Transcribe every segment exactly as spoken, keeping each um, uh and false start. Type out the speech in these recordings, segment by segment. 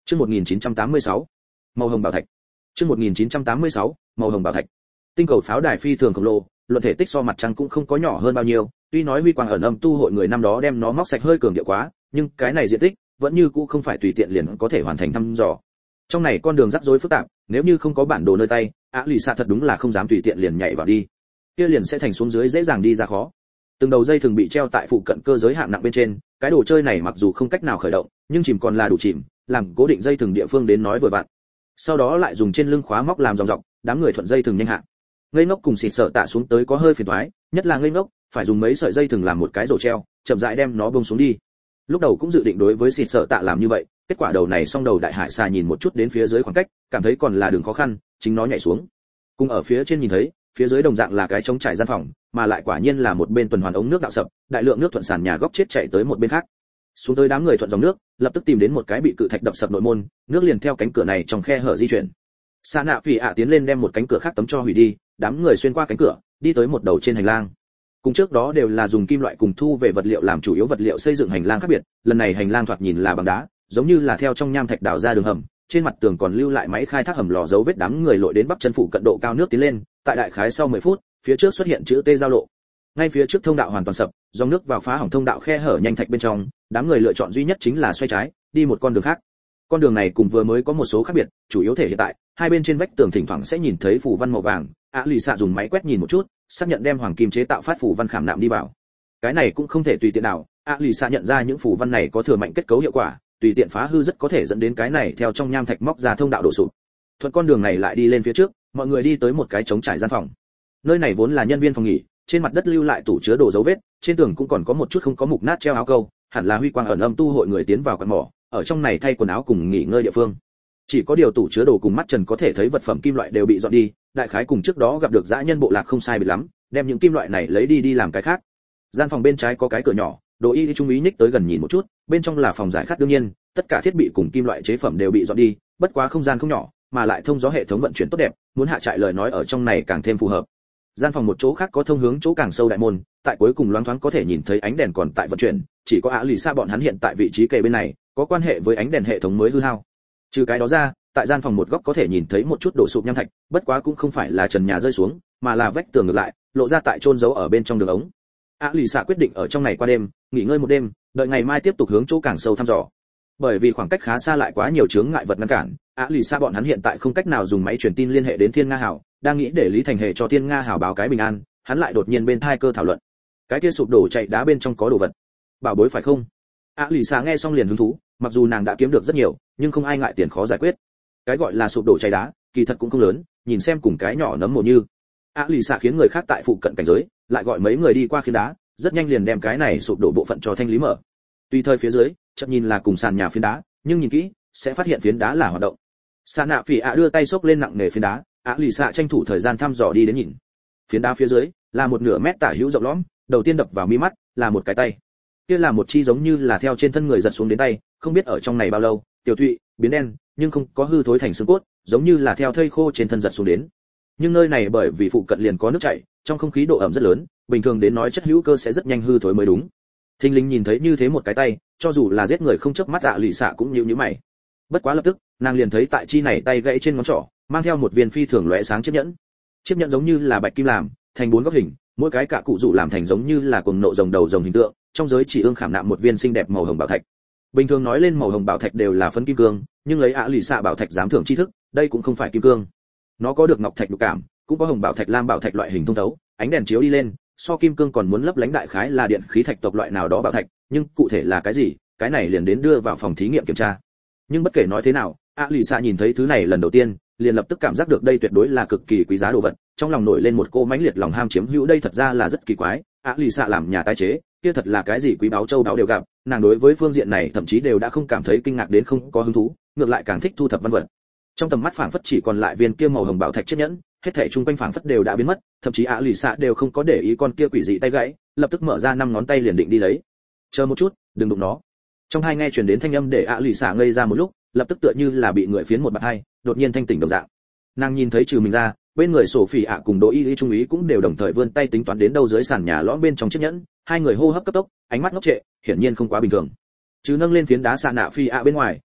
Chương một nghìn chín trăm tám mươi sáu, màu hồng bảo thạch. Chương một nghìn chín trăm tám mươi sáu, màu hồng bảo thạch. Tinh cầu pháo đài phi thường khổng lồ, luận thể tích so mặt trăng cũng không có nhỏ hơn bao nhiêu, tuy nói huy quang ẩn âm tu hội người năm đó đem nó móc sạch hơi cường điệu quá, nhưng cái này diện tích vẫn như cũ không phải tùy tiện liền có thể hoàn thành thăm dò. Trong này con đường rắc rối phức tạp, nếu như không có bản đồ nơi tay, Á Lì Xạ thật đúng là không dám tùy tiện liền nhảy vào đi. Kia liền sẽ thành xuống dưới dễ dàng đi ra khó. Từng đầu dây thường bị treo tại phụ cận cơ giới hạng nặng bên trên, cái đồ chơi này mặc dù không cách nào khởi động, nhưng chìm còn là đủ chìm, làm cố định dây thường địa phương đến nói vừa vặn. Sau đó lại dùng trên lưng khóa móc làm dòng dọc, đám người thuận dây thường nhanh hạ. Ngây ngốc cùng xịt sợ tạ xuống tới có hơi phiền toái, nhất là ngây ngốc, phải dùng mấy sợi dây thường làm một cái rổ treo, chậm rãi đem nó buông xuống đi. Lúc đầu cũng dự định đối với xịt sợ tạ làm như vậy, kết quả đầu này song đầu đại hải xà nhìn một chút đến phía dưới khoảng cách, cảm thấy còn là đường khó khăn, chính nó nhảy xuống. Cùng ở phía trên nhìn thấy, phía dưới đồng dạng là cái trống trải gian phòng, mà lại quả nhiên là một bên tuần hoàn ống nước đạo sập, đại lượng nước thuận sàn nhà góc chết chạy tới một bên khác. Xuống tới đám người thuận dòng nước, lập tức tìm đến một cái bị cự thạch đập sập nội môn, nước liền theo cánh cửa này trong khe hở di chuyển. Sa nạ phỉ ạ tiến lên đem một cánh cửa khác tấm cho hủy đi, đám người xuyên qua cánh cửa, đi tới một đầu trên hành lang. Cùng trước đó đều là dùng kim loại cùng thu về vật liệu làm chủ yếu vật liệu xây dựng hành lang khác biệt, lần này hành lang thoạt nhìn là bằng đá, giống như là theo trong nham thạch đào ra đường hầm, trên mặt tường còn lưu lại máy khai thác hầm lò dấu vết, đám người lội đến bắp chân phụ cận độ cao nước tiến lên, tại đại khái sau mười phút, phía trước xuất hiện chữ T giao lộ. Ngay phía trước thông đạo hoàn toàn sập, dòng nước vào phá hỏng thông đạo khe hở nhanh thạch bên trong, đám người lựa chọn duy nhất chính là xoay trái, đi một con đường khác. Con đường này cùng vừa mới có một số khác biệt, chủ yếu thể hiện tại hai bên trên vách tường thỉnh thoảng sẽ nhìn thấy phù văn màu vàng. Á Lì Xạ dùng máy quét nhìn một chút, xác nhận đem hoàng kim chế tạo phát phù văn khảm nạm đi vào. Cái này cũng không thể tùy tiện nào, Á Lì Xạ nhận ra những phù văn này có thừa mạnh kết cấu hiệu quả, tùy tiện phá hư rất có thể dẫn đến cái này theo trong nham thạch móc ra thông đạo đổ sụp. Thuận con đường này lại đi lên phía trước, mọi người đi tới một cái trống trải gian phòng. Nơi này vốn là nhân viên phòng nghỉ, trên mặt đất lưu lại tủ chứa đồ dấu vết, trên tường cũng còn có một chút không có mục nát treo áo câu, hẳn là huy quang ẩn âm tu hội người tiến vào quán mỏ, ở trong này thay quần áo cùng nghỉ ngơi địa phương. Chỉ có điều tủ chứa đồ cùng mắt trần có thể thấy vật phẩm kim loại đều bị dọn đi, đại khái cùng trước đó gặp được dã nhân bộ lạc không sai biệt lắm, đem những kim loại này lấy đi đi làm cái khác. Gian phòng bên trái có cái cửa nhỏ, Đồ Y trung ý nhích tới gần nhìn một chút, bên trong là phòng giải khát đương nhiên, tất cả thiết bị cùng kim loại chế phẩm đều bị dọn đi, bất quá không gian không nhỏ, mà lại thông gió hệ thống vận chuyển tốt đẹp, muốn hạ trại lời nói ở trong này càng thêm phù hợp. Gian phòng một chỗ khác có thông hướng chỗ càng sâu đại môn, tại cuối cùng loáng thoáng có thể nhìn thấy ánh đèn còn tại vận chuyển, chỉ có Á Lì Xạ bọn hắn hiện tại vị trí kề bên này, có quan hệ với ánh đèn hệ thống mới hư hao. Trừ cái đó ra, tại gian phòng một góc có thể nhìn thấy một chút đổ sụp nham thạch, bất quá cũng không phải là trần nhà rơi xuống, mà là vách tường ngược lại, lộ ra tại chôn giấu ở bên trong đường ống. Á Lì Xạ quyết định ở trong này qua đêm, nghỉ ngơi một đêm, đợi ngày mai tiếp tục hướng chỗ càng sâu thăm dò. Bởi vì khoảng cách khá xa lại quá nhiều chướng ngại vật ngăn cản, Á Lì Xạ bọn hắn hiện tại không cách nào dùng máy truyền tin liên hệ đến Thiên Nga Hảo, đang nghĩ để Lý Thành Hề cho Thiên Nga Hảo báo cái bình an, hắn lại đột nhiên bên thai cơ thảo luận. Cái kia sụp đổ chạy đá bên trong có đồ vật. Bảo bối phải không? Á Lì Xạ nghe xong liền hứng thú, mặc dù nàng đã kiếm được rất nhiều, nhưng không ai ngại tiền khó giải quyết. Cái gọi là sụp đổ chạy đá, kỳ thật cũng không lớn, nhìn xem cùng cái nhỏ nấm mồ như. Á Lì Xạ khiến người khác tại phụ cận cảnh giới, lại gọi mấy người đi qua khiên đá, rất nhanh liền đem cái này sụp đổ bộ phận cho thanh lý mở. Tuy thời phía dưới, chợt nhìn là cùng sàn nhà phiến đá, nhưng nhìn kỹ sẽ phát hiện phiến đá là hoạt động. Sa nạ phỉ ạ đưa tay xốc lên nặng nề phiến đá, Á Lì Xạ tranh thủ thời gian thăm dò đi đến nhìn. Phiến đá phía dưới là một nửa mét tả hữu rộng lõm, đầu tiên đập vào mi mắt là một cái tay. Kia là một chi giống như là theo trên thân người giật xuống đến tay, không biết ở trong này bao lâu, tiểu thụy, biến đen, nhưng không có hư thối thành xương cốt, giống như là theo thây khô trên thân giật xuống đến. Nhưng nơi này bởi vì phụ cận liền có nước chảy, trong không khí độ ẩm rất lớn, bình thường đến nói chất hữu cơ sẽ rất nhanh hư thối mới đúng. Thinh linh nhìn thấy như thế một cái tay, cho dù là giết người không chớp mắt Á Lì Xạ cũng nhíu nhíu mày. Bất quá lập tức, nàng liền thấy tại chi này tay gãy trên ngón trỏ, mang theo một viên phi thường lóe sáng chiếc nhẫn. Chiếc nhẫn giống như là bạch kim làm, thành bốn góc hình, mỗi cái cả cụ dụ làm thành giống như là cuồng nộ rồng đầu rồng hình tượng, trong giới chỉ ương khảm nạm một viên xinh đẹp màu hồng bảo thạch. Bình thường nói lên màu hồng bảo thạch đều là phấn kim cương, nhưng lấy Á Lì Xạ bảo thạch dám thưởng tri thức, đây cũng không phải kim cương. Nó có được ngọc thạch nhục cảm, cũng có hồng bảo thạch lam bảo thạch loại hình thông thấu, ánh đèn chiếu đi lên, so kim cương còn muốn lấp lánh, đại khái là điện khí thạch tộc loại nào đó bảo thạch, nhưng cụ thể là cái gì, cái này liền đến đưa vào phòng thí nghiệm kiểm tra. Nhưng bất kể nói thế nào, Á Lì Xạ nhìn thấy thứ này lần đầu tiên, liền lập tức cảm giác được đây tuyệt đối là cực kỳ quý giá đồ vật, trong lòng nổi lên một cô mãnh liệt lòng ham chiếm hữu, đây thật ra là rất kỳ quái. Á Lì Xạ làm nhà tái chế, kia thật là cái gì quý báu châu báu đều gặp, nàng đối với phương diện này thậm chí đều đã không cảm thấy kinh ngạc đến không có hứng thú, ngược lại càng thích thu thập văn vật. Trong tầm mắt phảng phất chỉ còn lại viên kia màu hồng bảo thạch chiếc nhẫn, hết thảy chung quanh phảng phất đều đã biến mất, thậm chí Á Lì Xạ đều không có để ý con kia quỷ dị tay gãy, lập tức mở ra năm ngón tay liền định đi lấy. Chờ một chút, đừng đụng nó. Trong hai nghe truyền đến thanh âm để Á Lì Xạ ngây ra một lúc, lập tức tựa như là bị người phiến một bạt hai, đột nhiên thanh tỉnh đồng dạng. Nàng nhìn thấy trừ mình ra, bên người sổ phỉ ạ cùng Đỗ Y Y trung ý cũng đều đồng thời vươn tay tính toán đến đâu dưới sàn nhà lõm bên trong chiếc nhẫn, hai người hô hấp cấp tốc, ánh mắt ngốc trệ, hiển nhiên không quá bình thường. Chứ nâng lên phiến đá xạ nạ phi ạ bên ngoài,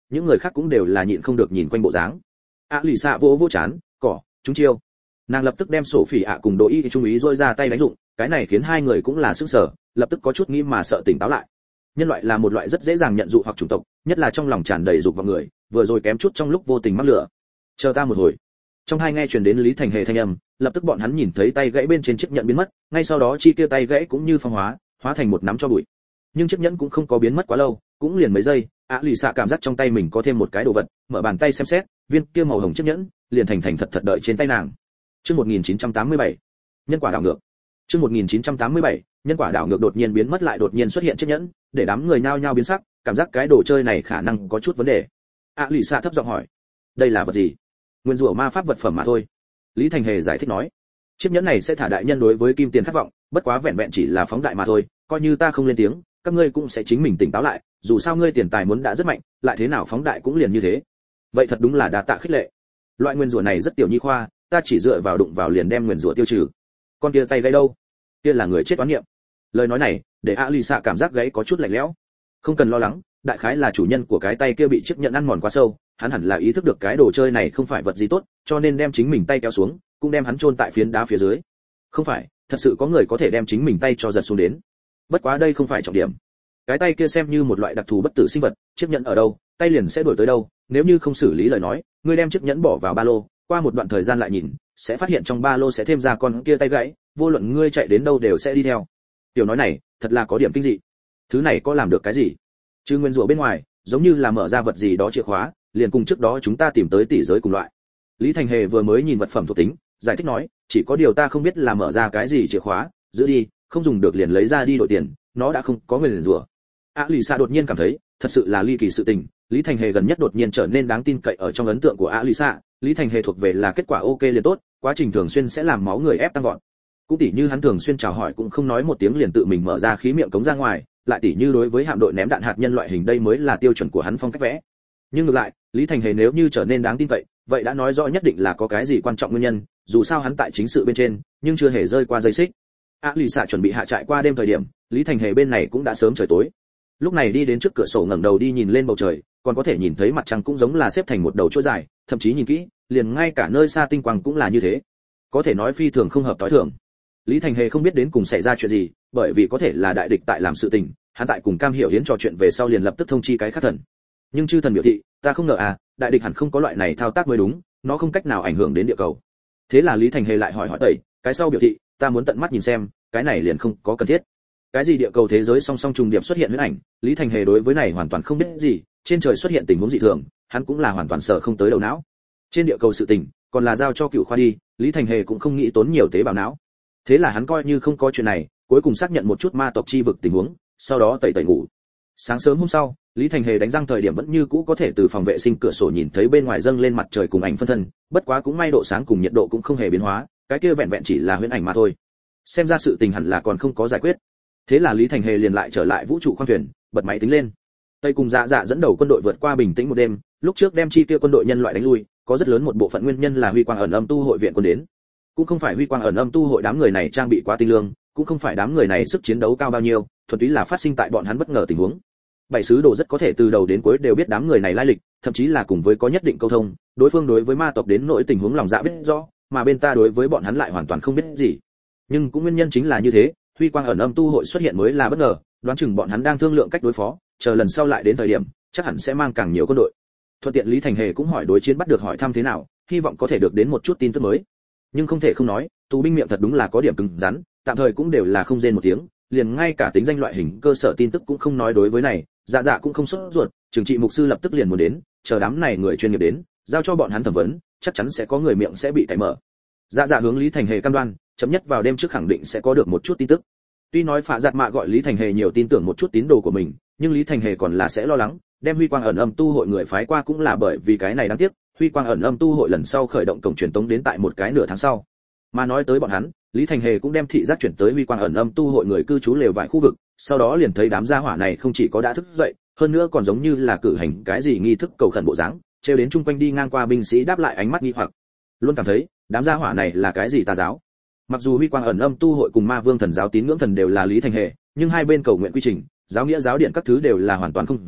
những người khác cũng đều là nhịn không được nhìn quanh bộ dáng. ạ lì xạ vỗ vỗ chán, cỏ chúng chiêu. Nàng lập tức đem sổ phỉ ạ cùng Đỗ Y trung ý rôi ra tay đánh dụng, cái này khiến hai người cũng là sững sờ, lập tức có chút nghĩ mà sợ tỉnh táo lại. Nhân loại là một loại rất dễ dàng nhận dụ hoặc chủng tộc, nhất là trong lòng tràn đầy dục vào người, vừa rồi kém chút trong lúc vô tình mắc lửa. Chờ ta một hồi. Trong hai nghe truyền đến Lý Thành Hề thanh âm, lập tức bọn hắn nhìn thấy tay gãy bên trên chiếc nhẫn biến mất, ngay sau đó chi kia tay gãy cũng như phong hóa, hóa thành một nắm cho bụi. Nhưng chiếc nhẫn cũng không có biến mất quá lâu, cũng liền mấy giây, ạ lì xạ cảm giác trong tay mình có thêm một cái đồ vật, mở bàn tay xem xét, viên kia màu hồng chiếc nhẫn liền thành thành thật thật đợi trên tay nàng. Chương một nghìn chín trăm tám mươi bảy, nhân quả đảo ngược. Chương một nghìn chín trăm tám mươi bảy, nhân quả đảo ngược đột nhiên biến mất lại đột nhiên xuất hiện chiếc nhẫn, để đám người nhao nhao biến sắc, cảm giác cái đồ chơi này khả năng có chút vấn đề. ạ lì xạ thấp giọng hỏi, đây là vật gì? Nguyên rủa ma pháp vật phẩm mà thôi. Lý Thành Hề giải thích nói, chiếc nhẫn này sẽ thả đại nhân đối với kim tiền khát vọng, bất quá vẹn vẹn chỉ là phóng đại mà thôi, coi như ta không lên tiếng, các ngươi cũng sẽ chính mình tỉnh táo lại, dù sao ngươi tiền tài muốn đã rất mạnh, lại thế nào phóng đại cũng liền như thế. Vậy thật đúng là đa tạ khích lệ. Loại nguyên rủa này rất tiểu nhi khoa, ta chỉ dựa vào đụng vào liền đem nguyên rủa tiêu trừ. Con kia tay gãy đâu? Kia là người chết oán niệm. Lời nói này, để A Lisa cảm giác gãy có chút lạnh lẽo. Không cần lo lắng, đại khái là chủ nhân của cái tay kia bị chiếc nhẫn ăn mòn quá sâu, hắn hẳn là ý thức được cái đồ chơi này không phải vật gì tốt, cho nên đem chính mình tay kéo xuống, cũng đem hắn chôn tại phiến đá phía dưới. Không phải, thật sự có người có thể đem chính mình tay cho giật xuống đến. Bất quá đây không phải trọng điểm. Cái tay kia xem như một loại đặc thù bất tử sinh vật, chiếc nhẫn ở đâu, tay liền sẽ đuổi tới đâu, nếu như không xử lý lời nói, ngươi đem chiếc nhẫn bỏ vào ba lô, qua một đoạn thời gian lại nhìn, sẽ phát hiện trong ba lô sẽ thêm ra con kia tay gãy, vô luận ngươi chạy đến đâu đều sẽ đi theo. Tiểu nói này, thật là có điểm kinh dị. Thứ này có làm được cái gì? Chứ nguyên rủa bên ngoài, giống như là mở ra vật gì đó chìa khóa, liền cùng trước đó chúng ta tìm tới tỷ giới cùng loại. Lý Thành Hề vừa mới nhìn vật phẩm thuộc tính, giải thích nói, chỉ có điều ta không biết là mở ra cái gì chìa khóa, giữ đi, không dùng được liền lấy ra đi đổi tiền, nó đã không có người liền rủa. A Lisa đột nhiên cảm thấy, thật sự là ly kỳ sự tình, Lý Thành Hề gần nhất đột nhiên trở nên đáng tin cậy ở trong ấn tượng của A Lisa, Lý Thành Hề thuộc về là kết quả ok liền tốt, quá trình thường xuyên sẽ làm máu người ép tăng vọt. Cũng tỉ như hắn thường xuyên chào hỏi cũng không nói một tiếng liền tự mình mở ra khí miệng cống ra ngoài, lại tỉ như đối với hạm đội ném đạn hạt nhân loại hình đây mới là tiêu chuẩn của hắn phong cách vẽ. Nhưng ngược lại, Lý Thành Hề nếu như trở nên đáng tin cậy, vậy đã nói rõ nhất định là có cái gì quan trọng nguyên nhân, dù sao hắn tại chính sự bên trên, nhưng chưa hề rơi qua dây xích. A Lisa chuẩn bị hạ trại qua đêm thời điểm, Lý Thành Hề bên này cũng đã sớm trời tối. Lúc này đi đến trước cửa sổ ngẩng đầu đi nhìn lên bầu trời, còn có thể nhìn thấy mặt trăng cũng giống là xếp thành một đầu chuỗi dài, thậm chí nhìn kỹ, liền ngay cả nơi xa tinh quang cũng là như thế. Có thể nói phi thường không hợp tối thường. Lý Thành Hề không biết đến cùng xảy ra chuyện gì, bởi vì có thể là đại địch tại làm sự tình, hắn tại cùng Cam Hiểu Hiến trò chuyện về sau liền lập tức thông chi cái khác thần. Nhưng chư thần biểu thị, ta không ngờ à, đại địch hẳn không có loại này thao tác mới đúng, nó không cách nào ảnh hưởng đến địa cầu. Thế là Lý Thành Hề lại hỏi hỏi tẩy, cái sau biểu thị, ta muốn tận mắt nhìn xem, cái này liền không có cần thiết. Cái gì địa cầu thế giới song song trùng điệp xuất hiện huyễn ảnh, Lý Thành Hề đối với này hoàn toàn không biết gì, trên trời xuất hiện tình huống dị thường, hắn cũng là hoàn toàn sợ không tới đầu não. Trên địa cầu sự tình, còn là giao cho cựu khoa đi, Lý Thành Hề cũng không nghĩ tốn nhiều tế bào não. Thế là hắn coi như không có chuyện này, cuối cùng xác nhận một chút ma tộc chi vực tình huống, sau đó tẩy tẩy ngủ. Sáng sớm hôm sau, Lý Thành Hề đánh răng thời điểm vẫn như cũ có thể từ phòng vệ sinh cửa sổ nhìn thấy bên ngoài dâng lên mặt trời cùng ảnh phân thân, bất quá cũng may độ sáng cùng nhiệt độ cũng không hề biến hóa, cái kia vẹn vẹn chỉ là huyễn ảnh mà thôi. Xem ra sự tình hẳn là còn không có giải quyết. Thế là Lý Thành Hề liền lại trở lại vũ trụ khoang thuyền, bật máy tính lên. Tây cùng Dạ Dạ dẫn đầu quân đội vượt qua bình tĩnh một đêm, lúc trước đem chi kia quân đội nhân loại đánh lui, có rất lớn một bộ phận nguyên nhân là Huy Quang ẩn âm tu hội viện quân đến. Cũng không phải Huy Quang ẩn âm tu hội đám người này trang bị quá tinh lương, cũng không phải đám người này sức chiến đấu cao bao nhiêu, thuần túy là phát sinh tại bọn hắn bất ngờ tình huống. Bảy sứ đồ rất có thể từ đầu đến cuối đều biết đám người này lai lịch, thậm chí là cùng với có nhất định câu thông, đối phương đối với ma tộc đến nỗi tình huống lòng dạ biết rõ, mà bên ta đối với bọn hắn lại hoàn toàn không biết gì. Nhưng cũng nguyên nhân chính là như thế, Huy Quang ẩn âm tu hội xuất hiện mới là bất ngờ, đoán chừng bọn hắn đang thương lượng cách đối phó, chờ lần sau lại đến thời điểm, chắc hẳn sẽ mang càng nhiều quân đội. Thuận tiện Lý Thành Hề cũng hỏi đối chiến bắt được hỏi thăm thế nào, hy vọng có thể được đến một chút tin tức mới. Nhưng không thể không nói, tù binh miệng thật đúng là có điểm cứng rắn, tạm thời cũng đều là không rên một tiếng, liền ngay cả tính danh loại hình cơ sở tin tức cũng không nói đối với này, Dạ Dạ cũng không sốt ruột, Trừng trị mục sư lập tức liền muốn đến, chờ đám này người chuyên nghiệp đến, giao cho bọn hắn thẩm vấn, chắc chắn sẽ có người miệng sẽ bị cạy mở. Dạ Dạ hướng Lý Thành Hề cam đoan, chấm nhất vào đêm trước khẳng định sẽ có được một chút tin tức. Tuy nói Phạ Giặt Mạ gọi Lý Thành Hề nhiều tin tưởng một chút tín đồ của mình, nhưng Lý Thành Hề còn là sẽ lo lắng, đem Huy Quang ẩn âm tu hội người phái qua cũng là bởi vì cái này đáng tiếc, Huy Quang ẩn âm tu hội lần sau khởi động cổng truyền tống đến tại một cái nửa tháng sau. Mà nói tới bọn hắn, Lý Thành Hề cũng đem thị giác chuyển tới Huy Quang ẩn âm tu hội người cư trú lều vài khu vực, sau đó liền thấy đám gia hỏa này không chỉ có đã thức dậy, hơn nữa còn giống như là cử hành cái gì nghi thức cầu khẩn bộ dáng, trêu đến chung quanh đi ngang qua binh sĩ đáp lại ánh mắt nghi hoặc. Luôn cảm thấy, đám gia hỏa này là cái gì tà giáo. Mặc dù Huy Quang ẩn âm tu hội cùng Ma Vương thần giáo tín ngưỡng thần đều là Lý Thành Hề, nhưng hai bên cầu nguyện quy trình, giáo nghĩa giáo điện các thứ đều là hoàn toàn không giống,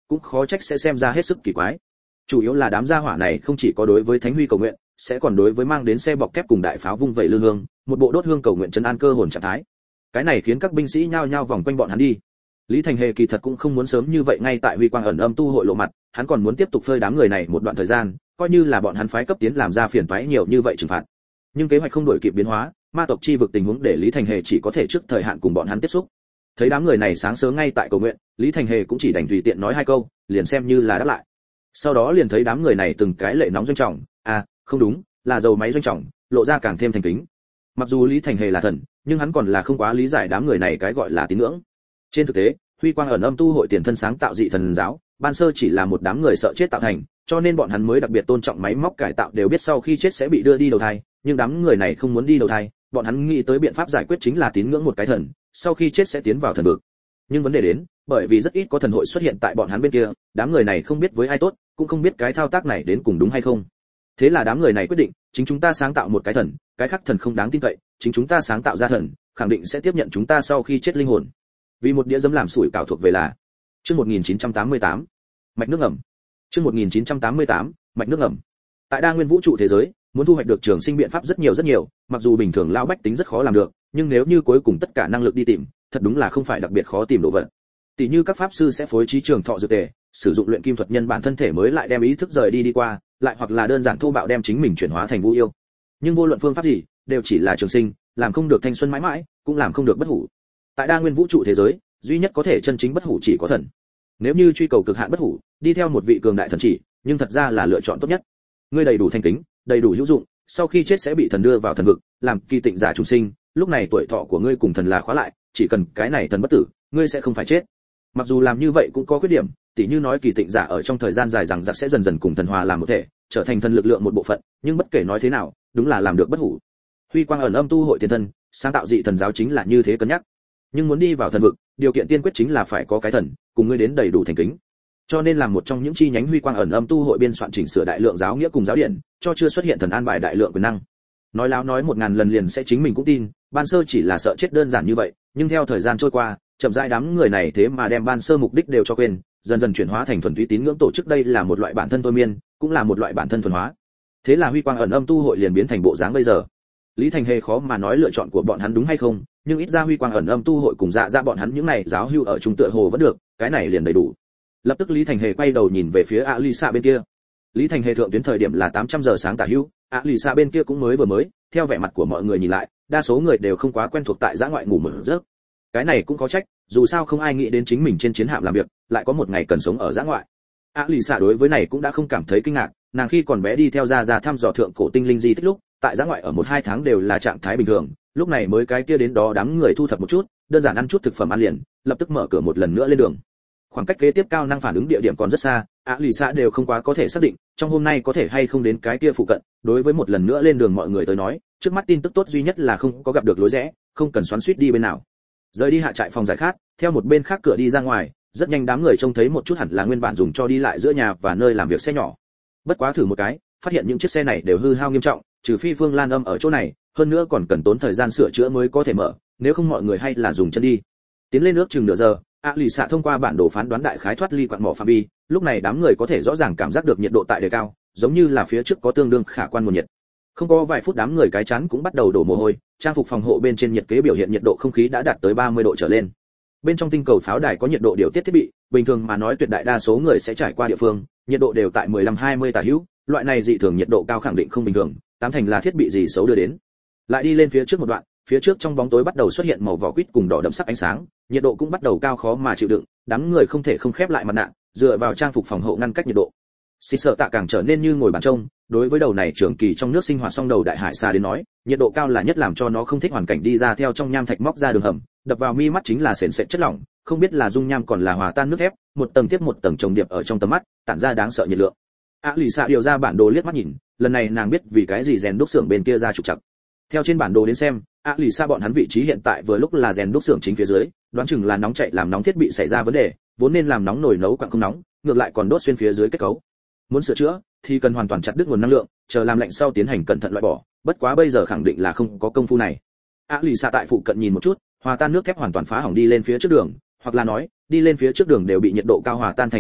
cũng khó trách sẽ xem ra hết sức kỳ quái. Chủ yếu là đám gia hỏa này không chỉ có đối với thánh huy cầu nguyện, sẽ còn đối với mang đến xe bọc thép cùng đại pháo vung vẩy lư hương, một bộ đốt hương cầu nguyện trấn an cơ hồn trạng thái. Cái này khiến các binh sĩ nhao nhao vòng quanh bọn hắn đi. Lý Thành Hề kỳ thật cũng không muốn sớm như vậy ngay tại huy quang ẩn âm tu hội lộ mặt, hắn còn muốn tiếp tục phơi đám người này một đoạn thời gian, coi như là bọn hắn phái cấp tiến làm ra phiền toái nhiều như vậy trừng phạt. Nhưng kế hoạch không đổi kịp biến hóa, ma tộc chi vực tình huống để Lý Thành Hề chỉ có thể trước thời hạn cùng bọn hắn tiếp xúc. Thấy đám người này sáng sớm ngay tại cầu nguyện, Lý Thành Hề cũng chỉ đành tùy tiện nói hai câu, liền xem như là đáp lại. Sau đó liền thấy đám người này từng cái lệ nóng doanh trọng, à, không đúng, là dầu máy doanh trọng, lộ ra càng thêm thành kính. Mặc dù Lý Thành Hề là thần, nhưng hắn còn là không quá lý giải đám người này cái gọi là tín ngưỡng. Trên thực tế, huy quang ẩn âm tu hội tiền thân sáng tạo dị thần giáo, ban sơ chỉ là một đám người sợ chết tạo thành, cho nên bọn hắn mới đặc biệt tôn trọng máy móc cải tạo, đều biết sau khi chết sẽ bị đưa đi đầu thai, nhưng đám người này không muốn đi đầu thai, bọn hắn nghĩ tới biện pháp giải quyết chính là tín ngưỡng một cái thần, sau khi chết sẽ tiến vào thần vực. Nhưng vấn đề đến, bởi vì rất ít có thần hội xuất hiện tại bọn hắn bên kia, đám người này không biết với ai tốt, cũng không biết cái thao tác này đến cùng đúng hay không. Thế là đám người này quyết định, chính chúng ta sáng tạo một cái thần, cái khác thần không đáng tin cậy, chính chúng ta sáng tạo ra thần, khẳng định sẽ tiếp nhận chúng ta sau khi chết linh hồn. Vì một đĩa dấm làm sủi cảo thuộc về là. Chương một nghìn chín trăm tám mươi tám, mạch nước ngầm. Chương một nghìn chín trăm tám mươi tám, mạch nước ngầm. Tại đa nguyên vũ trụ thế giới, muốn thu hoạch được trường sinh biện pháp rất nhiều rất nhiều, mặc dù bình thường lao bách tính rất khó làm được, nhưng nếu như cuối cùng tất cả năng lực đi tìm, thật đúng là không phải đặc biệt khó tìm đồ vật. Tỷ như các pháp sư sẽ phối trí trường thọ dược tề, sử dụng luyện kim thuật nhân bản thân thể mới lại đem ý thức rời đi đi qua, lại hoặc là đơn giản thô bạo đem chính mình chuyển hóa thành vũ yêu. Nhưng vô luận phương pháp gì, đều chỉ là trường sinh, làm không được thanh xuân mãi mãi, cũng làm không được bất hủ. Tại đa nguyên vũ trụ thế giới, duy nhất có thể chân chính bất hủ chỉ có thần. Nếu như truy cầu cực hạn bất hủ, đi theo một vị cường đại thần chỉ, nhưng thật ra là lựa chọn tốt nhất. Ngươi đầy đủ thanh kính, đầy đủ hữu dụng, sau khi chết sẽ bị thần đưa vào thần vực, làm kỳ tịnh giả trùng sinh, lúc này tuổi thọ của ngươi cùng thần là khóa lại, chỉ cần cái này thần bất tử, ngươi sẽ không phải chết. Mặc dù làm như vậy cũng có khuyết điểm, tỉ như nói kỳ tịnh giả ở trong thời gian dài rằng giặc sẽ dần dần cùng thần hòa làm một thể, trở thành thần lực lượng một bộ phận, nhưng bất kể nói thế nào, đúng là làm được bất hủ. Huy quang ẩn âm tu hội tiền thân, sáng tạo dị thần giáo chính là như thế cân nhắc. Nhưng muốn đi vào thần vực, điều kiện tiên quyết chính là phải có cái thần, cùng ngươi đến đầy đủ thành kính. Cho nên làm một trong những chi nhánh huy quang ẩn âm tu hội biên soạn chỉnh sửa đại lượng giáo nghĩa cùng giáo điển, cho chưa xuất hiện thần an bài đại lượng quyền năng. Nói láo nói một ngàn lần liền sẽ chính mình cũng tin, ban sơ chỉ là sợ chết đơn giản như vậy, nhưng theo thời gian trôi qua, chậm rãi đám người này thế mà đem ban sơ mục đích đều cho quên, dần dần chuyển hóa thành thuần túy tín ngưỡng tổ chức, đây là một loại bản thân thôi miên, cũng là một loại bản thân thuần hóa. Thế là huy quang ẩn âm tu hội liền biến thành bộ dáng bây giờ. Lý Thành Hề khó mà nói lựa chọn của bọn hắn đúng hay không, nhưng ít ra huy quang ẩn âm tu hội cùng dạ ra bọn hắn những này giáo hưu ở trung tựa hồ vẫn được, cái này liền đầy đủ. Lập tức Lý Thành Hề quay đầu nhìn về phía A Lisa bên kia. Lý Thành Hề thượng tuyến thời điểm là tám trăm giờ sáng tả hữu, A Lisa bên kia cũng mới vừa mới, theo vẻ mặt của mọi người nhìn lại, đa số người đều không quá quen thuộc tại giã ngoại ngủ một giấc. Cái này cũng có trách, dù sao không ai nghĩ đến chính mình trên chiến hạm làm việc, lại có một ngày cần sống ở giã ngoại. A Lisa đối với này cũng đã không cảm thấy kinh ngạc, nàng khi còn bé đi theo gia gia thăm dò thượng cổ tinh linh di tích lúc, tại giã ngoại ở một hai tháng đều là trạng thái bình thường, lúc này mới cái kia đến đó đám người thu thập một chút, đơn giản ăn chút thực phẩm ăn liền, lập tức mở cửa một lần nữa lên đường. Khoảng cách kế tiếp cao năng phản ứng địa điểm còn rất xa, A Lisa đều không quá có thể xác định, trong hôm nay có thể hay không đến cái kia phụ cận, đối với một lần nữa lên đường mọi người tới nói, trước mắt tin tức tốt duy nhất là không có gặp được lối rẽ, không cần xoắn xuýt đi bên nào. Rời đi hạ trại phòng giải khát, theo một bên khác cửa đi ra ngoài, rất nhanh đám người trông thấy một chút hẳn là nguyên bản dùng cho đi lại giữa nhà và nơi làm việc xe nhỏ. Bất quá thử một cái, phát hiện những chiếc xe này đều hư hao nghiêm trọng, trừ phi Phương Lan Âm ở chỗ này, hơn nữa còn cần tốn thời gian sửa chữa mới có thể mở, nếu không mọi người hay là dùng chân đi. Tiến lên nước chừng nửa giờ, A Lì xạ thông qua bản đồ phán đoán đại khái thoát ly quặng mỏ phạm vi, lúc này đám người có thể rõ ràng cảm giác được nhiệt độ tại đề cao, giống như là phía trước có tương đương khả quan nguồn nhiệt. Không có vài phút đám người cái chán cũng bắt đầu đổ mồ hôi, trang phục phòng hộ bên trên nhiệt kế biểu hiện nhiệt độ không khí đã đạt tới ba mươi độ trở lên. Bên trong tinh cầu pháo đài có nhiệt độ điều tiết thiết bị, bình thường mà nói tuyệt đại đa số người sẽ trải qua địa phương, nhiệt độ đều tại mười lăm hai mươi tả hữu, loại này dị thường nhiệt độ cao khẳng định không bình thường, tám thành là thiết bị gì xấu đưa đến. Lại đi lên phía trước một đoạn, phía trước trong bóng tối bắt đầu xuất hiện màu vỏ quýt cùng đỏ đậm sắc ánh sáng, nhiệt độ cũng bắt đầu cao khó mà chịu đựng, đám người không thể không khép lại mặt nạ, dựa vào trang phục phòng hộ ngăn cách nhiệt độ. Xì sợ tạ càng trở nên như ngồi bàn trông, đối với đầu này trưởng kỳ trong nước sinh hoạt song đầu đại hải xa đến nói, nhiệt độ cao là nhất làm cho nó không thích hoàn cảnh đi ra theo trong nham thạch móc ra đường hầm, đập vào mi mắt chính là sền sệt chất lỏng, không biết là dung nham còn là hòa tan nước thép, một tầng tiếp một tầng chồng điệp ở trong tầm mắt, tản ra đáng sợ nhiệt lượng. A lì xạ điều ra bản đồ liếc mắt nhìn, lần này nàng biết vì cái gì rèn đúc xưởng bên kia ra trục trặc. Theo trên bản đồ đến xem, A lì xạ bọn hắn vị trí hiện tại vừa lúc là rèn đúc xưởng chính phía dưới, đoán chừng là nóng chạy làm nóng thiết bị xảy ra vấn đề, vốn nên làm nóng nồi nấu quặng không nóng, ngược lại còn đốt xuyên phía dưới kết cấu. Muốn sửa chữa thì cần hoàn toàn chặt đứt nguồn năng lượng, chờ làm lạnh sau tiến hành cẩn thận loại bỏ, bất quá bây giờ khẳng định là không có công phu này. A lì xạ tại phụ cận nhìn một chút, hòa tan nước thép hoàn toàn phá hỏng đi lên phía trước đường, hoặc là nói, đi lên phía trước đường đều bị nhiệt độ cao hòa tan thành nước thép,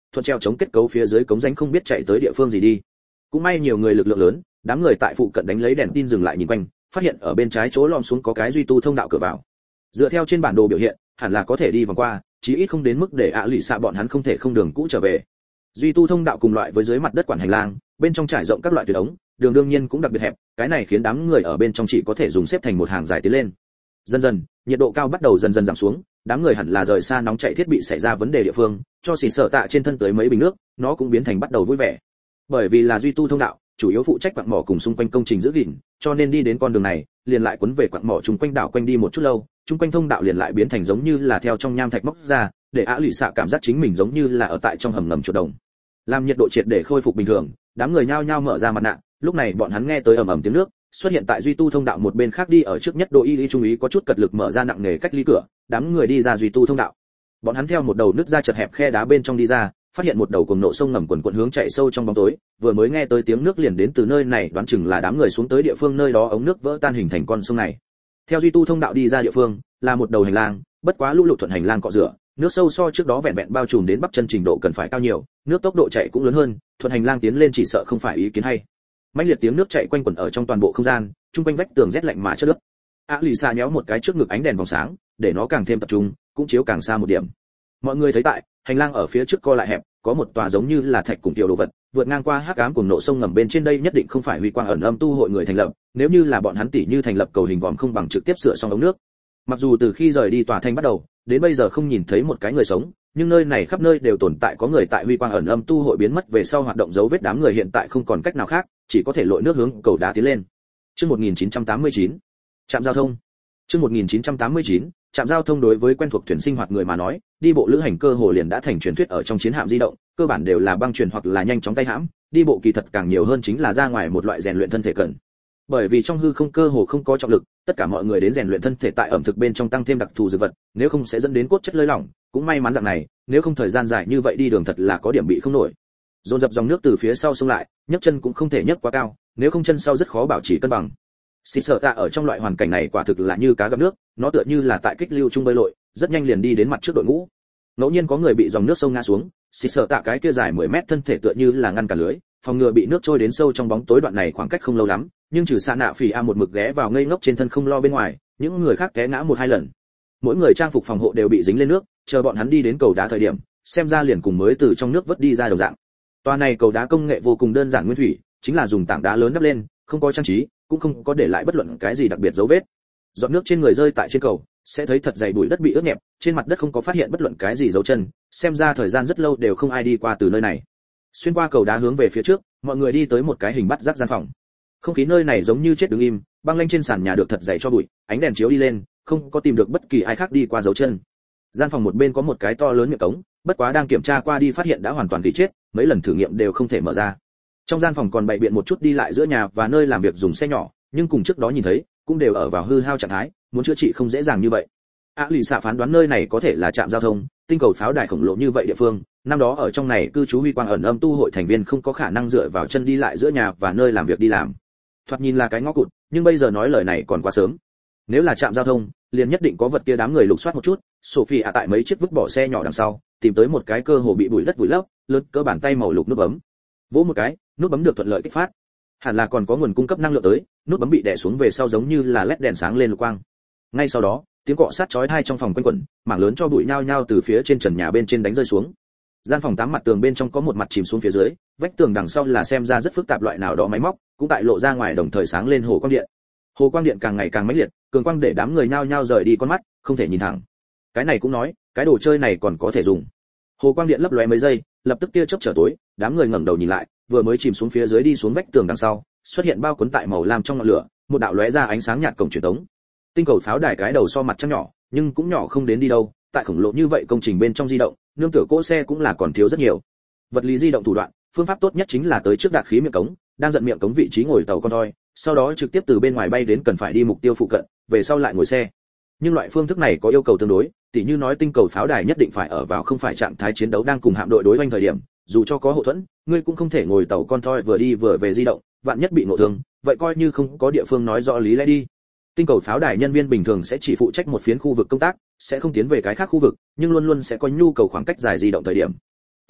thuận treo chống kết cấu phía dưới cống rãnh không biết chạy tới địa phương gì đi. Cũng may nhiều người lực lượng lớn, đám người tại phụ cận đánh lấy đèn tin dừng lại nhìn quanh, phát hiện ở bên trái chỗ lom xuống có cái duy tu thông đạo cửa vào. Dựa theo trên bản đồ biểu hiện, hẳn là có thể đi vòng qua, chí ít không đến mức để ạ lụy xạ bọn hắn không thể không đường cũ trở về. Duy tu thông đạo cùng loại với dưới mặt đất quản hành lang, bên trong trải rộng các loại tuyến ống, đường đương nhiên cũng đặc biệt hẹp, cái này khiến đám người ở bên trong chỉ có thể dùng xếp thành một hàng dài tiến lên. Dần dần, nhiệt độ cao bắt đầu dần dần giảm xuống, đám người hẳn là rời xa nóng chảy thiết bị xảy ra vấn đề địa phương, cho xì sợ tạ trên thân tới mấy bình nước, nó cũng biến thành bắt đầu vui vẻ. Bởi vì là duy tu thông đạo, chủ yếu phụ trách quặng mỏ cùng xung quanh công trình giữ gìn, cho nên đi đến con đường này, liền lại quấn về quặng mỏ chung quanh đảo quanh đi một chút lâu, chung quanh thông đạo liền lại biến thành giống như là theo trong nham thạch móc ra, để ạ lụy xạ cảm giác chính mình giống như là ở tại trong hầm ngầm chuột đồng. Làm nhiệt độ triệt để khôi phục bình thường, đám người nhao nhao mở ra mặt nạ, lúc này bọn hắn nghe tới ầm ầm tiếng nước, xuất hiện tại duy tu thông đạo một bên khác đi ở trước nhất độ y y trung ý có chút cật lực mở ra nặng nề cách ly cửa, đám người đi ra duy tu thông đạo. Bọn hắn theo một đầu nước ra chật hẹp khe đá bên trong đi ra, phát hiện một đầu cuồng nộ sông ngầm quần quần hướng chạy sâu trong bóng tối, vừa mới nghe tới tiếng nước liền đến từ nơi này, đoán chừng là đám người xuống tới địa phương nơi đó ống nước vỡ tan hình thành con sông này. Theo duy tu thông đạo đi ra địa phương, là một đầu hành lang, bất quá lũ lụt thuận hành lang cọ rửa, nước sâu so trước đó vẹn vẹn bao trùm đến bắp chân trình độ cần phải cao nhiều, nước tốc độ chạy cũng lớn hơn, thuận hành lang tiến lên chỉ sợ không phải ý kiến hay. Mãnh liệt tiếng nước chạy quanh quẩn ở trong toàn bộ không gian, trung quanh vách tường rét lạnh mà chớp nước. A lì xa nhéo một cái trước ngực ánh đèn vòng sáng, để nó càng thêm tập trung, cũng chiếu càng xa một điểm. Mọi người thấy tại, hành lang ở phía trước co lại hẹp, có một tòa giống như là thạch cùng tiểu đồ vật, vượt ngang qua hắc ám cùng nộ sông ngầm bên trên đây nhất định không phải huy quang ẩn âm tu hội người thành lập, nếu như là bọn hắn tỉ như thành lập cầu hình vòm không bằng trực tiếp sửa xong ống nước. Mặc dù từ khi rời đi tòa thành bắt đầu, đến bây giờ không nhìn thấy một cái người sống, nhưng nơi này khắp nơi đều tồn tại có người tại huy quang ẩn âm tu hội biến mất về sau hoạt động dấu vết, đám người hiện tại không còn cách nào khác, chỉ có thể lội nước hướng cầu đá tiến lên. Chương một nghìn chín trăm tám mươi chín, trạm giao thông. Chương một nghìn chín trăm tám mươi chín, trạm giao thông đối với quen thuộc thuyền sinh hoạt người mà nói, đi bộ lữ hành cơ hồ liền đã thành truyền thuyết ở trong chiến hạm di động, cơ bản đều là băng truyền hoặc là nhanh chóng tay hãm, đi bộ kỳ thật càng nhiều hơn chính là ra ngoài một loại rèn luyện thân thể cần. Bởi vì trong hư không cơ hồ không có trọng lực, tất cả mọi người đến rèn luyện thân thể tại ẩm thực bên trong tăng thêm đặc thù dược vật, nếu không sẽ dẫn đến cốt chất lơi lỏng, cũng may mắn dạng này, nếu không thời gian dài như vậy đi đường thật là có điểm bị không nổi. Dồn dập dòng nước từ phía sau xông lại, nhấc chân cũng không thể nhấc quá cao, nếu không chân sau rất khó bảo trì cân bằng. Xì sợ tạ ở trong loại hoàn cảnh này quả thực là như cá gặp nước, nó tựa như là tại kích lưu trung bơi lội, rất nhanh liền đi đến mặt trước đội ngũ. Ngẫu nhiên có người bị dòng nước sông ngã xuống, xì sợ tạ cái kia dài mười mét thân thể tựa như là ngăn cả lưới, phòng ngừa bị nước trôi đến sâu trong bóng tối. Đoạn này khoảng cách không lâu lắm, nhưng trừ Sa Nạ Phỉ A một mực ghé vào ngây ngốc trên thân không lo bên ngoài, những người khác té ngã một hai lần. Mỗi người trang phục phòng hộ đều bị dính lên nước, chờ bọn hắn đi đến cầu đá thời điểm, xem ra liền cùng mới từ trong nước vớt đi ra đồng dạng. Toa này cầu đá công nghệ vô cùng đơn giản nguyên thủy, chính là dùng tảng đá lớn đắp lên, không có trang trí, cũng không có để lại bất luận cái gì đặc biệt dấu vết. Giọt nước trên người rơi tại trên cầu, sẽ thấy thật dày bụi đất bị ướt nhẹp, trên mặt đất không có phát hiện bất luận cái gì dấu chân, xem ra thời gian rất lâu đều không ai đi qua từ nơi này. Xuyên qua cầu đá hướng về phía trước, mọi người đi tới một cái hình bắt rác gian phòng. Không khí nơi này giống như chết đứng im, băng lanh trên sàn nhà được thật dày cho bụi, ánh đèn chiếu đi lên, không có tìm được bất kỳ ai khác đi qua dấu chân. Gian phòng một bên có một cái to lớn miệng cống, bất quá đang kiểm tra qua đi phát hiện đã hoàn toàn bị chết, mấy lần thử nghiệm đều không thể mở ra. Trong gian phòng còn bày biện một chút đi lại giữa nhà và nơi làm việc dùng xe nhỏ, nhưng cùng trước đó nhìn thấy, cũng đều ở vào hư hao trạng thái, muốn chữa trị không dễ dàng như vậy. A lì xạ phán đoán nơi này có thể là trạm giao thông, tinh cầu pháo đài khổng lồ như vậy địa phương, năm đó ở trong này cư trú huy quang ẩn âm tu hội thành viên không có khả năng dựa vào chân đi lại giữa nhà và nơi làm việc đi làm. Thoạt nhìn là cái ngõ cụt, nhưng bây giờ nói lời này còn quá sớm. Nếu là trạm giao thông, liền nhất định có vật kia. Đám người lục soát một chút, Sophie à tại mấy chiếc vứt bỏ xe nhỏ đằng sau, tìm tới một cái cơ hồ bị bụi đất vùi lấp, lớn cỡ bàn tay màu lục nút bấm. Vỗ một cái, nút bấm được thuận lợi kích phát. Hẳn là còn có nguồn cung cấp năng lượng tới, nút bấm bị đè xuống về sau giống như là led đèn sáng lên lục quang. Ngay sau đó, tiếng cọ sát chói tai trong phòng quanh quẩn, mảng lớn cho bụi nhao nhao từ phía trên trần nhà bên trên đánh rơi xuống. Gian phòng tám mặt tường bên trong có một mặt chìm xuống phía dưới, vách tường đằng sau là xem ra rất phức tạp loại nào đó máy móc, cũng tại lộ ra ngoài đồng thời sáng lên hồ quang điện. Hồ quang điện càng ngày càng mãnh liệt, cường quang để đám người nhao nhao rời đi con mắt, không thể nhìn thẳng. Cái này cũng nói, cái đồ chơi này còn có thể dùng. Hồ quang điện lấp lóe mấy giây, lập tức tia chớp trở tối, đám người ngẩng đầu nhìn lại, vừa mới chìm xuống phía dưới đi xuống vách tường đằng sau, xuất hiện bao cuốn tại màu lam trong ngọn lửa, một đạo lóe ra ánh sáng nhạt cổng truyền tống. Tinh cầu pháo đài cái đầu so mặt trăng nhỏ, nhưng cũng nhỏ không đến đi đâu, tại khổng lồ như vậy công trình bên trong di động, nương tựa cỗ xe cũng là còn thiếu rất nhiều. Vật lý di động thủ đoạn, phương pháp tốt nhất chính là tới trước đạt khí miệng cống, đang giận miệng cống vị trí ngồi tàu con thoi, sau đó trực tiếp từ bên ngoài bay đến cần phải đi mục tiêu phụ cận, về sau lại ngồi xe. Nhưng loại phương thức này có yêu cầu tương đối, tỉ như nói tinh cầu pháo đài nhất định phải ở vào không phải trạng thái chiến đấu đang cùng hạm đội đối oanh thời điểm, dù cho có hậu thuẫn, ngươi cũng không thể ngồi tàu con thoi vừa đi vừa về di động, vạn nhất bị ngộ thương, vậy coi như không có địa phương nói rõ lý lẽ đi. Tinh cầu pháo đài nhân viên bình thường sẽ chỉ phụ trách một phiến khu vực công tác, sẽ không tiến về cái khác khu vực, nhưng luôn luôn sẽ có nhu cầu khoảng cách dài di động thời điểm. Thế là,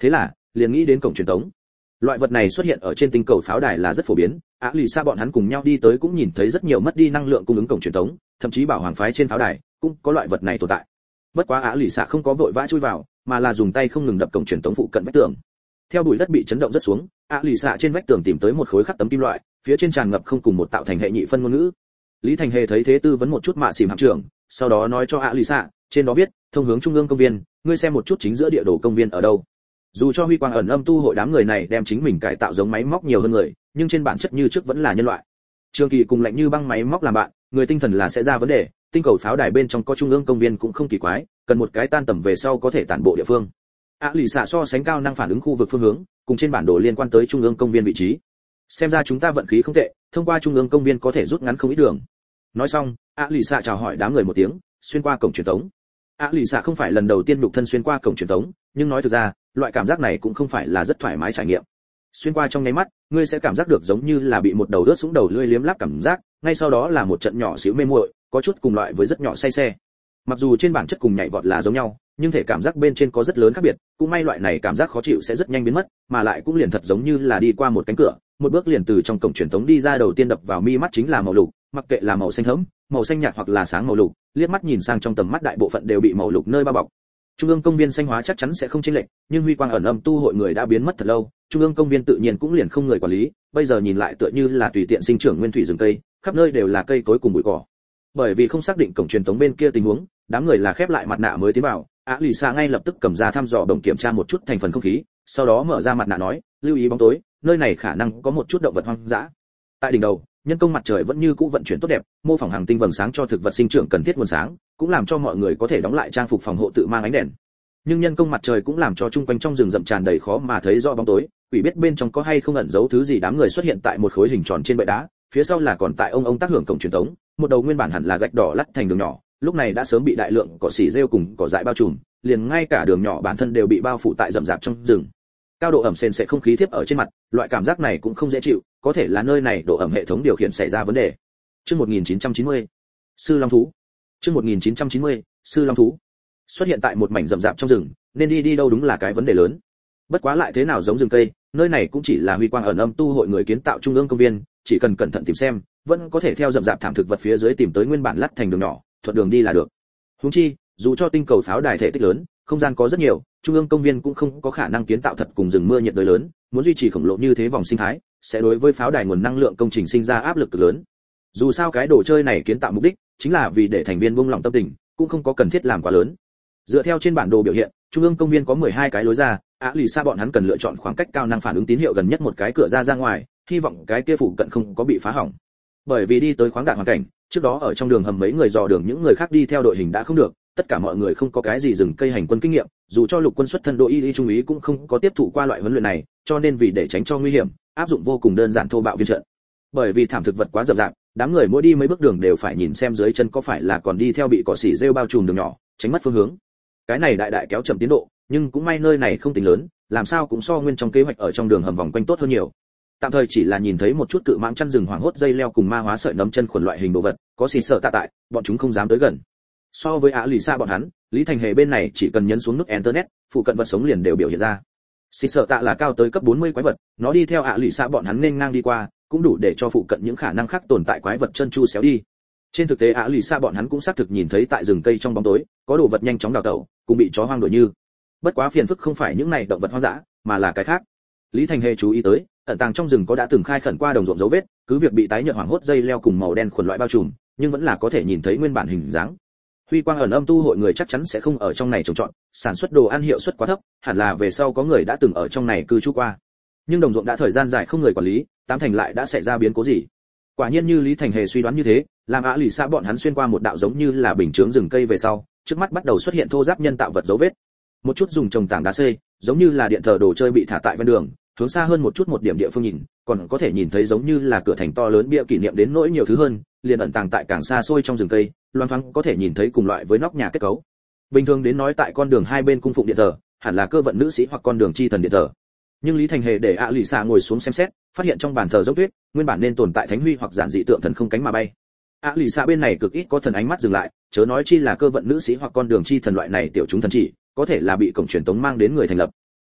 liền nghĩ đến cổng truyền tống. Loại vật này xuất hiện ở trên tinh cầu pháo đài là rất phổ biến, Á lì xa bọn hắn cùng nhau đi tới cũng nhìn thấy rất nhiều mất đi năng lượng cung ứng cổng truyền tống, thậm chí bảo hoàng phái trên pháo đài cũng có loại vật này tồn tại. Bất quá Á lì xa không có vội vã chui vào, mà là dùng tay không ngừng đập cổng truyền tống phụ cận vách tường. Theo bụi đất bị chấn động rất xuống, Á lì xa trên vách tường tìm tới một khối khắc tấm kim loại, phía trên tràn ngập không cùng một tạo thành hệ nhị phân ngôn ngữ. Lý Thành Hề thấy thế tư vấn một chút mạ xỉm hạm trưởng, sau đó nói cho Á lì xa, trên đó viết thông hướng trung ương công viên, ngươi xem một chút chính giữa địa đồ công viên ở đâu. Dù cho huy quang ẩn âm tu hội đám người này đem chính mình cải tạo giống máy móc nhiều hơn người, nhưng trên bản chất như trước vẫn là nhân loại. Trường Kỳ cùng lạnh như băng máy móc làm bạn, người tinh thần là sẽ ra vấn đề, tinh cầu pháo đài bên trong có trung ương công viên cũng không kỳ quái, cần một cái tan tầm về sau có thể tản bộ địa phương. Á lì xạ so sánh cao năng phản ứng khu vực phương hướng, cùng trên bản đồ liên quan tới trung ương công viên vị trí. Xem ra chúng ta vận khí không tệ, thông qua trung ương công viên có thể rút ngắn không ít đường. Nói xong, Á lì xạ chào hỏi đám người một tiếng, xuyên qua cổng truyền tống. Á lì xạ không phải lần đầu tiên nhục thân xuyên qua cổng truyền tống, nhưng nói thực ra, loại cảm giác này cũng không phải là rất thoải mái trải nghiệm. Xuyên qua trong nháy mắt, ngươi sẽ cảm giác được giống như là bị một đầu rớt xuống đầu lưỡi liếm láp cảm giác, ngay sau đó là một trận nhỏ xíu mê muội, có chút cùng loại với rất nhỏ say xe. Mặc dù trên bản chất cùng nhảy vọt là giống nhau, nhưng thể cảm giác bên trên có rất lớn khác biệt, cũng may loại này cảm giác khó chịu sẽ rất nhanh biến mất, mà lại cũng liền thật giống như là đi qua một cánh cửa, một bước liền từ trong cổng truyền tống đi ra. Đầu tiên đập vào mi mắt chính là màu lục, mặc kệ là màu xanh thẫm, màu xanh nhạt hoặc là sáng màu lục, liếc mắt nhìn sang trong tầm mắt đại bộ phận đều bị màu lục nơi bao bọc. Trung ương công viên xanh hóa chắc chắn sẽ không chênh lệch, nhưng huy quang ẩn âm tu hội người đã biến mất thật lâu, trung ương công viên tự nhiên cũng liền không người quản lý, bây giờ nhìn lại tựa như là tùy tiện sinh trưởng nguyên thủy rừng cây, khắp nơi đều là cây cối cùng bụi cỏ. Bởi vì không xác định cổng truyền tống bên kia tình huống, đám người là khép lại mặt nạ mới tiến vào. Á lì xa ngay lập tức cầm ra thăm dò đồng kiểm tra một chút thành phần không khí, sau đó mở ra mặt nạ nói, lưu ý bóng tối, nơi này khả năng có một chút động vật hoang dã. Tại đỉnh đầu, nhân công mặt trời vẫn như cũ vận chuyển tốt đẹp, mô phỏng hàng tinh vầng sáng cho thực vật sinh trưởng cần thiết nguồn sáng, cũng làm cho mọi người có thể đóng lại trang phục phòng hộ tự mang ánh đèn. Nhưng nhân công mặt trời cũng làm cho chung quanh trong rừng rậm tràn đầy khó mà thấy rõ bóng tối, quỷ biết bên trong có hay không ẩn giấu thứ gì. Đám người xuất hiện tại một khối hình tròn trên bệ đá, phía sau là còn tại ông ông tác hưởng cổng truyền tống, một đầu nguyên bản hẳn là gạch đỏ lắt thành đường nhỏ, lúc này đã sớm bị đại lượng cỏ xỉ rêu cùng cỏ dại bao trùm, liền ngay cả đường nhỏ bản thân đều bị bao phủ tại rậm rạp trong rừng. Cao độ ẩm sền sệt không khí tiếp ở trên mặt, loại cảm giác này cũng không dễ chịu, có thể là nơi này độ ẩm hệ thống điều khiển xảy ra vấn đề. Chương một nghìn chín trăm chín mươi, Sư Long thú. Chương một nghìn chín trăm chín mươi, Sư Long thú. Xuất hiện tại một mảnh rậm rạp trong rừng, nên đi đi đâu đúng là cái vấn đề lớn. Bất quá lại thế nào giống rừng cây, nơi này cũng chỉ là huy quang ẩn âm tu hội người kiến tạo trung ương công viên, chỉ cần cẩn thận tìm xem, vẫn có thể theo rậm rạp thảm thực vật phía dưới tìm tới nguyên bản lát thành đường nhỏ, thuận đường đi là được. Huống chi, dù cho tinh cầu pháo đài thể tích lớn, không gian có rất nhiều, trung ương công viên cũng không có khả năng kiến tạo thật cùng rừng mưa nhiệt đới lớn, muốn duy trì khổng lồ như thế vòng sinh thái, sẽ đối với pháo đài nguồn năng lượng công trình sinh ra áp lực cực lớn. Dù sao cái đồ chơi này kiến tạo mục đích chính là vì để thành viên buông lòng tâm tình, cũng không có cần thiết làm quá lớn. Dựa theo trên bản đồ biểu hiện, trung ương công viên có mười hai cái lối ra, Á lì xa bọn hắn cần lựa chọn khoảng cách cao năng phản ứng tín hiệu gần nhất một cái cửa ra ra ngoài, hy vọng cái kia phụ cận không có bị phá hỏng. Bởi vì đi tới khoáng đạt hoàn cảnh, trước đó ở trong đường hầm mấy người dò đường những người khác đi theo đội hình đã không được, tất cả mọi người không có cái gì dừng cây hành quân kinh nghiệm, dù cho lục quân xuất thân đội y y trung úy cũng không có tiếp thụ qua loại huấn luyện này, cho nên vì để tránh cho nguy hiểm, áp dụng vô cùng đơn giản thô bạo viên trận. Bởi vì thảm thực vật quá rậm rạp, đám người mỗi đi mấy bước đường đều phải nhìn xem dưới chân có phải là còn đi theo bị cỏ xỉ rêu bao trùm đường nhỏ, tránh mất phương hướng. Cái này đại đại kéo chậm tiến độ, nhưng cũng may nơi này không tính lớn, làm sao cũng so nguyên trong kế hoạch ở trong đường hầm vòng quanh tốt hơn nhiều. Tạm thời chỉ là nhìn thấy một chút cự mãng chăn rừng hoảng hốt dây leo cùng ma hóa sợi nấm chân khuẩn loại hình đồ vật, có xì sợ tạ tại, bọn chúng không dám tới gần. So với Á lì xa bọn hắn, Lý Thành Hề bên này chỉ cần nhấn xuống nút internet, phụ cận vật sống liền đều biểu hiện ra. Xì sợ tạ là cao tới cấp bốn mươi quái vật, nó đi theo Á lì xa bọn hắn nên ngang đi qua, cũng đủ để cho phụ cận những khả năng khác tồn tại quái vật chân chu xéo đi. Trên thực tế Á lì xa bọn hắn cũng xác thực nhìn thấy tại rừng cây trong bóng tối, có đồ vật nhanh chóng đào tẩu, cũng bị chó hoang đuổi như. Bất quá phiền phức không phải những này động vật hoang dã, mà là cái khác. Lý Thành Hề chú ý tới, ẩn tàng trong rừng có đã từng khai khẩn qua đồng ruộng dấu vết, cứ việc bị tái nhợt hoảng hốt dây leo cùng màu đen khuẩn loại bao trùm, nhưng vẫn là có thể nhìn thấy nguyên bản hình dáng. Huy quang ẩn âm tu hội người chắc chắn sẽ không ở trong này trồng trọt, sản xuất đồ ăn hiệu suất quá thấp, hẳn là về sau có người đã từng ở trong này cư trú qua. Nhưng đồng ruộng đã thời gian dài không người quản lý, tám thành lại đã xảy ra biến cố gì. Quả nhiên như Lý Thành Hề suy đoán như thế, làm Á lì xa bọn hắn xuyên qua một đạo giống như là bình chướng rừng cây về sau, trước mắt bắt đầu xuất hiện thô ráp nhân tạo vật dấu vết. Một chút dùng trồng tảng đá xây, giống như là điện thờ đồ chơi bị thả tại ven đường, hướng xa hơn một chút một điểm địa phương nhìn, còn có thể nhìn thấy giống như là cửa thành to lớn bia kỷ niệm đến nỗi nhiều thứ hơn, liền ẩn tàng tại càng xa xôi trong rừng cây, loang thoáng có thể nhìn thấy cùng loại với nóc nhà kết cấu. Bình thường đến nói tại con đường hai bên cung phụng điện thờ, hẳn là cơ vận nữ sĩ hoặc con đường chi thần điện thờ. Nhưng Lý Thành Hề để Á lì xa ngồi xuống xem xét, phát hiện trong bàn thờ dốc tuyết, nguyên bản nên tồn tại thánh huy hoặc giản dị tượng thần không cánh mà bay. Á lì xa bên này cực ít có thần ánh mắt dừng lại, chớ nói chi là cơ vận nữ sĩ hoặc con đường chi thần loại này tiểu chúng thần chỉ, có thể là bị cổng truyền tống mang đến người thành lập.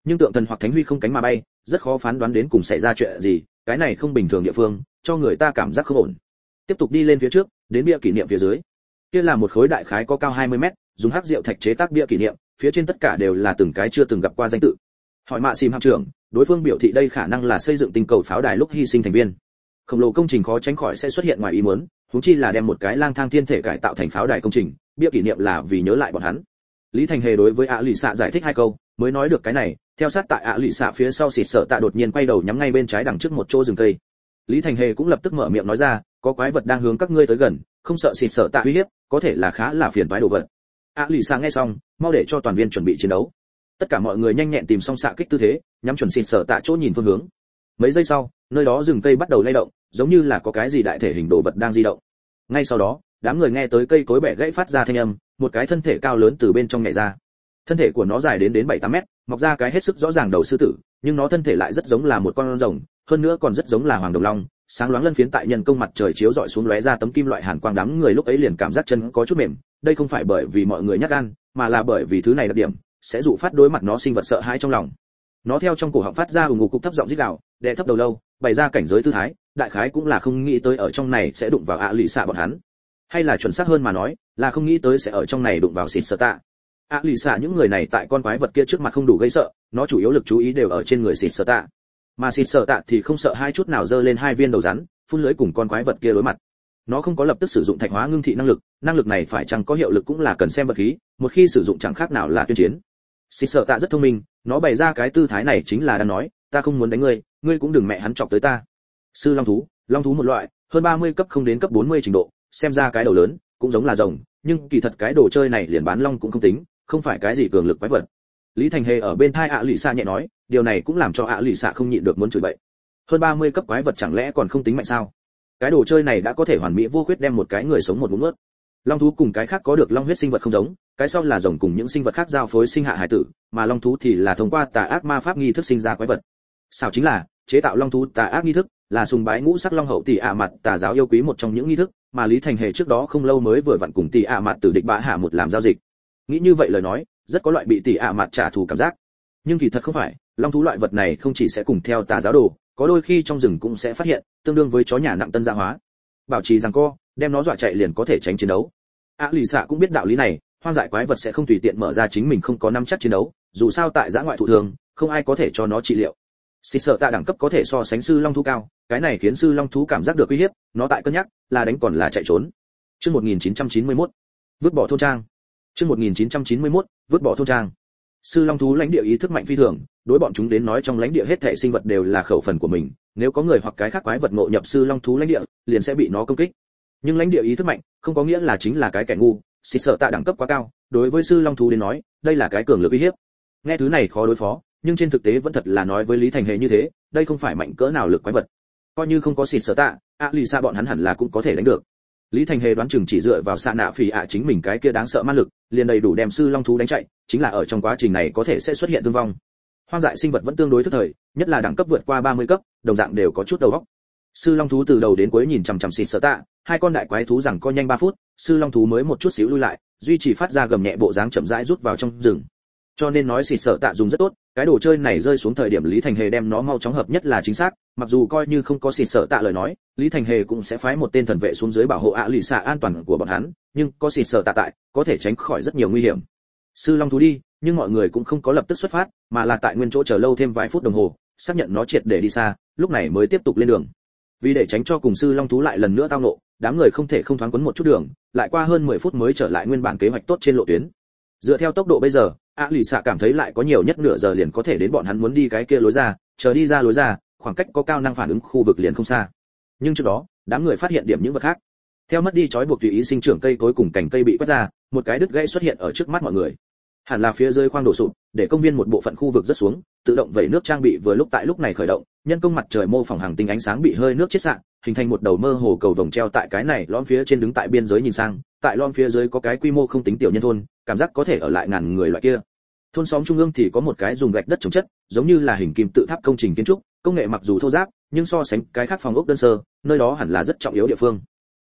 nhưng tượng thần hoặc thánh huy không cánh mà bay, rất khó phán đoán đến cùng xảy ra chuyện gì, cái này không bình thường địa phương, cho người ta cảm giác không ổn. Tiếp tục đi lên phía trước, đến bia kỷ niệm phía dưới. Kia là một khối đại khái có cao hai mươi mét, dùng hắc rượu thạch chế tác bia kỷ niệm, phía trên tất cả đều là từng cái chưa từng gặp qua danh tự. Hỏi Mạ Xìm hạm trưởng, đối phương biểu thị đây khả năng là xây dựng tinh cầu pháo đài lúc hy sinh thành viên. Khổng lồ công trình khó tránh khỏi sẽ xuất hiện ngoài ý muốn, huống chi là đem một cái lang thang thiên thể cải tạo thành pháo đài công trình, bia kỷ niệm là vì nhớ lại bọn hắn. Lý Thành Hề đối với ạ lì xạ giải thích hai câu, mới nói được cái này, theo sát tại ạ lì xạ phía sau xịt sợ tạ đột nhiên quay đầu nhắm ngay bên trái đằng trước một chỗ rừng cây. Lý Thành Hề cũng lập tức mở miệng nói ra, có quái vật đang hướng các ngươi tới gần, không sợ xịt sợ tạ uy hiếp, có thể là khá là phiền toái đồ vật. ạ lì xạ nghe xong, mau để cho toàn viên chuẩn bị chiến đấu. Tất cả mọi người nhanh nhẹn tìm xong xạ kích tư thế, nhắm chuẩn xịt sợ tạ chỗ nhìn phương hướng. Mấy giây sau, nơi đó rừng cây bắt đầu lay động, giống như là có cái gì đại thể hình đồ vật đang di động. Ngay sau đó, đám người nghe tới cây cối bẻ gãy phát ra thanh âm, một cái thân thể cao lớn từ bên trong nhảy ra. Thân thể của nó dài đến đến bảy tám mét, mọc ra cái hết sức rõ ràng đầu sư tử, nhưng nó thân thể lại rất giống là một con rồng, hơn nữa còn rất giống là hoàng đồng long, sáng loáng lân phiến tại nhân công mặt trời chiếu rọi xuống lóe ra tấm kim loại hàn quang, đám người lúc ấy liền cảm giác chân có chút mềm, đây không phải bởi vì mọi người nhát gan, mà là bởi vì thứ này đặc điểm sẽ dụ phát đối mặt nó sinh vật sợ hãi trong lòng. Nó theo trong cổ họng phát ra ù ngục cục thấp giọng rít gào, đè thấp đầu lâu, bày ra cảnh giới tư thái, đại khái cũng là không nghĩ tới ở trong này sẽ đụng vào ạ lì xạ bọn hắn, hay là chuẩn xác hơn mà nói là không nghĩ tới sẽ ở trong này đụng vào xịt sợ tạ. ạ lì xạ những người này tại con quái vật kia trước mặt không đủ gây sợ, nó chủ yếu lực chú ý đều ở trên người xịt sợ tạ, mà xịt sợ tạ thì không sợ hai chút nào, giơ lên hai viên đầu rắn phun lưới cùng con quái vật kia đối mặt. Nó không có lập tức sử dụng thạch hóa ngưng thị năng lực, năng lực này phải chăng có hiệu lực cũng là cần xem vật khí, một khi sử dụng chẳng khác nào là tuyên chiến. Xịt sợ tạ rất thông minh, nó bày ra cái tư thái này chính là đang nói, ta không muốn đánh ngươi, ngươi cũng đừng mẹ hắn chọc tới ta. Sư long thú, long thú một loại, hơn ba mươi cấp không đến cấp bốn mươi trình độ, xem ra cái đầu lớn, cũng giống là rồng, nhưng kỳ thật cái đồ chơi này liền bán long cũng không tính, không phải cái gì cường lực quái vật. Lý Thành Hề ở bên thai ạ lì xạ nhẹ nói, điều này cũng làm cho ạ lì xạ không nhịn được muốn chửi bậy. Hơn ba mươi cấp quái vật chẳng lẽ còn không tính mạnh sao? Cái đồ chơi này đã có thể hoàn mỹ vô khuyết đem một cái người sống một ngụm nuốt. Long thú cùng cái khác có được long huyết sinh vật không giống, cái sau là rồng cùng những sinh vật khác giao phối sinh hạ hải tử, mà long thú thì là thông qua tà ác ma pháp nghi thức sinh ra quái vật. Sao chính là chế tạo long thú tà ác nghi thức, là sùng bái ngũ sắc long hậu tỷ ạ mặt tà giáo yêu quý một trong những nghi thức, mà Lý Thành Hề trước đó không lâu mới vừa vặn cùng tỷ ạ mặt tử địch bạ hạ một làm giao dịch. Nghĩ như vậy lời nói, rất có loại bị tỷ ạ mặt trả thù cảm giác. Nhưng kỳ thật không phải, long thú loại vật này không chỉ sẽ cùng theo tà giáo đồ, có đôi khi trong rừng cũng sẽ phát hiện, tương đương với chó nhà nặng tân gia hóa. Bảo trì rằng co, đem nó dọa chạy liền có thể tránh chiến đấu. ạ lì xạ cũng biết đạo lý này, hoang dại quái vật sẽ không tùy tiện mở ra chính mình không có nắm chắc chiến đấu, dù sao tại giã ngoại thụ thường, không ai có thể cho nó trị liệu. Xịt sợ tạ đẳng cấp có thể so sánh sư long thú cao, cái này khiến sư long thú cảm giác được uy hiếp, nó tại cân nhắc là đánh còn là chạy trốn. Chương một nghìn chín trăm chín mươi mốt, vứt bỏ thôn trang. Chương một nghìn chín trăm chín mươi mốt, vứt bỏ thôn trang. Sư long thú lãnh địa ý thức mạnh phi thường, đối bọn chúng đến nói trong lãnh địa hết thảy sinh vật đều là khẩu phần của mình, nếu có người hoặc cái khác quái vật ngộ nhập sư long thú lãnh địa, liền sẽ bị nó công kích. Nhưng lãnh địa ý thức mạnh, không có nghĩa là chính là cái kẻ ngu, xịt sợ tạ đẳng cấp quá cao, đối với sư long thú đến nói, đây là cái cường lực uy hiếp. Nghe thứ này khó đối phó, nhưng trên thực tế vẫn thật là nói với Lý Thành Hề như thế, đây không phải mạnh cỡ nào lực quái vật. Coi như không có xịt sợ tạ, ạ lì xạ bọn hắn hẳn là cũng có thể đánh được. Lý Thành Hề đoán chừng chỉ dựa vào xạ nạ phỉ ạ chính mình cái kia đáng sợ ma lực, liền đầy đủ đem sư long thú đánh chạy, chính là ở trong quá trình này có thể sẽ xuất hiện thương vong. Hoang dại sinh vật vẫn tương đối thức thời, nhất là đẳng cấp vượt qua ba mươi cấp, đồng dạng đều có chút đầu óc. Sư long thú từ đầu đến cuối nhìn chằm chằm xịt sợ tạ, hai con đại quái thú rằng co nhanh ba phút, sư long thú mới một chút xíu lui lại, duy trì phát ra gầm nhẹ bộ dáng chậm rãi rút vào trong rừng. Cho nên nói xịt sợ tạ dùng rất tốt, cái đồ chơi này rơi xuống thời điểm Lý Thành Hề đem nó mau chóng hợp nhất là chính xác, mặc dù coi như không có xịt sợ tạ lời nói, Lý Thành Hề cũng sẽ phái một tên thần vệ xuống dưới bảo hộ ạ lì xạ an toàn của bọn hắn, nhưng có xịt sợ tạ tại, có thể tránh khỏi rất nhiều nguy hiểm. Sư long thú đi, nhưng mọi người cũng không có lập tức xuất phát, mà là tại nguyên chỗ chờ lâu thêm vài phút đồng hồ, xác nhận nó triệt để đi xa, lúc này mới tiếp tục lên đường. Vì để tránh cho cùng sư long thú lại lần nữa tao ngộ, đám người không thể không thoáng quấn một chút đường, lại qua hơn mười phút mới trở lại nguyên bản kế hoạch tốt trên lộ tuyến. Dựa theo tốc độ bây giờ, ạ lì xạ cảm thấy lại có nhiều nhất nửa giờ liền có thể đến bọn hắn muốn đi cái kia lối ra, chờ đi ra lối ra, khoảng cách có cao năng phản ứng khu vực liền không xa. Nhưng trước đó, đám người phát hiện điểm những vật khác. Theo mất đi trói buộc tùy ý sinh trưởng cây cối cùng cành cây bị quét ra, một cái đứt gãy xuất hiện ở trước mắt mọi người. Hẳn là phía dưới khoang đổ sụp, để công viên một bộ phận khu vực rất xuống, tự động vẩy nước trang bị vừa lúc tại lúc này khởi động, nhân công mặt trời mô phỏng hàng tinh ánh sáng bị hơi nước chiết xạ, hình thành một đầu mơ hồ cầu vồng treo tại cái này lõm phía trên, đứng tại biên giới nhìn sang, tại lõm phía dưới có cái quy mô không tính tiểu nhân thôn, cảm giác có thể ở lại ngàn người loại kia. Thôn xóm trung ương thì có một cái dùng gạch đất trồng chất, giống như là hình kim tự tháp công trình kiến trúc, công nghệ mặc dù thô ráp, nhưng so sánh cái khác phòng ốc đơn sơ, nơi đó hẳn là rất trọng yếu địa phương.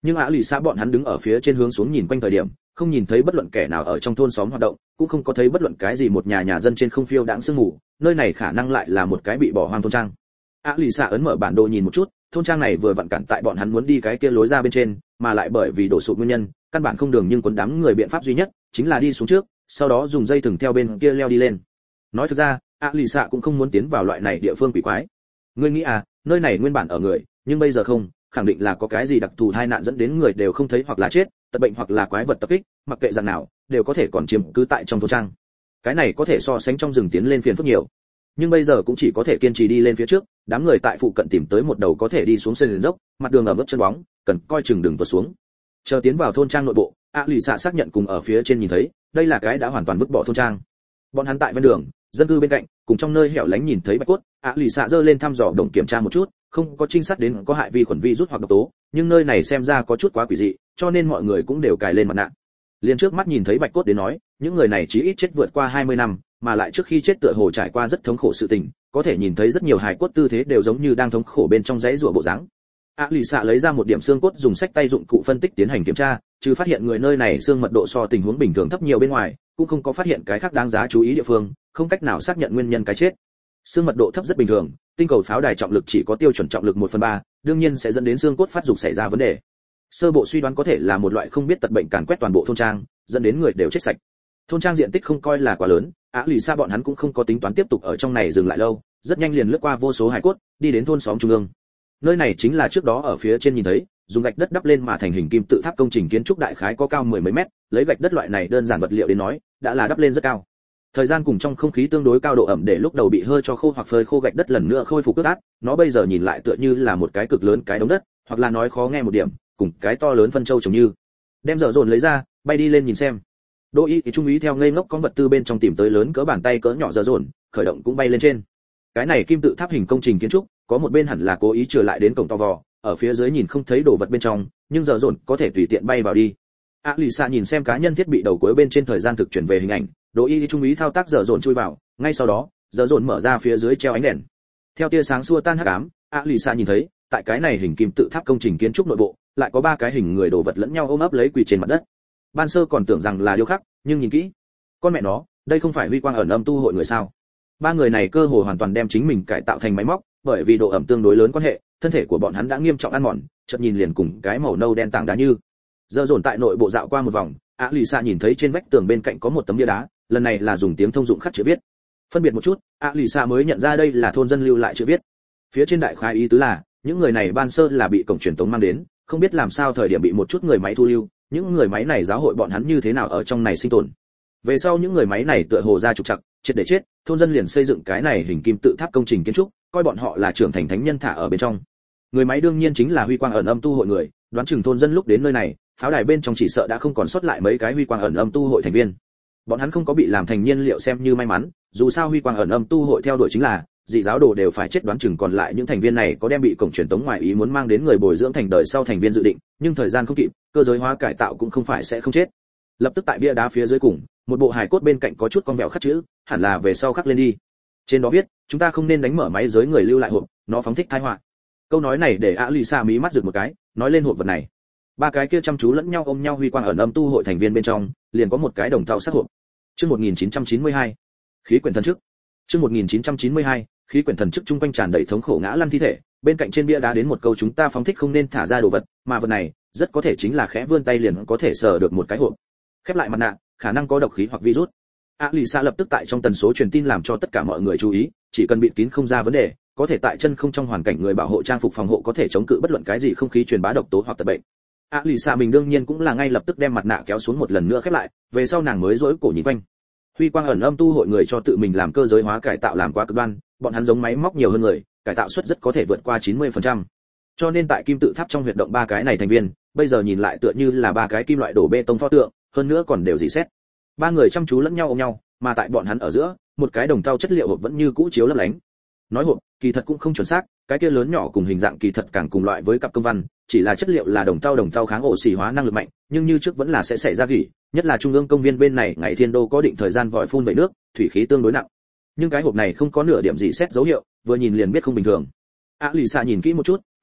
Nhưng ạ lì xa bọn hắn đứng ở phía trên hướng xuống nhìn quanh thời điểm, không nhìn thấy bất luận kẻ nào ở trong thôn xóm hoạt động, cũng không có thấy bất luận cái gì một nhà nhà dân trên không phiêu đãng sương mù, nơi này khả năng lại là một cái bị bỏ hoang thôn trang. ạ lì xa ấn mở bản đồ nhìn một chút, thôn trang này vừa vặn cản tại bọn hắn muốn đi cái kia lối ra bên trên, mà lại bởi vì đổ sụp nguyên nhân, căn bản không đường nhưng cuốn đám người biện pháp duy nhất chính là đi xuống trước, sau đó dùng dây thừng theo bên kia leo đi lên. Nói thực ra, ạ lì xa cũng không muốn tiến vào loại này địa phương quỷ quái. Ngươi nghĩ à, nơi này nguyên bản ở người, nhưng bây giờ không, khẳng định là có cái gì đặc thù tai nạn dẫn đến người đều không thấy hoặc là chết, tật bệnh hoặc là quái vật tập kích, mặc kệ dạng nào, đều có thể còn chiếm cứ tại trong thôn trang. Cái này có thể so sánh trong rừng tiến lên phiền phức nhiều. Nhưng bây giờ cũng chỉ có thể kiên trì đi lên phía trước, đám người tại phụ cận tìm tới một đầu có thể đi xuống sườn dốc, mặt đường ở mức chân bóng, cần coi chừng đừng tuột xuống. Chờ tiến vào thôn trang nội bộ, ạ lì xạ xác nhận cùng ở phía trên nhìn thấy, đây là cái đã hoàn toàn vứt bỏ thôn trang. Bọn hắn tại ven đường, dân cư bên cạnh, cùng trong nơi hẻo lánh nhìn thấy bạch cốt, ạ lì xạ giơ lên thăm dò đồng kiểm tra một chút, không có trinh sát đến có hại vi khuẩn virus hoặc độc tố, nhưng nơi này xem ra có chút quá quỷ dị, cho nên mọi người cũng đều cài lên mặt nạ. Liên trước mắt nhìn thấy bạch cốt đến nói, những người này chí ít chết vượt qua hai mươi năm, mà lại trước khi chết tựa hồ trải qua rất thống khổ sự tình, có thể nhìn thấy rất nhiều hài cốt tư thế đều giống như đang thống khổ bên trong dãy rủa bộ dáng. ạ lì xạ lấy ra một điểm xương cốt dùng sách tay dụng cụ phân tích tiến hành kiểm tra, trừ phát hiện người nơi này xương mật độ so tình huống bình thường thấp nhiều bên ngoài, cũng không có phát hiện cái khác đáng giá chú ý địa phương, không cách nào xác nhận nguyên nhân cái chết. Xương mật độ thấp rất bình thường, tinh cầu pháo đài trọng lực chỉ có tiêu chuẩn trọng lực một phần ba, đương nhiên sẽ dẫn đến xương cốt phát dục xảy ra vấn đề. Sơ bộ suy đoán có thể là một loại không biết tật bệnh càn quét toàn bộ thôn trang, dẫn đến người đều chết sạch. Thôn trang diện tích không coi là quá lớn, á lì xa bọn hắn cũng không có tính toán tiếp tục ở trong này dừng lại lâu, rất nhanh liền lướt qua vô số hải cốt, đi đến thôn xóm trung ương. Nơi này chính là trước đó ở phía trên nhìn thấy, dùng gạch đất đắp lên mà thành hình kim tự tháp công trình kiến trúc đại khái có cao mười mấy mét, lấy gạch đất loại này đơn giản vật liệu đến nói, đã là đắp lên rất cao. Thời gian cùng trong không khí tương đối cao độ ẩm để lúc đầu bị hơi cho khô hoặc phơi khô gạch đất lần nữa khôi phục ướt át, nó bây giờ nhìn lại tựa như là một cái cực lớn cái đống đất, hoặc là nói khó nghe một điểm, cùng cái to lớn phân châu trồng như. Đem dở dồn lấy ra, bay đi lên nhìn xem. Đỗ Y thì trung úy theo ngây ngốc con vật tư bên trong tìm tới lớn cỡ bàn tay cỡ nhỏ dở dồn, khởi động cũng bay lên trên. Cái này kim tự tháp hình công trình kiến trúc, có một bên hẳn là cố ý trở lại đến cổng to vò, ở phía dưới nhìn không thấy đồ vật bên trong, nhưng dở dồn có thể tùy tiện bay vào đi. A lì xạ nhìn xem cá nhân thiết bị đầu cuối bên trên thời gian thực chuyển về hình ảnh, Đỗ Y trung úy thao tác dở dồn chui vào, ngay sau đó, dở dồn mở ra phía dưới treo ánh đèn. Theo tia sáng xua tan hắc ám, A lì xạ nhìn thấy, tại cái này hình kim tự tháp công trình kiến trúc nội bộ, lại có ba cái hình người đồ vật lẫn nhau ôm ấp lấy quỳ trên mặt đất. Ban sơ còn tưởng rằng là điêu khắc, nhưng nhìn kỹ, con mẹ nó, đây không phải Huy Quang ẩn âm tu hội người sao? Ba người này cơ hồ hoàn toàn đem chính mình cải tạo thành máy móc, bởi vì độ ẩm tương đối lớn quan hệ, thân thể của bọn hắn đã nghiêm trọng ăn mòn, chợt nhìn liền cùng cái màu nâu đen tảng đá như. Giờ dồn tại nội bộ dạo qua một vòng, á lì xạ nhìn thấy trên vách tường bên cạnh có một tấm bia đá, lần này là dùng tiếng thông dụng khắc chữ viết. Phân biệt một chút, á lì xạ mới nhận ra đây là thôn dân lưu lại chữ viết. Phía trên đại khái ý tứ là, những người này ban sơ là bị cổng truyền tống mang đến, không biết làm sao thời điểm bị một chút người máy thu lưu, những người máy này giáo hội bọn hắn như thế nào ở trong này sinh tồn. Về sau những người máy này tựa hồ ra trục trặc, chết để chết, thôn dân liền xây dựng cái này hình kim tự tháp công trình kiến trúc, coi bọn họ là trưởng thành thánh nhân thả ở bên trong. Người máy đương nhiên chính là Huy Quang ẩn âm tu hội người, đoán chừng thôn dân lúc đến nơi này, pháo đài bên trong chỉ sợ đã không còn sót lại mấy cái Huy Quang ẩn âm tu hội thành viên. Bọn hắn không có bị làm thành nhiên liệu xem như may mắn, dù sao Huy Quang ẩn âm tu hội theo đuổi chính là dị giáo đồ đều phải chết, đoán chừng còn lại những thành viên này có đem bị cổng truyền tống ngoài ý muốn mang đến người bồi dưỡng thành đời sau thành viên dự định, nhưng thời gian không kịp, cơ giới hóa cải tạo cũng không phải sẽ không chết. Lập tức tại bia đá phía dưới cùng, một bộ hài cốt bên cạnh có chút con vẹo khắc chữ, hẳn là về sau khắc lên đi. Trên đó viết, chúng ta không nên đánh mở máy giới người lưu lại hộp, nó phóng thích tai họa. Câu nói này để A Lisa mí mắt rực một cái, nói lên hộp vật này. Ba cái kia chăm chú lẫn nhau ôm nhau Huy Quang ẩn âm tu hội thành viên bên trong, liền có một cái đồng thau sắc hộp. Chương một nghìn chín trăm chín mươi hai, khí quyển thần chức. Chương một nghìn chín trăm chín mươi hai, khí quyển thần chức trung quanh tràn đầy thống khổ ngã lăn thi thể, bên cạnh trên bia đá đến một câu chúng ta phóng thích không nên thả ra đồ vật, mà vật này, rất có thể chính là khẽ vươn tay liền có thể sờ được một cái hộp. Khép lại mặt nạ, khả năng có độc khí hoặc virus. A Lisa lập tức tại trong tần số truyền tin làm cho tất cả mọi người chú ý, chỉ cần bịt kín không ra vấn đề, có thể tại chân không trong hoàn cảnh người bảo hộ trang phục phòng hộ có thể chống cự bất luận cái gì không khí truyền bá độc tố hoặc tật bệnh. A Lisa mình đương nhiên cũng là ngay lập tức đem mặt nạ kéo xuống một lần nữa khép lại, về sau nàng mới rỗi cổ nhìn quanh. Huy Quang ẩn âm tu hội người cho tự mình làm cơ giới hóa cải tạo làm quá cực đoan, bọn hắn giống máy móc nhiều hơn người, cải tạo suất rất có thể vượt qua chín mươi phần trăm. Cho nên tại kim tự tháp trong huyệt động ba cái này thành viên, bây giờ nhìn lại tựa như là ba cái kim loại đổ bê tông pho tượng, hơn nữa còn đều dì xét. Ba người chăm chú lẫn nhau ôm nhau, mà tại bọn hắn ở giữa, một cái đồng thau chất liệu hộp vẫn như cũ chiếu lấp lánh. Nói hộp, kỳ thật cũng không chuẩn xác, cái kia lớn nhỏ cùng hình dạng kỳ thật càng cùng loại với cặp công văn, chỉ là chất liệu là đồng thau đồng thau kháng oxy hóa năng lực mạnh, nhưng như trước vẫn là sẽ xảy ra gỉ, nhất là trung ương công viên bên này ngày thiên đô có định thời gian vòi phun vậy nước, thủy khí tương đối nặng. Nhưng cái hộp này không có nửa điểm gì xét dấu hiệu, vừa nhìn liền biết không bình thường. A Lisa nhìn kỹ một chút,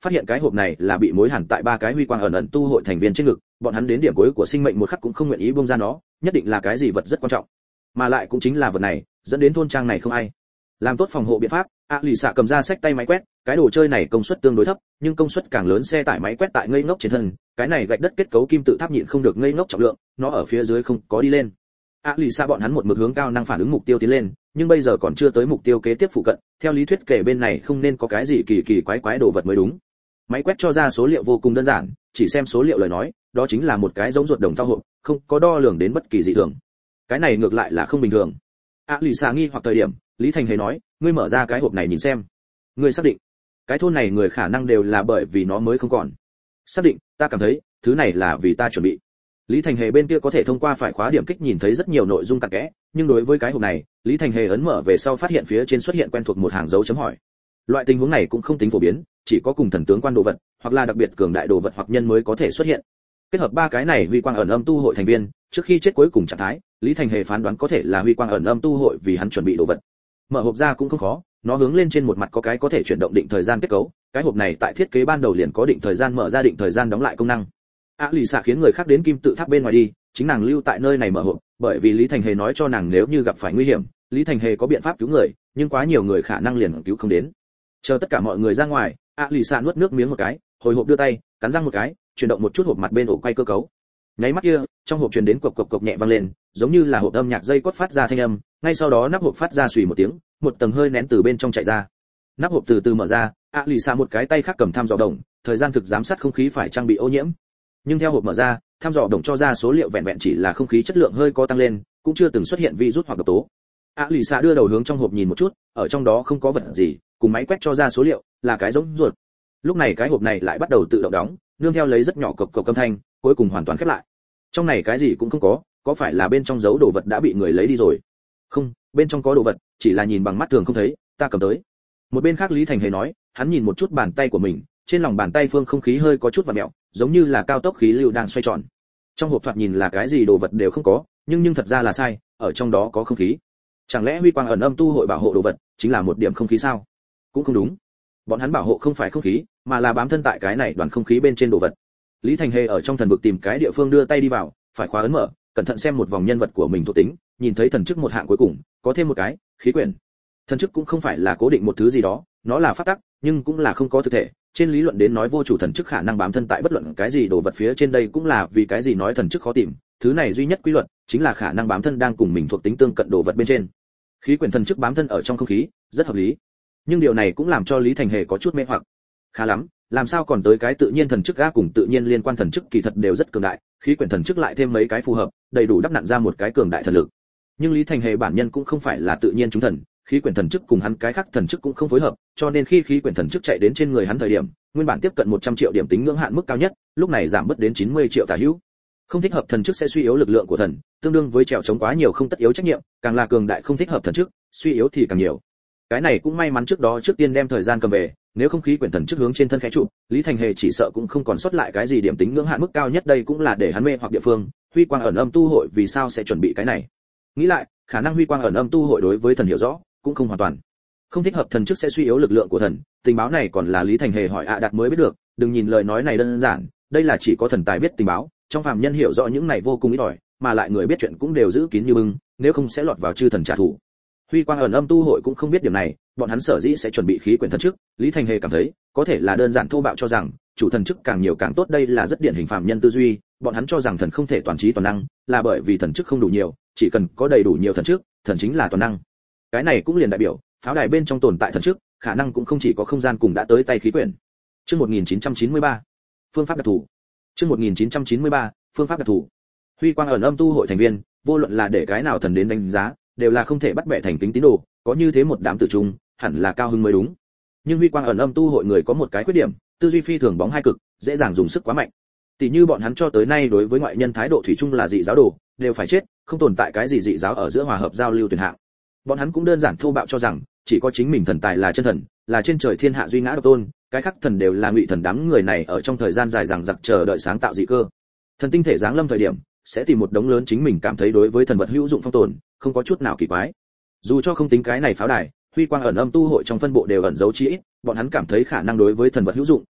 phát hiện cái hộp này là bị mối hàn tại ba cái huy quang ẩn ẩn tu hội thành viên trên ngực, bọn hắn đến điểm cuối của sinh mệnh một khắc cũng không nguyện ý buông ra nó, nhất định là cái gì vật rất quan trọng. Mà lại cũng chính là vật này, dẫn đến thôn trang này không ai. Làm tốt phòng hộ biện pháp, A Lì Xạ cầm ra xách tay máy quét, cái đồ chơi này công suất tương đối thấp, nhưng công suất càng lớn xe tải máy quét tại ngây ngốc trên thân, cái này gạch đất kết cấu kim tự tháp nhịn không được ngây ngốc trọng lượng, nó ở phía dưới không có đi lên. A Lì Xạ bọn hắn một mực hướng cao năng phản ứng mục tiêu tiến lên, nhưng bây giờ còn chưa tới mục tiêu kế tiếp phụ cận, theo lý thuyết kể bên này không nên có cái gì kỳ kỳ quái quái đồ vật mới đúng. Máy quét cho ra số liệu vô cùng đơn giản, chỉ xem số liệu lời nói, đó chính là một cái giống ruột đồng thau hộp, không có đo lường đến bất kỳ dị thường. Cái này ngược lại là không bình thường. A Lì Xạ nghi hoặc thời điểm, Lý Thành Hề nói, ngươi mở ra cái hộp này nhìn xem. Ngươi xác định? Cái thôn này người khả năng đều là bởi vì nó mới không còn. Xác định, ta cảm thấy, thứ này là vì ta chuẩn bị. Lý Thành Hề bên kia có thể thông qua phải khóa điểm kích nhìn thấy rất nhiều nội dung cặn kẽ, nhưng đối với cái hộp này, Lý Thành Hề ấn mở về sau phát hiện phía trên xuất hiện quen thuộc một hàng dấu chấm hỏi. Loại tình huống này cũng không tính phổ biến, chỉ có cùng thần tướng quan đồ vật, hoặc là đặc biệt cường đại đồ vật hoặc nhân mới có thể xuất hiện. Kết hợp ba cái này huy quang ẩn âm tu hội thành viên, trước khi chết cuối cùng trạng thái, Lý Thành Hề phán đoán có thể là huy quang ẩn âm tu hội vì hắn chuẩn bị đồ vật. Mở hộp ra cũng không khó, nó hướng lên trên một mặt có cái có thể chuyển động định thời gian kết cấu, cái hộp này tại thiết kế ban đầu liền có định thời gian mở ra định thời gian đóng lại công năng. A Lì Xạ khiến người khác đến kim tự tháp bên ngoài đi, chính nàng lưu tại nơi này mở hộp, bởi vì Lý Thành Hề nói cho nàng nếu như gặp phải nguy hiểm, Lý Thành Hề có biện pháp cứu người, nhưng quá nhiều người khả năng liền cứu không đến. Chờ tất cả mọi người ra ngoài, A Lì Xạ nuốt nước miếng một cái, hồi hộp đưa tay, cắn răng một cái, chuyển động một chút hộp mặt bên ổ quay cơ cấu. Nháy mắt kia, trong hộp truyền đến cộc cộc cộc nhẹ vang lên, giống như là hộp âm nhạc dây cốt phát ra thanh âm, ngay sau đó nắp hộp phát ra xùy một tiếng, một tầng hơi nén từ bên trong chạy ra. Nắp hộp từ từ mở ra, A Lì Xạ một cái tay khác cầm thăm dò đồng, thời gian thực giám sát không khí phải trang bị ô nhiễm. Nhưng theo hộp mở ra, thăm dò đồng cho ra số liệu vẹn vẹn chỉ là không khí chất lượng hơi có tăng lên, cũng chưa từng xuất hiện virus hoặc độc tố. A Lì Xạ đưa đầu hướng trong hộp nhìn một chút, ở trong đó không có vật gì, cùng máy quét cho ra số liệu, là cái giống ruột. Lúc này cái hộp này lại bắt đầu tự động đóng, nương theo lấy rất nhỏ cộc cộc âm thanh, cuối cùng hoàn toàn khép lại. Trong này cái gì cũng không có, có phải là bên trong giấu đồ vật đã bị người lấy đi rồi? Không, bên trong có đồ vật, chỉ là nhìn bằng mắt thường không thấy, ta cầm tới. Một bên khác Lý Thành Hề nói, hắn nhìn một chút bàn tay của mình, trên lòng bàn tay phương không khí hơi có chút vặn mèo, giống như là cao tốc khí lưu đang xoay tròn. Trong hộp thoạt nhìn là cái gì đồ vật đều không có, nhưng nhưng thật ra là sai, ở trong đó có không khí. Chẳng lẽ huy quang ẩn âm tu hội bảo hộ đồ vật chính là một điểm không khí sao? Cũng không đúng. Bọn hắn bảo hộ không phải không khí, mà là bám thân tại cái này đoàn không khí bên trên đồ vật. Lý Thành Hề ở trong thần vực tìm cái địa phương đưa tay đi vào, phải khóa ấn mở, cẩn thận xem một vòng nhân vật của mình thuộc tính, nhìn thấy thần chức một hạng cuối cùng, có thêm một cái, khí quyển. Thần chức cũng không phải là cố định một thứ gì đó, nó là pháp tắc, nhưng cũng là không có thực thể. Trên lý luận đến nói vô chủ thần chức khả năng bám thân tại bất luận cái gì đồ vật phía trên đây cũng là vì cái gì nói thần chức khó tìm, thứ này duy nhất quy luật chính là khả năng bám thân đang cùng mình thuộc tính tương cận đồ vật bên trên. Khí quyển thần chức bám thân ở trong không khí, rất hợp lý. Nhưng điều này cũng làm cho Lý Thành Hề có chút mê hoặc. Khá lắm, làm sao còn tới cái tự nhiên thần chức ga cùng tự nhiên liên quan thần chức kỳ thật đều rất cường đại, khí quyển thần chức lại thêm mấy cái phù hợp, đầy đủ đắp nặn ra một cái cường đại thần lực. Nhưng Lý Thành Hề bản nhân cũng không phải là tự nhiên chúng thần, khí quyển thần chức cùng hắn cái khác thần chức cũng không phối hợp, cho nên khi khí quyển thần chức chạy đến trên người hắn thời điểm, nguyên bản tiếp cận một trăm triệu điểm tính ngưỡng hạn mức cao nhất, lúc này giảm bớt đến chín mươi triệu tả hữu. Không thích hợp thần chức sẽ suy yếu lực lượng của thần, tương đương với trèo chống quá nhiều không tất yếu trách nhiệm, càng là cường đại không thích hợp thần chức, suy yếu thì càng nhiều. Cái này cũng may mắn trước đó trước tiên đem thời gian cầm về, nếu không khí quyển thần chức hướng trên thân khẽ trụ, Lý Thành Hề chỉ sợ cũng không còn sót lại cái gì điểm tính ngưỡng hạn mức cao nhất, đây cũng là để hắn mê hoặc địa phương. Huy quang ẩn âm tu hội vì sao sẽ chuẩn bị cái này? Nghĩ lại, khả năng huy quang ẩn âm tu hội đối với thần hiểu rõ, cũng không hoàn toàn. Không thích hợp thần chức sẽ suy yếu lực lượng của thần, tình báo này còn là Lý Thành Hề hỏi ạ đạt mới biết được, đừng nhìn lời nói này đơn giản, đây là chỉ có thần tài biết tình báo, trong phàm nhân hiểu rõ những này vô cùng ít ỏi, mà lại người biết chuyện cũng đều giữ kín như bưng, nếu không sẽ lọt vào chư thần trả thù. Huy quang ẩn âm tu hội cũng không biết điểm này, bọn hắn sở dĩ sẽ chuẩn bị khí quyển thần chức, Lý Thành Hề cảm thấy, có thể là đơn giản thô bạo cho rằng, chủ thần chức càng nhiều càng tốt, đây là rất điển hình phàm nhân tư duy, bọn hắn cho rằng thần không thể toàn trí toàn năng, là bởi vì thần chức không đủ nhiều, chỉ cần có đầy đủ nhiều thần chức, thần chính là toàn năng. Cái này cũng liền đại biểu, pháo đài bên trong tồn tại thần chức, khả năng cũng không chỉ có không gian cùng đã tới tay khí quyển. Chương một nghìn chín trăm chín mươi ba, phương pháp đặc thù. Chương một nghìn chín trăm chín mươi ba, phương pháp đặc thù. Huy quang ẩn âm tu hội thành viên, vô luận là để cái nào thần đến đánh giá, đều là không thể bắt bẻ thành kính tín đồ, có như thế một đám tử trung, hẳn là cao hứng mới đúng. Nhưng huy quang ẩn âm tu hội người có một cái khuyết điểm, tư duy phi thường bóng hai cực, dễ dàng dùng sức quá mạnh. Tỷ như bọn hắn cho tới nay đối với ngoại nhân thái độ thủy chung là dị giáo đồ, đều phải chết, không tồn tại cái gì dị giáo ở giữa hòa hợp giao lưu tuyển hạng. Bọn hắn cũng đơn giản thô bạo cho rằng, chỉ có chính mình thần tài là chân thần, là trên trời thiên hạ duy ngã độc tôn, cái khác thần đều là ngụy thần, đám người này ở trong thời gian dài dằng dặc chờ đợi sáng tạo dị cơ. Thần tinh thể giáng lâm thời điểm, sẽ tìm một đống lớn chính mình cảm thấy đối với thần vật hữu dụng phong tồn, không có chút nào kỳ quái. Dù cho không tính cái này pháo đài, huy quang ẩn âm tu hội trong phân bộ đều ẩn giấu chi ít, bọn hắn cảm thấy khả năng đối với thần vật hữu dụng,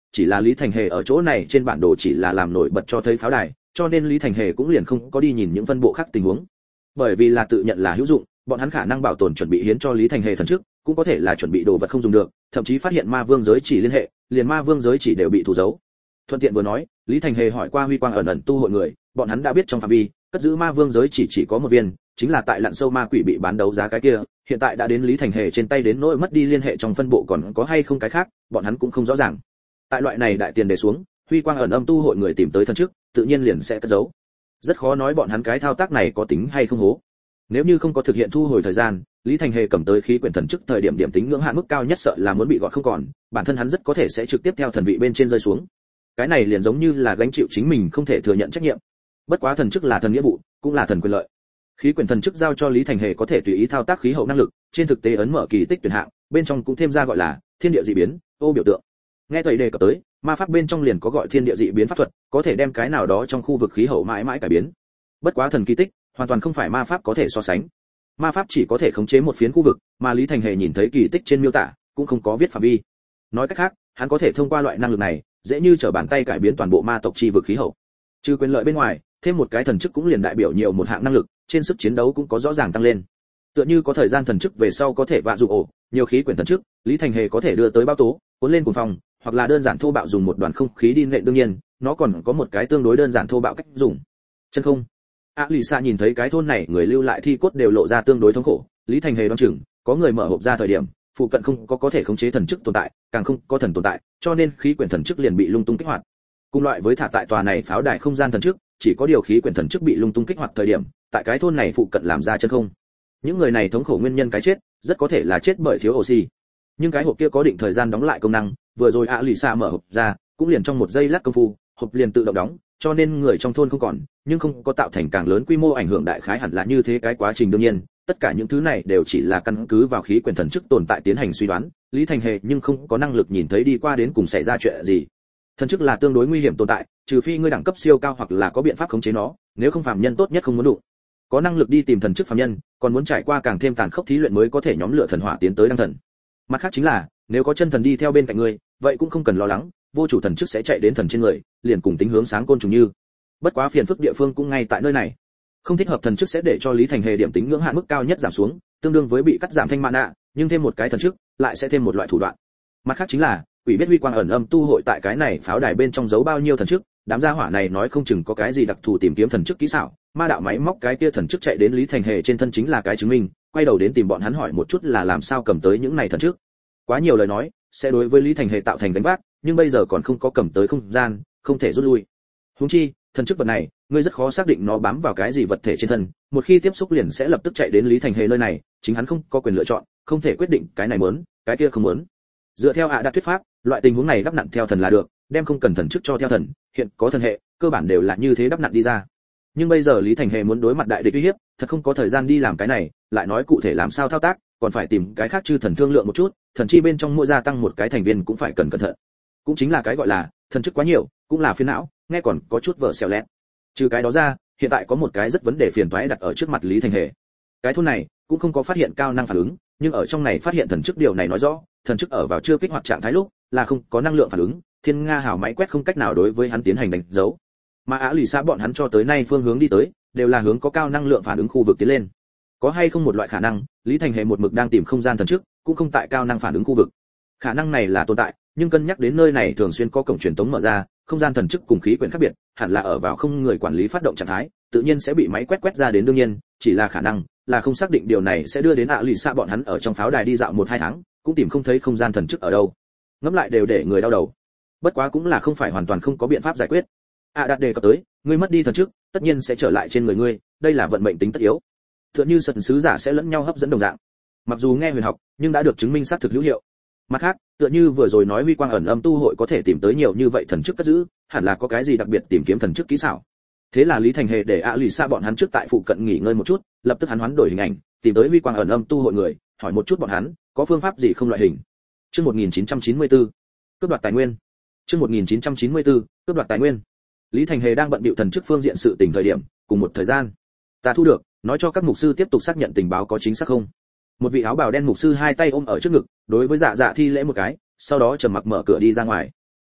chỉ là Lý Thành Hề ở chỗ này trên bản đồ chỉ là làm nổi bật cho thấy pháo đài, cho nên Lý Thành Hề cũng liền không có đi nhìn những phân bộ khác tình huống. Bởi vì là tự nhận là hữu dụng, bọn hắn khả năng bảo tồn chuẩn bị hiến cho Lý Thành Hề thần trước, cũng có thể là chuẩn bị đồ vật không dùng được, thậm chí phát hiện ma vương giới chỉ liên hệ, liền ma vương giới chỉ đều bị thủ giấu. Thuận tiện vừa nói, Lý Thành Hề hỏi qua Huy Quang ẩn ẩn tu hội người, bọn hắn đã biết trong phạm vi cất giữ ma vương giới chỉ chỉ có một viên, chính là tại lặn sâu ma quỷ bị bán đấu giá cái kia, hiện tại đã đến Lý Thành Hề trên tay đến nỗi mất đi liên hệ trong phân bộ còn có hay không cái khác, bọn hắn cũng không rõ ràng. Tại loại này đại tiền đề xuống, Huy Quang ẩn âm tu hội người tìm tới thần trước, tự nhiên liền sẽ cất giấu. Rất khó nói bọn hắn cái thao tác này có tính hay không hố. Nếu như không có thực hiện thu hồi thời gian, Lý Thành Hề cầm tới khí quyển thần chức thời điểm điểm tính ngưỡng hạn mức cao nhất sợ là muốn bị gọt không còn, bản thân hắn rất có thể sẽ trực tiếp theo thần vị bên trên rơi xuống. Cái này liền giống như là gánh chịu chính mình không thể thừa nhận trách nhiệm. Bất quá thần chức là thần nghĩa vụ, cũng là thần quyền lợi. Khí quyển thần chức giao cho Lý Thành Hề có thể tùy ý thao tác khí hậu năng lực, trên thực tế ấn mở kỳ tích tuyển hạng, bên trong cũng thêm ra gọi là thiên địa dị biến, ô biểu tượng. Nghe tẩy đề cập tới, ma pháp bên trong liền có gọi thiên địa dị biến pháp thuật, có thể đem cái nào đó trong khu vực khí hậu mãi mãi cải biến. Bất quá thần kỳ tích, hoàn toàn không phải ma pháp có thể so sánh. Ma pháp chỉ có thể khống chế một phiến khu vực, mà Lý Thành Hề nhìn thấy kỳ tích trên miêu tả, cũng không có viết phạm vi. Nói cách khác, hắn có thể thông qua loại năng lực này, dễ như trở bàn tay cải biến toàn bộ ma tộc chi vực khí hậu. Trừ quyền lợi bên ngoài, thêm một cái thần chức cũng liền đại biểu nhiều một hạng năng lực, trên sức chiến đấu cũng có rõ ràng tăng lên. Tựa như có thời gian thần chức về sau có thể vạ dụ ổ, nhiều khí quyển thần chức, Lý Thành Hề có thể đưa tới bao tố, cuốn lên cuồng phong, hoặc là đơn giản thô bạo dùng một đoàn không khí đi nện, đương nhiên, nó còn có một cái tương đối đơn giản thô bạo cách dùng. Chân không. A Lì Sa nhìn thấy cái thôn này người lưu lại thi cốt đều lộ ra tương đối thống khổ, Lý Thành Hề đoán chừng, có người mở hộp ra thời điểm, phụ cận không có có thể khống chế thần chức tồn tại, càng không có thần tồn tại, cho nên khí quyển thần chức liền bị lung tung kích hoạt. Cùng loại với thả tại tòa này pháo đài không gian thần chức, chỉ có điều khí quyển thần chức bị lung tung kích hoạt thời điểm, tại cái thôn này phụ cận làm ra chân không. Những người này thống khổ nguyên nhân cái chết, rất có thể là chết bởi thiếu oxy. Nhưng cái hộp kia có định thời gian đóng lại công năng, vừa rồi A Lì Sa mở hộp ra, cũng liền trong một giây lát công phu, hộp liền tự động đóng, cho nên người trong thôn không còn, nhưng không có tạo thành càng lớn quy mô ảnh hưởng, đại khái hẳn là như thế cái quá trình. Đương nhiên, tất cả những thứ này đều chỉ là căn cứ vào khí quyển thần chức tồn tại tiến hành suy đoán, Lý Thành Hề nhưng không có năng lực nhìn thấy đi qua đến cùng xảy ra chuyện gì. Thần chức là tương đối nguy hiểm tồn tại, trừ phi ngươi đẳng cấp siêu cao hoặc là có biện pháp khống chế nó, nếu không phàm nhân tốt nhất không muốn đụng. Có năng lực đi tìm thần chức phàm nhân, còn muốn trải qua càng thêm tàn khốc thí luyện mới có thể nhóm lửa thần hỏa tiến tới đăng thần. Mặt khác chính là, nếu có chân thần đi theo bên cạnh ngươi, vậy cũng không cần lo lắng, vô chủ thần chức sẽ chạy đến thần trên người, liền cùng tính hướng sáng côn trùng như. Bất quá phiền phức địa phương cũng ngay tại nơi này. Không thích hợp thần chức sẽ để cho Lý Thành Hề điểm tính ngưỡng hạn mức cao nhất giảm xuống, tương đương với bị cắt giảm thanh mana, nhưng thêm một cái thần chức, lại sẽ thêm một loại thủ đoạn. Mặt khác chính là, quỷ biết Huy Quang ẩn âm tu hội tại cái này pháo đài bên trong giấu bao nhiêu thần chức, đám gia hỏa này nói không chừng có cái gì đặc thù tìm kiếm thần chức kỹ xảo, ma đạo máy móc cái kia thần chức chạy đến Lý Thành Hề trên thân chính là cái chứng minh, quay đầu đến tìm bọn hắn hỏi một chút là làm sao cầm tới những này thần chức. Quá nhiều lời nói, sẽ đối với Lý Thành Hề tạo thành gánh vác, nhưng bây giờ còn không có cầm tới không gian, không thể rút lui. Huống chi, thần chức vật này, ngươi rất khó xác định nó bám vào cái gì vật thể trên thân, một khi tiếp xúc liền sẽ lập tức chạy đến Lý Thành Hề nơi này, chính hắn không có quyền lựa chọn, không thể quyết định cái này muốn, cái kia không muốn. Dựa theo ạ đã thuyết pháp, loại tình huống này đắp nặn theo thần là được, đem không cần thần chức cho theo thần, hiện có thần hệ, cơ bản đều là như thế đắp nặn đi ra. Nhưng bây giờ Lý Thành Hề muốn đối mặt đại địch uy hiếp, thật không có thời gian đi làm cái này, lại nói cụ thể làm sao thao tác, còn phải tìm cái khác chư thần thương lượng một chút, thần chi bên trong mỗi gia tăng một cái thành viên cũng phải cần cẩn thận. Cũng chính là cái gọi là thần chức quá nhiều, cũng là phiền não, nghe còn có chút vở xèo lẹt. Trừ cái đó ra, hiện tại có một cái rất vấn đề phiền toái đặt ở trước mặt Lý Thành Hề. Cái thôn này cũng không có phát hiện cao năng phản ứng, nhưng ở trong này phát hiện thần chức, điều này nói rõ, thần chức ở vào chưa kích hoạt trạng thái lúc, là không có năng lượng phản ứng, thiên nga hào máy quét không cách nào đối với hắn tiến hành đánh dấu. Mà Á Lì Sa bọn hắn cho tới nay phương hướng đi tới, đều là hướng có cao năng lượng phản ứng khu vực tiến lên. Có hay không một loại khả năng, Lý Thành Hề một mực đang tìm không gian thần chức, cũng không tại cao năng phản ứng khu vực. Khả năng này là tồn tại, nhưng cân nhắc đến nơi này thường xuyên có cổng truyền tống mở ra, không gian thần chức cùng khí quyển khác biệt, hẳn là ở vào không người quản lý phát động trạng thái, tự nhiên sẽ bị máy quét quét ra đến. Đương nhiên, chỉ là khả năng, là không xác định điều này sẽ đưa đến Á Lì Sa bọn hắn ở trong pháo đài đi dạo một hai tháng, cũng tìm không thấy không gian thần chức ở đâu. Ngẫm lại đều để người đau đầu. Bất quá cũng là không phải hoàn toàn không có biện pháp giải quyết. À đặt đề cập tới, ngươi mất đi thần chức, tất nhiên sẽ trở lại trên người ngươi, đây là vận mệnh tính tất yếu. Tựa như sật sứ giả sẽ lẫn nhau hấp dẫn đồng dạng. Mặc dù nghe huyền học, nhưng đã được chứng minh xác thực hữu hiệu. Mặt khác, tựa như vừa rồi nói Huy Quang ẩn âm tu hội có thể tìm tới nhiều như vậy thần chức cất giữ, hẳn là có cái gì đặc biệt tìm kiếm thần chức kỹ xảo. Thế là Lý Thành Hề để Á Lì Sa bọn hắn trước tại phụ cận nghỉ ngơi một chút, lập tức hắn hoán đổi hình ảnh, tìm tới Huy Quang ẩn âm tu hội người, hỏi một chút bọn hắn, có phương pháp gì không loại hình. Chương một nghìn chín trăm chín mươi tư, cướp đoạt tài nguyên. Chương một nghìn chín trăm chín mươi tư, cướp đoạt tài nguyên. Lý Thành Hề đang bận bịu thần chức phương diện sự tình thời điểm, cùng một thời gian, ta thu được, nói cho các mục sư tiếp tục xác nhận tình báo có chính xác không. Một vị áo bào đen mục sư hai tay ôm ở trước ngực, đối với Dạ Dạ thi lễ một cái, sau đó trầm mặc mở cửa đi ra ngoài.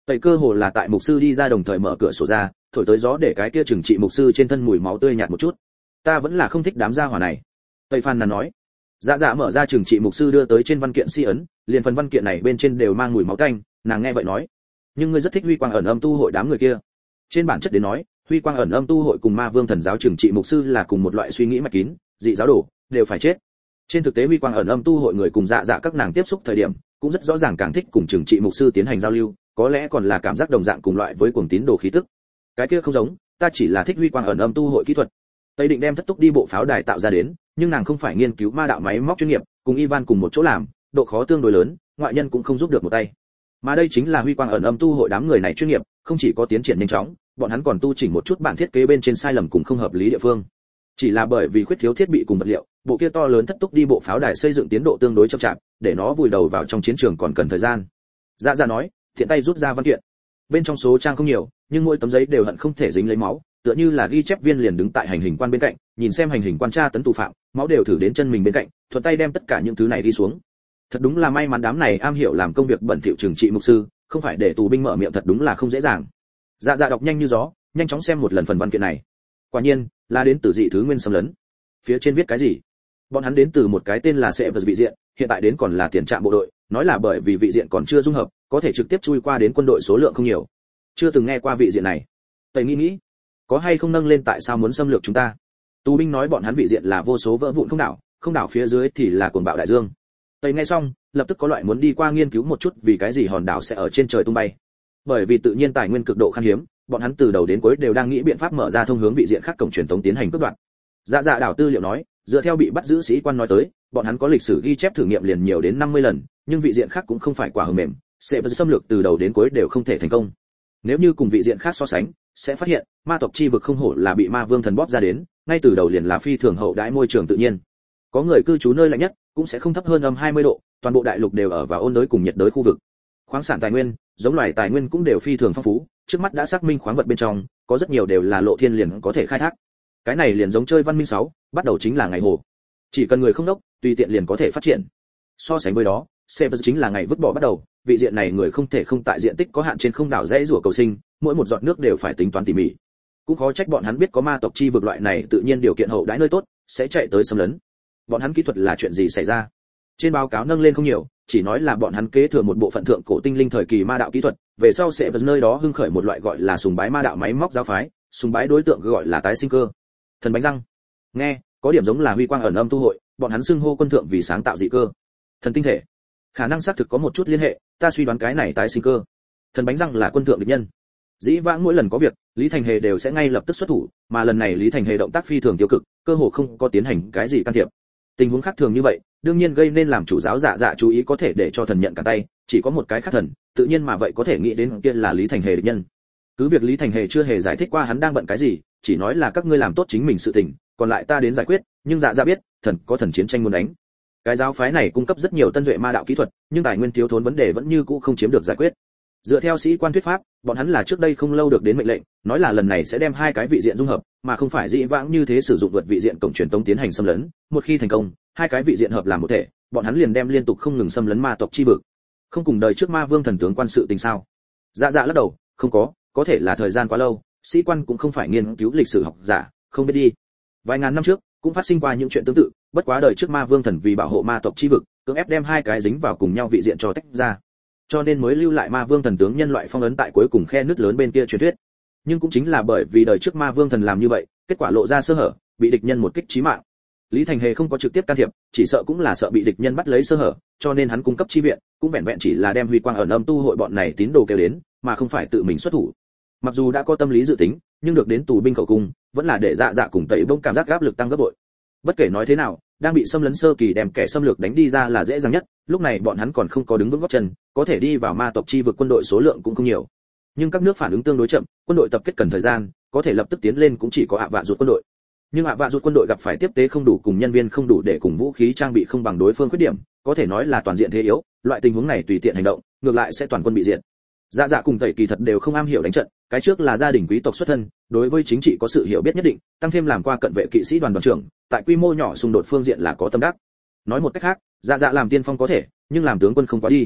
Tẩy cơ hồ là tại mục sư đi ra đồng thời mở cửa sổ ra, thổi tới gió để cái kia trừng trị mục sư trên thân mùi máu tươi nhạt một chút. Ta vẫn là không thích đám gia hỏa này. Tẩy phàn nàn nói. Dạ dạ mở ra trừng trị mục sư đưa tới trên văn kiện si ấn, liền phần văn kiện này bên trên đều mang mùi máu tanh, nàng nghe vậy nói. Nhưng ngươi rất thích huy quang ẩn âm tu hội đám người kia. Trên bản chất đến nói, huy quang ẩn âm tu hội cùng ma vương thần giáo trừng trị mục sư là cùng một loại suy nghĩ mạch kín, dị giáo đồ đều phải chết. Trên thực tế huy quang ẩn âm tu hội người cùng dạ dạ các nàng tiếp xúc thời điểm cũng rất rõ ràng càng thích cùng trừng trị mục sư tiến hành giao lưu, có lẽ còn là cảm giác đồng dạng cùng loại với cuồng tín đồ khí tức. Cái kia không giống, ta chỉ là thích huy quang ẩn âm tu hội kỹ thuật. Tây định đem thất túc đi bộ pháo đài tạo ra đến, nhưng nàng không phải nghiên cứu ma đạo máy móc chuyên nghiệp, cùng Ivan cùng một chỗ làm, độ khó tương đối lớn, ngoại nhân cũng không giúp được một tay. Mà đây chính là huy quang ẩn âm tu hội đám người này chuyên nghiệp, không chỉ có tiến triển nhanh chóng, bọn hắn còn tu chỉnh một chút bản thiết kế bên trên sai lầm cùng không hợp lý địa phương. Chỉ là bởi vì khuyết thiếu thiết bị cùng vật liệu, bộ kia to lớn thất túc đi bộ pháo đài xây dựng tiến độ tương đối chậm chạp, để nó vùi đầu vào trong chiến trường còn cần thời gian. Dạ dạ nói, thiện tay rút ra văn kiện. Bên trong số trang không nhiều, nhưng mỗi tấm giấy đều hận không thể dính lấy máu, tựa như là ghi chép viên liền đứng tại hành hình quan bên cạnh, nhìn xem hành hình quan tra tấn tù phạm, máu đều thử đến chân mình bên cạnh, thuận tay đem tất cả những thứ này đi xuống. Thật đúng là may mắn đám này am hiểu làm công việc bẩn thỉu trừng trị mục sư, không phải để tù binh mở miệng thật đúng là không dễ dàng. Dạ dạ đọc nhanh như gió, nhanh chóng xem một lần phần văn kiện này. Quả nhiên, là đến từ dị thứ nguyên xâm lấn. Phía trên viết cái gì? Bọn hắn đến từ một cái tên là Sệ vật vị diện, hiện tại đến còn là tiền trạm bộ đội, nói là bởi vì vị diện còn chưa dung hợp, có thể trực tiếp chui qua đến quân đội số lượng không nhiều. Chưa từng nghe qua vị diện này. Tây nghĩ nghĩ, có hay không nâng lên tại sao muốn xâm lược chúng ta? Tù binh nói bọn hắn vị diện là vô số vỡ vụn không đảo, không đảo phía dưới thì là cuồng bạo đại dương. Tây nghe xong, lập tức có loại muốn đi qua nghiên cứu một chút vì cái gì hòn đảo sẽ ở trên trời tung bay. Bởi vì tự nhiên tài nguyên cực độ khan hiếm, bọn hắn từ đầu đến cuối đều đang nghĩ biện pháp mở ra thông hướng vị diện khác cổng truyền thống tiến hành cướp đoạt. Dạ dạ đảo tư liệu nói, dựa theo bị bắt giữ sĩ quan nói tới, bọn hắn có lịch sử ghi chép thử nghiệm liền nhiều đến năm mươi lần, nhưng vị diện khác cũng không phải quả hờ mềm, sẽ vật xâm lược từ đầu đến cuối đều không thể thành công. Nếu như cùng vị diện khác so sánh, sẽ phát hiện, ma tộc chi vực không hổ là bị ma vương thần bóp ra đến, ngay từ đầu liền là phi thường hậu đãi môi trường tự nhiên. Có người cư trú nơi lạnh nhất, cũng sẽ không thấp hơn âm hai mươi độ, toàn bộ đại lục đều ở vào ôn đới cùng nhiệt đới khu vực. Khoáng sản tài nguyên, giống loài tài nguyên cũng đều phi thường phong phú, trước mắt đã xác minh khoáng vật bên trong, có rất nhiều đều là lộ thiên liền có thể khai thác. Cái này liền giống chơi văn minh sáu, bắt đầu chính là ngày hồ. Chỉ cần người không đốc, tùy tiện liền có thể phát triển. So sánh với đó, Sebus chính là ngày vứt bỏ bắt đầu, vị diện này người không thể không tại diện tích có hạn trên không đảo dãy rủa cầu sinh, mỗi một giọt nước đều phải tính toán tỉ mỉ. Cũng khó trách bọn hắn biết có ma tộc chi vực loại này tự nhiên điều kiện hậu đãi nơi tốt, sẽ chạy tới xâm lấn. Bọn hắn kỹ thuật là chuyện gì xảy ra? Trên báo cáo nâng lên không nhiều, chỉ nói là bọn hắn kế thừa một bộ phận thượng cổ tinh linh thời kỳ ma đạo kỹ thuật, về sau sẽ vào nơi đó hưng khởi một loại gọi là sùng bái ma đạo máy móc giáo phái, sùng bái đối tượng gọi là tái sinh cơ. Thần bánh răng. Nghe, có điểm giống là huy quang ẩn âm tu hội, bọn hắn xưng hô quân thượng vì sáng tạo dị cơ. Thần tinh thể. Khả năng xác thực có một chút liên hệ, ta suy đoán cái này tái sinh cơ. Thần bánh răng là quân thượng địch nhân. Dĩ vãng mỗi lần có việc, Lý Thành Hề đều sẽ ngay lập tức xuất thủ, mà lần này Lý Thành Hề động tác phi thường tiêu cực, cơ hồ không có tiến hành cái gì can thiệp. Tình huống khác thường như vậy, đương nhiên gây nên làm chủ giáo dạ dạ chú ý có thể để cho thần nhận cả tay, chỉ có một cái khác thần, tự nhiên mà vậy có thể nghĩ đến kia là Lý Thành Hề địch nhân. Cứ việc Lý Thành Hề chưa hề giải thích qua hắn đang bận cái gì, chỉ nói là các ngươi làm tốt chính mình sự tình, còn lại ta đến giải quyết, nhưng dạ dạ biết, thần có thần chiến tranh muốn đánh. Cái giáo phái này cung cấp rất nhiều tân duệ ma đạo kỹ thuật, nhưng tài nguyên thiếu thốn vấn đề vẫn như cũ không chiếm được giải quyết. Dựa theo sĩ quan thuyết pháp, bọn hắn là trước đây không lâu được đến mệnh lệnh, nói là lần này sẽ đem hai cái vị diện dung hợp, mà không phải dĩ vãng như thế sử dụng vượt vị diện cổng truyền tống tiến hành xâm lấn, một khi thành công, hai cái vị diện hợp làm một thể, bọn hắn liền đem liên tục không ngừng xâm lấn ma tộc chi vực. Không cùng đời trước ma vương thần tướng quan sự tình sao? Dạ dạ lắc đầu, không có, có thể là thời gian quá lâu, sĩ quan cũng không phải nghiên cứu lịch sử học giả, không biết đi. Vài ngàn năm trước, cũng phát sinh qua những chuyện tương tự, bất quá đời trước ma vương thần vì bảo hộ ma tộc chi vực, cưỡng ép đem hai cái dính vào cùng nhau vị diện cho tách ra, cho nên mới lưu lại ma vương thần tướng nhân loại phong ấn tại cuối cùng khe nứt lớn bên kia truyền thuyết. Nhưng cũng chính là bởi vì đời trước ma vương thần làm như vậy, kết quả lộ ra sơ hở, bị địch nhân một kích chí mạng. Lý Thành Hề không có trực tiếp can thiệp, chỉ sợ cũng là sợ bị địch nhân bắt lấy sơ hở, cho nên hắn cung cấp chi viện, cũng vẹn vẹn chỉ là đem huy quang ẩn âm tu hội bọn này tín đồ kêu đến, mà không phải tự mình xuất thủ. Mặc dù đã có tâm lý dự tính, nhưng được đến tù binh khẩu cung, vẫn là để dạ dạ cùng tẩy bông cảm giác áp lực tăng gấp bội. Bất kể nói thế nào, đang bị xâm lấn sơ kỳ đem kẻ xâm lược đánh đi ra là dễ dàng nhất, lúc này bọn hắn còn không có đứng vững gót chân, có thể đi vào ma tộc chi vực quân đội số lượng cũng không nhiều. Nhưng các nước phản ứng tương đối chậm, quân đội tập kết cần thời gian, có thể lập tức tiến lên cũng chỉ có ạ vạ ruột quân đội. Nhưng ạ vạ ruột quân đội gặp phải tiếp tế không đủ cùng nhân viên không đủ để cùng vũ khí trang bị không bằng đối phương khuyết điểm, có thể nói là toàn diện thế yếu, loại tình huống này tùy tiện hành động, ngược lại sẽ toàn quân bị diệt. Dạ dạ cùng tẩy kỳ thật đều không am hiểu đánh trận, cái trước là gia đình quý tộc xuất thân, đối với chính trị có sự hiểu biết nhất định, tăng thêm làm qua cận vệ kỵ sĩ đoàn đoàn trưởng, tại quy mô nhỏ xung đột phương diện là có tâm đắc. Nói một cách khác, dạ dạ làm tiên phong có thể, nhưng làm tướng quân không quá đi.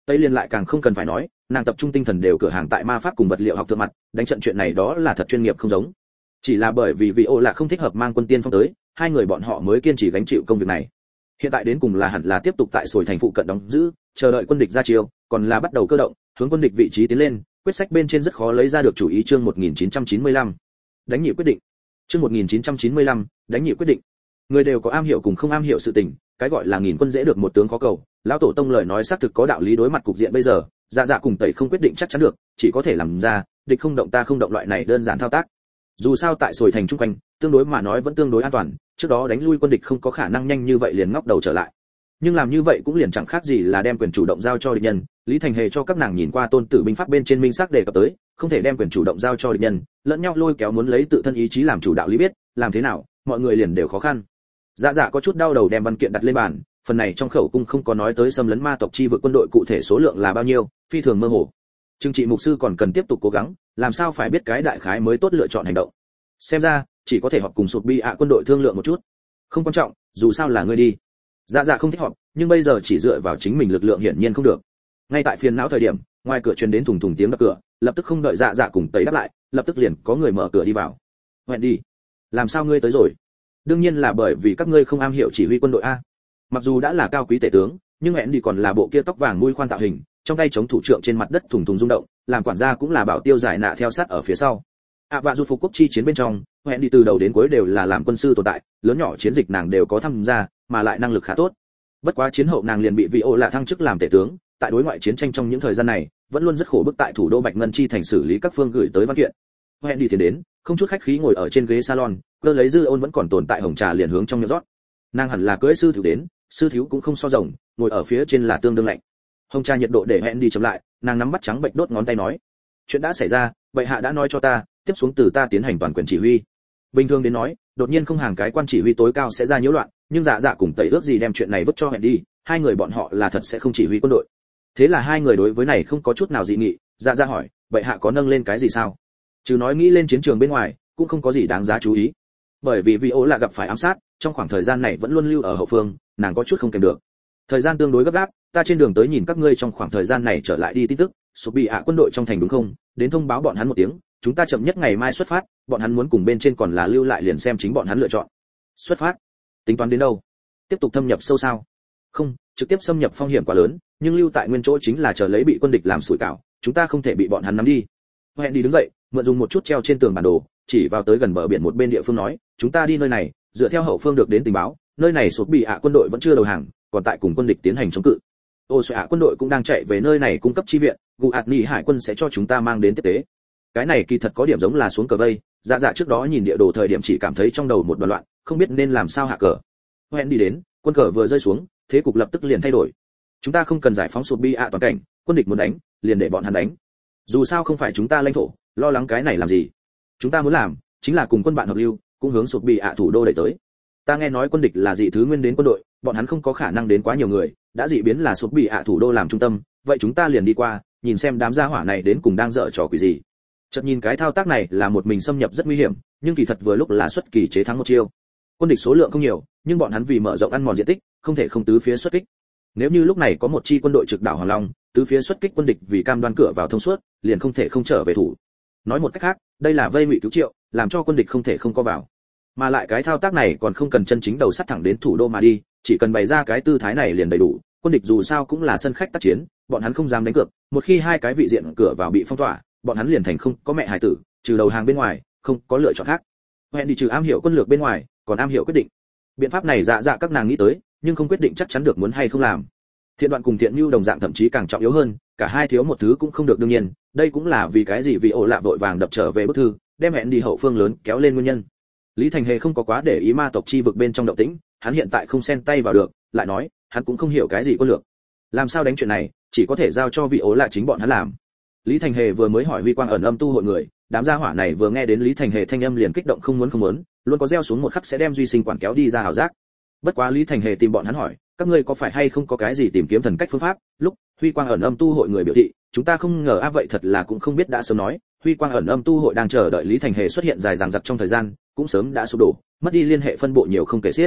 tây liên lại càng không cần phải nói, nàng tập trung tinh thần đều cửa hàng tại ma pháp cùng vật liệu học thượng mặt, đánh trận chuyện này đó là thật chuyên nghiệp không giống. Chỉ là bởi vì vị ô là không thích hợp mang quân tiên phong tới, hai người bọn họ mới kiên trì gánh chịu công việc này. Hiện tại đến cùng là hẳn là tiếp tục tại sồi thành phụ cận đóng giữ, chờ đợi quân địch ra chiêu, còn là bắt đầu cơ động, hướng quân địch vị trí tiến lên, quyết sách bên trên rất khó lấy ra được chủ ý. Chương một nghìn chín trăm chín mươi lăm, đánh nhị quyết định. Chương một nghìn chín trăm chín mươi lăm, đánh nhị quyết định. Người đều có am hiểu cùng không am hiểu sự tình, cái gọi là nghìn quân dễ được một tướng khó cầu, lão tổ tông lời nói xác thực có đạo lý. Đối mặt cục diện bây giờ, dạ dạ cùng tẩy không quyết định chắc chắn được, chỉ có thể làm ra địch không động ta không động loại này đơn giản thao tác. Dù sao tại sồi thành trung quanh, tương đối mà nói vẫn tương đối an toàn, trước đó đánh lui quân địch không có khả năng nhanh như vậy liền ngóc đầu trở lại. Nhưng làm như vậy cũng liền chẳng khác gì là đem quyền chủ động giao cho địch nhân. Lý Thành Hề cho các nàng nhìn qua tôn tử binh pháp bên trên minh xác đề cập tới, không thể đem quyền chủ động giao cho địch nhân, lẫn nhau lôi kéo muốn lấy tự thân ý chí làm chủ đạo lý biết, làm thế nào, mọi người liền đều khó khăn. Dạ dạ có chút đau đầu đem văn kiện đặt lên bàn, phần này trong khẩu cung không có nói tới xâm lấn ma tộc chi vực quân đội cụ thể số lượng là bao nhiêu, phi thường mơ hồ. Trương trị mục sư còn cần tiếp tục cố gắng, làm sao phải biết cái đại khái mới tốt lựa chọn hành động. Xem ra chỉ có thể họp cùng sụt bi ạ quân đội thương lượng một chút. Không quan trọng, dù sao là ngươi đi. Dạ dạ không thích họp, nhưng bây giờ chỉ dựa vào chính mình lực lượng hiển nhiên không được. Ngay tại phiền não thời điểm, ngoài cửa truyền đến thùng thùng tiếng đập cửa, lập tức không đợi dạ dạ cùng tẩy đáp lại, lập tức liền có người mở cửa đi vào. Hẹn đi, làm sao ngươi tới rồi? Đương nhiên là bởi vì các ngươi không am hiểu chỉ huy quân đội a. Mặc dù đã là cao quý tể tướng, nhưng hẹn đi còn là bộ kia tóc vàng mũi khoan tạo hình, trong tay chống thủ trượng trên mặt đất thùng thùng rung động, làm quản gia cũng là bảo tiêu giải nạ theo sát ở phía sau. ạ vạ du phục quốc chi chiến bên trong, hẹn đi từ đầu đến cuối đều là làm quân sư tồn tại, lớn nhỏ chiến dịch nàng đều có tham gia, mà lại năng lực khá tốt. Bất quá chiến hậu nàng liền bị vị ô lạ thăng chức làm tể tướng, tại đối ngoại chiến tranh trong những thời gian này, vẫn luôn rất khổ bức tại thủ đô Bạch Ngân chi thành xử lý các phương gửi tới văn kiện. Hẹn đi tiến đến, không chút khách khí ngồi ở trên ghế salon, cơ lấy dư ôn vẫn còn tồn tại hồng trà liền hướng trong miệng rót. Nàng hẳn là cưới sư thiếu đến, sư thiếu cũng không so rồng, ngồi ở phía trên là tương đương lạnh. Hồng trà nhiệt độ để hẹn đi chậm lại, nàng nắm bắt trắng bệnh đốt ngón tay nói: chuyện đã xảy ra, bệ hạ đã nói cho ta, tiếp xuống từ ta tiến hành toàn quyền chỉ huy. Bình thường đến nói, đột nhiên không hàng cái quan chỉ huy tối cao sẽ ra nhiễu loạn, nhưng dạ dạ cùng tẩy ước gì đem chuyện này vứt cho hẹn đi, hai người bọn họ là thật sẽ không chỉ huy quân đội. Thế là hai người đối với này không có chút nào dị nghị. Dạ dạ hỏi: bệ hạ có nâng lên cái gì sao? Chứ nói nghĩ lên chiến trường bên ngoài, cũng không có gì đáng giá chú ý. Bởi vì vị ố là gặp phải ám sát, trong khoảng thời gian này vẫn luôn lưu ở hậu phương, nàng có chút không kèm được. Thời gian tương đối gấp gáp, ta trên đường tới nhìn các ngươi trong khoảng thời gian này trở lại đi tin tức, sụp bị ạ quân đội trong thành đúng không? Đến thông báo bọn hắn một tiếng, chúng ta chậm nhất ngày mai xuất phát, bọn hắn muốn cùng bên trên còn là lưu lại liền xem chính bọn hắn lựa chọn. Xuất phát? Tính toán đến đâu? Tiếp tục thâm nhập sâu sao? Không, trực tiếp xâm nhập phong hiểm quá lớn, nhưng lưu tại nguyên chỗ chính là chờ lấy bị quân địch làm sủi cảo, chúng ta không thể bị bọn hắn nắm đi. Hẹn đi đứng dậy, mượn dùng một chút treo trên tường bản đồ, chỉ vào tới gần bờ biển một bên địa phương nói: chúng ta đi nơi này, dựa theo hậu phương được đến tình báo, nơi này sụp bị ạ quân đội vẫn chưa đầu hàng, còn tại cùng quân địch tiến hành chống cự. Ô xoay ạ quân đội cũng đang chạy về nơi này cung cấp chi viện, gù ạt nỉ hải quân sẽ cho chúng ta mang đến tiếp tế. Cái này kỳ thật có điểm giống là xuống cờ vây, dạ dạ trước đó nhìn địa đồ thời điểm chỉ cảm thấy trong đầu một đoàn loạn, không biết nên làm sao hạ cờ. Hẹn đi đến, quân cờ vừa rơi xuống, thế cục lập tức liền thay đổi. Chúng ta không cần giải phóng sụp bi ạ toàn cảnh, quân địch muốn đánh, liền để bọn hắn đánh. Dù sao không phải chúng ta lãnh thổ, lo lắng cái này làm gì? Chúng ta muốn làm, chính là cùng quân bạn hợp lưu, cũng hướng sụp bi ạ thủ đô đẩy tới. Ta nghe nói quân địch là dị thứ nguyên đến quân đội, bọn hắn không có khả năng đến quá nhiều người, đã dị biến là sụp bị ạ thủ đô làm trung tâm, vậy chúng ta liền đi qua, nhìn xem đám gia hỏa này đến cùng đang dở trò quỷ gì. Chợt nhìn cái thao tác này là một mình xâm nhập rất nguy hiểm, nhưng kỳ thật vừa lúc là xuất kỳ chế thắng một chiêu. Quân địch số lượng không nhiều, nhưng bọn hắn vì mở rộng ăn mòn diện tích, không thể không tứ phía xuất kích. Nếu như lúc này có một chi quân đội trực đảo Hoàng Long, tứ phía xuất kích quân địch vì cam đoan cửa vào thông suốt, liền không thể không trở về thủ. Nói một cách khác, đây là vây ngụy cứu triệu, làm cho quân địch không thể không có vào. Mà lại cái thao tác này còn không cần chân chính đầu sắt thẳng đến thủ đô mà đi, chỉ cần bày ra cái tư thái này liền đầy đủ. Quân địch dù sao cũng là sân khách tác chiến, bọn hắn không dám đánh cược, một khi hai cái vị diện cửa vào bị phong tỏa, bọn hắn liền thành không có mẹ hài tử, trừ đầu hàng bên ngoài, không có lựa chọn khác. Hẹn đi trừ am hiểu quân lược bên ngoài, còn am hiểu quyết định. Biện pháp này dạ dạ các nàng nghĩ tới, nhưng không quyết định chắc chắn được muốn hay không làm. Thiện đoạn cùng thiện nhu đồng dạng thậm chí càng trọng yếu hơn, cả hai thiếu một thứ cũng không được đương nhiên, đây cũng là vì cái gì vì ổ lạ vội vàng đập trở về bức thư, đem hẹn đi hậu phương lớn kéo lên nguyên nhân. Lý Thành Hề không có quá để ý ma tộc chi vực bên trong động tĩnh, hắn hiện tại không xen tay vào được, lại nói, hắn cũng không hiểu cái gì quân lược. Làm sao đánh chuyện này, chỉ có thể giao cho vị ố lạ chính bọn hắn làm. Lý Thành Hề vừa mới hỏi Huy Quang ẩn âm tu hội người, đám gia hỏa này vừa nghe đến Lý Thành Hề thanh âm liền kích động không muốn không muốn, luôn có gieo xuống một khắc sẽ đem duy sinh quản kéo đi ra hào giác. Bất quá Lý Thành Hề tìm bọn hắn hỏi, các ngươi có phải hay không có cái gì tìm kiếm thần cách phương pháp? Lúc Huy Quang ẩn âm tu hội người biểu thị, chúng ta không ngờ a vậy thật là cũng không biết đã sớm nói, Huy Quang ẩn âm tu hội đang chờ đợi Lý Thành Hề xuất hiện dài dằng dặc trong thời gian, cũng sớm đã sụp đổ, mất đi liên hệ phân bộ nhiều không kể xiết.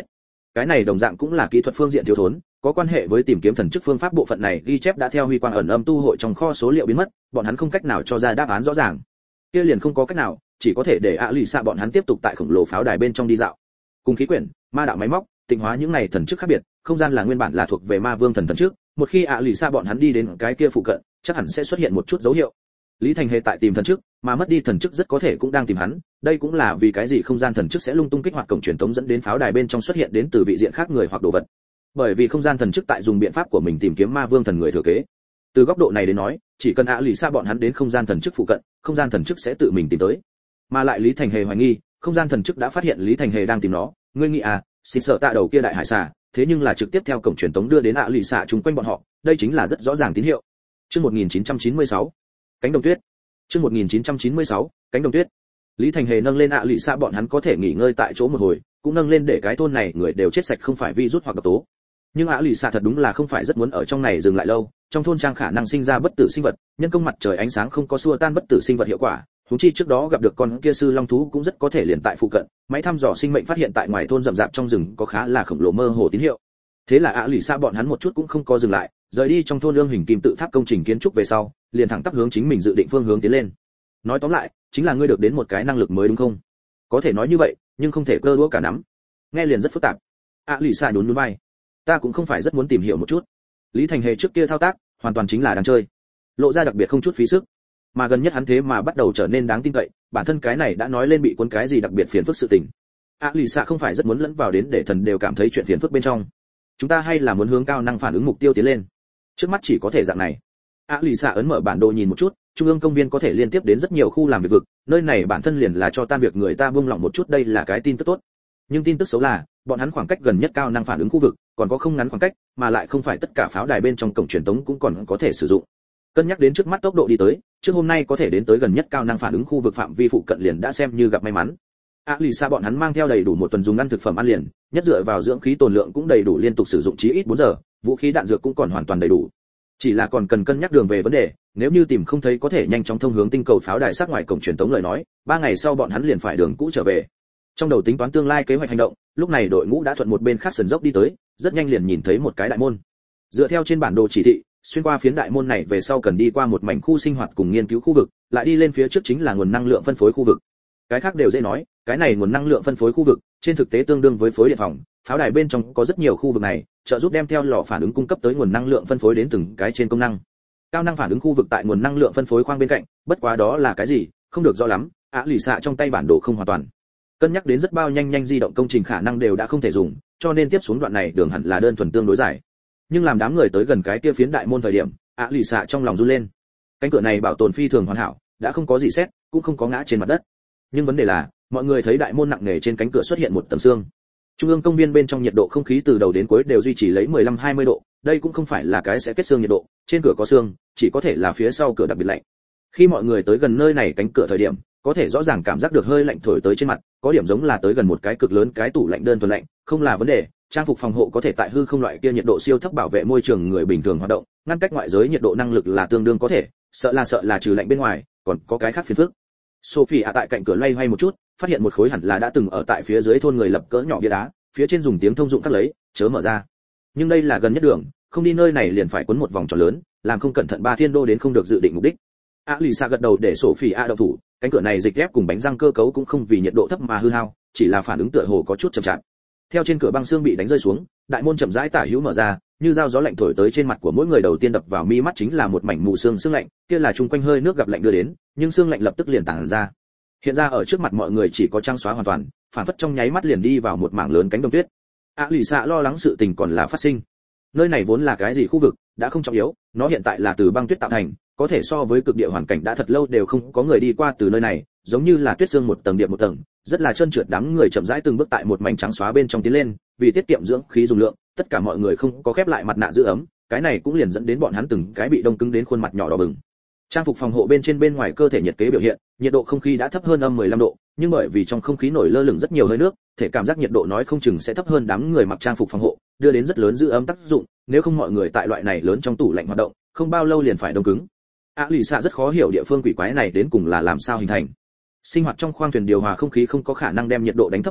cái này đồng dạng cũng là kỹ thuật phương diện thiếu thốn, có quan hệ với tìm kiếm thần chức phương pháp bộ phận này ghi chép đã theo huy quang ẩn âm tu hội trong kho số liệu biến mất, bọn hắn không cách nào cho ra đáp án rõ ràng. Kia liền không có cách nào, chỉ có thể để ạ lì xạ bọn hắn tiếp tục tại khổng lồ pháo đài bên trong đi dạo. Cùng khí quyển, ma đạo máy móc, tịnh hóa những này thần chức khác biệt, không gian là nguyên bản là thuộc về ma vương thần thần chức, một khi ạ lì xạ bọn hắn đi đến cái kia phụ cận, chắc hẳn sẽ xuất hiện một chút dấu hiệu. Lý Thành Hề tại tìm thần chức, mà mất đi thần chức rất có thể cũng đang tìm hắn, đây cũng là vì cái gì không gian thần chức sẽ lung tung kích hoạt cổng truyền tống dẫn đến pháo đài bên trong xuất hiện đến từ vị diện khác người hoặc đồ vật. Bởi vì không gian thần chức tại dùng biện pháp của mình tìm kiếm ma vương thần người thừa kế. Từ góc độ này đến nói, chỉ cần ạ lì xạ bọn hắn đến không gian thần chức phụ cận, không gian thần chức sẽ tự mình tìm tới. Mà lại Lý Thành Hề hoài nghi, không gian thần chức đã phát hiện Lý Thành Hề đang tìm nó, ngươi nghĩ à, xịt sợ tạ đầu kia đại hải xà, thế nhưng là trực tiếp theo cổng truyền tống đưa đến ạ lì xạ chung quanh bọn họ, đây chính là rất rõ ràng tín hiệu. Chương một nghìn chín trăm chín mươi sáu, cánh đồng tuyết. Chương một nghìn chín trăm chín mươi sáu, cánh đồng tuyết. Lý Thành Hề nâng lên ạ lì xạ bọn hắn có thể nghỉ ngơi tại chỗ một hồi, cũng nâng lên để cái thôn này người đều chết sạch không phải virus hoặc độc tố. Nhưng ạ lì xạ thật đúng là không phải rất muốn ở trong này dừng lại lâu, trong thôn trang khả năng sinh ra bất tử sinh vật, nhân công mặt trời ánh sáng không có xua tan bất tử sinh vật hiệu quả, huống chi trước đó gặp được con kia sư long thú cũng rất có thể liền tại phụ cận, máy thăm dò sinh mệnh phát hiện tại ngoài thôn rậm rạp trong rừng có khá là khổng lồ mơ hồ tín hiệu. Thế là ạ lì xạ bọn hắn một chút cũng không có dừng lại, rời đi trong thôn lương hình kim tự tháp công trình kiến trúc về sau, liền thẳng tắp hướng chính mình dự định phương hướng tiến lên. Nói tóm lại, chính là ngươi được đến một cái năng lực mới đúng không? Có thể nói như vậy, nhưng không thể cơ đũa cả nắm. Nghe liền rất phức tạp. ạ lì xạ nhún nhún vai. Ta cũng không phải rất muốn tìm hiểu một chút. Lý Thành Hề trước kia thao tác, hoàn toàn chính là đang chơi, lộ ra đặc biệt không chút phí sức. Mà gần nhất hắn thế mà bắt đầu trở nên đáng tin cậy, bản thân cái này đã nói lên bị cuốn cái gì đặc biệt phiền phức sự tình. ạ lì xạ không phải rất muốn lẫn vào đến để thần đều cảm thấy chuyện phiền phức bên trong. Chúng ta hay là muốn hướng cao năng phản ứng mục tiêu tiến lên. Trước mắt chỉ có thể dạng này. ạ lì xạ ấn mở bản đồ nhìn một chút, trung ương công viên có thể liên tiếp đến rất nhiều khu làm việc vực, nơi này bản thân liền là cho tan việc người ta buông lỏng một chút, đây là cái tin tức tốt. Nhưng tin tức xấu là, bọn hắn khoảng cách gần nhất cao năng phản ứng khu vực, còn có không ngắn khoảng cách, mà lại không phải tất cả pháo đài bên trong cổng truyền tống cũng còn có thể sử dụng. Cân nhắc đến trước mắt tốc độ đi tới, trước hôm nay có thể đến tới gần nhất cao năng phản ứng khu vực phạm vi phụ cận liền đã xem như gặp may mắn. ạ lì xạ bọn hắn mang theo đầy đủ một tuần dùng ăn thực phẩm ăn liền, nhất dựa vào dưỡng khí tồn lượng cũng đầy đủ liên tục sử dụng chí ít bốn giờ, vũ khí đạn dược cũng còn hoàn toàn đầy đủ. Chỉ là còn cần cân nhắc đường về vấn đề, nếu như tìm không thấy có thể nhanh chóng thông hướng tinh cầu pháo đài sát ngoài cổng truyền tống lời nói, ba ngày sau bọn hắn liền phải đường cũ trở về. Trong đầu tính toán tương lai kế hoạch hành động, lúc này đội ngũ đã thuận một bên khác sườn dốc đi tới, rất nhanh liền nhìn thấy một cái đại môn. Dựa theo trên bản đồ chỉ thị, xuyên qua phiến đại môn này về sau cần đi qua một mảnh khu sinh hoạt cùng nghiên cứu khu vực, lại đi lên phía trước chính là nguồn năng lượng phân phối khu vực. Cái khác đều dễ nói, cái này nguồn năng lượng phân phối khu vực, trên thực tế tương đương với phối điện phòng, pháo đài bên trong có rất nhiều khu vực này, trợ giúp đem theo lò phản ứng cung cấp tới nguồn năng lượng phân phối đến từng cái trên công năng. Cao năng phản ứng khu vực tại nguồn năng lượng phân phối khoang bên cạnh, bất quá đó là cái gì, không được rõ lắm, ạ lì xạ trong tay bản đồ không hoàn toàn. Cân nhắc đến rất bao nhanh nhanh di động công trình khả năng đều đã không thể dùng, cho nên tiếp xuống đoạn này đường hẳn là đơn thuần tương đối dài. Nhưng làm đám người tới gần cái kia phiến đại môn thời điểm, ạ lì xạ trong lòng run lên. Cánh cửa này bảo tồn phi thường hoàn hảo, đã không có gì xét, cũng không có ngã trên mặt đất. Nhưng vấn đề là, mọi người thấy đại môn nặng nề trên cánh cửa xuất hiện một tầng xương. Trung ương công viên bên trong nhiệt độ không khí từ đầu đến cuối đều duy trì lấy mười lăm hai mươi độ, đây cũng không phải là cái sẽ kết xương nhiệt độ, trên cửa có xương, chỉ có thể là phía sau cửa đặc biệt lạnh. Khi mọi người tới gần nơi này cánh cửa thời điểm, có thể rõ ràng cảm giác được hơi lạnh thổi tới trên mặt, có điểm giống là tới gần một cái cực lớn cái tủ lạnh đơn thuần lạnh, không là vấn đề. Trang phục phòng hộ có thể tại hư không loại kia nhiệt độ siêu thấp bảo vệ môi trường người bình thường hoạt động, ngăn cách ngoại giới nhiệt độ năng lực là tương đương có thể, sợ là sợ là trừ lạnh bên ngoài, còn có cái khác phiền phức. Sophie à tại cạnh cửa loay hoay một chút, phát hiện một khối hẳn là đã từng ở tại phía dưới thôn người lập cỡ nhỏ bia đá, phía trên dùng tiếng thông dụng cắt lấy, chớ mở ra. Nhưng đây là gần nhất đường, không đi nơi này liền phải quấn một vòng tròn lớn, làm không cẩn thận ba thiên đô đến không được dự định mục đích. A Lisa gật đầu để Sophie a động thủ, cánh cửa này dịch ghép cùng bánh răng cơ cấu cũng không vì nhiệt độ thấp mà hư hao, chỉ là phản ứng tựa hồ có chút chậm chạp. Theo trên cửa băng xương bị đánh rơi xuống, đại môn chậm rãi tả hữu mở ra, như dao gió lạnh thổi tới trên mặt của mỗi người, đầu tiên đập vào mi mắt chính là một mảnh mù sương sương lạnh, kia là chung quanh hơi nước gặp lạnh đưa đến, nhưng sương lạnh lập tức liền tản ra. Hiện ra ở trước mặt mọi người chỉ có trắng xóa hoàn toàn, phản phất trong nháy mắt liền đi vào một mảng lớn cánh đồng tuyết. A Lisa lo lắng sự tình còn là phát sinh. Nơi này vốn là cái gì khu vực, đã không trọng yếu, nó hiện tại là từ băng tuyết tạo thành, có thể so với cực địa hoàn cảnh đã thật lâu đều không có người đi qua từ nơi này, giống như là tuyết sương một tầng địa một tầng, rất là trơn trượt, đám người chậm rãi từng bước tại một mảnh trắng xóa bên trong tiến lên, vì tiết kiệm dưỡng khí dùng lượng, tất cả mọi người không có khép lại mặt nạ giữ ấm, cái này cũng liền dẫn đến bọn hắn từng cái bị đông cứng đến khuôn mặt nhỏ đỏ bừng. Trang phục phòng hộ bên trên bên ngoài cơ thể nhiệt kế biểu hiện, nhiệt độ không khí đã thấp hơn âm mười lăm độ, nhưng bởi vì trong không khí nổi lơ lửng rất nhiều hơi nước, thể cảm giác nhiệt độ nói không chừng sẽ thấp hơn đám người mặc trang phục phòng hộ, đưa đến rất lớn giữ ấm tác dụng, nếu không mọi người tại loại này lớn trong tủ lạnh hoạt động, không bao lâu liền phải đông cứng. A Lì Xạ rất khó hiểu địa phương quỷ quái này đến cùng là làm sao hình thành. Sinh hoạt trong khoang thuyền điều hòa không khí không có khả năng đem nhiệt độ đánh thấp như vậy,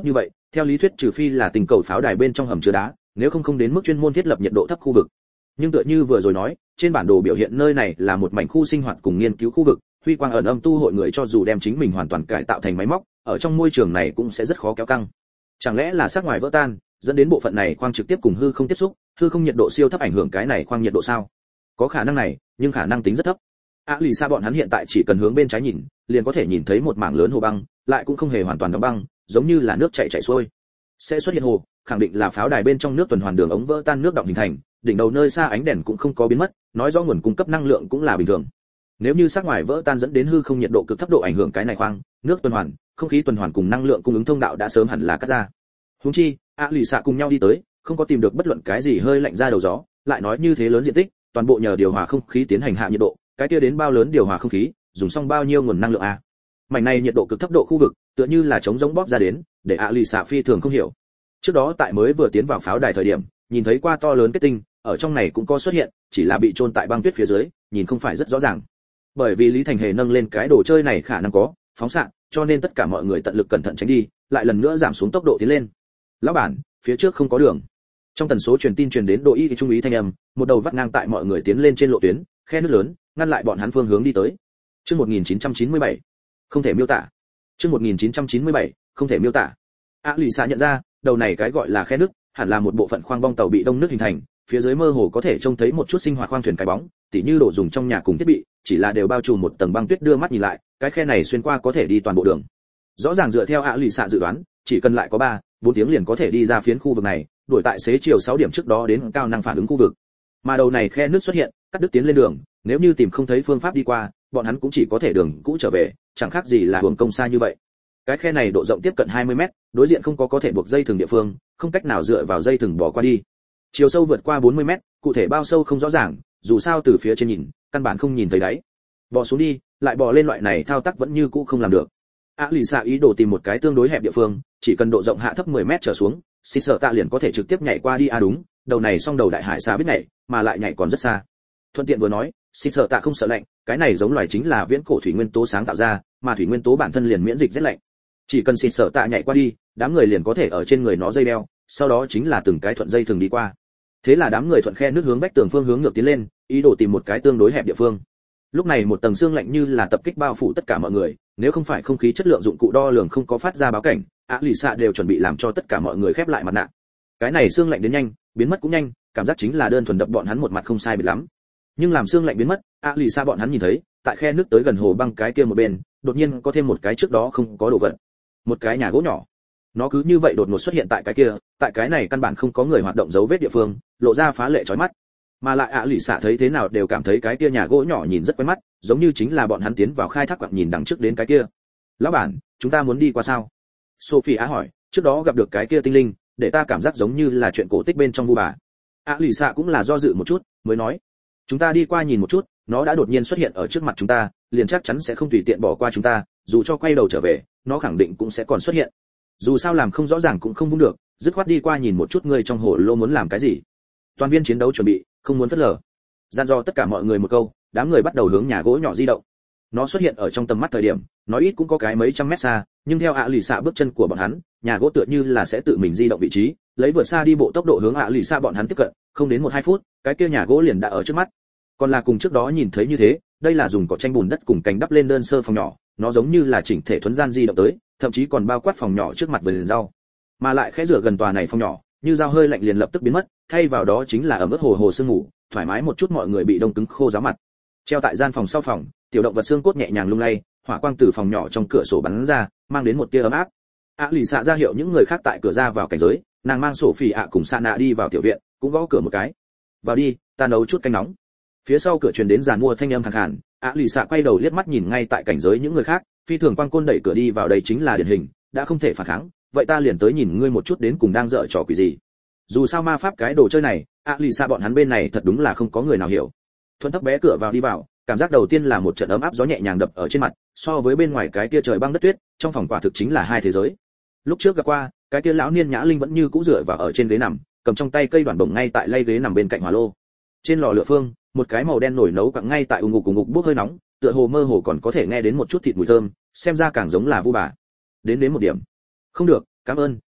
Theo lý thuyết trừ phi là tinh cầu pháo đài bên trong hầm chứa đá, nếu không không đến mức chuyên môn thiết lập nhiệt độ thấp khu vực. Nhưng tựa như vừa rồi nói, trên bản đồ biểu hiện nơi này là một mảnh khu sinh hoạt cùng nghiên cứu khu vực, huy quang ẩn âm tu hội người cho dù đem chính mình hoàn toàn cải tạo thành máy móc, ở trong môi trường này cũng sẽ rất khó kéo căng. Chẳng lẽ là sắc ngoài vỡ tan, dẫn đến bộ phận này khoang trực tiếp cùng hư không tiếp xúc, hư không nhiệt độ siêu thấp ảnh hưởng cái này khoang nhiệt độ sao? Có khả năng này, nhưng khả năng tính rất thấp. À lì xa bọn hắn hiện tại chỉ cần hướng bên trái nhìn, liền có thể nhìn thấy một mảng lớn hồ băng, lại cũng không hề hoàn toàn đóng băng, giống như là nước chảy chảy xuôi. Sẽ xuất hiện hồ, khẳng định là pháo đài bên trong nước tuần hoàn đường ống vỡ tan nước động hình thành, đỉnh đầu nơi xa ánh đèn cũng không có biến mất, nói rõ nguồn cung cấp năng lượng cũng là bình thường. Nếu như sắc ngoài vỡ tan dẫn đến hư không nhiệt độ cực thấp độ ảnh hưởng cái này khoang, nước tuần hoàn, không khí tuần hoàn cùng năng lượng cung ứng thông đạo đã sớm hẳn là cắt ra. Huống chi, A lì xạ cùng nhau đi tới, không có tìm được bất luận cái gì hơi lạnh ra đầu gió, lại nói như thế lớn diện tích, toàn bộ nhờ điều hòa không khí tiến hành hạ nhiệt độ, cái kia đến bao lớn điều hòa không khí, dùng xong bao nhiêu nguồn năng lượng a? Mảnh này nhiệt độ cực thấp độ khu vực, tựa như là trống rỗng bóp ra đến, để A lì xạ phi thường không hiểu. Trước đó tại mới vừa tiến vào pháo đài thời điểm, nhìn thấy qua to lớn kết tinh, ở trong này cũng có xuất hiện, chỉ là bị chôn tại băng tuyết phía dưới, nhìn không phải rất rõ ràng. Bởi vì Lý Thành Hề nâng lên cái đồ chơi này khả năng có phóng xạ, cho nên tất cả mọi người tận lực cẩn thận tránh đi, lại lần nữa giảm xuống tốc độ tiến lên. Lão bản, phía trước không có đường. Trong tần số truyền tin truyền đến đội y trung úy thanh âm, một đầu vắt ngang tại mọi người tiến lên trên lộ tuyến, khe nước lớn, ngăn lại bọn hắn phương hướng đi tới. Chương một nghìn chín trăm chín mươi bảy, không thể miêu tả. Chương một nghìn chín trăm chín mươi bảy, không thể miêu tả. A lì xạ nhận ra, đầu này cái gọi là khe nước, hẳn là một bộ phận khoang bong tàu bị đông nước hình thành, phía dưới mơ hồ có thể trông thấy một chút sinh hoạt khoang thuyền cái bóng, tỉ như đồ dùng trong nhà cùng thiết bị, chỉ là đều bao trùm một tầng băng tuyết, đưa mắt nhìn lại, cái khe này xuyên qua có thể đi toàn bộ đường. Rõ ràng dựa theo A lì xạ dự đoán, chỉ cần lại có ba, bốn tiếng liền có thể đi ra phiến khu vực này, đuổi tại xế chiều sáu điểm trước đó đến cao năng phản ứng khu vực. Mà đầu này khe nước xuất hiện, cắt đứt tiến lên đường, nếu như tìm không thấy phương pháp đi qua, bọn hắn cũng chỉ có thể đường cũ trở về, chẳng khác gì là hưởng công xa như vậy. Cái khe này độ rộng tiếp cận hai mươi mét, đối diện không có có thể buộc dây thừng địa phương, không cách nào dựa vào dây thừng bỏ qua đi. Chiều sâu vượt qua bốn mươi mét, cụ thể bao sâu không rõ ràng, dù sao từ phía trên nhìn, căn bản không nhìn thấy đáy. Bò xuống đi, lại bò lên, loại này thao tác vẫn như cũ không làm được. A lì xạ ý đồ tìm một cái tương đối hẹp địa phương, chỉ cần độ rộng hạ thấp mười mét trở xuống, xì sợ tạ liền có thể trực tiếp nhảy qua đi. À đúng, đầu này song đầu đại hải xa biết nhảy, mà lại nhảy còn rất xa. Thuận tiện vừa nói, xì sợ tạ không sợ lạnh, cái này giống loài chính là viễn cổ thủy nguyên tố sáng tạo ra, mà thủy nguyên tố bản thân liền miễn dịch rất lạnh. Chỉ cần xì sợ tạ nhảy qua đi, đám người liền có thể ở trên người nó dây đeo, sau đó chính là từng cái thuận dây thường đi qua. Thế là đám người thuận khe nước hướng vách tường phương hướng ngược tiến lên, ý đồ tìm một cái tương đối hẹp địa phương. Lúc này một tầng sương lạnh như là tập kích bao phủ tất cả mọi người, nếu không phải không khí chất lượng dụng cụ đo lường không có phát ra báo cảnh, A lì xạ đều chuẩn bị làm cho tất cả mọi người khép lại mặt nạ. Cái này sương lạnh đến nhanh, biến mất cũng nhanh, cảm giác chính là đơn thuần đập bọn hắn một mặt không sai biệt lắm. Nhưng làm sương lạnh biến mất, A lì xạ bọn hắn nhìn thấy, tại khe nước tới gần hồ băng cái kia một bên, đột nhiên có thêm một cái trước đó không có đồ vật. Một cái nhà gỗ nhỏ. Nó cứ như vậy đột ngột xuất hiện tại cái kia, tại cái này căn bản không có người hoạt động dấu vết địa phương, lộ ra phá lệ chói mắt. Mà lại ạ lì xạ thấy thế nào đều cảm thấy cái kia nhà gỗ nhỏ nhìn rất quen mắt, giống như chính là bọn hắn tiến vào khai thác quặng nhìn đằng trước đến cái kia. Lão bản, chúng ta muốn đi qua sao? Sophie á hỏi, trước đó gặp được cái kia tinh linh, để ta cảm giác giống như là chuyện cổ tích bên trong vu bà. ạ lì xạ cũng là do dự một chút, mới nói, chúng ta đi qua nhìn một chút, nó đã đột nhiên xuất hiện ở trước mặt chúng ta, liền chắc chắn sẽ không tùy tiện bỏ qua chúng ta, dù cho quay đầu trở về, nó khẳng định cũng sẽ còn xuất hiện. Dù sao làm không rõ ràng cũng không vung được, dứt khoát đi qua nhìn một chút người trong hồ lô muốn làm cái gì. Toàn viên chiến đấu chuẩn bị, không muốn phớt lờ. Gian do tất cả mọi người một câu, đám người bắt đầu hướng nhà gỗ nhỏ di động. Nó xuất hiện ở trong tầm mắt thời điểm, nói ít cũng có cái mấy trăm mét xa, nhưng theo ạ lì xạ bước chân của bọn hắn, nhà gỗ tựa như là sẽ tự mình di động vị trí, lấy vượt xa đi bộ tốc độ hướng ạ lì xạ bọn hắn tiếp cận, không đến một hai phút, cái kia nhà gỗ liền đã ở trước mắt. Còn là cùng trước đó nhìn thấy như thế, đây là dùng cỏ tranh bùn đất cùng cành đắp lên đơn sơ phòng nhỏ, nó giống như là chỉnh thể thuần gian di động tới, thậm chí còn bao quát phòng nhỏ trước mặt vườn rau. Mà lại khẽ rửa gần tòa này phòng nhỏ, như dao hơi lạnh liền lập tức biến mất, thay vào đó chính là ẩm ướt hồ hồ sương ngủ, thoải mái một chút. Mọi người bị đông cứng khô ráo mặt. Treo tại gian phòng sau phòng, tiểu động vật xương cốt nhẹ nhàng lung lay, hỏa quang từ phòng nhỏ trong cửa sổ bắn ra, mang đến một tia ấm áp. A lì xạ ra hiệu những người khác tại cửa ra vào cảnh giới, nàng mang sổ phỉ ạ cùng sa nạ đi vào tiểu viện, cũng gõ cửa một cái. Vào đi, ta nấu chút canh nóng. Phía sau cửa truyền đến giàn mua thanh âm khàn khàn. A lì xạ quay đầu liếc mắt nhìn ngay tại cảnh giới những người khác, phi thường quang côn đẩy cửa đi vào. Đây chính là điển hình, đã không thể phản kháng, vậy ta liền tới nhìn ngươi một chút đến cùng đang dở trò quỷ gì. Dù sao ma pháp cái đồ chơi này, A lì xạ bọn hắn bên này thật đúng là không có người nào hiểu. Thuận tốc bé cửa vào đi vào, cảm giác đầu tiên là một trận ấm áp gió nhẹ nhàng đập ở trên mặt, so với bên ngoài cái kia trời băng đất tuyết, trong phòng quả thực chính là hai thế giới. Lúc trước gặp qua, cái kia lão niên nhã linh vẫn như cũ dựa vào ở trên ghế nằm, cầm trong tay cây đoàn bổng ngay tại lay ghế nằm bên cạnh hỏa lô. Trên lò lửa phương, một cái màu đen nổi nấu quặng ngay tại ùng ngục ùng ngục bốc hơi nóng, tựa hồ mơ hồ còn có thể nghe đến một chút thịt mùi thơm, xem ra càng giống là vu bà. Đến đến một điểm. Không được, cảm ơn,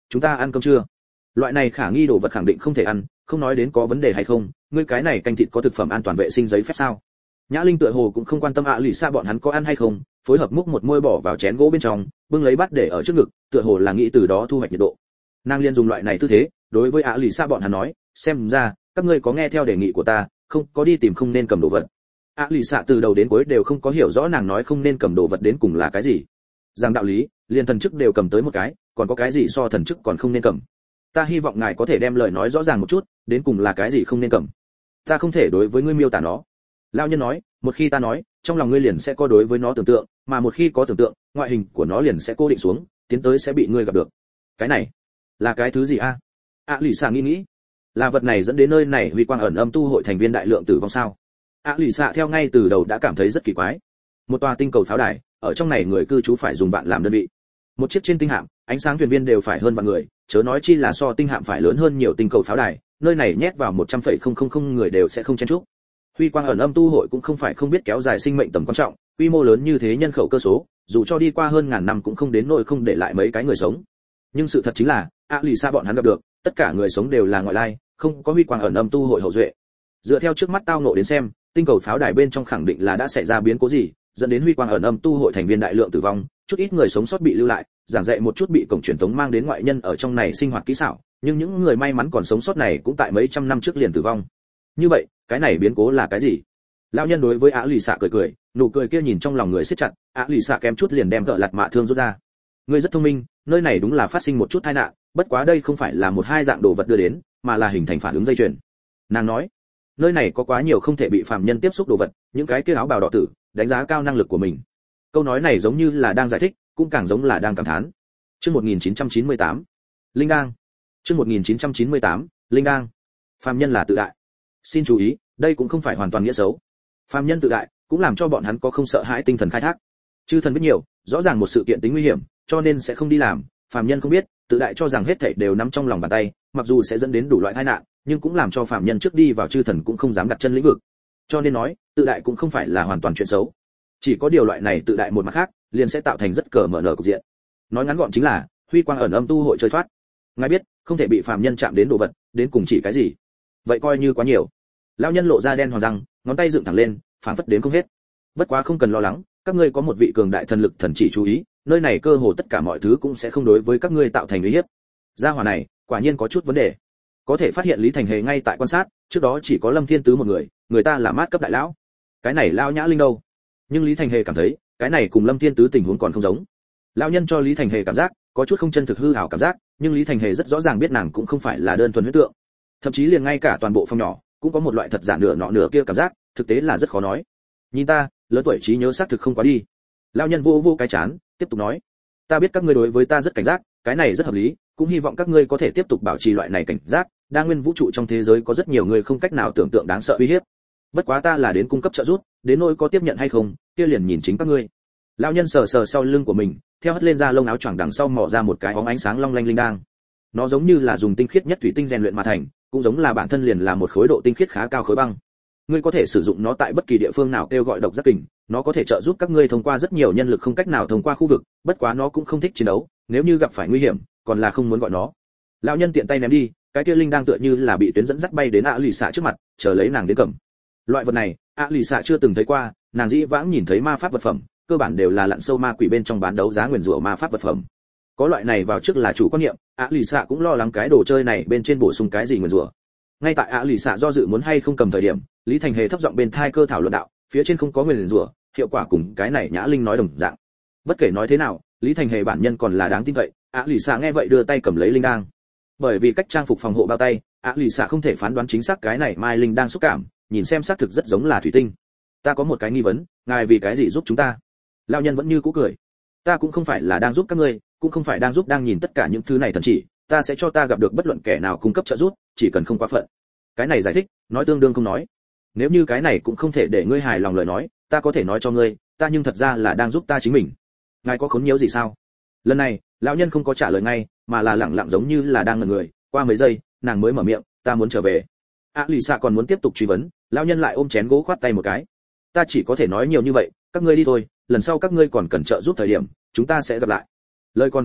chúng ta ăn cơm trưa. Loại này khả nghi đồ vật khẳng định không thể ăn, không nói đến có vấn đề hay không, ngươi cái này canh thịt có thực phẩm an toàn vệ sinh giấy phép sao? Nhã Linh tựa hồ cũng không quan tâm ạ lì xa bọn hắn có ăn hay không, phối hợp múc một môi bỏ vào chén gỗ bên trong, bưng lấy bát để ở trước ngực, tựa hồ là nghĩ từ đó thu hoạch nhiệt độ. Nàng liên dùng loại này tư thế, đối với ạ lì xa bọn hắn nói, xem ra các ngươi có nghe theo đề nghị của ta, không có đi tìm không nên cầm đồ vật. ạ lì xa từ đầu đến cuối đều không có hiểu rõ nàng nói không nên cầm đồ vật đến cùng là cái gì. Rằng đạo lý, liền thần chức đều cầm tới một cái, còn có cái gì so thần chức còn không nên cầm? Ta hy vọng ngài có thể đem lời nói rõ ràng một chút, đến cùng là cái gì không nên cầm. Ta không thể đối với ngươi miêu tả nó. Lão nhân nói, một khi ta nói, trong lòng ngươi liền sẽ có đối với nó tưởng tượng, mà một khi có tưởng tượng, ngoại hình của nó liền sẽ cố định xuống, tiến tới sẽ bị ngươi gặp được. Cái này là cái thứ gì a? À? ạ lì xạ nghĩ nghĩ, là vật này dẫn đến nơi này huy quang ẩn âm tu hội thành viên đại lượng tử vong sao? ạ lì xạ theo ngay từ đầu đã cảm thấy rất kỳ quái. Một tòa tinh cầu pháo đài, ở trong này người cư trú phải dùng vạn làm đơn vị. Một chiếc trên tinh hạm, ánh sáng thuyền viên đều phải hơn vạn người, chớ nói chi là so tinh hạm phải lớn hơn nhiều tinh cầu pháo đài, nơi này nhét vào một trăm phẩy không không không người đều sẽ không chen chúc. Huy quang ẩn âm tu hội cũng không phải không biết kéo dài sinh mệnh tầm quan trọng, quy mô lớn như thế nhân khẩu cơ số, dù cho đi qua hơn ngàn năm cũng không đến nỗi không để lại mấy cái người sống. Nhưng sự thật chính là, ạ lì xa bọn hắn gặp được, tất cả người sống đều là ngoại lai, không có huy quang ẩn âm tu hội hậu duệ. Dựa theo trước mắt tao nộ đến xem, tinh cầu pháo đài bên trong khẳng định là đã xảy ra biến cố gì, dẫn đến huy quang ẩn âm tu hội thành viên đại lượng tử vong, chút ít người sống sót bị lưu lại, giảng dạy một chút bị cổng truyền thống mang đến ngoại nhân ở trong này sinh hoạt kỹ xảo, nhưng những người may mắn còn sống sót này cũng tại mấy trăm năm trước liền tử vong. Như vậy, cái này biến cố là cái gì? Lão nhân đối với Á lì xạ cười cười, nụ cười kia nhìn trong lòng người siết chặt, Á lì xạ kém chút liền đem gỡ lạt mạ thương rút ra. Ngươi rất thông minh, nơi này đúng là phát sinh một chút tai nạn, bất quá đây không phải là một hai dạng đồ vật đưa đến, mà là hình thành phản ứng dây chuyền. Nàng nói, nơi này có quá nhiều không thể bị phàm nhân tiếp xúc đồ vật, những cái kia áo bào đỏ tử, đánh giá cao năng lực của mình. Câu nói này giống như là đang giải thích, cũng càng giống là đang cảm thán. Chương một nghìn chín trăm chín mươi tám, Linh Đang. Chương một nghìn chín trăm chín mươi tám, Linh Đang. Phàm nhân là tự đại. Xin chú ý, đây cũng không phải hoàn toàn nghĩa xấu. Phàm nhân tự đại, cũng làm cho bọn hắn có không sợ hãi tinh thần khai thác. Chư thần biết nhiều, rõ ràng một sự kiện tính nguy hiểm, cho nên sẽ không đi làm. Phàm nhân không biết, tự đại cho rằng hết thảy đều nắm trong lòng bàn tay, mặc dù sẽ dẫn đến đủ loại tai nạn, nhưng cũng làm cho phàm nhân trước đi vào chư thần cũng không dám đặt chân lĩnh vực. Cho nên nói, tự đại cũng không phải là hoàn toàn chuyện xấu. Chỉ có điều loại này tự đại một mặt khác, liền sẽ tạo thành rất cờ mở nở cục diện. Nói ngắn gọn chính là, huy quang ẩn âm tu hội chơi thoát. Ngài biết, không thể bị phàm nhân chạm đến đồ vật, đến cùng chỉ cái gì? Vậy coi như quá nhiều. Lão nhân lộ ra đen hoàng răng, ngón tay dựng thẳng lên, phảng phất đến không hết. Bất quá không cần lo lắng, các ngươi có một vị cường đại thần lực thần chỉ chú ý, nơi này cơ hồ tất cả mọi thứ cũng sẽ không đối với các ngươi tạo thành uy hiếp. Gia hỏa này, quả nhiên có chút vấn đề. Có thể phát hiện Lý Thành Hề ngay tại quan sát, trước đó chỉ có Lâm Thiên Tứ một người, người ta là mát cấp đại lão. Cái này lão Nhã Linh đâu? Nhưng Lý Thành Hề cảm thấy, cái này cùng Lâm Thiên Tứ tình huống còn không giống. Lão nhân cho Lý Thành Hề cảm giác có chút không chân thực hư ảo cảm giác, nhưng Lý Thành Hề rất rõ ràng biết nàng cũng không phải là đơn thuần huyễn tượng. Thậm chí liền ngay cả toàn bộ phòng nhỏ cũng có một loại thật giả nửa nọ nửa kia cảm giác, thực tế là rất khó nói. Nhìn ta, lớn tuổi trí nhớ xác thực không quá đi. Lão nhân vô vô cái chán, tiếp tục nói, ta biết các ngươi đối với ta rất cảnh giác, cái này rất hợp lý, cũng hy vọng các ngươi có thể tiếp tục bảo trì loại này cảnh giác. Đa nguyên vũ trụ trong thế giới có rất nhiều người không cách nào tưởng tượng đáng sợ uy hiếp. Bất quá ta là đến cung cấp trợ giúp, đến nỗi có tiếp nhận hay không, kia liền nhìn chính các ngươi. Lão nhân sờ sờ sau lưng của mình, theo hất lên ra lông áo choàng đằng sau mò ra một cái óng ánh sáng long lanh linh đang. Nó giống như là dùng tinh khiết nhất thủy tinh rèn luyện mà thành, cũng giống là bản thân liền là một khối độ tinh khiết khá cao khối băng. Ngươi có thể sử dụng nó tại bất kỳ địa phương nào kêu gọi độc giác kình, nó có thể trợ giúp các ngươi thông qua rất nhiều nhân lực không cách nào thông qua khu vực, bất quá nó cũng không thích chiến đấu, nếu như gặp phải nguy hiểm, còn là không muốn gọi nó. Lão nhân tiện tay ném đi, cái kia linh đang tựa như là bị tuyến dẫn dắt bay đến ạ lì xạ trước mặt, chờ lấy nàng đến cầm. Loại vật này, ạ lì xạ chưa từng thấy qua, nàng dĩ vãng nhìn thấy ma pháp vật phẩm, cơ bản đều là lặn sâu ma quỷ bên trong bán đấu giá nguyền rủa ma pháp vật phẩm. Có loại này vào trước là chủ quan niệm, ạ lì xạ cũng lo lắng cái đồ chơi này bên trên bổ sung cái gì nguyền rủa. Ngay tại ạ lì xạ do dự muốn hay không cầm thời điểm, Lý Thành Hề thấp giọng bên thai cơ thảo luận đạo, phía trên không có nguyền rủa, hiệu quả cùng cái này Nhã Linh nói đồng dạng. Bất kể nói thế nào, Lý Thành Hề bản nhân còn là đáng tin cậy, ạ lì xạ nghe vậy đưa tay cầm lấy linh đang. Bởi vì cách trang phục phòng hộ bao tay, ạ lì xạ không thể phán đoán chính xác cái này mai linh đang xúc cảm, nhìn xem xác thực rất giống là thủy tinh. Ta có một cái nghi vấn, ngài vì cái gì giúp chúng ta? Lão nhân vẫn như cũ cười. Ta cũng không phải là đang giúp các ngươi, cũng không phải đang giúp đang nhìn tất cả những thứ này thần chỉ, ta sẽ cho ta gặp được bất luận kẻ nào cung cấp trợ giúp, chỉ cần không quá phận. Cái này giải thích, nói tương đương không nói. Nếu như cái này cũng không thể để ngươi hài lòng lời nói, ta có thể nói cho ngươi, ta nhưng thật ra là đang giúp ta chính mình. Ngài có khốn nhiễu gì sao? Lần này, lão nhân không có trả lời ngay, mà là lẳng lặng giống như là đang ngẩn người, qua mấy giây, nàng mới mở miệng, ta muốn trở về. A lì xạ còn muốn tiếp tục truy vấn, lão nhân lại ôm chén gỗ khoát tay một cái. Ta chỉ có thể nói nhiều như vậy, các ngươi đi thôi, lần sau các ngươi còn cần trợ giúp thời điểm, chúng ta sẽ gặp lại. Lời còn chưa dứt,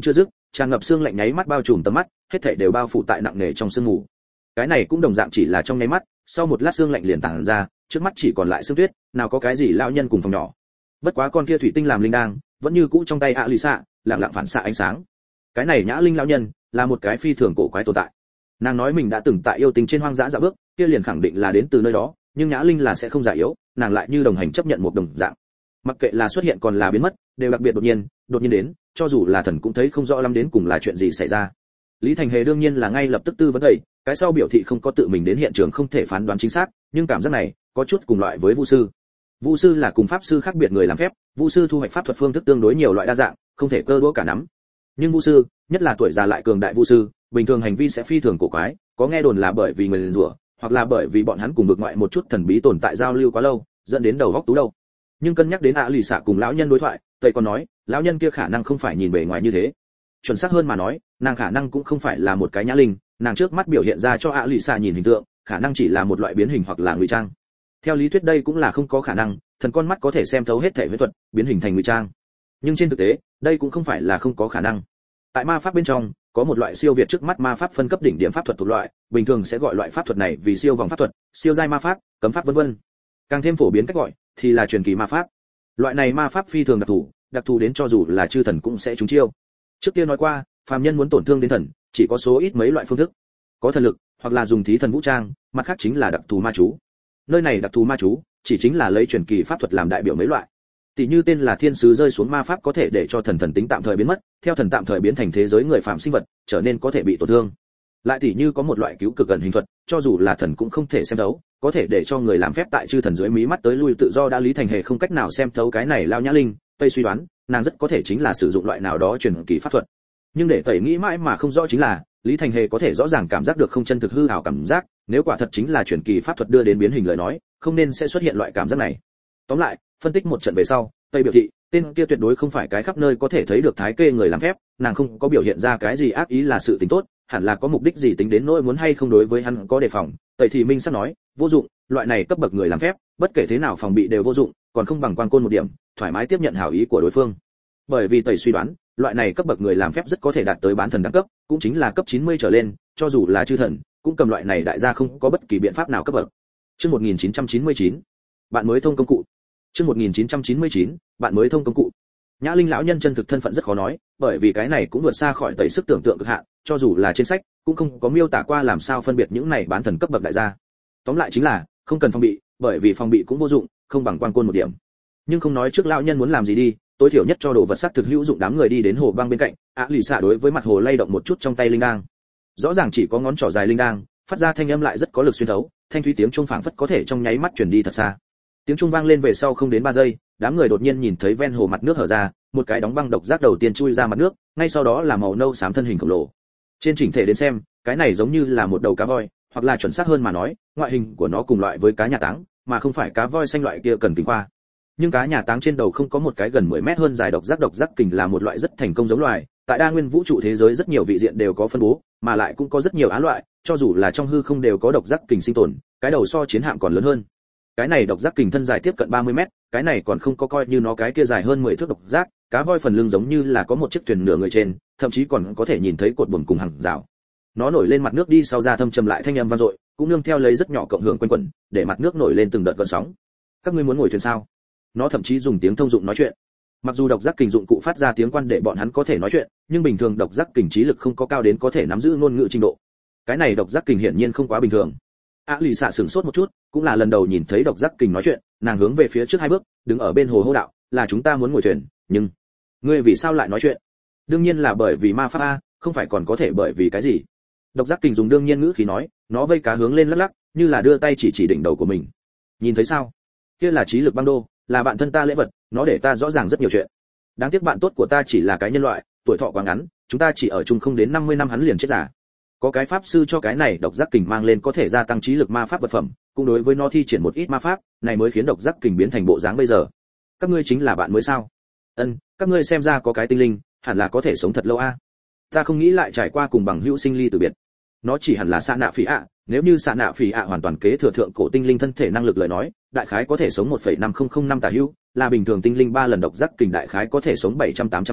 tràn ngập sương lạnh nháy mắt bao trùm tầm mắt, hết thảy đều bao phủ tại nặng nề trong sương mù. Cái này cũng đồng dạng chỉ là trong nháy mắt, sau một lát sương lạnh liền tản ra, trước mắt chỉ còn lại sương tuyết, nào có cái gì lão nhân cùng phòng nhỏ. Bất quá con kia thủy tinh làm linh đang, vẫn như cũ trong tay ạ lì xạ, lặng lặng phản xạ ánh sáng. Cái này nhã linh lão nhân, là một cái phi thường cổ quái tồn tại. Nàng nói mình đã từng tại yêu tình trên hoang dã dạo bước, kia liền khẳng định là đến từ nơi đó, nhưng nhã linh là sẽ không già yếu, nàng lại như đồng hành chấp nhận một đồng dạng. Mặc kệ là xuất hiện còn là biến mất, đều đặc biệt đột nhiên, đột nhiên đến, cho dù là thần cũng thấy không rõ lắm đến cùng là chuyện gì xảy ra. Lý Thành Hề đương nhiên là ngay lập tức tư vấn đẩy, cái sau biểu thị không có tự mình đến hiện trường không thể phán đoán chính xác, nhưng cảm giác này có chút cùng loại với vu sư. Vu sư là cùng pháp sư khác biệt người làm phép, vu sư thu hoạch pháp thuật phương thức tương đối nhiều loại đa dạng, không thể cơ đũa cả nắm. Nhưng vu sư, nhất là tuổi già lại cường đại vu sư, bình thường hành vi sẽ phi thường cổ quái, có nghe đồn là bởi vì người liền rủa, hoặc là bởi vì bọn hắn cùng vực ngoại một chút thần bí tồn tại giao lưu quá lâu, dẫn đến đầu góc tú đầu. Nhưng cân nhắc đến ạ lì xạ cùng lão nhân đối thoại, tây còn nói, lão nhân kia khả năng không phải nhìn bề ngoài như thế. Chuẩn xác hơn mà nói, nàng khả năng cũng không phải là một cái nhã linh, nàng trước mắt biểu hiện ra cho ạ lì xạ nhìn hình tượng, khả năng chỉ là một loại biến hình hoặc là ngụy trang. Theo lý thuyết đây cũng là không có khả năng, thần con mắt có thể xem thấu hết thể huyễn thuật, biến hình thành ngụy trang. Nhưng trên thực tế, đây cũng không phải là không có khả năng. Tại ma pháp bên trong, có một loại siêu việt trước mắt ma pháp phân cấp đỉnh điểm pháp thuật thuộc loại, bình thường sẽ gọi loại pháp thuật này vì siêu vòng pháp thuật, siêu giai ma pháp, cấm pháp vân vân. Càng thêm phổ biến cách gọi thì là truyền kỳ ma pháp. Loại này ma pháp phi thường đặc thù, đặc thù đến cho dù là chư thần cũng sẽ trúng chiêu. Trước kia nói qua, phàm nhân muốn tổn thương đến thần, chỉ có số ít mấy loại phương thức. Có thần lực, hoặc là dùng thí thần vũ trang, mặt khác chính là đặc thù ma chú. Nơi này đặc thù ma chú, chỉ chính là lấy truyền kỳ pháp thuật làm đại biểu mấy loại. Tỷ như tên là thiên sứ rơi xuống ma pháp có thể để cho thần thần tính tạm thời biến mất, theo thần tạm thời biến thành thế giới người phạm sinh vật, trở nên có thể bị tổn thương. Lại tỷ như có một loại cứu cực gần hình thuật, cho dù là thần cũng không thể xem thấu, có thể để cho người làm phép tại chư thần dưới mí mắt tới lui tự do. Đã Lý Thành Hề không cách nào xem thấu cái này lao nhã linh, tây suy đoán, nàng rất có thể chính là sử dụng loại nào đó truyền kỳ pháp thuật. Nhưng để tẩy nghĩ mãi mà không rõ chính là, Lý Thành Hề có thể rõ ràng cảm giác được không chân thực hư ảo cảm giác, nếu quả thật chính là truyền kỳ pháp thuật đưa đến biến hình lời nói, không nên sẽ xuất hiện loại cảm giác này. Tóm lại, phân tích một trận về sau, tây biểu thị, tên kia tuyệt đối không phải cái khắp nơi có thể thấy được thái kê người làm phép, nàng không có biểu hiện ra cái gì ác ý là sự tình tốt, hẳn là có mục đích gì tính đến nỗi muốn hay không đối với hắn có đề phòng. Tây thì minh sắp nói, vô dụng, loại này cấp bậc người làm phép, bất kể thế nào phòng bị đều vô dụng, còn không bằng quan côn một điểm, thoải mái tiếp nhận hảo ý của đối phương. Bởi vì Tây suy đoán, loại này cấp bậc người làm phép rất có thể đạt tới bán thần đẳng cấp, cũng chính là cấp chín mươi trở lên, cho dù là chư thần, cũng cầm loại này đại gia không có bất kỳ biện pháp nào cấp bậc. Chương một nghìn chín trăm chín mươi chín, bạn mới thông công cụ. Chương một nghìn chín trăm chín mươi chín, bạn mới thông công cụ. Nhã Linh lão nhân chân thực thân phận rất khó nói, bởi vì cái này cũng vượt xa khỏi tẩy sức tưởng tượng cực hạn, cho dù là trên sách, cũng không có miêu tả qua làm sao phân biệt những này bán thần cấp bậc đại gia. Tóm lại chính là, không cần phòng bị, bởi vì phòng bị cũng vô dụng, không bằng quan côn một điểm. Nhưng không nói trước lão nhân muốn làm gì đi, tối thiểu nhất cho đồ vật sắc thực hữu dụng. Đám người đi đến hồ băng bên cạnh, ạ lì xạ đối với mặt hồ lay động một chút trong tay linh đang. Rõ ràng chỉ có ngón trỏ dài linh đang, phát ra thanh âm lại rất có lực xuyên thấu, thanh thúy tiếng chuông phảng phất có thể trong nháy mắt truyền đi thật xa. Tiếng chuông vang lên về sau không đến ba giây, đám người đột nhiên nhìn thấy ven hồ mặt nước hở ra, một cái đóng băng độc giác đầu tiên chui ra mặt nước, ngay sau đó là màu nâu xám thân hình khổng lồ. Trên chỉnh thể đến xem, cái này giống như là một đầu cá voi, hoặc là chuẩn xác hơn mà nói, ngoại hình của nó cùng loại với cá nhà táng, mà không phải cá voi xanh loại kia cần kính khoa. Nhưng cá nhà táng trên đầu không có một cái gần mười mét hơn dài độc giác. Độc giác kình là một loại rất thành công giống loài, tại đa nguyên vũ trụ thế giới rất nhiều vị diện đều có phân bố, mà lại cũng có rất nhiều á loại, cho dù là trong hư không đều có độc giác kình sinh tồn, cái đầu so chiến hạm còn lớn hơn. Cái này độc giác kình thân dài tiếp cận ba mươi mét, cái này còn không có coi như nó cái kia dài hơn mười thước độc giác. Cá voi phần lưng giống như là có một chiếc thuyền nửa người trên, thậm chí còn có thể nhìn thấy cột buồm cùng hàng rào. Nó nổi lên mặt nước đi sau ra thâm trầm lại thanh âm vang dội, cũng nương theo lấy rất nhỏ cộng hưởng quanh quẩn, để mặt nước nổi lên từng đợt gợn sóng. Các ngươi muốn ngồi thuyền sao? Nó thậm chí dùng tiếng thông dụng nói chuyện. Mặc dù độc giác kình dụng cụ phát ra tiếng quan để bọn hắn có thể nói chuyện, nhưng bình thường độc giác kình trí lực không có cao đến có thể nắm giữ ngôn ngữ trình độ. Cái này độc giác kình hiển nhiên không quá bình thường. A lì xạ sửng sốt một chút, cũng là lần đầu nhìn thấy độc giác kình nói chuyện, nàng hướng về phía trước hai bước, đứng ở bên hồ hô đạo, là chúng ta muốn ngồi thuyền, nhưng ngươi vì sao lại nói chuyện? Đương nhiên là bởi vì ma pháp a, không phải còn có thể bởi vì cái gì? Độc giác kình dùng đương nhiên ngữ khí nói, nó vây cá hướng lên lắc lắc, như là đưa tay chỉ chỉ đỉnh đầu của mình. Nhìn thấy sao? Kia là trí lực băng đô, là bạn thân ta lễ vật, nó để ta rõ ràng rất nhiều chuyện. Đáng tiếc bạn tốt của ta chỉ là cái nhân loại, tuổi thọ quá ngắn, chúng ta chỉ ở chung không đến năm mươi năm hắn liền chết giả. Có cái pháp sư cho cái này độc giác kình mang lên có thể gia tăng trí lực ma pháp vật phẩm, cũng đối với nó thi triển một ít ma pháp, này mới khiến độc giác kình biến thành bộ dáng bây giờ. Các ngươi chính là bạn mới sao? Ân, các ngươi xem ra có cái tinh linh, hẳn là có thể sống thật lâu a. Ta không nghĩ lại trải qua cùng bằng hữu sinh ly từ biệt. Nó chỉ hẳn là Sa Nạ Phỉ ạ, nếu như Sa Nạ Phỉ ạ hoàn toàn kế thừa thượng cổ tinh linh thân thể năng lực lời nói, đại khái có thể sống một phẩy năm không không năm tả hữu, là bình thường tinh linh ba lần độc giác kình đại khái có thể sống bảy trăm tám trăm năm,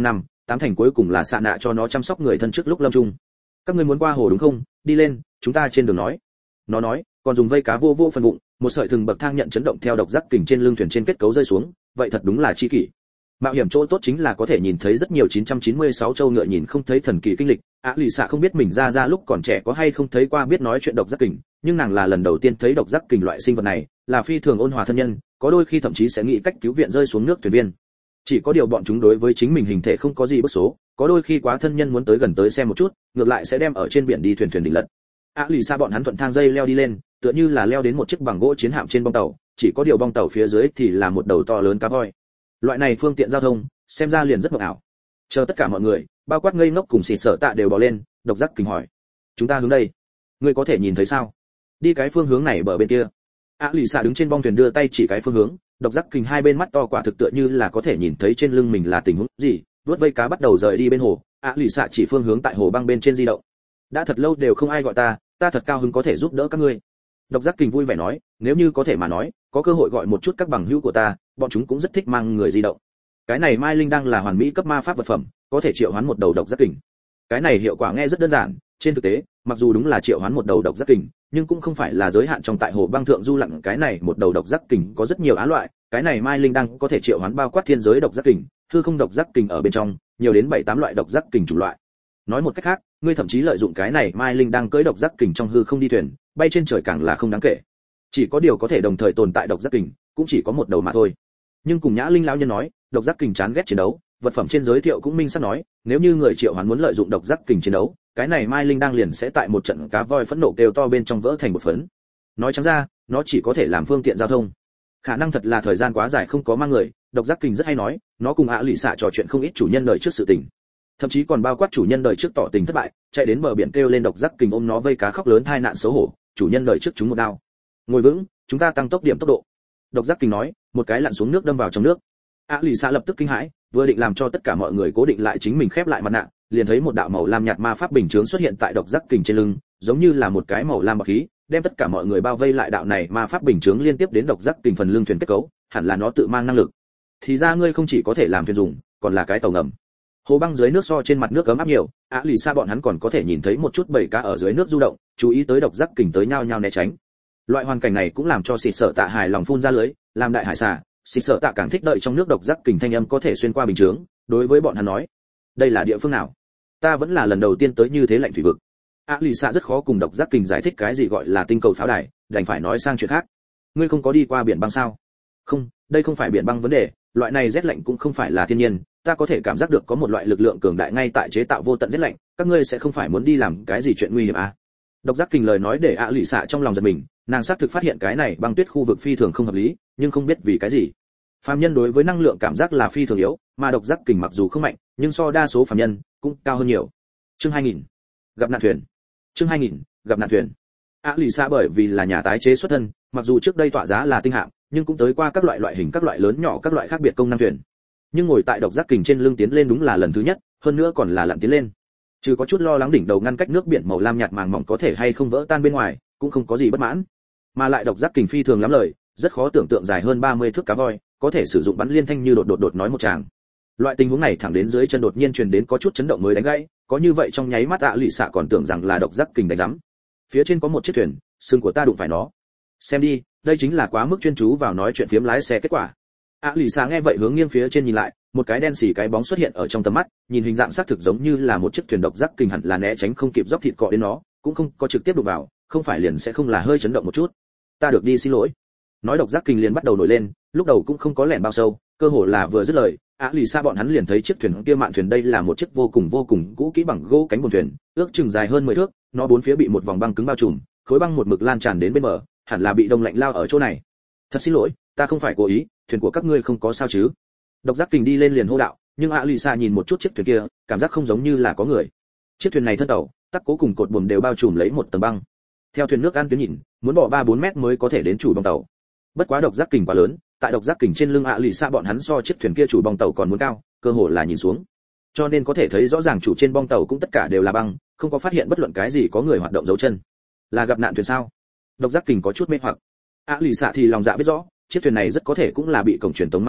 tám thành cuối cùng là xạ nạ cho nó chăm sóc người thân trước lúc lâm chung. Các ngươi muốn qua hồ đúng không? Đi lên, chúng ta trên đường nói. Nó nói, còn dùng vây cá vô vô phần bụng, một sợi thừng bậc thang nhận chấn động theo độc giác kình trên lưng thuyền trên kết cấu rơi xuống, vậy thật đúng là chi kỷ. Mạo hiểm chỗ tốt chính là có thể nhìn thấy rất nhiều chín trăm chín mươi sáu châu ngựa nhìn không thấy thần kỳ kinh lịch. Á lì xạ không biết mình ra ra lúc còn trẻ có hay không thấy qua biết nói chuyện độc giác kình, nhưng nàng là lần đầu tiên thấy độc giác kình loại sinh vật này, là phi thường ôn hòa thân nhân, có đôi khi thậm chí sẽ nghĩ cách cứu viện rơi xuống nước thuyền viên. Chỉ có điều bọn chúng đối với chính mình hình thể không có gì bức số, có đôi khi quá thân nhân muốn tới gần tới xem một chút, ngược lại sẽ đem ở trên biển đi thuyền thuyền đỉnh lật. Á lì xạ bọn hắn thuận thang dây leo đi lên, tựa như là leo đến một chiếc bằng gỗ chiến hạm trên bong tàu, chỉ có điều bong tàu phía dưới thì là một đầu to lớn cá voi. Loại này phương tiện giao thông xem ra liền rất mộng ảo. Chờ tất cả mọi người, bao quát ngây ngốc cùng xì sở tạ đều bò lên, độc giác kình hỏi: chúng ta hướng đây, ngươi có thể nhìn thấy sao? Đi cái phương hướng này bờ bên kia. Á lì xạ đứng trên bong thuyền đưa tay chỉ cái phương hướng, độc giác kình hai bên mắt to quả thực tựa như là có thể nhìn thấy trên lưng mình là tình huống gì, vớt vây cá bắt đầu rời đi bên hồ. Á lì xạ chỉ phương hướng tại hồ băng bên trên di động. Đã thật lâu đều không ai gọi ta, ta thật cao hứng có thể giúp đỡ các ngươi. Độc giác kình vui vẻ nói, nếu như có thể mà nói, có cơ hội gọi một chút các bằng hữu của ta, bọn chúng cũng rất thích mang người di động. Cái này Mai Linh đang là hoàn mỹ cấp ma pháp vật phẩm, có thể triệu hoán một đầu độc giác kình. Cái này hiệu quả nghe rất đơn giản, trên thực tế, mặc dù đúng là triệu hoán một đầu độc giác kình, nhưng cũng không phải là giới hạn trong tại hồ băng thượng du lặn, cái này một đầu độc giác kình có rất nhiều á loại, cái này Mai Linh đang có thể triệu hoán bao quát thiên giới độc giác kình, hư không độc giác kình ở bên trong, nhiều đến bảy tám loại độc giác kình chủng loại. Nói một cách khác, ngươi thậm chí lợi dụng cái này Mai Linh đang cưỡi độc giác kình trong hư không đi thuyền, bay trên trời càng là không đáng kể. Chỉ có điều có thể đồng thời tồn tại độc giác kình, cũng chỉ có một đầu mà thôi. Nhưng cùng Nhã Linh lão nhân nói, độc giác kình chán ghét chiến đấu, vật phẩm trên giới thiệu cũng minh xác nói, nếu như người triệu hoán muốn lợi dụng độc giác kình chiến đấu, cái này Mai Linh đang liền sẽ tại một trận cá voi phẫn nộ kêu to bên trong vỡ thành một phấn. Nói trắng ra, nó chỉ có thể làm phương tiện giao thông. Khả năng thật là thời gian quá dài không có mang người, độc giác kình rất hay nói, nó cùng ạ lì xạ trò chuyện không ít chủ nhân đời trước sự tình. Thậm chí còn bao quát chủ nhân đời trước tỏ tình thất bại, chạy đến bờ biển kêu lên độc giác kình ôm nó vây cá khóc lớn tai nạn xấu hổ, chủ nhân đời trước chúng một đao. Ngồi vững, chúng ta tăng tốc điểm tốc độ. Độc giác kình nói, một cái lặn xuống nước đâm vào trong nước. ạ lì xạ lập tức kinh hãi, vừa định làm cho tất cả mọi người cố định lại chính mình khép lại mặt nạ, liền thấy một đạo màu lam nhạt ma pháp bình chướng xuất hiện tại độc giác kình trên lưng, giống như là một cái màu lam bạc khí, đem tất cả mọi người bao vây lại. Đạo này ma pháp bình chướng liên tiếp đến độc giác kình phần lưng thuyền kết cấu, hẳn là nó tự mang năng lực. Thì ra ngươi không chỉ có thể làm thuyền dùng, còn là cái tàu ngầm. Hồ băng dưới nước so trên mặt nước ấm áp nhiều, ạ lì xa bọn hắn còn có thể nhìn thấy một chút bầy cá ở dưới nước du động, chú ý tới độc giác kình tới nhau nhau né tránh. Loại hoàn cảnh này cũng làm cho xịt sợ tạ hài lòng phun ra lưới, làm đại hải xà, xịt sợ tạ càng thích đợi trong nước độc giác kình thanh âm có thể xuyên qua bình chướng. Đối với bọn hắn nói, đây là địa phương nào? Ta vẫn là lần đầu tiên tới như thế lạnh thủy vực. ạ lì xa rất khó cùng độc giác kình giải thích cái gì gọi là tinh cầu pháo đài, đành phải nói sang chuyện khác. Ngươi không có đi qua biển băng sao? Không, đây không phải biển băng vấn đề, loại này rét lạnh cũng không phải là thiên nhiên, ta có thể cảm giác được có một loại lực lượng cường đại ngay tại chế tạo vô tận rét lạnh, các ngươi sẽ không phải muốn đi làm cái gì chuyện nguy hiểm à? Độc giác kình lời nói để ạ lì xạ trong lòng giật mình, nàng xác thực phát hiện cái này băng tuyết khu vực phi thường không hợp lý, nhưng không biết vì cái gì. Phàm nhân đối với năng lượng cảm giác là phi thường yếu, mà độc giác kình mặc dù không mạnh, nhưng so đa số phàm nhân cũng cao hơn nhiều. Chương hai nghìn, gặp nạn thuyền. Chương hai nghìn, gặp nạn thuyền. ạ lì xạ bởi vì là nhà tái chế xuất thân, mặc dù trước đây tọa giá là tinh hạm, nhưng cũng tới qua các loại loại hình các loại lớn nhỏ các loại khác biệt công năng thuyền. Nhưng ngồi tại độc giác kình trên lưng tiến lên đúng là lần thứ nhất, hơn nữa còn là lặn tiến lên. Trừ có chút lo lắng đỉnh đầu ngăn cách nước biển màu lam nhạt màng mỏng có thể hay không vỡ tan bên ngoài, cũng không có gì bất mãn. Mà lại độc giác kình phi thường lắm lời, rất khó tưởng tượng dài hơn ba mươi thước cá voi, có thể sử dụng bắn liên thanh như đột đột đột nói một tràng. Loại tình huống này thẳng đến dưới chân đột nhiên truyền đến có chút chấn động mới đánh gãy, có như vậy trong nháy mắt ạ lì xạ còn tưởng rằng là độc giác kình đánh rắm. Phía trên có một chiếc thuyền, xương của ta đụng phải nó. Xem đi, đây chính là quá mức chuyên chú vào nói chuyện phiếm lái xe kết quả. ạ lì xạ nghe vậy hướng nghiêng phía trên nhìn lại, một cái đen xì cái bóng xuất hiện ở trong tầm mắt, nhìn hình dạng xác thực giống như là một chiếc thuyền độc giác kình hẳn là né tránh không kịp dốc thịt cọ đến nó, cũng không có trực tiếp đụng vào, không phải liền sẽ không là hơi chấn động một chút. Ta được đi xin lỗi. Nói độc giác kình liền bắt đầu nổi lên, lúc đầu cũng không có lẻn bao sâu, cơ hồ là vừa dứt lời, ạ lì xa bọn hắn liền thấy chiếc thuyền kia mạn thuyền. Đây là một chiếc vô cùng vô cùng cũ kỹ bằng gỗ cánh buồm thuyền, ước chừng dài hơn mười thước, nó bốn phía bị một vòng băng cứng bao trùm, khối băng một mực lan tràn đến bên bờ, hẳn là bị đông lạnh lao ở chỗ này. Thật xin lỗi, ta không phải cố ý, thuyền của các ngươi không có sao chứ? Độc giác kình đi lên liền hô đạo, nhưng ạ lì xa nhìn một chút chiếc thuyền kia, cảm giác không giống như là có người. Chiếc thuyền này thân tàu, tắc cố cùng cột buồm đều bao trùm lấy một tầng băng. Theo thuyền nước ăn tiếng nhìn, muốn bỏ ba bốn mét mới có thể đến chủ bong tàu. Bất quá độc giác kình quá lớn, tại độc giác kình trên lưng ạ lì xa bọn hắn so chiếc thuyền kia chủ bong tàu còn muốn cao, cơ hồ là nhìn xuống. Cho nên có thể thấy rõ ràng chủ trên bong tàu cũng tất cả đều là băng, không có phát hiện bất luận cái gì có người hoạt động dấu chân. Là gặp nạn thuyền sao? Độc giác kình có chút mê hoặc. ạ lì xa thì lòng dạ biết rõ, chiếc thuyền này rất có thể cũng là bị cổng truyền tống mang đến,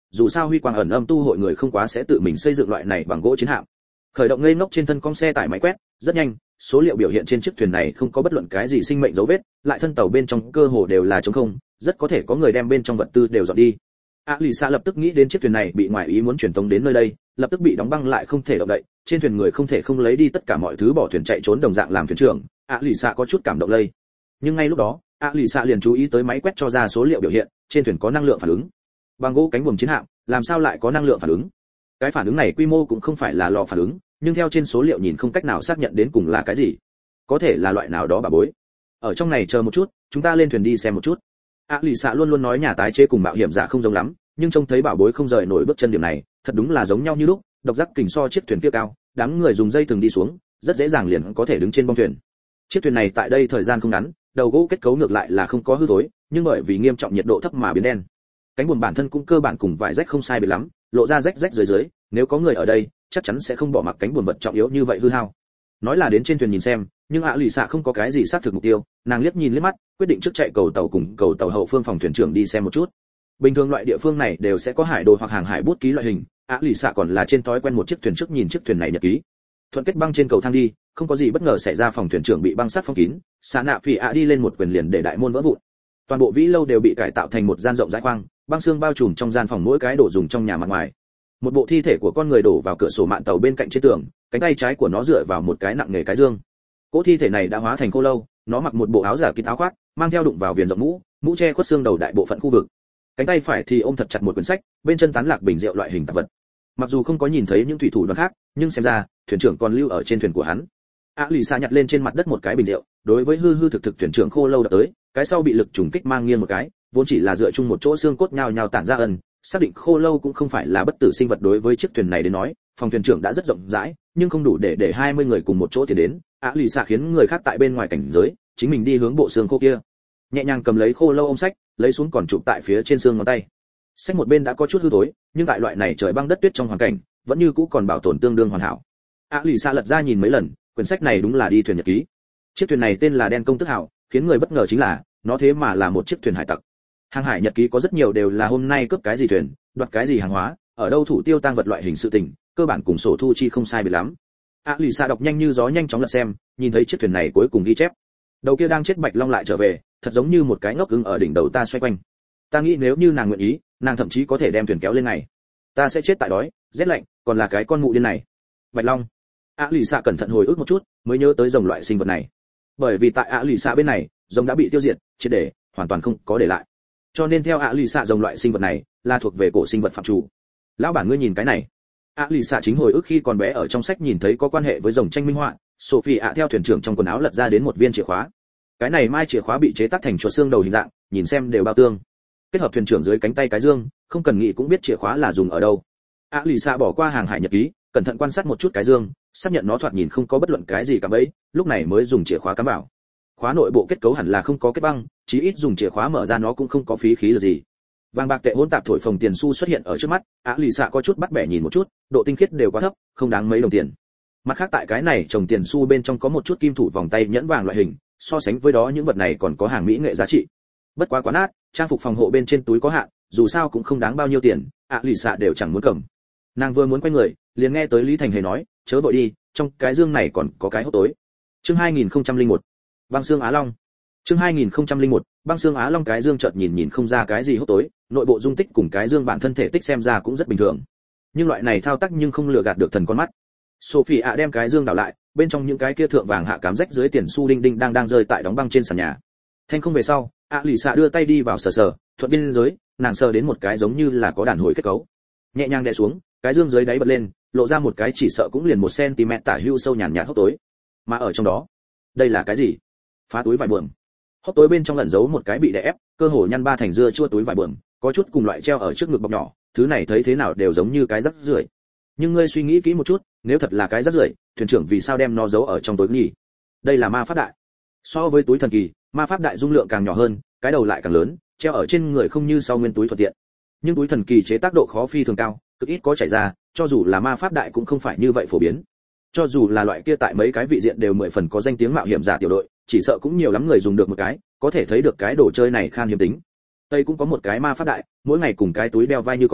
dù sao huy quang ẩn âm tu hội người không quá sẽ tự mình xây dựng loại này bằng gỗ chiến hạm. Khởi động ngây ngốc trên thân con xe tải máy quét, rất nhanh, số liệu biểu hiện trên chiếc thuyền này không có bất luận cái gì sinh mệnh dấu vết, lại thân tàu bên trong cơ hồ đều là trống không, rất có thể có người đem bên trong vật tư đều dọn đi. A Lì Sa lập tức nghĩ đến chiếc thuyền này bị ngoại ý muốn truyền tống đến nơi đây, lập tức bị đóng băng lại không thể động đậy, trên thuyền người không thể không lấy đi tất cả mọi thứ bỏ thuyền chạy trốn đồng dạng làm thuyền trưởng. A Lì Sa có chút cảm động lây. Nhưng ngay lúc đó, A Lì Sa liền chú ý tới máy quét cho ra số liệu biểu hiện, trên thuyền có năng lượng phản ứng. Bằng gỗ cánh buồm chiến hạm, làm sao lại có năng lượng phản ứng? Cái phản ứng này quy mô cũng không phải là lò phản ứng, nhưng theo trên số liệu nhìn không cách nào xác nhận đến cùng là cái gì. Có thể là loại nào đó bà bối. Ở trong này chờ một chút, chúng ta lên thuyền đi xem một chút. A Lì Sa luôn luôn nói nhà tái chế cùng mạo hiểm giả không giống lắm, nhưng trông thấy bảo bối không rời nổi bước chân điểm này, thật đúng là giống nhau như lúc, độc giác kình so chiếc thuyền kia cao, đám người dùng dây từng đi xuống, rất dễ dàng liền có thể đứng trên bong thuyền. Chiếc thuyền này tại đây thời gian không ngắn, đầu gỗ kết cấu ngược lại là không có hư thối, nhưng bởi vì nghiêm trọng nhiệt độ thấp mà biến đen. Cánh buồm bản thân cũng cơ bản cùng vải rách không sai biệt lắm, lộ ra rách rách dưới dưới, nếu có người ở đây, chắc chắn sẽ không bỏ mặc cánh buồm vật trọng yếu như vậy hư hao. Nói là đến trên thuyền nhìn xem, nhưng ạ lì xạ không có cái gì xác thực mục tiêu, nàng liếc nhìn liếc mắt, quyết định trước chạy cầu tàu cùng cầu tàu hậu phương phòng thuyền trưởng đi xem một chút. Bình thường loại địa phương này đều sẽ có hải đồ hoặc hàng hải bút ký loại hình, ạ lì xạ còn là trên thói quen một chiếc thuyền trước nhìn chiếc thuyền này nhật ký. Thuận kết băng trên cầu thang đi, không có gì bất ngờ xảy ra, phòng thuyền trưởng bị băng sắt phong kín, xạ nạ phỉ ạ đi lên một quyền liền để đại môn vỡ vụn. Toàn bộ vĩ lâu đều bị cải tạo thành một gian rộng rãi khoang, băng xương bao trùm trong gian phòng mỗi cái đồ dùng trong nhà mặt ngoài. Một bộ thi thể của con người đổ vào cửa sổ mạn tàu bên cạnh trên tường, cánh tay trái của nó dựa vào một cái nặng nghề cái dương. Cỗ thi thể này đã hóa thành khô lâu, nó mặc một bộ áo giả kín áo khoác, mang theo đụng vào viền rộng mũ, mũ che khuất xương đầu đại bộ phận khu vực. Cánh tay phải thì ôm thật chặt một quyển sách, bên chân tán lạc bình rượu loại hình tạp vật. Mặc dù không có nhìn thấy những thủy thủ đoàn khác, nhưng xem ra thuyền trưởng còn lưu ở trên thuyền của hắn. A Lì Sa nhặt lên trên mặt đất một cái bình rượu, đối với hư hư thực thực thuyền trưởng khô lâu đập tới, cái sau bị lực trùng kích mang nghiêng một cái, vốn chỉ là dựa chung một chỗ xương cốt nhào nhào tản ra ẩn, xác định khô lâu cũng không phải là bất tử sinh vật. Đối với chiếc thuyền này đến nói, phòng thuyền trưởng đã rất rộng rãi, nhưng không đủ để để hai mươi người cùng một chỗ tiến đến. A Lì Sa khiến người khác tại bên ngoài cảnh giới, chính mình đi hướng bộ xương khô kia. Nhẹ nhàng cầm lấy khô lâu ôm sách, lấy xuống còn chụp tại phía trên xương ngón tay. Sách một bên đã có chút hư tối, nhưng tại loại này trời băng đất tuyết trong hoàn cảnh, vẫn như cũ còn bảo tồn tương đương hoàn hảo. A Lì Sa lật ra nhìn mấy lần, quyển sách này đúng là đi thuyền nhật ký. Chiếc thuyền này tên là Đen Công Tức Hào, khiến người bất ngờ chính là, nó thế mà là một chiếc thuyền hải tặc. Hàng hải nhật ký có rất nhiều đều là hôm nay cướp cái gì thuyền, đoạt cái gì hàng hóa, ở đâu thủ tiêu tang vật loại hình sự tình, cơ bản cùng sổ thu chi không sai biệt lắm. A Lì Sa đọc nhanh như gió nhanh chóng lật xem, nhìn thấy chiếc thuyền này cuối cùng ghi chép. Đầu kia đang chết Bạch Long lại trở về, thật giống như một cái ngốc ứng ở đỉnh đầu ta xoay quanh. Ta nghĩ nếu như nàng nguyện ý, nàng thậm chí có thể đem thuyền kéo lên này. Ta sẽ chết tại đói, rét lạnh, còn là cái con mụ điên này. Bạch Long. A Lì Sa cẩn thận hồi ức một chút, mới nhớ tới rồng loại sinh vật này. Bởi vì tại A Lì Sa bên này, rồng đã bị tiêu diệt, triệt để, hoàn toàn không có để lại. Cho nên theo A Lì Sa, rồng loại sinh vật này là thuộc về cổ sinh vật phạm chủ. Lão bản ngươi nhìn cái này. A Lì Sa chính hồi ức khi còn bé ở trong sách nhìn thấy có quan hệ với rồng tranh minh họa, Sophie ạ theo thuyền trưởng trong quần áo lật ra đến một viên chìa khóa. Cái này mai chìa khóa bị chế tác thành chuột xương đầu hình dạng, nhìn xem đều bao tương. Kết hợp thuyền trưởng dưới cánh tay cái dương, không cần nghĩ cũng biết chìa khóa là dùng ở đâu. A Lì Sa bỏ qua hàng hải nhật ký, cẩn thận quan sát một chút cái dương, xác nhận nó thoạt nhìn không có bất luận cái gì cả bấy, lúc này mới dùng chìa khóa cắm vào. Khóa nội bộ kết cấu hẳn là không có kết băng, chí ít dùng chìa khóa mở ra nó cũng không có phí khí là gì. Vàng bạc tệ hỗn tạp thổi phồng tiền xu xuất hiện ở trước mắt, A Lì Sa có chút bắt bẻ nhìn một chút, độ tinh khiết đều quá thấp, không đáng mấy đồng tiền. Mặt khác tại cái này trồng tiền xu bên trong có một chút kim thủ vòng tay nhẫn vàng loại hình, so sánh với đó những vật này còn có hàng mỹ nghệ giá trị. Bất quá quá nát, trang phục phòng hộ bên trên túi có hạn, dù sao cũng không đáng bao nhiêu tiền, A Lì Sa đều chẳng muốn cầm. Nàng vừa muốn quay người, liền nghe tới Lý Thành Hề nói, chớ vội đi, trong cái dương này còn có cái hốc tối. Chương hai nghìn không trăm lẻ một, băng xương Á Long. Chương hai nghìn không trăm lẻ một, băng xương Á Long. Cái dương chợt nhìn nhìn không ra cái gì hốc tối, nội bộ dung tích cùng cái dương bản thân thể tích xem ra cũng rất bình thường. Nhưng loại này thao tác nhưng không lừa gạt được thần con mắt. Sophie ạ đem cái dương đảo lại, bên trong những cái kia thượng vàng hạ cám rách dưới tiền xu đinh đinh đang đang rơi tại đóng băng trên sàn nhà. Thanh không về sau, A Lì Sa đưa tay đi vào sờ sờ, thuận biên giới, nàng sờ đến một cái giống như là có đàn hồi kết cấu. Nhẹ nhàng đè xuống, cái dương dưới đáy bật lên, lộ ra một cái chỉ sợ cũng liền một cm tả hưu sâu nhàn nhạt hốc tối. Mà ở trong đó, đây là cái gì? Phá túi vải buồm. Hốc tối bên trong lẩn giấu một cái bị đè ép, cơ hồ nhăn ba thành dưa chua túi vải buồm, có chút cùng loại treo ở trước ngực bọc nhỏ, thứ này thấy thế nào đều giống như cái rác rưởi. Nhưng ngươi suy nghĩ kỹ một chút, nếu thật là cái rác rưởi, thuyền trưởng vì sao đem nó giấu ở trong túi nhỉ? Đây là ma pháp đại. So với túi thần kỳ, ma pháp đại dung lượng càng nhỏ hơn, cái đầu lại càng lớn, treo ở trên người không như sau nguyên túi thuận tiện. Nhưng túi thần kỳ chế tác độ khó phi thường cao, cực ít có chảy ra, cho dù là ma pháp đại cũng không phải như vậy phổ biến. Cho dù là loại kia tại mấy cái vị diện đều mười phần có danh tiếng mạo hiểm giả tiểu đội, chỉ sợ cũng nhiều lắm người dùng được một cái, có thể thấy được cái đồ chơi này khan hiếm tính. Tây cũng có một cái ma pháp đại, mỗi ngày cùng cái túi đeo vai như cóng,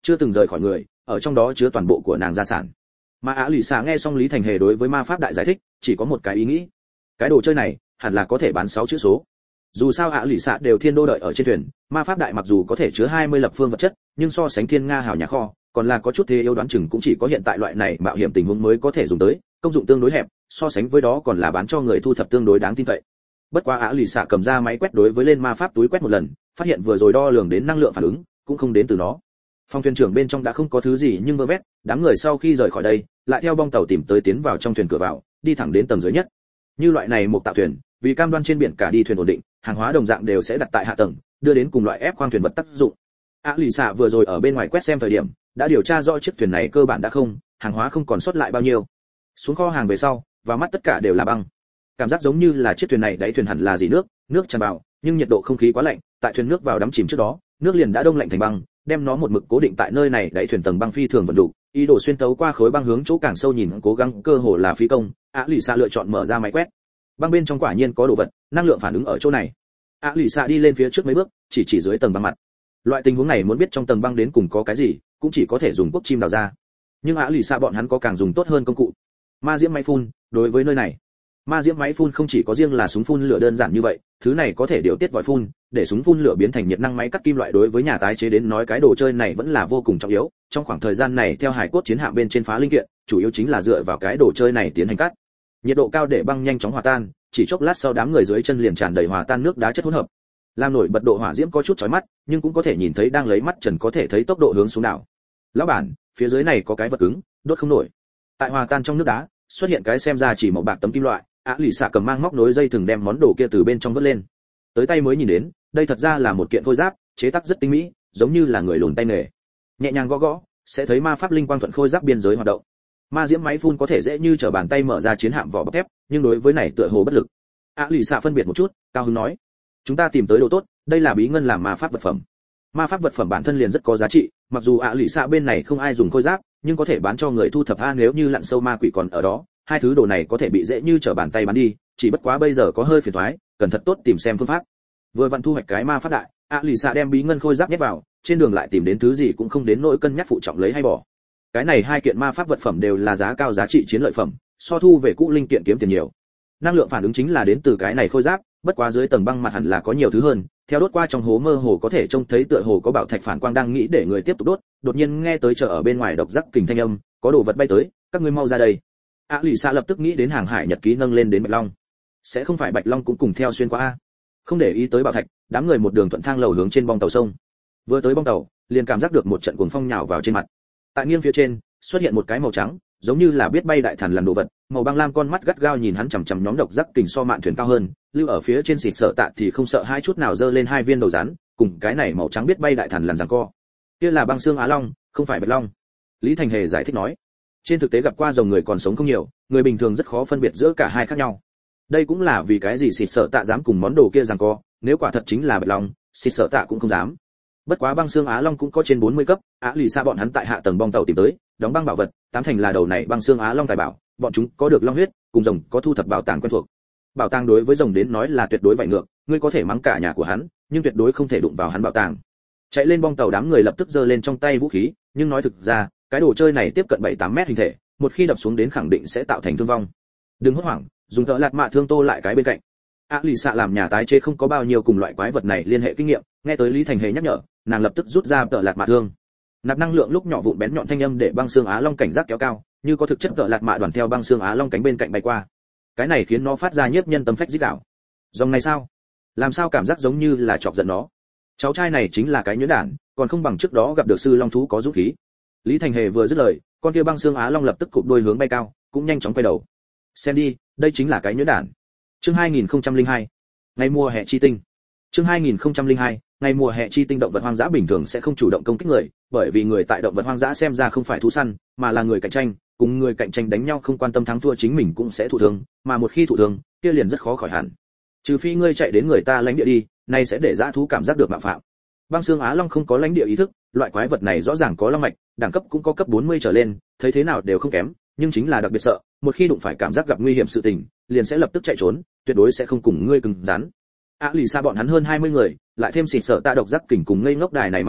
chưa từng rời khỏi người, ở trong đó chứa toàn bộ của nàng gia sản. Mà Á Lỷ Xạ nghe xong Lý Thành Hề đối với ma pháp đại giải thích, chỉ có một cái ý nghĩ, cái đồ chơi này hẳn là có thể bán sáu chữ số. Dù sao Á Lỷ Xạ đều thiên đô đợi ở trên thuyền, ma pháp đại mặc dù có thể chứa hai mươi lập phương vật chất, nhưng so sánh thiên nga hào nhà kho, còn là có chút thế yếu, đoán chừng cũng chỉ có hiện tại loại này mạo hiểm tình huống mới có thể dùng tới, công dụng tương đối hẹp, so sánh với đó còn là bán cho người thu thập tương đối đáng tin cậy. Bất quá Á Lỷ Xạ cầm ra máy quét đối với lên ma pháp túi quét một lần, phát hiện vừa rồi đo lường đến năng lượng phản ứng cũng không đến từ nó. Phòng thuyền trưởng bên trong đã không có thứ gì nhưng vơ vét, đám người sau khi rời khỏi đây, lại theo bong tàu tìm tới tiến vào trong thuyền cửa vào, đi thẳng đến tầng dưới nhất. Như loại này một tạo thuyền, vì cam đoan trên biển cả đi thuyền ổn định, hàng hóa đồng dạng đều sẽ đặt tại hạ tầng, đưa đến cùng loại ép khoang thuyền vật tác dụng. Á Lỷ Xạ vừa rồi ở bên ngoài quét xem thời điểm, đã điều tra rõ chiếc thuyền này cơ bản đã không, hàng hóa không còn sót lại bao nhiêu. Xuống kho hàng về sau, vào mắt tất cả đều là băng. Cảm giác giống như là chiếc thuyền này đáy thuyền hẳn là gì nước, nước tràn vào, nhưng nhiệt độ không khí quá lạnh, tại thuyền nước vào đắm chìm trước đó, nước liền đã đông lạnh thành băng, đem nó một mực cố định tại nơi này. Đáy thuyền tầng băng phi thường vận dụng, ý đồ xuyên tấu qua khối băng hướng chỗ càng sâu nhìn cố gắng cơ hồ là phí công. Á Lỷ Xạ lựa chọn mở ra máy quét. Băng bên trong quả nhiên có đồ vật, năng lượng phản ứng ở chỗ này. Á Lỷ Xạ đi lên phía trước mấy bước, chỉ chỉ dưới tầng băng mặt. Loại tình huống này muốn biết trong tầng băng đến cùng có cái gì, cũng chỉ có thể dùng quốc chim đào ra. Nhưng Á Lỷ Xạ bọn hắn có càng dùng tốt hơn công cụ. Ma diễm máy phun, đối với nơi này, ma diễm máy phun không chỉ có riêng là súng phun lửa đơn giản như vậy, thứ này có thể điều tiết vòi phun, để súng phun lửa biến thành nhiệt năng máy cắt kim loại. Đối với nhà tái chế đến nói, cái đồ chơi này vẫn là vô cùng trọng yếu. Trong khoảng thời gian này theo hải cốt chiến hạm bên trên phá linh kiện, chủ yếu chính là dựa vào cái đồ chơi này tiến hành cắt. Nhiệt độ cao để băng nhanh chóng hòa tan, chỉ chốc lát sau đám người dưới chân liền tràn đầy hòa tan nước đá chất hỗn hợp. Làm nổi bật độ hỏa diễm có chút chói mắt, nhưng cũng có thể nhìn thấy đang lấy mắt trần có thể thấy tốc độ hướng xuống đảo. Lão bản, phía dưới này có cái vật cứng, đốt không nổi. Tại hòa tan trong nước đá, xuất hiện cái xem ra chỉ màu bạc tấm kim loại. Á Lỷ Xạ cầm mang móc nối dây thừng đem món đồ kia từ bên trong vớt lên. Tới tay mới nhìn đến, đây thật ra là một kiện khôi giáp, chế tác rất tinh mỹ, giống như là người lùn tay nghề. Nhẹ nhàng gõ gõ, sẽ thấy ma pháp linh quang thuận khôi giáp biên giới hoạt động. Ma diễm máy phun có thể dễ như trở bàn tay mở ra chiến hạm vỏ bọc thép, nhưng đối với này tựa hồ bất lực. Á Lỷ Xạ phân biệt một chút, cao hứng nói: "Chúng ta tìm tới đồ tốt, đây là bí ngân làm ma pháp vật phẩm." Ma pháp vật phẩm bản thân liền rất có giá trị, mặc dù Á Lỷ Xạ bên này không ai dùng khôi giáp, nhưng có thể bán cho người thu thập a. Nếu như lặn sâu ma quỷ còn ở đó, hai thứ đồ này có thể bị dễ như trở bàn tay bán đi, chỉ bất quá bây giờ có hơi phiền toái, cần thật tốt tìm xem phương pháp. Vừa vặn thu hoạch cái ma pháp đại, Á Lỷ Xạ đem bí ngân khôi giáp nhét vào, trên đường lại tìm đến thứ gì cũng không đến nỗi cân nhắc phụ trọng lấy hay bỏ. Cái này hai kiện ma pháp vật phẩm đều là giá cao giá trị chiến lợi phẩm, so thu về cũ linh kiện kiếm tiền nhiều. Năng lượng phản ứng chính là đến từ cái này khôi giáp, bất quá dưới tầng băng mặt hẳn là có nhiều thứ hơn. Theo đốt qua trong hố mơ hồ có thể trông thấy tựa hồ có bảo thạch phản quang đang nghĩ để người tiếp tục đốt, đột nhiên nghe tới chờ ở bên ngoài độc giác kình thanh âm, có đồ vật bay tới, các ngươi mau ra đây. Á Lỷ Xạ lập tức nghĩ đến hàng hải nhật ký nâng lên đến Bạch Long. Sẽ không phải Bạch Long cũng cùng theo xuyên qua a? Không để ý tới bảo thạch, đám người một đường thuận thang lầu hướng trên bong tàu sông. Vừa tới bong tàu, liền cảm giác được một trận cuồng phong nhào vào trên mặt. Tại nghiêng phía trên, xuất hiện một cái màu trắng, giống như là biết bay đại thần làm đồ vật, màu băng lam con mắt gắt gao nhìn hắn chằm chằm. Nhóm độc giác kình so mạn thuyền cao hơn, lưu ở phía trên xịt sợ tạ thì không sợ hai chút nào, giơ lên hai viên đầu rắn, cùng cái này màu trắng biết bay đại thần làm giằng co. Kia là băng xương Á Long, không phải Bạch Long. Lý Thành Hề giải thích nói. Trên thực tế gặp qua rồng người còn sống không nhiều, người bình thường rất khó phân biệt giữa cả hai khác nhau. Đây cũng là vì cái gì xịt sợ tạ dám cùng món đồ kia giằng co, nếu quả thật chính là Bạch Long, xịt sợ tạ cũng không dám. Bất quá băng xương Á Long cũng có trên bốn mươi cấp, Á Lỷ Xạ bọn hắn tại hạ tầng bong tàu tìm tới, đóng băng bảo vật, tám thành là đầu này băng xương Á Long tài bảo, bọn chúng có được long huyết, cùng rồng có thu thập bảo tàng quen thuộc. Bảo tàng đối với rồng đến nói là tuyệt đối vảy ngược, ngươi có thể mắng cả nhà của hắn, nhưng tuyệt đối không thể đụng vào hắn bảo tàng. Chạy lên bong tàu đám người lập tức giơ lên trong tay vũ khí, nhưng nói thực ra, cái đồ chơi này tiếp cận bảy tám mét hình thể, một khi đập xuống đến khẳng định sẽ tạo thành thương vong. Đừng hốt hoảng, dùng cỡ lạt mạ thương tô lại cái bên cạnh. Á Lỷ Xạ làm nhà tái chế không có bao nhiêu cùng loại quái vật này liên hệ kinh nghiệm, nghe tới Lý Thành Hề nhắc nhở, nàng lập tức rút ra cỡ lạt mạ thương. Nạp năng lượng lúc nhỏ vụn bén nhọn thanh âm để băng xương Á Long cảnh giác kéo cao, như có thực chất cỡ lạt mạ đoàn theo băng xương Á Long cánh bên cạnh bay qua. Cái này khiến nó phát ra nhiếp nhân tâm phách rít gào. Dòng này sao? Làm sao cảm giác giống như là chọc giận nó? Cháu trai này chính là cái nhuyễn đản, còn không bằng trước đó gặp được sư long thú có dũng khí. Lý Thành Hề vừa dứt lời, con kia băng xương Á Long lập tức cụp đuôi hướng bay cao, cũng nhanh chóng quay đầu. Xem đi, đây chính là cái nhuyễn đản. Chương hai nghìn không trăm lẻ hai, ngày mùa hè chi tinh. Chương hai nghìn không trăm lẻ hai, ngày mùa hè chi tinh. Động vật hoang dã bình thường sẽ không chủ động công kích người, bởi vì người tại động vật hoang dã xem ra không phải thú săn, mà là người cạnh tranh, cùng người cạnh tranh đánh nhau không quan tâm thắng thua chính mình cũng sẽ thụ thương, mà một khi thụ thương, kia liền rất khó khỏi hẳn. Trừ phi ngươi chạy đến người ta lãnh địa đi, này sẽ để dã thú cảm giác được mạo phạm. Băng xương Á Long không có lãnh địa ý thức, loại quái vật này rõ ràng có long mạch, đẳng cấp cũng có cấp bốn mươi trở lên, thấy thế nào đều không kém, nhưng chính là đặc biệt sợ, một khi đụng phải cảm giác gặp nguy hiểm sự tình, liền sẽ lập tức chạy trốn, tuyệt đối sẽ không cùng ngươi cứng rắn. Á Lỷ Xạ bọn hắn hơn hai mươi người, lại thêm xịt sợ tạ độc giác kình cùng ngây ngốc đài này ma tượng,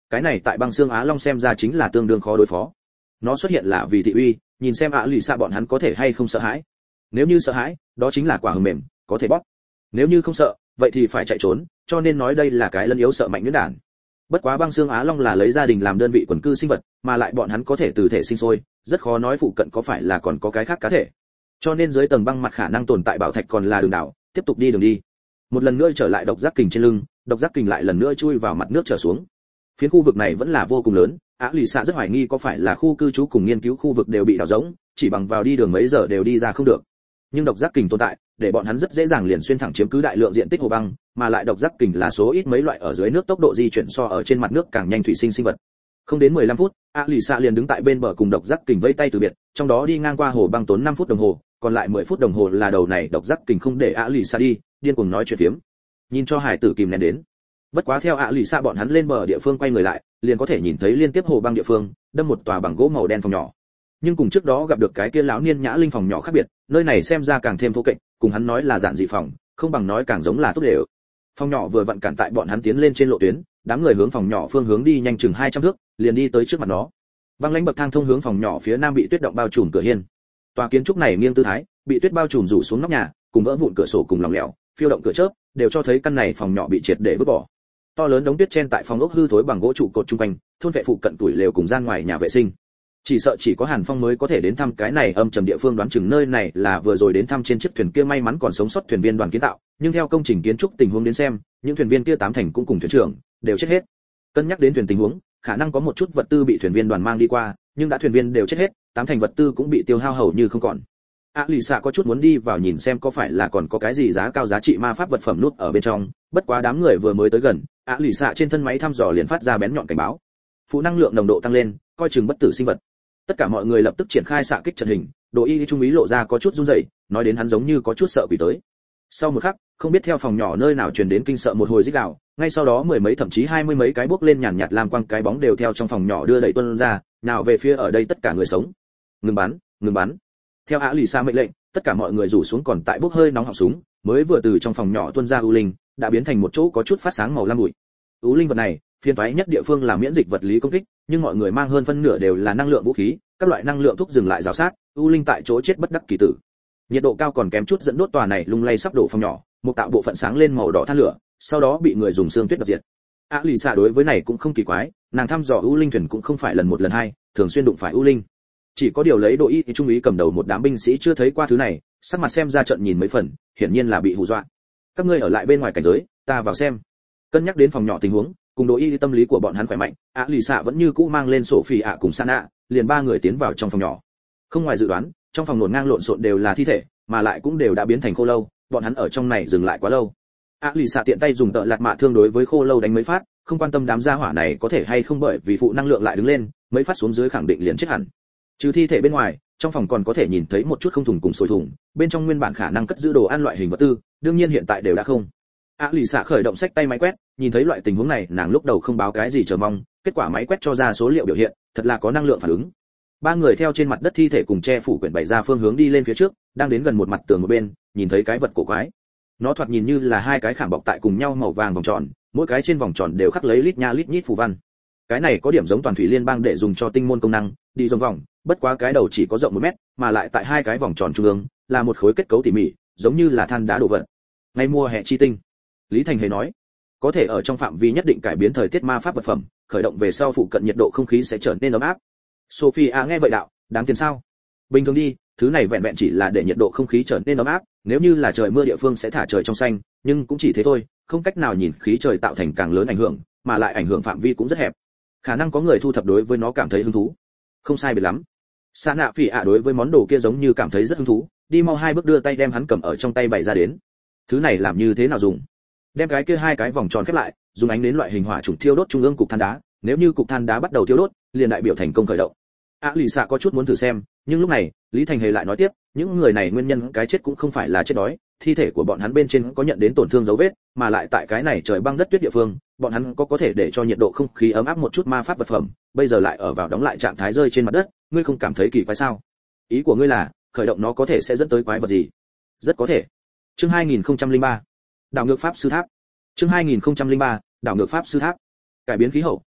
cái này tại băng xương Á Long xem ra chính là tương đương khó đối phó. Nó xuất hiện là vì thị uy, nhìn xem ạ lì xạ bọn hắn có thể hay không sợ hãi. Nếu như sợ hãi, đó chính là quả hờ mềm, có thể bóp. Nếu như không sợ, vậy thì phải chạy trốn, cho nên nói đây là cái lân yếu sợ mạnh nhuyễn đản. Bất quá băng xương Á Long là lấy gia đình làm đơn vị quần cư sinh vật, mà lại bọn hắn có thể từ thể sinh sôi, rất khó nói phụ cận có phải là còn có cái khác cá thể. Cho nên dưới tầng băng mặt khả năng tồn tại bảo thạch còn là đường đảo, tiếp tục đi đường đi. Một lần nữa trở lại độc giác kình trên lưng, độc giác kình lại lần nữa chui vào mặt nước trở xuống. Phiến khu vực này vẫn là vô cùng lớn, Á lì xạ rất hoài nghi có phải là khu cư trú cùng nghiên cứu khu vực đều bị đào rỗng, chỉ bằng vào đi đường mấy giờ đều đi ra không được. Nhưng độc giác kình tồn tại, để bọn hắn rất dễ dàng liền xuyên thẳng chiếm cứ đại lượng diện tích hồ băng, mà lại độc giác kình là số ít mấy loại ở dưới nước tốc độ di chuyển so ở trên mặt nước càng nhanh thủy sinh sinh vật. Không đến mười lăm phút, Á lì xạ liền đứng tại bên bờ cùng độc giác kình vẫy tay từ biệt, trong đó đi ngang qua hồ băng tốn năm phút đồng hồ, còn lại mười phút đồng hồ là đầu này độc giác kình không để Á lì xạ đi, điên cuồng nói chuyện phiếm. Nhìn cho hải tử kìm nén đến. Bất quá theo Á lì xạ bọn hắn lên bờ địa phương quay người lại, liền có thể nhìn thấy liên tiếp hồ băng địa phương, đâm một tòa bằng gỗ màu đen phòng nhỏ. Nhưng cùng trước đó gặp được cái kia lão niên nhã linh phòng nhỏ khác biệt, nơi này xem ra càng thêm thô kệch, cùng hắn nói là giản dị phòng, không bằng nói càng giống là tốt đều. Phòng nhỏ vừa vặn cản tại bọn hắn tiến lên trên lộ tuyến, đám người hướng phòng nhỏ phương hướng đi nhanh chừng hai trăm thước, liền đi tới trước mặt nó. Băng lãnh bậc thang thông hướng phòng nhỏ phía nam bị tuyết động bao trùm cửa hiên. Tòa kiến trúc này nghiêng tư thái, bị tuyết bao trùm rủ xuống nóc nhà, cùng vỡ vụn cửa sổ cùng lỏng lẻo, phiêu động cửa chớp, đều cho thấy căn này phòng nhỏ bị triệt để vứt bỏ. To lớn đống tuyết chen tại phòng ốc hư thối bằng gỗ trụ cột trung quanh, thôn vệ phụ cận tuổi lều cùng gian ngoài nhà vệ sinh. Chỉ sợ chỉ có Hàn Phong mới có thể đến thăm cái này âm trầm địa phương, đoán chừng nơi này là vừa rồi đến thăm trên chiếc thuyền kia may mắn còn sống sót thuyền viên đoàn kiến tạo, nhưng theo công trình kiến trúc tình huống đến xem, những thuyền viên kia tám thành cũng cùng thuyền trưởng đều chết hết. Cân nhắc đến thuyền tình huống, khả năng có một chút vật tư bị thuyền viên đoàn mang đi qua, nhưng đã thuyền viên đều chết hết, tám thành vật tư cũng bị tiêu hao hầu như không còn. Á lì xạ có chút muốn đi vào nhìn xem có phải là còn có cái gì giá cao giá trị ma pháp vật phẩm nút ở bên trong, bất quá đám người vừa mới tới gần, Á lì xạ trên thân máy thăm dò liền phát ra bén nhọn cảnh báo. Phụ năng lượng nồng độ tăng lên, coi chừng bất tử sinh vật. Tất cả mọi người lập tức triển khai xạ kích trận hình, Đồ Y trung úy lộ ra có chút run rẩy, nói đến hắn giống như có chút sợ quỷ tới. Sau một khắc, không biết theo phòng nhỏ nơi nào truyền đến kinh sợ một hồi rít gào, ngay sau đó mười mấy thậm chí hai mươi mấy cái bước lên nhàn nhạt lam quang cái bóng đều theo trong phòng nhỏ đưa đẩy tuôn ra, nào về phía ở đây tất cả người sống. Ngừng bắn, ngừng bắn. Theo Á lì xạ mệnh lệnh, tất cả mọi người rủ xuống còn tại bốc hơi nóng họng súng, mới vừa từ trong phòng nhỏ tuôn ra u linh, đã biến thành một chỗ có chút phát sáng màu lam bụi. U linh vật này, phiền toái nhất địa phương là miễn dịch vật lý công kích, nhưng mọi người mang hơn phân nửa đều là năng lượng vũ khí, các loại năng lượng thuốc dừng lại rào sát, u linh tại chỗ chết bất đắc kỳ tử. Nhiệt độ cao còn kém chút dẫn đốt tòa này lung lay sắp đổ phòng nhỏ, một tạo bộ phận sáng lên màu đỏ than lửa, sau đó bị người dùng xương tuyết đập diệt. Á lì xạ đối với này cũng không kỳ quái, nàng thăm dò u linh thuyền cũng không phải lần một lần hai, thường xuyên đụng phải u linh. Chỉ có điều lấy Đồ Y thì trung úy cầm đầu một đám binh sĩ chưa thấy qua thứ này, sắc mặt xem ra trận nhìn mấy phần, hiển nhiên là bị hù dọa. Các ngươi ở lại bên ngoài cảnh giới, ta vào xem. Cân nhắc đến phòng nhỏ tình huống, cùng Đồ Y tâm lý của bọn hắn khỏe mạnh, Á lì xạ vẫn như cũ mang lên sổ phỉ ạ cùng Sana, liền ba người tiến vào trong phòng nhỏ. Không ngoài dự đoán, trong phòng nổn ngang lộn xộn đều là thi thể, mà lại cũng đều đã biến thành khô lâu, bọn hắn ở trong này dừng lại quá lâu. Á lì xạ tiện tay dùng tợ lạt mạ thương đối với khô lâu đánh mấy phát, không quan tâm đám gia hỏa này có thể hay không bởi vì phụ năng lượng lại đứng lên, mấy phát xuống dưới khẳng định liền chết hẳn. Trừ thi thể bên ngoài, trong phòng còn có thể nhìn thấy một chút không thùng cùng sồi thùng, bên trong nguyên bản khả năng cất giữ đồ ăn loại hình vật tư, đương nhiên hiện tại đều đã không. Á lì xạ khởi động sách tay máy quét, nhìn thấy loại tình huống này, nàng lúc đầu không báo cái gì chờ mong, kết quả máy quét cho ra số liệu biểu hiện, thật là có năng lượng phản ứng. Ba người theo trên mặt đất thi thể cùng che phủ quyển bày ra phương hướng đi lên phía trước, đang đến gần một mặt tường một bên, nhìn thấy cái vật cổ quái. Nó thoạt nhìn như là hai cái khảm bọc tại cùng nhau màu vàng vòng tròn, mỗi cái trên vòng tròn đều khắc lấy lít nha lít nhít phù văn. Cái này có điểm giống toàn thủy liên bang để dùng cho tinh môn công năng, đi dòng vòng, bất quá cái đầu chỉ có rộng một mét, mà lại tại hai cái vòng tròn trung ương là một khối kết cấu tỉ mỉ, giống như là than đá đồ vật. Ngay mùa hè chi tinh, Lý Thành Hề nói, có thể ở trong phạm vi nhất định cải biến thời tiết ma pháp vật phẩm, khởi động về sau phụ cận nhiệt độ không khí sẽ trở nên ấm áp. Sophia nghe vậy đạo, đáng tiền sao? Bình thường đi, thứ này vẹn vẹn chỉ là để nhiệt độ không khí trở nên ấm áp, nếu như là trời mưa địa phương sẽ thả trời trong xanh, nhưng cũng chỉ thế thôi, không cách nào nhìn khí trời tạo thành càng lớn ảnh hưởng, mà lại ảnh hưởng phạm vi cũng rất hẹp. Khả năng có người thu thập đối với nó cảm thấy hứng thú. Không sai biệt lắm. Sa nạ phỉ ạ đối với món đồ kia giống như cảm thấy rất hứng thú, đi mau hai bước đưa tay đem hắn cầm ở trong tay bày ra đến. Thứ này làm như thế nào dùng? Đem cái kia hai cái vòng tròn khép lại, dùng ánh đến loại hình hỏa trùng thiêu đốt trung ương cục than đá, nếu như cục than đá bắt đầu thiêu đốt, liền đại biểu thành công khởi động. Á lì xạ có chút muốn thử xem, nhưng lúc này, Lý Thành Hề lại nói tiếp, những người này nguyên nhân cái chết cũng không phải là chết đói, thi thể của bọn hắn bên trên có nhận đến tổn thương dấu vết, mà lại tại cái này trời băng đất tuyết địa phương, bọn hắn có có thể để cho nhiệt độ không khí ấm áp một chút ma pháp vật phẩm, bây giờ lại ở vào đóng lại trạng thái rơi trên mặt đất, ngươi không cảm thấy kỳ quái sao? Ý của ngươi là, khởi động nó có thể sẽ dẫn tới quái vật gì? Rất có thể. Chương hai nghìn không trăm lẻ ba, đảo ngược pháp sư tháp. Chương hai nghìn không trăm lẻ ba, đảo ngược pháp sư tháp. Cải biến khí hậu,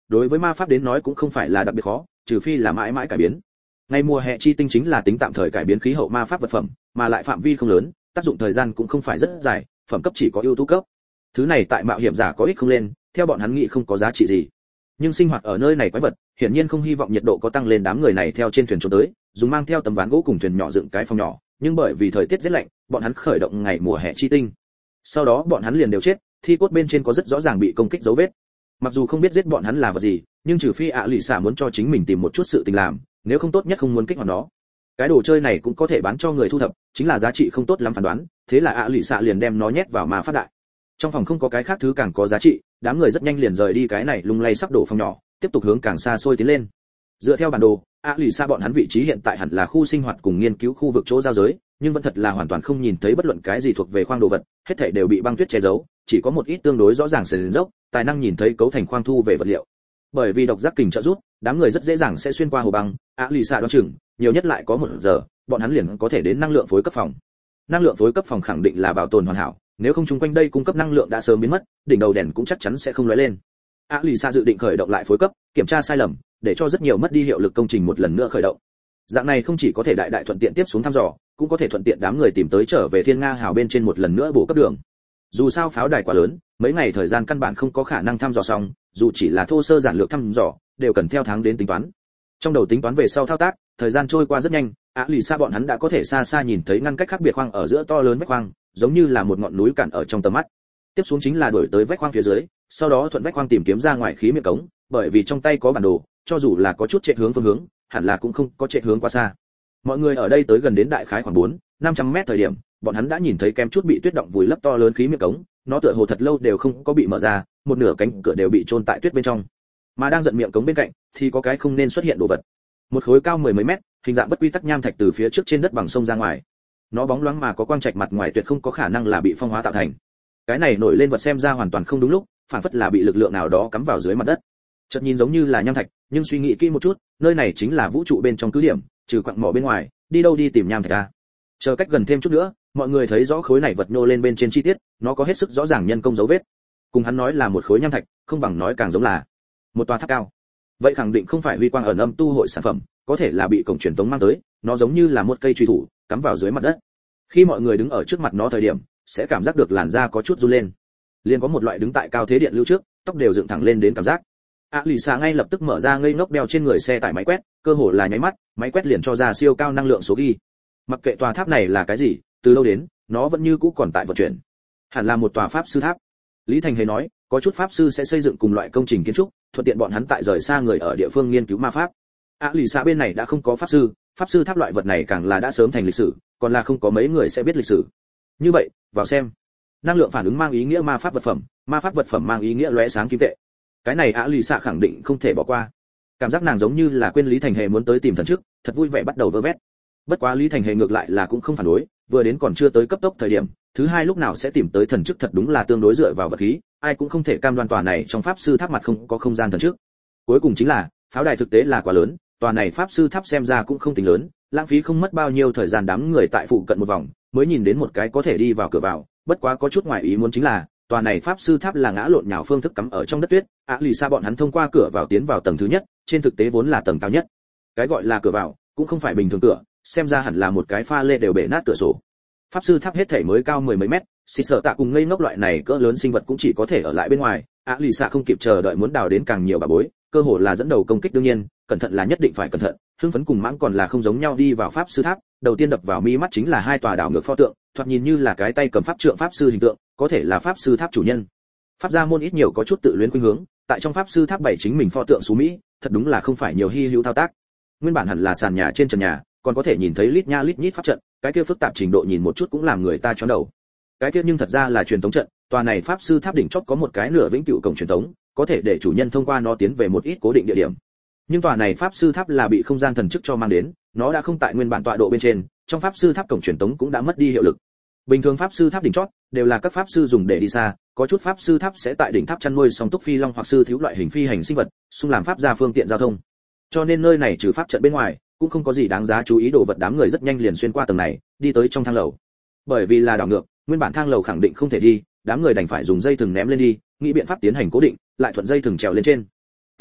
đối với ma pháp đến nói cũng không phải là đặc biệt khó, trừ phi là mãi mãi cải biến. Ngày mùa hè chi tinh chính là tính tạm thời cải biến khí hậu ma pháp vật phẩm, mà lại phạm vi không lớn, tác dụng thời gian cũng không phải rất dài, phẩm cấp chỉ có ưu tú cấp. Thứ này tại mạo hiểm giả có ích không lên, theo bọn hắn nghĩ không có giá trị gì. Nhưng sinh hoạt ở nơi này quái vật, hiển nhiên không hy vọng nhiệt độ có tăng lên, đám người này theo trên thuyền trốn tới, dùng mang theo tấm ván gỗ cùng thuyền nhỏ dựng cái phòng nhỏ, nhưng bởi vì thời tiết rất lạnh, bọn hắn khởi động ngày mùa hè chi tinh. Sau đó bọn hắn liền đều chết, thi cốt bên trên có rất rõ ràng bị công kích dấu vết. Mặc dù không biết giết bọn hắn là vật gì, nhưng trừ phi ạ lì xả muốn cho chính mình tìm một chút sự tình làm, nếu không tốt nhất không muốn kích hoạt nó. Cái đồ chơi này cũng có thể bán cho người thu thập, chính là giá trị không tốt lắm phán đoán, thế là ạ lì xả liền đem nó nhét vào ma pháp đại. Trong phòng không có cái khác thứ càng có giá trị, đám người rất nhanh liền rời đi cái này lung lay sắp đổ phòng nhỏ, tiếp tục hướng càng xa xôi tiến lên. Dựa theo bản đồ, ạ lì xả bọn hắn vị trí hiện tại hẳn là khu sinh hoạt cùng nghiên cứu khu vực chỗ giao giới, nhưng vẫn thật là hoàn toàn không nhìn thấy bất luận cái gì thuộc về khoang đồ vật, hết thảy đều bị băng tuyết che giấu, chỉ có một ít tương đối rõ ràng sườn dốc, tài năng nhìn thấy cấu thành khoang thu về vật liệu. Bởi vì độc giác kình trợ giúp, đám người rất dễ dàng sẽ xuyên qua hồ băng, ạ lì xả đoán chừng, nhiều nhất lại có một giờ, bọn hắn liền có thể đến năng lượng phối cấp phòng. Năng lượng phối cấp phòng khẳng định là bảo tồn hoàn hảo, nếu không chung quanh đây cung cấp năng lượng đã sớm biến mất, đỉnh đầu đèn cũng chắc chắn sẽ không lóe lên. ạ lì xả dự định khởi động lại phối cấp, kiểm tra sai lầm, để cho rất nhiều mất đi hiệu lực công trình một lần nữa khởi động. Dạng này không chỉ có thể đại đại thuận tiện tiếp xuống thăm dò, cũng có thể thuận tiện đám người tìm tới trở về Thiên Nga hào bên trên một lần nữa bổ cấp đường. Dù sao pháo đài quá lớn, mấy ngày thời gian căn bản không có khả năng thăm dò xong, dù chỉ là thô sơ giản lược thăm dò, đều cần theo tháng đến tính toán. Trong đầu tính toán về sau thao tác, thời gian trôi qua rất nhanh, ạ lì xa bọn hắn đã có thể xa xa nhìn thấy ngăn cách khác biệt khoang ở giữa to lớn vách khoang, giống như là một ngọn núi cản ở trong tầm mắt. Tiếp xuống chính là đuổi tới vách khoang phía dưới, sau đó thuận vách khoang tìm kiếm ra ngoài khí miệng cống, bởi vì trong tay có bản đồ, cho dù là có chút chạy hướng phương hướng, hẳn là cũng không có chạy hướng quá xa. Mọi người ở đây tới gần đến đại khái khoảng bốn, năm trăm mét thời điểm, bọn hắn đã nhìn thấy kém chút bị tuyết động vùi lấp to lớn khí miệng cống, nó tựa hồ thật lâu đều không có bị mở ra, một nửa cánh cửa đều bị chôn tại tuyết bên trong. Mà đang giận miệng cống bên cạnh thì có cái không nên xuất hiện đồ vật. Một khối cao mười mấy mét, hình dạng bất quy tắc nham thạch từ phía trước trên đất bằng sông ra ngoài. Nó bóng loáng mà có quang trạch mặt ngoài tuyệt không có khả năng là bị phong hóa tạo thành. Cái này nổi lên vật xem ra hoàn toàn không đúng lúc, phản phất là bị lực lượng nào đó cắm vào dưới mặt đất. Chợt nhìn giống như là nham thạch, nhưng suy nghĩ kỹ một chút, nơi này chính là vũ trụ bên trong cứ điểm, trừ quặng mỏ bên ngoài, đi đâu đi tìm nham thạch a. Chờ cách gần thêm chút nữa, mọi người thấy rõ khối này vật nhô lên bên trên chi tiết, nó có hết sức rõ ràng nhân công dấu vết. Cùng hắn nói là một khối nham thạch, không bằng nói càng giống là một tòa tháp cao. Vậy khẳng định không phải huy quang ẩn âm tu hội sản phẩm, có thể là bị cổng truyền tống mang tới, nó giống như là một cây truy thủ, cắm vào dưới mặt đất. Khi mọi người đứng ở trước mặt nó thời điểm, sẽ cảm giác được làn da có chút run lên. Liền có một loại đứng tại cao thế điện lưu trước, tóc đều dựng thẳng lên đến cảm giác. A lì xà ngay lập tức mở ra ngây ngốc đeo trên người xe tải máy quét, cơ hồ là nháy mắt, máy quét liền cho ra siêu cao năng lượng số ghi. Mặc kệ tòa tháp này là cái gì, từ lâu đến, nó vẫn như cũ còn tại vận chuyển. Hẳn là một tòa pháp sư tháp. Lý Thành Hề nói, có chút pháp sư sẽ xây dựng cùng loại công trình kiến trúc, thuận tiện bọn hắn tại rời xa người ở địa phương nghiên cứu ma pháp. A lì xà bên này đã không có pháp sư, pháp sư tháp loại vật này càng là đã sớm thành lịch sử, còn là không có mấy người sẽ biết lịch sử. Như vậy, vào xem. Năng lượng phản ứng mang ý nghĩa ma pháp vật phẩm, ma pháp vật phẩm mang ý nghĩa lóe sáng kim tệ. Cái này A lì xà khẳng định không thể bỏ qua. Cảm giác nàng giống như là quên Lý Thành Hề muốn tới tìm thần trước, thật vui vẻ bắt đầu vơ vét. Bất quá Lý Thành Hề ngược lại là cũng không phản đối, vừa đến còn chưa tới cấp tốc thời điểm, thứ hai lúc nào sẽ tìm tới thần chức thật đúng là tương đối dựa vào vật khí, ai cũng không thể cam đoan tòa này trong pháp sư tháp mặt không có không gian thần chức. Cuối cùng chính là, pháo đài thực tế là quá lớn, tòa này pháp sư tháp xem ra cũng không tính lớn, lãng phí không mất bao nhiêu thời gian đám người tại phụ cận một vòng, mới nhìn đến một cái có thể đi vào cửa vào, bất quá có chút ngoài ý muốn chính là, tòa này pháp sư tháp là ngã lộn nhào phương thức cắm ở trong đất tuyết, ạ lì xa bọn hắn thông qua cửa vào tiến vào tầng thứ nhất, trên thực tế vốn là tầng cao nhất. Cái gọi là cửa vào, cũng không phải bình thường cửa, xem ra hẳn là một cái pha lê đều bể nát cửa sổ. Pháp sư tháp hết thảy mới cao mười mấy mét, xì sợ tạ cùng ngây ngốc loại này cỡ lớn sinh vật cũng chỉ có thể ở lại bên ngoài, ạ lì xạ không kịp chờ đợi muốn đào đến càng nhiều bà bối, cơ hồ là dẫn đầu công kích đương nhiên, cẩn thận là nhất định phải cẩn thận, hưng phấn cùng mãng còn là không giống nhau đi vào pháp sư tháp, đầu tiên đập vào mi mắt chính là hai tòa đảo ngược pho tượng, thoạt nhìn như là cái tay cầm pháp trượng pháp sư hình tượng, có thể là pháp sư tháp chủ nhân. Pháp gia môn ít nhiều có chút tự luyến khuynh hướng, tại trong pháp sư tháp bảy chính mình pho tượng xú mỹ, thật đúng là không phải nhiều hi hữu thao tác. Nguyên bản hẳn là sàn nhà trên trần nhà, còn có thể nhìn thấy lít nha lít nhít pháp trận, cái kia phức tạp trình độ nhìn một chút cũng làm người ta chóng đầu. Cái kia nhưng thật ra là truyền thống trận, tòa này pháp sư tháp đỉnh chót có một cái nửa vĩnh cửu cổng truyền thống, có thể để chủ nhân thông qua nó tiến về một ít cố định địa điểm. Nhưng tòa này pháp sư tháp là bị không gian thần chức cho mang đến, nó đã không tại nguyên bản tọa độ bên trên, trong pháp sư tháp cổng truyền thống cũng đã mất đi hiệu lực. Bình thường pháp sư tháp đỉnh chót đều là các pháp sư dùng để đi xa, có chút pháp sư tháp sẽ tại đỉnh tháp chăn nuôi song túc phi long hoặc sư thiếu loại hình phi hành sinh vật, xung làm pháp gia phương tiện giao thông. Cho nên nơi này trừ pháp trận bên ngoài, cũng không có gì đáng giá chú ý đồ vật, đám người rất nhanh liền xuyên qua tầng này, đi tới trong thang lầu. Bởi vì là đảo ngược, nguyên bản thang lầu khẳng định không thể đi, đám người đành phải dùng dây thừng ném lên đi, nghĩ biện pháp tiến hành cố định, lại thuận dây thừng trèo lên trên.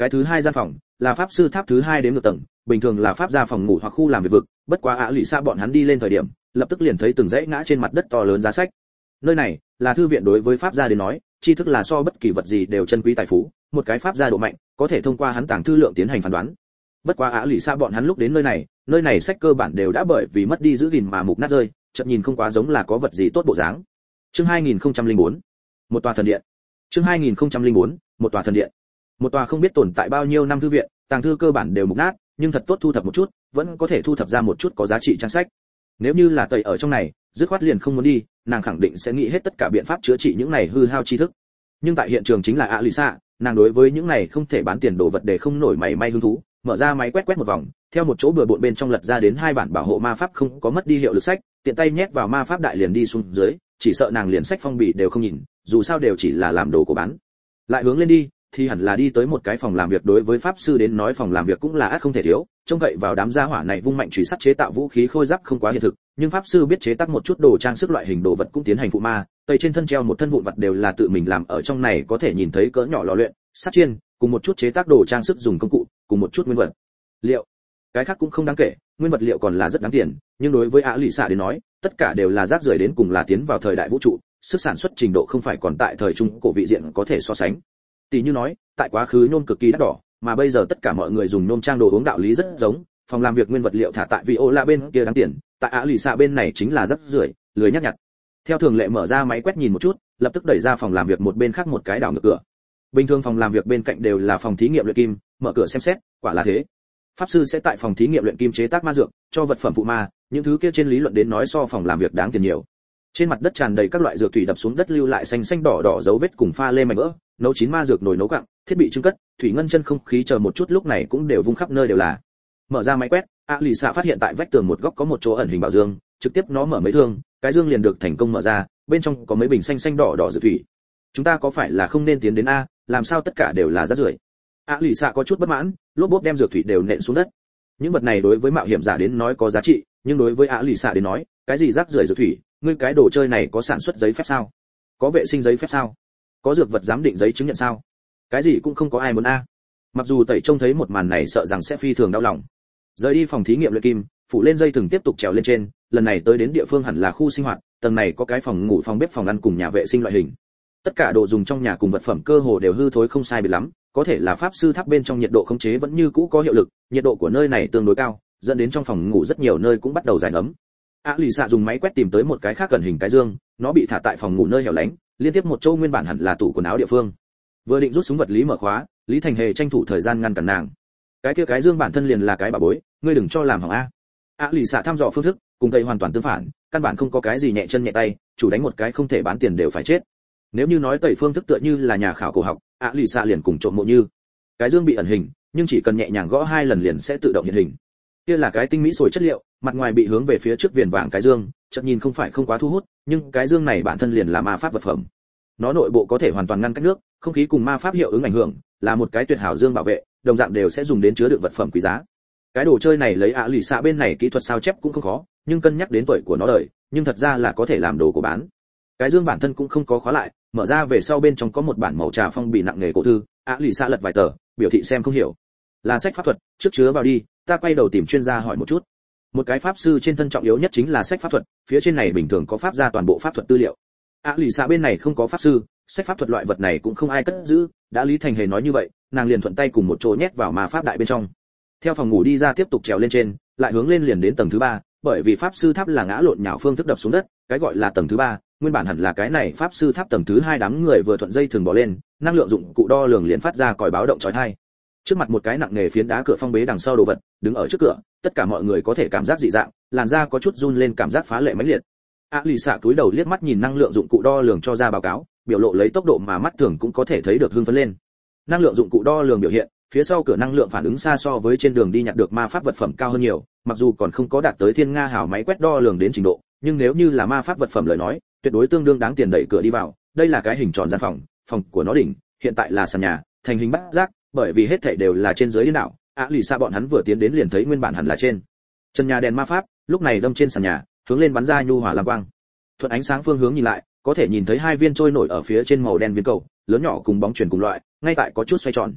Cái thứ hai gian phòng là pháp sư tháp thứ hai đến ngược tầng, bình thường là pháp gia phòng ngủ hoặc khu làm việc vực, bất quá ạ lì xa bọn hắn đi lên thời điểm, lập tức liền thấy từng dãy ngã trên mặt đất to lớn giá sách. Nơi này là thư viện đối với pháp gia đến nói, tri thức là so bất kỳ vật gì đều chân quý tài phú, một cái pháp gia độ mạnh, có thể thông qua hắn tàng thư lượng tiến hành phán đoán. Bất quá ạ lì xa bọn hắn lúc đến nơi này, nơi này sách cơ bản đều đã bởi vì mất đi giữ gìn mà mục nát rơi, chợt nhìn không quá giống là có vật gì tốt bộ dáng. Chương hai nghìn không trăm lẻ bốn, một tòa thần điện. Chương hai nghìn không trăm lẻ bốn, một tòa thần điện. Một tòa không biết tồn tại bao nhiêu năm thư viện, tàng thư cơ bản đều mục nát, nhưng thật tốt thu thập một chút, vẫn có thể thu thập ra một chút có giá trị trang sách. Nếu như là tẩy ở trong này, dứt khoát liền không muốn đi, nàng khẳng định sẽ nghĩ hết tất cả biện pháp chữa trị những này hư hao tri thức. Nhưng tại hiện trường chính là Alisa, nàng đối với những này không thể bán tiền đồ vật để không nổi mảy may hứng thú, mở ra máy quét quét một vòng, theo một chỗ bừa bộn bên trong lật ra đến hai bản bảo hộ ma pháp không có mất đi hiệu lực sách, tiện tay nhét vào ma pháp đại liền đi xuống dưới, chỉ sợ nàng liền sách phong bì đều không nhìn, dù sao đều chỉ là làm đồ của bán. Lại hướng lên đi, thì hẳn là đi tới một cái phòng làm việc, đối với pháp sư đến nói phòng làm việc cũng là ắt không thể thiếu, trông cậy vào đám gia hỏa này vung mạnh chùy sắt chế tạo vũ khí khôi giáp không quá hiện thực, nhưng pháp sư biết chế tác một chút đồ trang sức loại hình đồ vật cũng tiến hành phụ ma, tây trên thân treo một thân vụn vật đều là tự mình làm, ở trong này có thể nhìn thấy cỡ nhỏ lò luyện, sắt chiên, cùng một chút chế tác đồ trang sức dùng công cụ, cùng một chút nguyên vật liệu. Cái khác cũng không đáng kể, nguyên vật liệu còn là rất đáng tiền, nhưng đối với ạ lì xạ đến nói, tất cả đều là rác rưởi, đến cùng là tiến vào thời đại vũ trụ, sức sản xuất trình độ không phải còn tại thời trung cổ vị diện có thể so sánh. Tỷ như nói, tại quá khứ nhôm cực kỳ đắt đỏ, mà bây giờ tất cả mọi người dùng nhôm trang đồ uống đạo lý rất giống, phòng làm việc nguyên vật liệu thả tại vị ô la bên kia đáng tiền, tại ạ lì xạ bên này chính là rác rưởi, lười nhắc nhặt. Theo thường lệ mở ra máy quét nhìn một chút, lập tức đẩy ra phòng làm việc một bên khác một cái đảo ngược cửa. Bình thường phòng làm việc bên cạnh đều là phòng thí nghiệm luyện kim, mở cửa xem xét, quả là thế. Pháp sư sẽ tại phòng thí nghiệm luyện kim chế tác ma dược, cho vật phẩm phụ ma, những thứ kia trên lý luận đến nói so phòng làm việc đáng tiền nhiều. Trên mặt đất tràn đầy các loại dược thủy đập xuống đất lưu lại xanh xanh đỏ đỏ dấu vết cùng pha lê mảnh vỡ, nấu chín ma dược nồi nấu cặn, thiết bị trưng cất, thủy ngân chân không khí chờ một chút lúc này cũng đều vung khắp nơi đều là. Mở ra máy quét, Alisa phát hiện tại vách tường một góc có một chỗ ẩn hình bảo dương, trực tiếp nó mở mấy thương, cái dương liền được thành công mở ra, bên trong có mấy bình xanh xanh đỏ đỏ dược thủy. Chúng ta có phải là không nên tiến đến a, làm sao tất cả đều là rác rưởi? Alisa có chút bất mãn, lốp bốp đem dược thủy đều nện xuống đất. Những vật này đối với mạo hiểm giả đến nói có giá trị, nhưng đối với Alisa đến nói, cái gì rác rưởi dược thủy, ngươi cái đồ chơi này có sản xuất giấy phép sao? Có vệ sinh giấy phép sao? Có dược vật giám định giấy chứng nhận sao? Cái gì cũng không có ai muốn a. Mặc dù tẩy trông thấy một màn này sợ rằng sẽ phi thường đau lòng. Rời đi phòng thí nghiệm luyện kim, phủ lên dây thừng tiếp tục trèo lên trên, lần này tới đến địa phương hẳn là khu sinh hoạt, tầng này có cái phòng ngủ, phòng bếp, phòng ăn cùng nhà vệ sinh loại hình. Tất cả đồ dùng trong nhà cùng vật phẩm cơ hồ đều hư thối không sai biệt lắm, có thể là pháp sư tháp bên trong nhiệt độ khống chế vẫn như cũ có hiệu lực, nhiệt độ của nơi này tương đối cao, dẫn đến trong phòng ngủ rất nhiều nơi cũng bắt đầu giải ấm. Alisa dùng máy quét tìm tới một cái khác gần hình cái dương, nó bị thả tại phòng ngủ nơi hẻo lánh, liên tiếp một chỗ nguyên bản hẳn là tủ quần áo địa phương. Vừa định rút súng vật lý mở khóa, Lý Thành Hề tranh thủ thời gian ngăn cản nàng. Cái kia cái dương bản thân liền là cái bà bối, ngươi đừng cho làm hỏng a. Alisa thăm dò phương thức, cùng tây hoàn toàn tương phản, căn bản không có cái gì nhẹ chân nhẹ tay, chủ đánh một cái không thể bán tiền đều phải chết. Nếu như nói tẩy phương thức tựa như là nhà khảo cổ học, Alisa liền cùng trộm mộ như. Cái dương bị ẩn hình, nhưng chỉ cần nhẹ nhàng gõ hai lần liền sẽ tự động hiện hình. Kia là cái tinh mỹ sồi chất liệu, mặt ngoài bị hướng về phía trước viền vàng cái dương, chợt nhìn không phải không quá thu hút, nhưng cái dương này bản thân liền là ma pháp vật phẩm. Nó nội bộ có thể hoàn toàn ngăn cách nước, không khí cùng ma pháp hiệu ứng ảnh hưởng, là một cái tuyệt hảo dương bảo vệ, đồng dạng đều sẽ dùng đến chứa đựng vật phẩm quý giá. Cái đồ chơi này lấy ạ lì xạ bên này kỹ thuật sao chép cũng không khó, nhưng cân nhắc đến tuổi của nó đời, nhưng thật ra là có thể làm đồ của bán. Cái dương bản thân cũng không có khóa lại, mở ra về sau bên trong có một bản màu trà phong bì nặng nghề cổ thư, ạ lì xạ lật vài tờ, biểu thị xem không hiểu. Là sách pháp thuật, trước chứa vào đi, ta quay đầu tìm chuyên gia hỏi một chút. Một cái pháp sư trên thân trọng yếu nhất chính là sách pháp thuật, phía trên này bình thường có pháp gia toàn bộ pháp thuật tư liệu. ạ lì xạ bên này không có pháp sư, sách pháp thuật loại vật này cũng không ai cất giữ, đã Lý Thành Hề nói như vậy, nàng liền thuận tay cùng một chỗ nhét vào ma pháp đại bên trong. Theo phòng ngủ đi ra tiếp tục trèo lên trên, lại hướng lên liền đến tầng thứ ba, bởi vì pháp sư tháp là ngã lộn nhào phương thức đập xuống đất, cái gọi là tầng thứ ba, nguyên bản hẳn là cái này pháp sư tháp tầng thứ hai, đám người vừa thuận dây thường bỏ lên, năng lượng dụng cụ đo lường liền phát ra còi báo động chói tai. Trước mặt một cái nặng nghề phiến đá cửa phong bế đằng sau đồ vật, đứng ở trước cửa, tất cả mọi người có thể cảm giác dị dạng, làn da có chút run lên, cảm giác phá lệ mãnh liệt. Alisa cúi đầu liếc mắt nhìn năng lượng dụng cụ đo lường cho ra báo cáo, biểu lộ lấy tốc độ mà mắt thường cũng có thể thấy được hưng phấn lên. Năng lượng dụng cụ đo lường biểu hiện, phía sau cửa năng lượng phản ứng xa so với trên đường đi nhặt được ma pháp vật phẩm cao hơn nhiều, mặc dù còn không có đạt tới thiên nga hảo máy quét đo lường đến trình độ, nhưng nếu như là ma pháp vật phẩm lời nói, tuyệt đối tương đương đáng tiền. Đẩy cửa đi vào, đây là cái hình tròn gian phòng, phòng của nó đỉnh, hiện tại là sàn nhà, thành hình bát giác, bởi vì hết thảy đều là trên dưới điên đảo. Alisa bọn hắn vừa tiến đến liền thấy nguyên bản hẳn là trên trần nhà đèn ma pháp, lúc này đâm trên sàn nhà, hướng lên bắn ra nhu hòa lam quang. Thuận ánh sáng phương hướng nhìn lại, có thể nhìn thấy hai viên trôi nổi ở phía trên màu đen viên cầu, lớn nhỏ cùng bóng chuyển cùng loại, ngay tại có chút xoay tròn.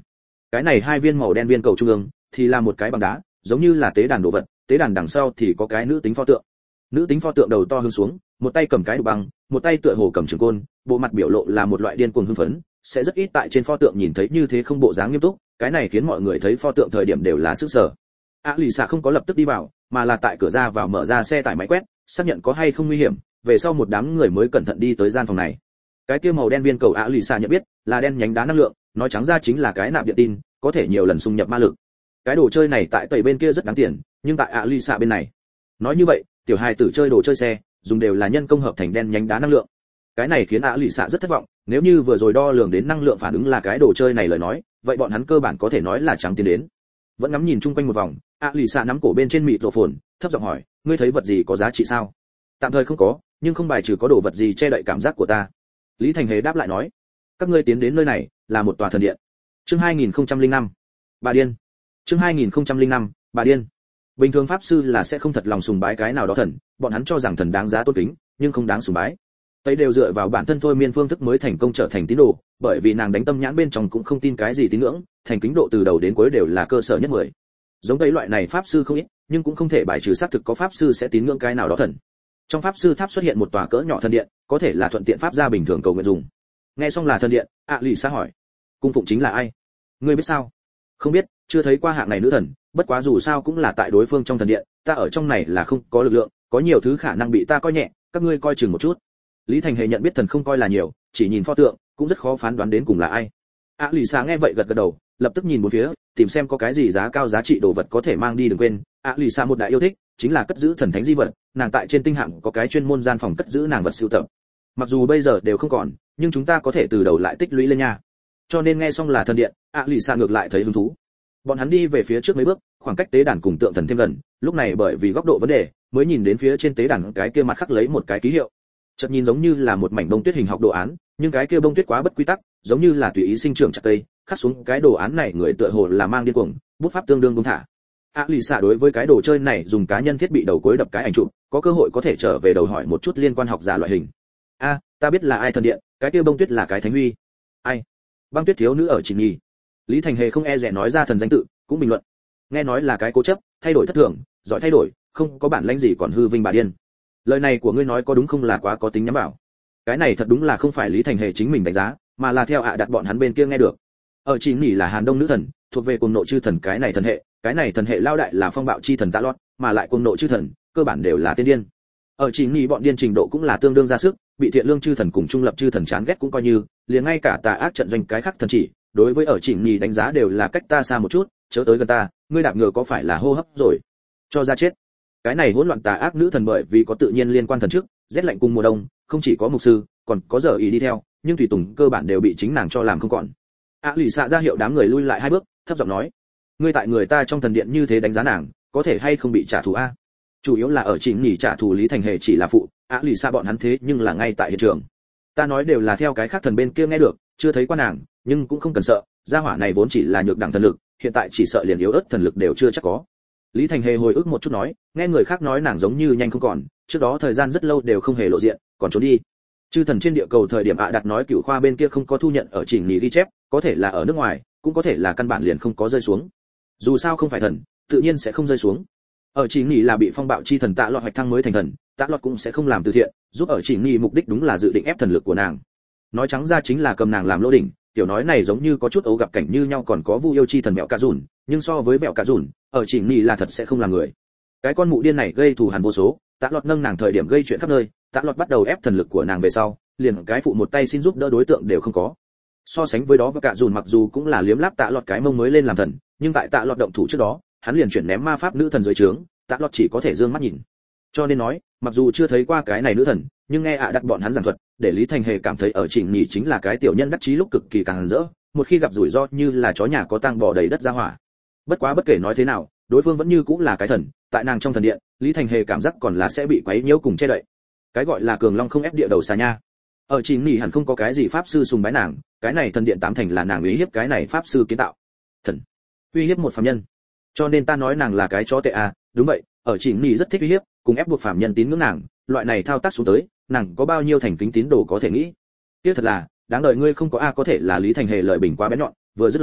Cái này hai viên màu đen viên cầu trung ương thì là một cái bằng đá, giống như là tế đàn đồ vật, tế đàn đằng sau thì có cái nữ tính pho tượng. Nữ tính pho tượng đầu to hướng xuống, một tay cầm cái đục băng, một tay tựa hồ cầm trường côn, bộ mặt biểu lộ là một loại điên cuồng hưng phấn, sẽ rất ít tại trên pho tượng nhìn thấy như thế không bộ dáng nghiêm túc, cái này khiến mọi người thấy pho tượng thời điểm đều là sức sở. A lì xạ không có lập tức đi vào, mà là tại cửa ra vào mở ra xe tải máy quét, xác nhận có hay không nguy hiểm, về sau một đám người mới cẩn thận đi tới gian phòng này. Cái kia màu đen viên cầu A lì xạ nhận biết, là đen nhánh đá năng lượng, nói trắng ra chính là cái nạp điện tin, có thể nhiều lần xung nhập ma lực. Cái đồ chơi này tại tẩy bên kia rất đáng tiền, nhưng tại A lì xạ bên này, nói như vậy, tiểu hài tử chơi đồ chơi xe, dùng đều là nhân công hợp thành đen nhánh đá năng lượng. Cái này khiến A lì xạ rất thất vọng, nếu như vừa rồi đo lường đến năng lượng phản ứng là cái đồ chơi này lời nói, vậy bọn hắn cơ bản có thể nói là trắng tiến đến. Vẫn ngắm nhìn chung quanh một vòng, A lì xạ nắm cổ bên trên mịt rộ phồn, thấp giọng hỏi, ngươi thấy vật gì có giá trị sao? Tạm thời không có, nhưng không bài trừ có đồ vật gì che đậy cảm giác của ta. Lý Thành Hề đáp lại nói, các ngươi tiến đến nơi này là một tòa thần điện. Chương hai nghìn không trăm lẻ năm, bà điên. Chương hai nghìn không trăm lẻ năm, bà điên. Bình thường pháp sư là sẽ không thật lòng sùng bái cái nào đó thần, bọn hắn cho rằng thần đáng giá tôn kính, nhưng không đáng sùng bái. Tây đều dựa vào bản thân thôi miên phương thức mới thành công trở thành tín đồ, bởi vì nàng đánh tâm nhãn bên trong cũng không tin cái gì tín ngưỡng, thành kính độ từ đầu đến cuối đều là cơ sở nhất mười. Giống Tây loại này pháp sư không ít, nhưng cũng không thể bài trừ xác thực có pháp sư sẽ tín ngưỡng cái nào đó thần. Trong pháp sư tháp xuất hiện một tòa cỡ nhỏ thần điện, có thể là thuận tiện pháp gia bình thường cầu nguyện dùng. Nghe xong là thần điện, ạ lì xa hỏi, cung phụng chính là ai? Ngươi biết sao? Không biết, chưa thấy qua hạng này nữ thần, bất quá dù sao cũng là tại đối phương trong thần điện, ta ở trong này là không có lực lượng, có nhiều thứ khả năng bị ta coi nhẹ, các ngươi coi chừng một chút. Lý Thành Hề nhận biết thần không coi là nhiều, chỉ nhìn pho tượng, cũng rất khó phán đoán đến cùng là ai. ạ lì xa nghe vậy gật gật đầu, lập tức nhìn bốn phía, tìm xem có cái gì giá cao giá trị đồ vật có thể mang đi. Đừng quên, ạ lì xa một đại yêu thích chính là cất giữ thần thánh di vật, nàng tại trên tinh hạng có cái chuyên môn gian phòng cất giữ nàng vật sưu tập. Mặc dù bây giờ đều không còn, nhưng chúng ta có thể từ đầu lại tích lũy lên nha. Cho nên nghe xong là thần điện, ạ lì xa ngược lại thấy hứng thú. Bọn hắn đi về phía trước mấy bước, khoảng cách tế đàn cùng tượng thần thêm gần, lúc này bởi vì góc độ vấn đề, mới nhìn đến phía trên tế đàn cái kia mặt khắc lấy một cái ký hiệu. Chợt nhìn giống như là một mảnh bông tuyết hình học đồ án, nhưng cái kia bông tuyết quá bất quy tắc, giống như là tùy ý sinh trưởng chặt cây, khắc xuống cái đồ án này người tựa hồ là mang điên cuồng, bút pháp tương đương buông thả. A lì xạ đối với cái đồ chơi này dùng cá nhân thiết bị đầu cuối đập cái ảnh chụp, có cơ hội có thể trở về đầu hỏi một chút liên quan học giả loại hình. A, ta biết là ai thần điện, cái kia bông tuyết là cái thánh huy. Ai? Băng tuyết thiếu nữ ở Trình Nhi. Lý Thành Hề không e dè nói ra thần danh tự, cũng bình luận. Nghe nói là cái cố chấp, thay đổi thất thường, giỏi thay đổi, không có bản lĩnh gì còn hư vinh bà điên. Lời này của ngươi nói có đúng không là quá có tính nhắm vào. Cái này thật đúng là không phải Lý Thành Hề chính mình đánh giá, mà là theo ạ đặt bọn hắn bên kia nghe được. Ở Trình Nhi là Hàn Đông nữ thần, thuộc về cuồng nộ chư thần cái này thần hệ, cái này thần hệ lao đại là phong bạo chi thần Tạ Lót, mà lại cuồng nộ chư thần, cơ bản đều là tiên điên. Ở Trình Nhi bọn điên trình độ cũng là tương đương ra sức, bị thiện lương chư thần cùng trung lập chư thần chán ghét cũng coi như, liền ngay cả tà ác trận doanh cái khác thần chỉ, đối với ở Trình Nhi đánh giá đều là cách ta xa một chút, chớ tới gần ta, ngươi đạp ngựa có phải là hô hấp rồi, cho ra chết. Cái này hỗn loạn tà ác nữ thần bởi vì có tự nhiên liên quan thần trước, rét lạnh cùng mùa đông, không chỉ có mục sư, còn có giờ ý đi theo, nhưng tùy tùng cơ bản đều bị chính nàng cho làm không còn. A lì xạ ra hiệu đám người lui lại hai bước, thấp giọng nói, ngươi tại người ta trong thần điện như thế đánh giá nàng, có thể hay không bị trả thù a? Chủ yếu là ở Trình Nhi trả thù Lý Thành Hề chỉ là phụ, A lì xạ bọn hắn thế nhưng là ngay tại hiện trường. Ta nói đều là theo cái khác thần bên kia nghe được, chưa thấy qua nàng, nhưng cũng không cần sợ, gia hỏa này vốn chỉ là nhược đẳng thần lực, hiện tại chỉ sợ liền yếu ớt thần lực đều chưa chắc có. Lý Thành Hề hồi ức một chút nói, nghe người khác nói nàng giống như nhanh không còn, trước đó thời gian rất lâu đều không hề lộ diện, còn trốn đi. Chư thần trên địa cầu thời điểm ạ đặt nói cửu khoa bên kia không có thu nhận ở Trình Nhi ghi chép, có thể là ở nước ngoài, cũng có thể là căn bản liền không có rơi xuống. Dù sao không phải thần, tự nhiên sẽ không rơi xuống. Ở Trình Nhi là bị phong bạo chi thần Tạ Lọt hoạch thăng mới thành thần, Tạ Lọt cũng sẽ không làm từ thiện, giúp ở Trình Nhi mục đích đúng là dự định ép thần lực của nàng. Nói trắng ra chính là cầm nàng làm lô đỉnh, tiểu nói này giống như có chút ấu gặp cảnh như nhau, còn có Vu yêu chi thần mẹo cà dùn, nhưng so với mẹo cà dùn, ở Trình Nhi là thật sẽ không làm người. Cái con mụ điên này gây thù hằn vô số, Tạ Lọt nâng nàng thời điểm gây chuyện khắp nơi, Tạ Lọt bắt đầu ép thần lực của nàng về sau, liền cái phụ một tay xin giúp đỡ đối tượng đều không có. So sánh với đó và cả dùn mặc dù cũng là liếm láp Tạ Lọt cái mông mới lên làm thần, nhưng tại Tạ Lọt động thủ trước đó, hắn liền chuyển ném ma pháp nữ thần dưới trướng, Tạ Lọt chỉ có thể dương mắt nhìn. Cho nên nói, mặc dù chưa thấy qua cái này nữ thần, nhưng nghe ạ đặt bọn hắn giảng thuật, để Lý Thành Hề cảm thấy ở Trình Nhi chính là cái tiểu nhân đắc chí lúc cực kỳ càng rỡ, một khi gặp rủi ro như là chó nhà có tang bò đầy đất ra hỏa. Bất quá bất kể nói thế nào, đối phương vẫn như cũng là cái thần, tại nàng trong thần điện, Lý Thành Hề cảm giác còn là sẽ bị quấy nhiễu cùng che đậy. Cái gọi là cường long không ép địa đầu xà nha. Ở Trình Nhi hẳn không có cái gì pháp sư sùng bái nàng, cái này thần điện tám thành là nàng uy hiếp cái này pháp sư kiến tạo. Thần uy hiếp một phàm nhân, cho nên ta nói nàng là cái chó tệ à? Đúng vậy, ở Trình Nhi rất thích uy hiếp, cùng ép buộc phàm nhân tín ngưỡng nàng, loại này thao tác xuống tới, nàng có bao nhiêu thành kính tín đồ có thể nghĩ. Tiếc thật là, đáng đời ngươi không có a. Có thể là Lý Thành Hề lời bình quá bén nhọn, vừa dứt lời,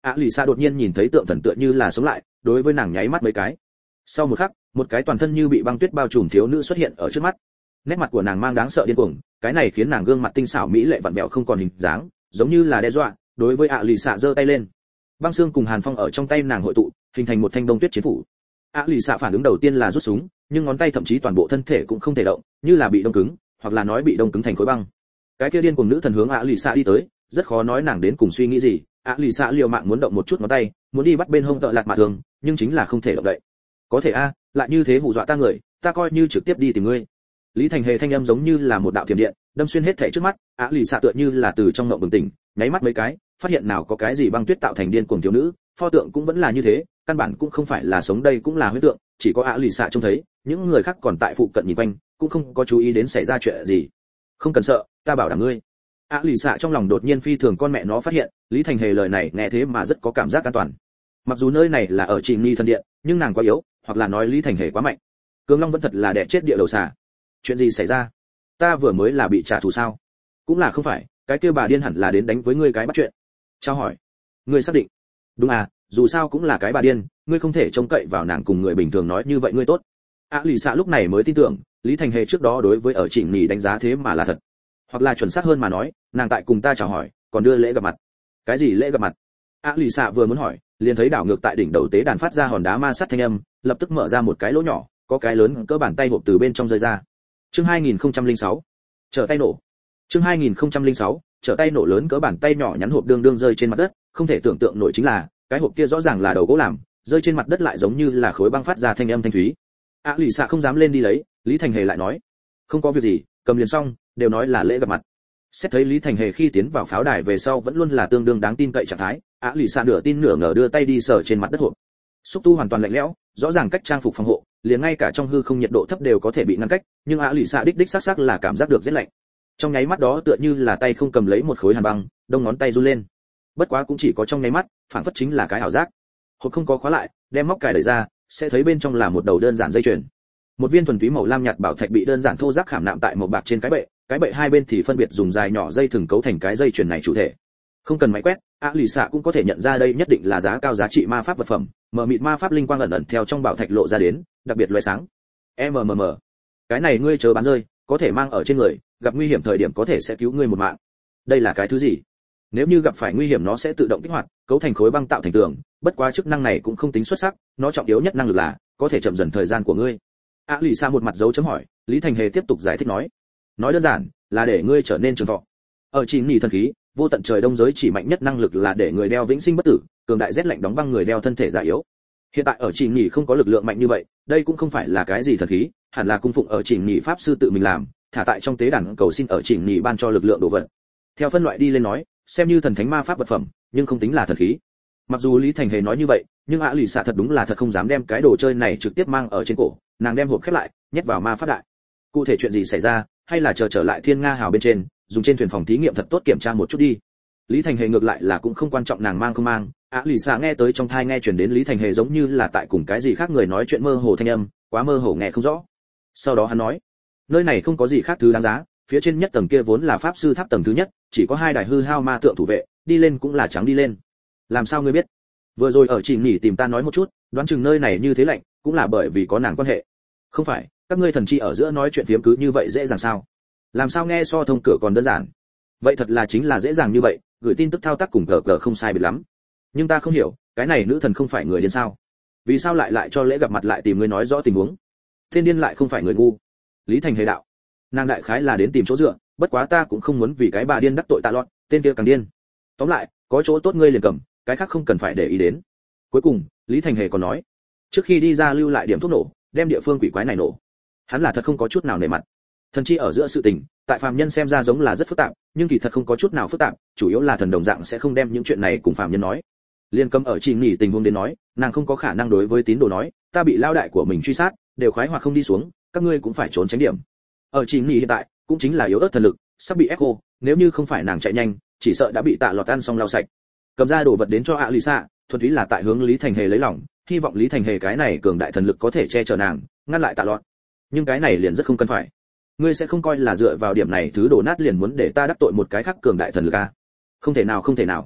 ạ lì xạ đột nhiên nhìn thấy tượng thần tựa như là sống lại, đối với nàng nháy mắt mấy cái. Sau một khắc, một cái toàn thân như bị băng tuyết bao trùm thiếu nữ xuất hiện ở trước mắt. Nét mặt của nàng mang đáng sợ điên cuồng, cái này khiến nàng gương mặt tinh xảo mỹ lệ vặn vẹo không còn hình dáng, giống như là đe dọa. Đối với ạ lì xạ giơ tay lên, băng xương cùng hàn phong ở trong tay nàng hội tụ, hình thành một thanh bông tuyết chiến phủ. ạ lì xạ phản ứng đầu tiên là rút súng, nhưng ngón tay thậm chí toàn bộ thân thể cũng không thể động, như là bị đông cứng, hoặc là nói bị đông cứng thành khối băng. Cái kia điên cuồng nữ thần hướng ạ lì xạ đi tới, rất khó nói nàng đến cùng suy nghĩ gì. ạ lì xạ liều mạng muốn động một chút ngón tay, muốn đi bắt bên hông tợ lạt mà thường, nhưng chính là không thể động đậy. Có thể a, lại như thế hù dọa ta người, ta coi như trực tiếp đi tìm ngươi. Lý Thành Hề thanh âm giống như là một đạo thiểm điện, đâm xuyên hết thảy trước mắt. ạ lì xạ tựa như là từ trong ngộng bừng tỉnh, nháy mắt mấy cái, phát hiện nào có cái gì băng tuyết tạo thành điên cuồng thiếu nữ, pho tượng cũng vẫn là như thế, căn bản cũng không phải là sống, đây cũng là huyễn tượng, chỉ có ạ lì xạ trông thấy, những người khác còn tại phụ cận nhìn quanh, cũng không có chú ý đến xảy ra chuyện gì. Không cần sợ, ta bảo đảm ngươi. ạ lì xạ trong lòng đột nhiên phi thường con mẹ nó phát hiện, Lý Thành Hề lời này nghe thế mà rất có cảm giác an toàn. Mặc dù nơi này là ở Trịnh Ni thần điện, nhưng nàng quá yếu, hoặc là nói Lý Thành Hề quá mạnh. Cường Long vẫn thật là đẻ chết địa đầu xà. Chuyện gì xảy ra? Ta vừa mới là bị trả thù sao? Cũng là không phải, cái kia bà điên hẳn là đến đánh với ngươi cái bắt chuyện. Trao hỏi, ngươi xác định? Đúng à, dù sao cũng là cái bà điên, ngươi không thể trông cậy vào nàng cùng người bình thường nói như vậy ngươi tốt. ạ lì xạ lúc này mới tin tưởng, Lý Thành Hề trước đó đối với ở Trịnh Ni đánh giá thế mà là thật, hoặc là chuẩn xác hơn mà nói, nàng tại cùng ta chào hỏi, còn đưa lễ gặp mặt. Cái gì lễ gặp mặt? ạ lì xạ vừa muốn hỏi, liền thấy đảo ngược tại đỉnh đầu tế đàn phát ra hòn đá ma sát thanh âm, lập tức mở ra một cái lỗ nhỏ, có cái lớn cỡ bàn tay hộp từ bên trong rơi ra. Chương hai nghìn không trăm lẻ sáu, trở tay nổ. Chương hai nghìn không trăm lẻ sáu, trở tay nổ lớn cỡ bàn tay nhỏ nhắn hộp đương đương rơi trên mặt đất, không thể tưởng tượng nổi chính là, cái hộp kia rõ ràng là đầu gỗ làm, rơi trên mặt đất lại giống như là khối băng phát ra thanh âm thanh thúy. ạ lì xạ không dám lên đi lấy, Lý Thành Hề lại nói, không có việc gì, cầm liền xong, đều nói là lễ gặp mặt. Xét thấy Lý Thành Hề khi tiến vào pháo đài về sau vẫn luôn là tương đương đáng tin cậy trạng thái, ạ lì xạ nửa tin nửa ngờ đưa tay đi sờ trên mặt đất hộp. Xúc tu hoàn toàn lạnh lẽo, rõ ràng cách trang phục phòng hộ, liền ngay cả trong hư không nhiệt độ thấp đều có thể bị ngăn cách, nhưng ạ lì xạ đích đích xác xác là cảm giác được rất lạnh. Trong nháy mắt đó tựa như là tay không cầm lấy một khối hàn băng, đông ngón tay run lên. Bất quá cũng chỉ có trong nháy mắt, phản phất chính là cái ảo giác. Hộp không có khóa lại, đem móc cài đẩy ra, sẽ thấy bên trong là một đầu đơn giản dây chuyền. Một viên thuần túy màu lam nhạt bảo thạch bị đơn giản thô ráp khảm nạm tại một bạc trên cái bệ, cái bệ hai bên thì phân biệt dùng dài nhỏ dây thừng cấu thành cái dây chuyền này chủ thể. Không cần máy quét, ạ lì xạ cũng có thể nhận ra đây nhất định là giá cao giá trị ma pháp vật phẩm, mờ mịt ma pháp linh quang ẩn ẩn theo trong bảo thạch lộ ra đến, đặc biệt lóe sáng. mmm cái này ngươi chớ bán rơi, có thể mang ở trên người, gặp nguy hiểm thời điểm có thể sẽ cứu ngươi một mạng. Đây là cái thứ gì? Nếu như gặp phải nguy hiểm nó sẽ tự động kích hoạt, cấu thành khối băng tạo thành tường, bất quá chức năng này cũng không tính xuất sắc, nó trọng yếu nhất năng lực là có thể chậm dần thời gian của ngươi. ạ lì xạ một mặt dấu chấm hỏi, Lý Thành Hề tiếp tục giải thích nói, nói đơn giản là để ngươi trở nên trường thọ. Ở Trịnh Ni thần khí, vô tận trời đông giới chỉ mạnh nhất năng lực là để người đeo vĩnh sinh bất tử, cường đại rét lạnh đóng băng người đeo thân thể già yếu. Hiện tại ở Trịnh Ni không có lực lượng mạnh như vậy, đây cũng không phải là cái gì thần khí, hẳn là cung phụng ở Trịnh Ni pháp sư tự mình làm, thả tại trong tế đàn cầu xin ở Trịnh Ni ban cho lực lượng đồ vật. Theo phân loại đi lên nói, xem như thần thánh ma pháp vật phẩm, nhưng không tính là thần khí. Mặc dù Lý Thành Hề nói như vậy, nhưng ạ lì xạ thật đúng là thật không dám đem cái đồ chơi này trực tiếp mang ở trên cổ, nàng đem hộp khép lại, nhét vào ma pháp đại. Cụ thể chuyện gì xảy ra, hay là chờ trở lại Thiên Nga Hào bên trên, dùng trên thuyền phòng thí nghiệm thật tốt kiểm tra một chút đi. Lý Thành Hề ngược lại là cũng không quan trọng nàng mang không mang, ạ lì xạ nghe tới trong thai nghe truyền đến Lý Thành Hề giống như là tại cùng cái gì khác người nói chuyện mơ hồ thanh âm, quá mơ hồ nghe không rõ. Sau đó hắn nói, nơi này không có gì khác thứ đáng giá, phía trên nhất tầng kia vốn là pháp sư tháp tầng thứ nhất, chỉ có hai đài hư hao ma tượng thủ vệ, đi lên cũng là trắng đi lên. Làm sao ngươi biết? Vừa rồi ở Trịnh Ni tìm ta nói một chút, đoán chừng nơi này như thế lạnh, cũng là bởi vì có nàng quan hệ. Không phải, các ngươi thần chi ở giữa nói chuyện phiếm cứ như vậy dễ dàng sao? Làm sao nghe so thông cửa còn đơn giản? Vậy thật là chính là dễ dàng như vậy, gửi tin tức thao tác cùng cờ cờ không sai biệt lắm. Nhưng ta không hiểu, cái này nữ thần không phải người điên sao? Vì sao lại lại cho lễ gặp mặt lại tìm ngươi nói rõ tình huống? Thiên điên lại không phải người ngu. Lý Thành Hề đạo, nàng đại khái là đến tìm chỗ dựa, bất quá ta cũng không muốn vì cái bà điên đắc tội tạ lọt, tên kia càng điên. Tóm lại, có chỗ tốt ngươi liền cầm, cái khác không cần phải để ý đến. Cuối cùng, Lý Thành Hề còn nói, trước khi đi ra lưu lại điểm thuốc nổ, đem địa phương quỷ quái này nổ. Hắn là thật không có chút nào nể mặt. Thần chi ở giữa sự tình, tại phàm nhân xem ra giống là rất phức tạp, nhưng kỳ thật không có chút nào phức tạp, chủ yếu là thần đồng dạng sẽ không đem những chuyện này cùng phàm nhân nói. Liên Cấm ở Trịnh Ni tình huống đến nói, nàng không có khả năng đối với tín đồ nói, ta bị lao đại của mình truy sát, đều khoái hoặc không đi xuống, các ngươi cũng phải trốn tránh điểm. Ở Trịnh Ni hiện tại, cũng chính là yếu ớt thần lực, sắp bị ép khô, nếu như không phải nàng chạy nhanh, chỉ sợ đã bị tạ lọt ăn xong lau sạch. Cầm ra đồ vật đến cho ạ lì xạ, thuần túy là tại hướng Lý Thành Hề lấy lòng, hy vọng Lý Thành Hề cái này cường đại thần lực có thể che chở nàng, ngăn lại tạ lọt. Nhưng cái này liền rất không cần phải. Ngươi sẽ không coi là dựa vào điểm này thứ đổ nát liền muốn để ta đắc tội một cái khác cường đại thần lực à? Không thể nào, không thể nào.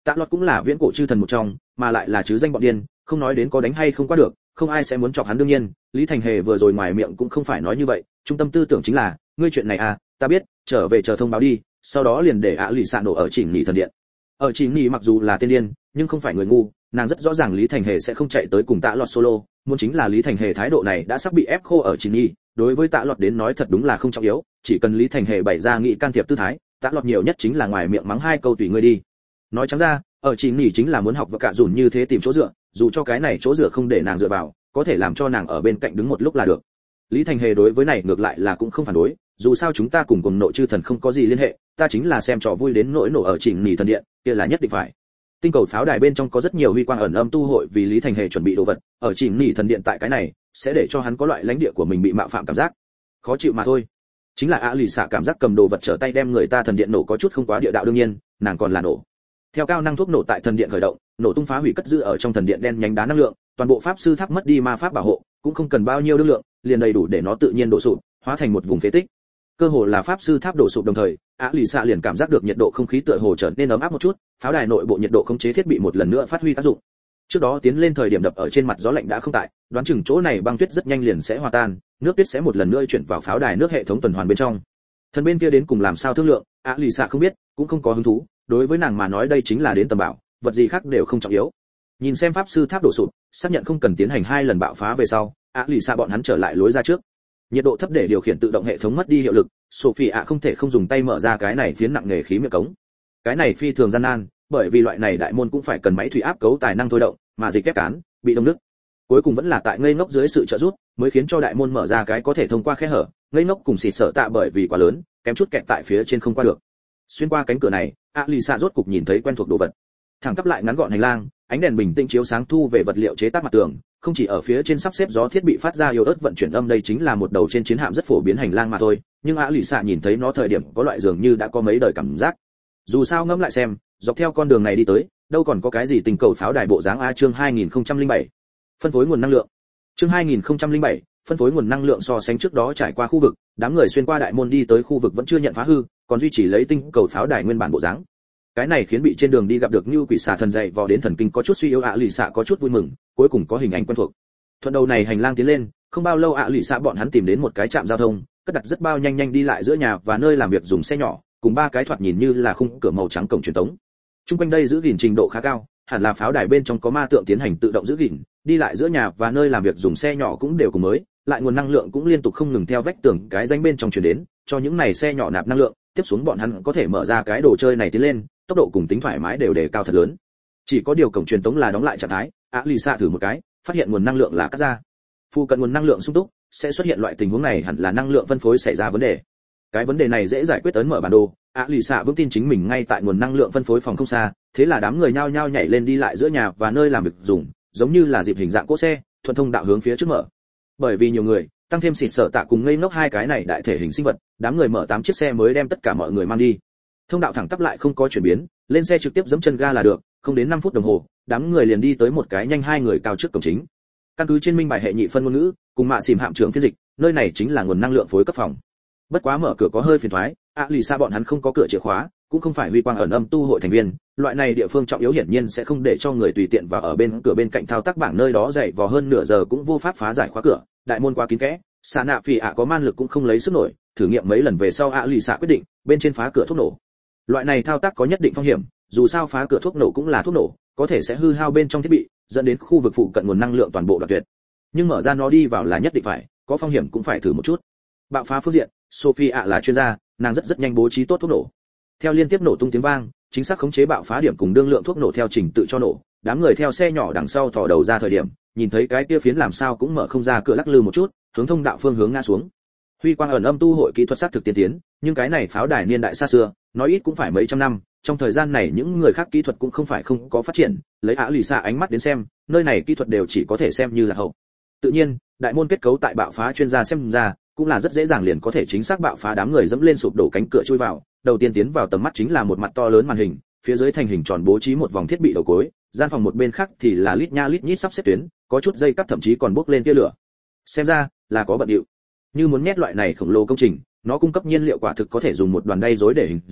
Tạ Lọt cũng là viễn cổ chư thần một trong, mà lại là chứ danh bọn điên, không nói đến có đánh hay không qua được, không ai sẽ muốn chọc hắn. đương nhiên, Lý Thành Hề vừa rồi ngoài miệng cũng không phải nói như vậy, trung tâm tư tưởng chính là, ngươi chuyện này à, ta biết, trở về chờ thông báo đi, sau đó liền để ạ lì xạ nổ ở chỉnh nhị thần điện. Ở chỉnh nhị mặc dù là tên điên, nhưng không phải người ngu, nàng rất rõ ràng Lý Thành Hề sẽ không chạy tới cùng Tạ Lọt solo, muốn chính là Lý Thành Hề thái độ này đã sắp bị ép khô ở chỉnh nhị, đối với Tạ Lọt đến nói thật đúng là không trọng yếu, chỉ cần Lý Thành Hề bày ra nghị can thiệp tư thái, Tạ Lọt nhiều nhất chính là ngoài miệng mắng hai câu tùy ngươi đi. Nói trắng ra, ở chỉnh nhị chính là muốn học và cả dùn như thế tìm chỗ dựa, dù cho cái này chỗ dựa không để nàng dựa vào, có thể làm cho nàng ở bên cạnh đứng một lúc là được. Lý Thành Hề đối với này ngược lại là cũng không phản đối, dù sao chúng ta cùng cùng nội chư thần không có gì liên hệ, ta chính là xem trò vui đến nỗi nổ ở chỉnh nhị thần điện, kia là nhất định phải. Tinh cầu pháo đài bên trong có rất nhiều huy quang ẩn âm tu hội vì Lý Thành Hề chuẩn bị đồ vật, ở chỉnh nhị thần điện tại cái này sẽ để cho hắn có loại lãnh địa của mình bị mạo phạm cảm giác, khó chịu mà thôi. Chính là ạ lì xạ cảm giác cầm đồ vật trở tay đem người ta thần điện nổ có chút không quá địa đạo, đương nhiên nàng còn là nổ. Theo cao năng thuốc nổ tại thần điện khởi động, nổ tung phá hủy cất giữ ở trong thần điện đen nhánh đá năng lượng, toàn bộ pháp sư tháp mất đi ma pháp bảo hộ, cũng không cần bao nhiêu năng lượng, liền đầy đủ để nó tự nhiên đổ sụp, hóa thành một vùng phế tích. Cơ hồ là pháp sư tháp đổ sụp đồng thời, ạ lì xạ liền cảm giác được nhiệt độ không khí tựa hồ trở nên ấm áp một chút, pháo đài nội bộ nhiệt độ khống chế thiết bị một lần nữa phát huy tác dụng. Trước đó tiến lên thời điểm đập ở trên mặt gió lạnh đã không tại, đoán chừng chỗ này băng tuyết rất nhanh liền sẽ hòa tan, nước tuyết sẽ một lần nữa chuyển vào pháo đài nước hệ thống tuần hoàn bên trong. Thần bên kia đến cùng làm sao thương lượng, ạ lì xạ không biết, cũng không có hứng thú, đối với nàng mà nói đây chính là đến tầm bảo, vật gì khác đều không trọng yếu. Nhìn xem pháp sư tháp đổ sụp, xác nhận không cần tiến hành hai lần bạo phá về sau, ạ lì xạ bọn hắn trở lại lối ra trước. Nhiệt độ thấp để điều khiển tự động hệ thống mất đi hiệu lực, Sophie ạ không thể không dùng tay mở ra cái này phiến nặng nghề khí miệng cống. Cái này phi thường gian nan, bởi vì loại này đại môn cũng phải cần máy thủy áp cấu tài năng thôi động, mà dịch kép cán bị đông nước. Cuối cùng vẫn là tại ngây ngốc dưới sự trợ giúp, mới khiến cho đại môn mở ra cái có thể thông qua khe hở, ngây ngốc cùng xịt sợ tạ bởi vì quá lớn, kém chút kẹt tại phía trên không qua được. Xuyên qua cánh cửa này, ạ lì xạ rốt cục nhìn thấy quen thuộc đồ vật. Thẳng tắp lại ngắn gọn hành lang, ánh đèn bình tĩnh chiếu sáng thu về vật liệu chế tác mặt tường, không chỉ ở phía trên sắp xếp gió thiết bị phát ra yếu ớt vận chuyển âm, đây chính là một đầu trên chiến hạm rất phổ biến hành lang mà thôi, nhưng ạ lì xạ nhìn thấy nó thời điểm có loại dường như đã có mấy đời cảm giác. Dù sao ngẫm lại xem, dọc theo con đường này đi tới, đâu còn có cái gì tình cầu pháo đài bộ dáng. A chương hai nghìn không trăm lẻ bảy, phân phối nguồn năng lượng. Chương hai nghìn không trăm lẻ bảy, phân phối nguồn năng lượng. So sánh trước đó trải qua khu vực, đám người xuyên qua đại môn đi tới khu vực vẫn chưa nhận phá hư, còn duy trì lấy tinh cầu pháo đài nguyên bản bộ dáng. Cái này khiến bị trên đường đi gặp được như quỷ xà thần dậy vò đến thần kinh có chút suy yếu ạ lì xạ có chút vui mừng, cuối cùng có hình ảnh quen thuộc. Thuận đầu này hành lang tiến lên, không bao lâu ạ lì xạ bọn hắn tìm đến một cái trạm giao thông, cất đặt rất bao nhanh nhanh đi lại giữa nhà và nơi làm việc dùng xe nhỏ, cùng ba cái thoạt nhìn như là khung cửa màu trắng cổng truyền tống. Trung quanh đây giữ gìn trình độ khá cao, hẳn là pháo đài bên trong có ma tượng tiến hành tự động giữ gìn, đi lại giữa nhà và nơi làm việc dùng xe nhỏ cũng đều cùng mới, lại nguồn năng lượng cũng liên tục không ngừng theo vách tường cái danh bên trong truyền đến, cho những này xe nhỏ nạp năng lượng, tiếp xuống bọn hắn có thể mở ra cái đồ chơi này tiến lên, tốc độ cùng tính thoải mái đều đề cao thật lớn. Chỉ có điều cổng truyền tống là đóng lại trạng thái, ạ lì xạ thử một cái, phát hiện nguồn năng lượng là cắt ra. Phụ cận nguồn năng lượng sung túc, sẽ xuất hiện loại tình huống này hẳn là năng lượng phân phối xảy ra vấn đề. Cái vấn đề này dễ giải quyết, ấn mở bản đồ, ạ lì xạ vững tin chính mình ngay tại nguồn năng lượng phân phối phòng không xa, thế là đám người nhao nhao nhảy lên đi lại giữa nhà và nơi làm việc dùng, giống như là dịp hình dạng cỗ xe, thuận thông đạo hướng phía trước mở. Bởi vì nhiều người, tăng thêm xịt sợ tạ cùng ngây ngốc hai cái này đại thể hình sinh vật, đám người mở tám chiếc xe mới đem tất cả mọi người mang đi. Thông đạo thẳng tắp lại không có chuyển biến, lên xe trực tiếp giẫm chân ga là được, không đến năm phút đồng hồ, đám người liền đi tới một cái nhanh hai người cao trước cổng chính. Căn cứ trên minh bài hệ nhị phân ngôn ngữ, cùng mạ xìm hạm trưởng phiên dịch, nơi này chính là nguồn năng lượng phối cấp phòng. Bất quá mở cửa có hơi phiền toái, ạ lì xa bọn hắn không có cửa chìa khóa, cũng không phải huy quang ẩn âm tu hội thành viên, loại này địa phương trọng yếu hiển nhiên sẽ không để cho người tùy tiện vào ở bên cửa bên cạnh thao tác bảng, nơi đó dậy vò hơn nửa giờ cũng vô pháp phá giải khóa cửa, đại môn quá kín kẽ, xạ nạ phì ạ có man lực cũng không lấy sức nổi, thử nghiệm mấy lần về sau ạ lì xạ quyết định bên trên phá cửa thuốc nổ. Loại này thao tác có nhất định phong hiểm, dù sao phá cửa thuốc nổ cũng là thuốc nổ, có thể sẽ hư hao bên trong thiết bị, dẫn đến khu vực phụ cận nguồn năng lượng toàn bộ đoạn tuyệt. Nhưng mở ra nó đi vào là nhất định phải, có phong hiểm cũng phải thử một chút. Bạo phá phương diện, Sophie ạ là chuyên gia, nàng rất rất nhanh bố trí tốt thuốc nổ. Theo liên tiếp nổ tung tiếng vang, chính xác khống chế bạo phá điểm cùng đương lượng thuốc nổ theo trình tự cho nổ. Đám người theo xe nhỏ đằng sau thò đầu ra thời điểm, nhìn thấy cái kia phiến làm sao cũng mở không ra cửa lắc lư một chút, hướng thông đạo phương hướng ngã xuống. Huy quang ẩn âm tu hội kỹ thuật sát thực tiên tiến, nhưng cái này pháo đài niên đại xa xưa, nói ít cũng phải mấy trăm năm, trong thời gian này những người khác kỹ thuật cũng không phải không có phát triển, lấy ạ lì xa ánh mắt đến xem, nơi này kỹ thuật đều chỉ có thể xem như là hậu. Tự nhiên, đại môn kết cấu tại bạo phá chuyên gia xem ra, cũng là rất dễ dàng liền có thể chính xác bạo phá, đám người dẫm lên sụp đổ cánh cửa chui vào, đầu tiên tiến vào tầm mắt chính là một mặt to lớn màn hình, phía dưới thành hình tròn bố trí một vòng thiết bị đầu cối, gian phòng một bên khác thì là lít nha lít nhít sắp xếp tuyến, có chút dây cáp thậm chí còn bốc lên tia lửa. Xem ra là có bận điệu. Như muốn nhét loại này khổng lồ công trình, nó cung cấp nhiên liệu quả thực có thể dùng một đoàn đay rối để hình dung,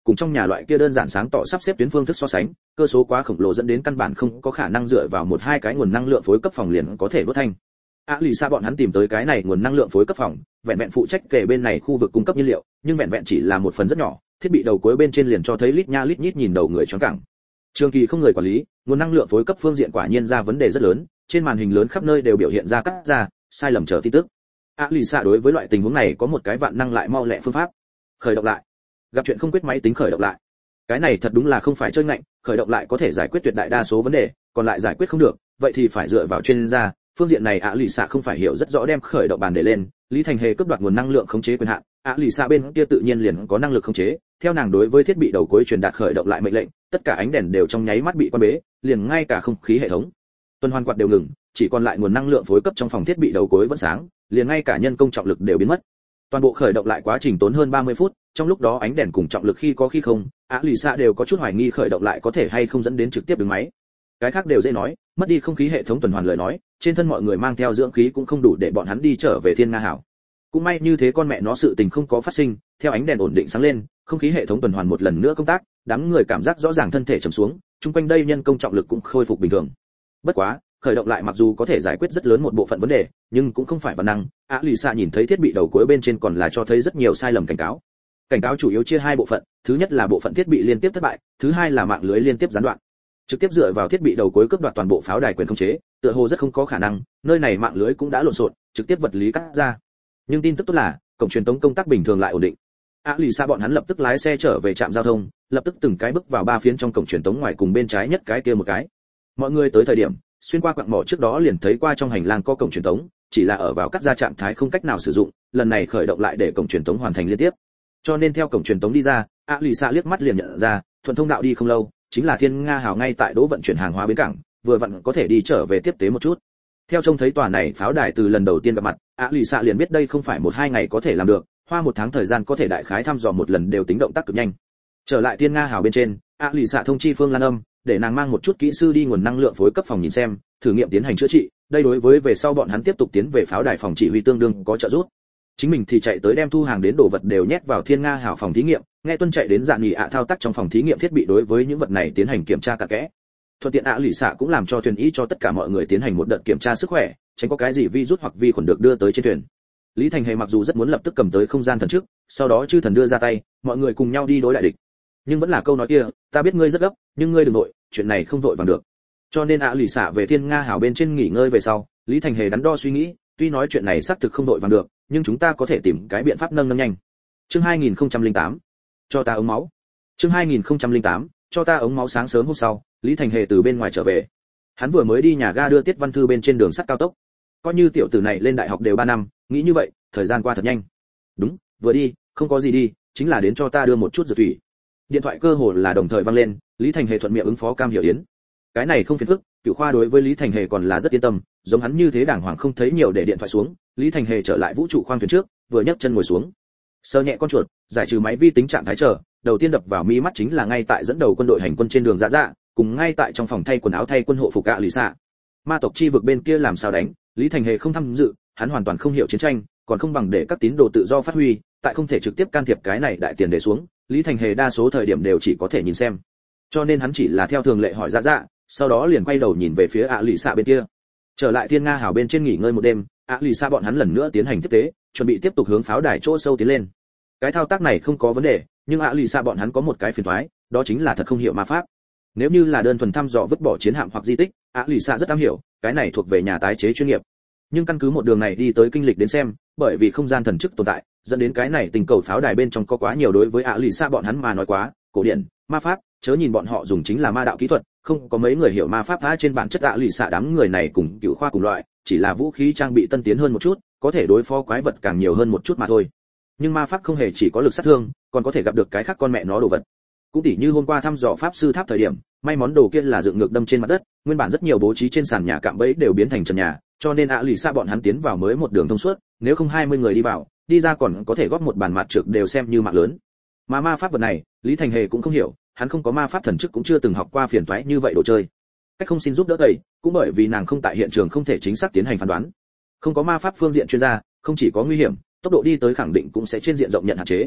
cùng trong nhà loại kia đơn giản sáng tỏ sắp xếp tuyến phương thức so sánh, cơ số quá khổng lồ dẫn đến căn bản không có khả năng dựa vào một hai cái nguồn năng lượng phối cấp phòng liền có thể đốt thanh. À lì xa bọn hắn tìm tới cái này nguồn năng lượng phối cấp phòng, vẹn vẹn phụ trách kể bên này khu vực cung cấp nhiên liệu, nhưng vẹn vẹn chỉ là một phần rất nhỏ, thiết bị đầu cuối bên trên liền cho thấy lít nha lít nhít nhìn đầu người choáng cẳng. Trường kỳ không người quản lý, nguồn năng lượng phối cấp phương diện quả nhiên ra vấn đề rất lớn, trên màn hình lớn khắp nơi đều biểu hiện ra cắt ra, sai lầm chờ tin tức. À lì xa đối với loại tình huống này có một cái vạn năng lại mau lẹ phương pháp. Khởi động lại. Gặp chuyện không quyết máy tính khởi động lại. Cái này thật đúng là không phải chơi ngạnh, khởi động lại có thể giải quyết tuyệt đại đa số vấn đề, còn lại giải quyết không được, vậy thì phải dựa vào chuyên gia. Phương diện này ạ lì xạ không phải hiểu rất rõ đem khởi động bàn để lên, Lý Thành Hề cướp đoạt nguồn năng lượng khống chế quyền hạn, ạ lì xạ bên kia tự nhiên liền có năng lực khống chế, theo nàng đối với thiết bị đầu cuối truyền đạt khởi động lại mệnh lệnh, tất cả ánh đèn đều trong nháy mắt bị quan bế, liền ngay cả không khí hệ thống, tuần hoàn quạt đều ngừng, chỉ còn lại nguồn năng lượng phối cấp trong phòng thiết bị đầu cuối vẫn sáng, liền ngay cả nhân công trọng lực đều biến mất. Toàn bộ khởi động lại quá trình tốn hơn ba mươi phút, trong lúc đó ánh đèn cùng trọng lực khi có khi không, ạ lì xạ đều có chút hoài nghi khởi động lại có thể hay không dẫn đến trực tiếp đứng máy. Cái khác đều dễ nói, mất đi không khí hệ thống tuần hoàn lời nói, trên thân mọi người mang theo dưỡng khí cũng không đủ để bọn hắn đi trở về Thiên Nga Hảo. Cũng may như thế con mẹ nó sự tình không có phát sinh, theo ánh đèn ổn định sáng lên, không khí hệ thống tuần hoàn một lần nữa công tác, đám người cảm giác rõ ràng thân thể trầm xuống, chung quanh đây nhân công trọng lực cũng khôi phục bình thường. Bất quá, khởi động lại mặc dù có thể giải quyết rất lớn một bộ phận vấn đề, nhưng cũng không phải văn năng. Á lì xạ nhìn thấy thiết bị đầu cuối bên trên còn là cho thấy rất nhiều sai lầm cảnh cáo. Cảnh cáo chủ yếu chia hai bộ phận, thứ nhất là bộ phận thiết bị liên tiếp thất bại, thứ hai là mạng lưới liên tiếp gián đoạn. Trực tiếp dựa vào thiết bị đầu cuối cướp đoạt toàn bộ pháo đài quyền khống chế, tựa hồ rất không có khả năng, nơi này mạng lưới cũng đã lộn xộn, trực tiếp vật lý cắt ra. Nhưng tin tức tốt là, cổng truyền tống công tác bình thường lại ổn định. Á lì xa bọn hắn lập tức lái xe trở về trạm giao thông, lập tức từng cái bước vào ba phiến trong cổng truyền tống ngoài cùng bên trái nhất cái kia một cái. Mọi người tới thời điểm, xuyên qua quặng mỏ trước đó liền thấy qua trong hành lang có cổng truyền tống, chỉ là ở vào cắt ra trạng thái không cách nào sử dụng, lần này khởi động lại để cổng truyền tống hoàn thành liên tiếp. Cho nên theo cổng truyền tống đi ra, Á lì xa liếc mắt liền nhận ra, thuận thông đạo đi không lâu, chính là Thiên Nga Hào ngay tại đỗ vận chuyển hàng hóa bến cảng, vừa vặn có thể đi trở về tiếp tế một chút. Theo trông thấy tòa này pháo đài từ lần đầu tiên gặp mặt, Á lì xạ liền biết đây không phải một hai ngày có thể làm được, hoa một tháng thời gian có thể đại khái thăm dò một lần đều tính động tác cực nhanh. Trở lại Thiên Nga Hào bên trên, Á lì xạ thông chi Phương Lan Âm, để nàng mang một chút kỹ sư đi nguồn năng lượng phối cấp phòng nhìn xem, thử nghiệm tiến hành chữa trị, đây đối với về sau bọn hắn tiếp tục tiến về pháo đài phòng chỉ huy tương đương có trợ giúp. Chính mình thì chạy tới đem thu hàng đến đồ vật đều nhét vào Thiên Nga Hào phòng thí nghiệm, nghe tuân chạy đến dạng nghỉ ạ thao tác trong phòng thí nghiệm thiết bị đối với những vật này tiến hành kiểm tra cặn kẽ. Thuận tiện ạ lì xạ cũng làm cho thuyền ý cho tất cả mọi người tiến hành một đợt kiểm tra sức khỏe, tránh có cái gì virus hoặc vi khuẩn được đưa tới trên thuyền. Lý Thành Hề mặc dù rất muốn lập tức cầm tới không gian thần trước, sau đó chư thần đưa ra tay, mọi người cùng nhau đi đối đại địch. Nhưng vẫn là câu nói kia, ta biết ngươi rất gấp, nhưng ngươi đừng vội, chuyện này không vội vàng được. Cho nên ạ lì xạ về Thiên Nga Hào bên trên nghỉ ngơi về sau, Lý Thành Hề đắn đo suy nghĩ, tuy nói chuyện này xác thực không vội vàng được, nhưng chúng ta có thể tìm cái biện pháp nâng nâng nhanh. Chương hai nghìn không trăm lẻ tám, cho ta ống máu. Chương hai nghìn không trăm lẻ tám, cho ta ống máu. Sáng sớm hôm sau, Lý Thành Hề từ bên ngoài trở về. Hắn vừa mới đi nhà ga đưa Tiết Văn Thư bên trên đường sắt cao tốc. Coi như tiểu tử này lên đại học đều ba năm, nghĩ như vậy, thời gian qua thật nhanh. Đúng, vừa đi, không có gì đi, chính là đến cho ta đưa một chút dược thủy. Điện thoại cơ hồ là đồng thời vang lên, Lý Thành Hề thuận miệng ứng phó Cam Hiểu Yến. Cái này không phiền phức, Cửu Khoa đối với Lý Thành Hề còn là rất yên tâm, giống hắn như thế đàng hoàng không thấy nhiều để điện thoại xuống, Lý Thành Hề trở lại vũ trụ khoang thuyền trước, vừa nhấc chân ngồi xuống. Sờ nhẹ con chuột, giải trừ máy vi tính trạng thái chờ, đầu tiên đập vào mi mắt chính là ngay tại dẫn đầu quân đội hành quân trên đường Dạ Dạ, cùng ngay tại trong phòng thay quần áo thay quân hộ phục ạ lì xạ. Ma tộc chi vực bên kia làm sao đánh, Lý Thành Hề không tham dự, hắn hoàn toàn không hiểu chiến tranh, còn không bằng để các tín đồ tự do phát huy, tại không thể trực tiếp can thiệp cái này đại tiền đề xuống, Lý Thành Hề đa số thời điểm đều chỉ có thể nhìn xem. Cho nên hắn chỉ là theo thường lệ hỏi Dạ Dạ, sau đó liền quay đầu nhìn về phía ạ lì xạ bên kia. Trở lại Thiên Nga Hào bên trên nghỉ ngơi một đêm, ạ lì xạ bọn hắn lần nữa tiến hành tiếp tế, chuẩn bị tiếp tục hướng pháo đài chỗ sâu tiến lên. Cái thao tác này không có vấn đề, nhưng ạ lì xạ bọn hắn có một cái phiền toái, đó chính là thật không hiểu ma pháp. Nếu như là đơn thuần thăm dò vứt bỏ chiến hạm hoặc di tích, ạ lì xạ rất am hiểu, cái này thuộc về nhà tái chế chuyên nghiệp. Nhưng căn cứ một đường này đi tới kinh lịch đến xem, bởi vì không gian thần chức tồn tại, dẫn đến cái này tình cầu pháo đài bên trong có quá nhiều đối với ạ lì xạ bọn hắn mà nói quá cổ điển ma pháp, chớ nhìn bọn họ dùng chính là ma đạo kỹ thuật, không có mấy người hiểu ma pháp. Phá trên bản chất ạ lì xạ đám người này cùng Cửu Khoa cùng loại, chỉ là vũ khí trang bị tân tiến hơn một chút, có thể đối phó quái vật càng nhiều hơn một chút mà thôi. Nhưng ma pháp không hề chỉ có lực sát thương, còn có thể gặp được cái khác con mẹ nó đồ vật. Cũng tỉ như hôm qua thăm dò pháp sư tháp thời điểm, may món đồ kia là dựng ngược đâm trên mặt đất, nguyên bản rất nhiều bố trí trên sàn nhà cạm bẫy đều biến thành trần nhà, cho nên ạ lì xạ bọn hắn tiến vào mới một đường thông suốt, nếu không hai mươi người đi vào, đi ra còn có thể góp một bàn mặt trược đều xem như mạng lớn. Mà ma pháp vật này, Lý Thành Hề cũng không hiểu, hắn không có ma pháp thần chức cũng chưa từng học qua phiền toái như vậy đồ chơi. Cách không xin giúp đỡ thầy, cũng bởi vì nàng không tại hiện trường không thể chính xác tiến hành phán đoán. Không có ma pháp phương diện chuyên gia, không chỉ có nguy hiểm, tốc độ đi tới khẳng định cũng sẽ trên diện rộng nhận hạn chế.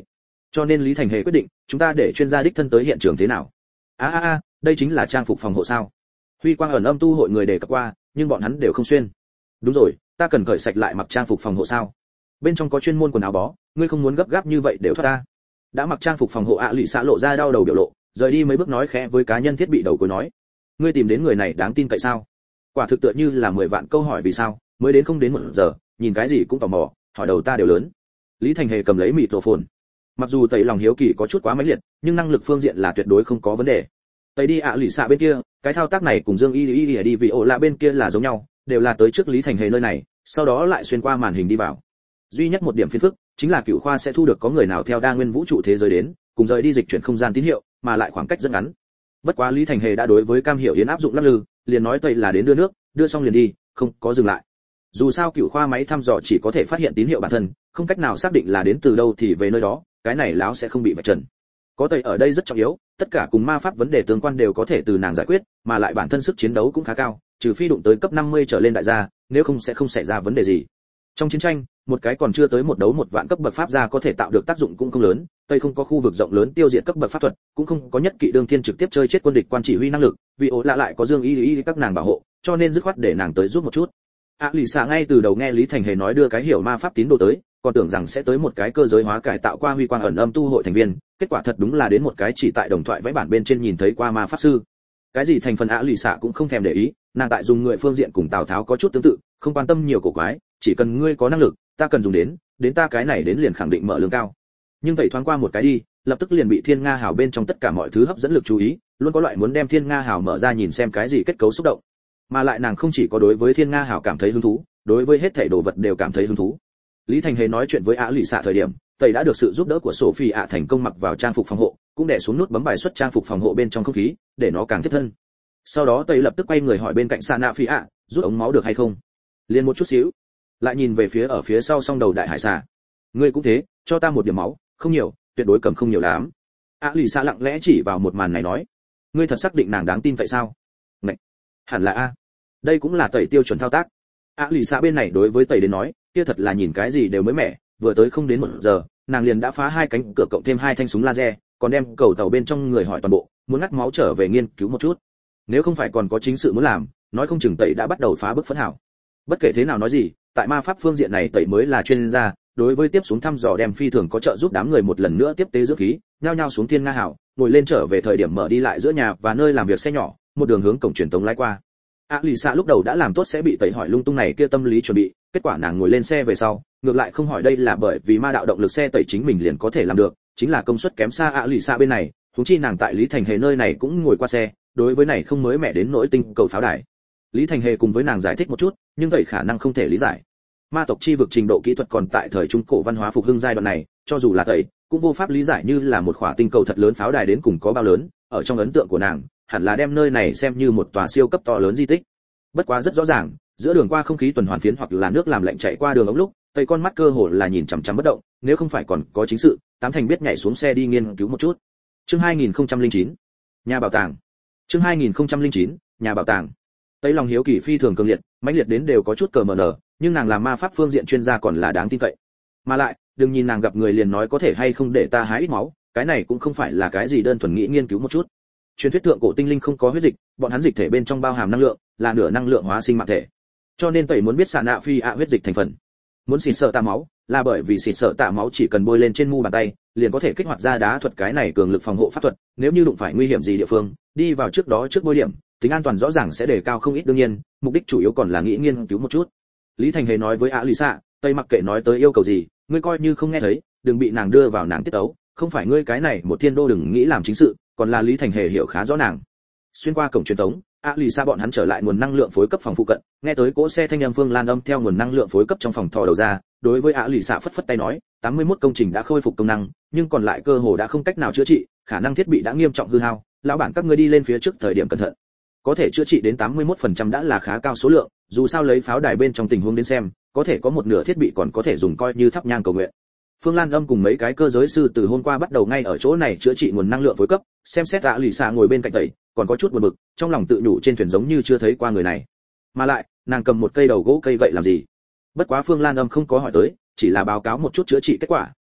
Cho nên Lý Thành Hề quyết định, chúng ta để chuyên gia đích thân tới hiện trường thế nào? A a a, đây chính là trang phục phòng hộ sao? Huy quang ẩn âm tu hội người đề cập qua, nhưng bọn hắn đều không xuyên. Đúng rồi, ta cần cởi sạch lại mặc trang phục phòng hộ sao? Bên trong có chuyên môn quần áo bó, ngươi không muốn gấp gáp như vậy đều thoát ta. Đã mặc trang phục phòng hộ ạ lụy xạ lộ ra đau đầu biểu lộ, rời đi mấy bước nói khẽ với cá nhân thiết bị đầu cuối nói, ngươi tìm đến người này đáng tin cậy sao? Quả thực tựa như là mười vạn câu hỏi vì sao, mới đến không đến một giờ, nhìn cái gì cũng tò mò, hỏi đầu ta đều lớn. Lý Thành Hề cầm lấy mịt rổ phồn. Mặc dù tẩy lòng hiếu kỳ có chút quá mãnh liệt, nhưng năng lực phương diện là tuyệt đối không có vấn đề. Tẩy đi ạ lụy xạ bên kia, cái thao tác này cùng Dương Y Y Y đi vì ổ lạ bên kia là giống nhau, đều là tới trước Lý Thành Hề nơi này, sau đó lại xuyên qua màn hình đi vào. Duy nhất một điểm phiền phức chính là cựu khoa sẽ thu được có người nào theo đa nguyên vũ trụ thế giới đến, cùng rời đi dịch chuyển không gian tín hiệu, mà lại khoảng cách rất ngắn. Bất quá Lý Thành Hề đã đối với Cam Hiểu Yến áp dụng lắc lư, liền nói tẩy là đến đưa nước, đưa xong liền đi, không có dừng lại. Dù sao cựu khoa máy thăm dò chỉ có thể phát hiện tín hiệu bản thân, không cách nào xác định là đến từ đâu thì về nơi đó, cái này láo sẽ không bị vạch trần. Có tẩy ở đây rất trọng yếu, tất cả cùng ma pháp vấn đề tương quan đều có thể từ nàng giải quyết, mà lại bản thân sức chiến đấu cũng khá cao, trừ phi đụng tới cấp năm mươi trở lên đại gia, nếu không sẽ không xảy ra vấn đề gì. Trong chiến tranh, một cái còn chưa tới một đấu một vạn cấp bậc pháp gia có thể tạo được tác dụng cũng không lớn, tây không có khu vực rộng lớn tiêu diệt cấp bậc pháp thuật, cũng không có nhất kỵ đương thiên trực tiếp chơi chết quân địch quan chỉ huy năng lực, vì ố lạ lại có Dương Y Y các nàng bảo hộ, cho nên dứt khoát để nàng tới giúp một chút. A lì xạ ngay từ đầu nghe Lý Thành Hề nói đưa cái hiểu ma pháp tín đồ tới, còn tưởng rằng sẽ tới một cái cơ giới hóa cải tạo qua huy quang ẩn âm tu hội thành viên, kết quả thật đúng là đến một cái chỉ tại đồng thoại vẽ bản bên trên nhìn thấy qua ma pháp sư. Cái gì thành phần A lì xạ cũng không thèm để ý, nàng tại dùng người phương diện cùng Tào Tháo có chút tương tự, không quan tâm nhiều cổ quái, chỉ cần ngươi có năng lực, ta cần dùng đến, đến ta cái này đến liền khẳng định mở lương cao. Nhưng vậy thoáng qua một cái đi, lập tức liền bị Thiên Nga Hào bên trong tất cả mọi thứ hấp dẫn lực chú ý, luôn có loại muốn đem Thiên Nga Hào mở ra nhìn xem cái gì kết cấu xúc động. Mà lại nàng không chỉ có đối với Thiên Nga Hào cảm thấy hứng thú, đối với hết thảy đồ vật đều cảm thấy hứng thú. Lý Thành Hề nói chuyện với Á lụy xạ thời điểm, tây đã được sự giúp đỡ của Sophie ạ thành công mặc vào trang phục phòng hộ, cũng đè xuống nút bấm bài xuất trang phục phòng hộ bên trong không khí, để nó càng thiết thân. Sau đó tây lập tức quay người hỏi bên cạnh Sana Phi ạ, rút ống máu được hay không? Liền một chút xíu. Lại nhìn về phía ở phía sau song đầu đại hải xà. Ngươi cũng thế, cho ta một điểm máu, không nhiều, tuyệt đối cầm không nhiều lắm. Á lụy xạ lặng lẽ chỉ vào một màn này nói, ngươi thật xác định nàng đáng tin vậy sao? Này, hẳn là a. Đây cũng là tẩy tiêu chuẩn thao tác. Á lụy xạ bên này đối với tẩy đến nói, kia thật là nhìn cái gì đều mới mẻ, vừa tới không đến một giờ, nàng liền đã phá hai cánh cửa cộng thêm hai thanh súng laser, còn đem cầu tàu bên trong người hỏi toàn bộ, muốn ngắt máu trở về nghiên cứu một chút. Nếu không phải còn có chính sự muốn làm, nói không chừng tẩy đã bắt đầu phá bức phấn hảo. Bất kể thế nào nói gì, tại ma pháp phương diện này tẩy mới là chuyên gia, đối với tiếp xuống thăm dò đem phi thường có trợ giúp đám người một lần nữa tiếp tế dưỡng khí, nhao nhao xuống Thiên Nga Hảo, ngồi lên trở về thời điểm mở đi lại giữa nhà và nơi làm việc xe nhỏ, một đường hướng cổng truyền tống lái qua. A lì xạ lúc đầu đã làm tốt sẽ bị tẩy hỏi lung tung này kia tâm lý chuẩn bị, kết quả nàng ngồi lên xe về sau, ngược lại không hỏi đây là bởi vì ma đạo động lực xe tẩy chính mình liền có thể làm được, chính là công suất kém xa A lì xạ bên này, huống chi nàng tại Lý Thành Hề nơi này cũng ngồi qua xe, đối với này không mới mẻ đến nỗi tinh cầu pháo đài. Lý Thành Hề cùng với nàng giải thích một chút, nhưng tẩy khả năng không thể lý giải. Ma tộc chi vực trình độ kỹ thuật còn tại thời trung cổ văn hóa phục hưng giai đoạn này, cho dù là tẩy, cũng vô pháp lý giải như là một khỏa tinh cầu thật lớn pháo đài đến cùng có bao lớn, ở trong ấn tượng của nàng, hẳn là đem nơi này xem như một tòa siêu cấp to lớn di tích. Bất quá rất rõ ràng, giữa đường qua không khí tuần hoàn phiến hoặc là nước làm lạnh chạy qua đường ống lúc, tây con mắt cơ hồ là nhìn chằm chằm bất động, nếu không phải còn có chính sự, tám thành biết nhảy xuống xe đi nghiên cứu một chút. Chương hai nghìn không trăm lẻ chín, nhà bảo tàng. Chương hai nghìn không trăm lẻ chín, nhà bảo tàng. Tây lòng hiếu kỳ phi thường cường liệt, mãnh liệt đến đều có chút cờ mờ nở, nhưng nàng làm ma pháp phương diện chuyên gia còn là đáng tin cậy. Mà lại, đừng nhìn nàng gặp người liền nói có thể hay không để ta hái ít máu, cái này cũng không phải là cái gì đơn thuần nghĩ nghiên cứu một chút. Truyền thuyết thượng cổ tinh linh không có huyết dịch, bọn hắn dịch thể bên trong bao hàm năng lượng, là nửa năng lượng hóa sinh mạng thể. Cho nên tẩy muốn biết xạ nạ phi ạ huyết dịch thành phần. Muốn xịt sợ tạ máu, là bởi vì xịt sợ tạ máu chỉ cần bôi lên trên mu bàn tay, liền có thể kích hoạt ra đá thuật cái này cường lực phòng hộ pháp thuật, nếu như đụng phải nguy hiểm gì địa phương, đi vào trước đó trước bôi điểm, tính an toàn rõ ràng sẽ đề cao không ít đương nhiên, mục đích chủ yếu còn là nghĩ nghiên cứu một chút. Lý Thành Hề nói với ạ lì xạ, tây mặc kệ nói tới yêu cầu gì, ngươi coi như không nghe thấy, đừng bị nàng đưa vào nàng tiết ấu, không phải ngươi cái này một thiên đô đừng nghĩ làm chính sự, còn là Lý Thành Hề hiểu khá rõ nàng. Xuyên qua cổng truyền tống, a lì xa bọn hắn trở lại nguồn năng lượng phối cấp phòng phụ cận, nghe tới cỗ xe thanh âm Phương Lan âm theo nguồn năng lượng phối cấp trong phòng thò đầu ra, đối với a lì xa phất phất tay nói, tám mươi mốt công trình đã khôi phục công năng, nhưng còn lại cơ hồ đã không cách nào chữa trị, khả năng thiết bị đã nghiêm trọng hư hao, lão bản các ngươi đi lên phía trước thời điểm cẩn thận. Có thể chữa trị đến tám mươi mốt phần trăm đã là khá cao số lượng, dù sao lấy pháo đài bên trong tình huống đến xem, có thể có một nửa thiết bị còn có thể dùng coi như thắp nhang cầu nguyện. Phương Lan Âm cùng mấy cái cơ giới sư từ hôm qua bắt đầu ngay ở chỗ này chữa trị nguồn năng lượng phối cấp, xem xét ạ lì xạ ngồi bên cạnh tẩy, còn có chút buồn bực, trong lòng tự nhủ trên thuyền giống như chưa thấy qua người này. Mà lại, nàng cầm một cây đầu gỗ cây gậy làm gì? Bất quá Phương Lan Âm không có hỏi tới, chỉ là báo cáo một chút chữa trị kết quả,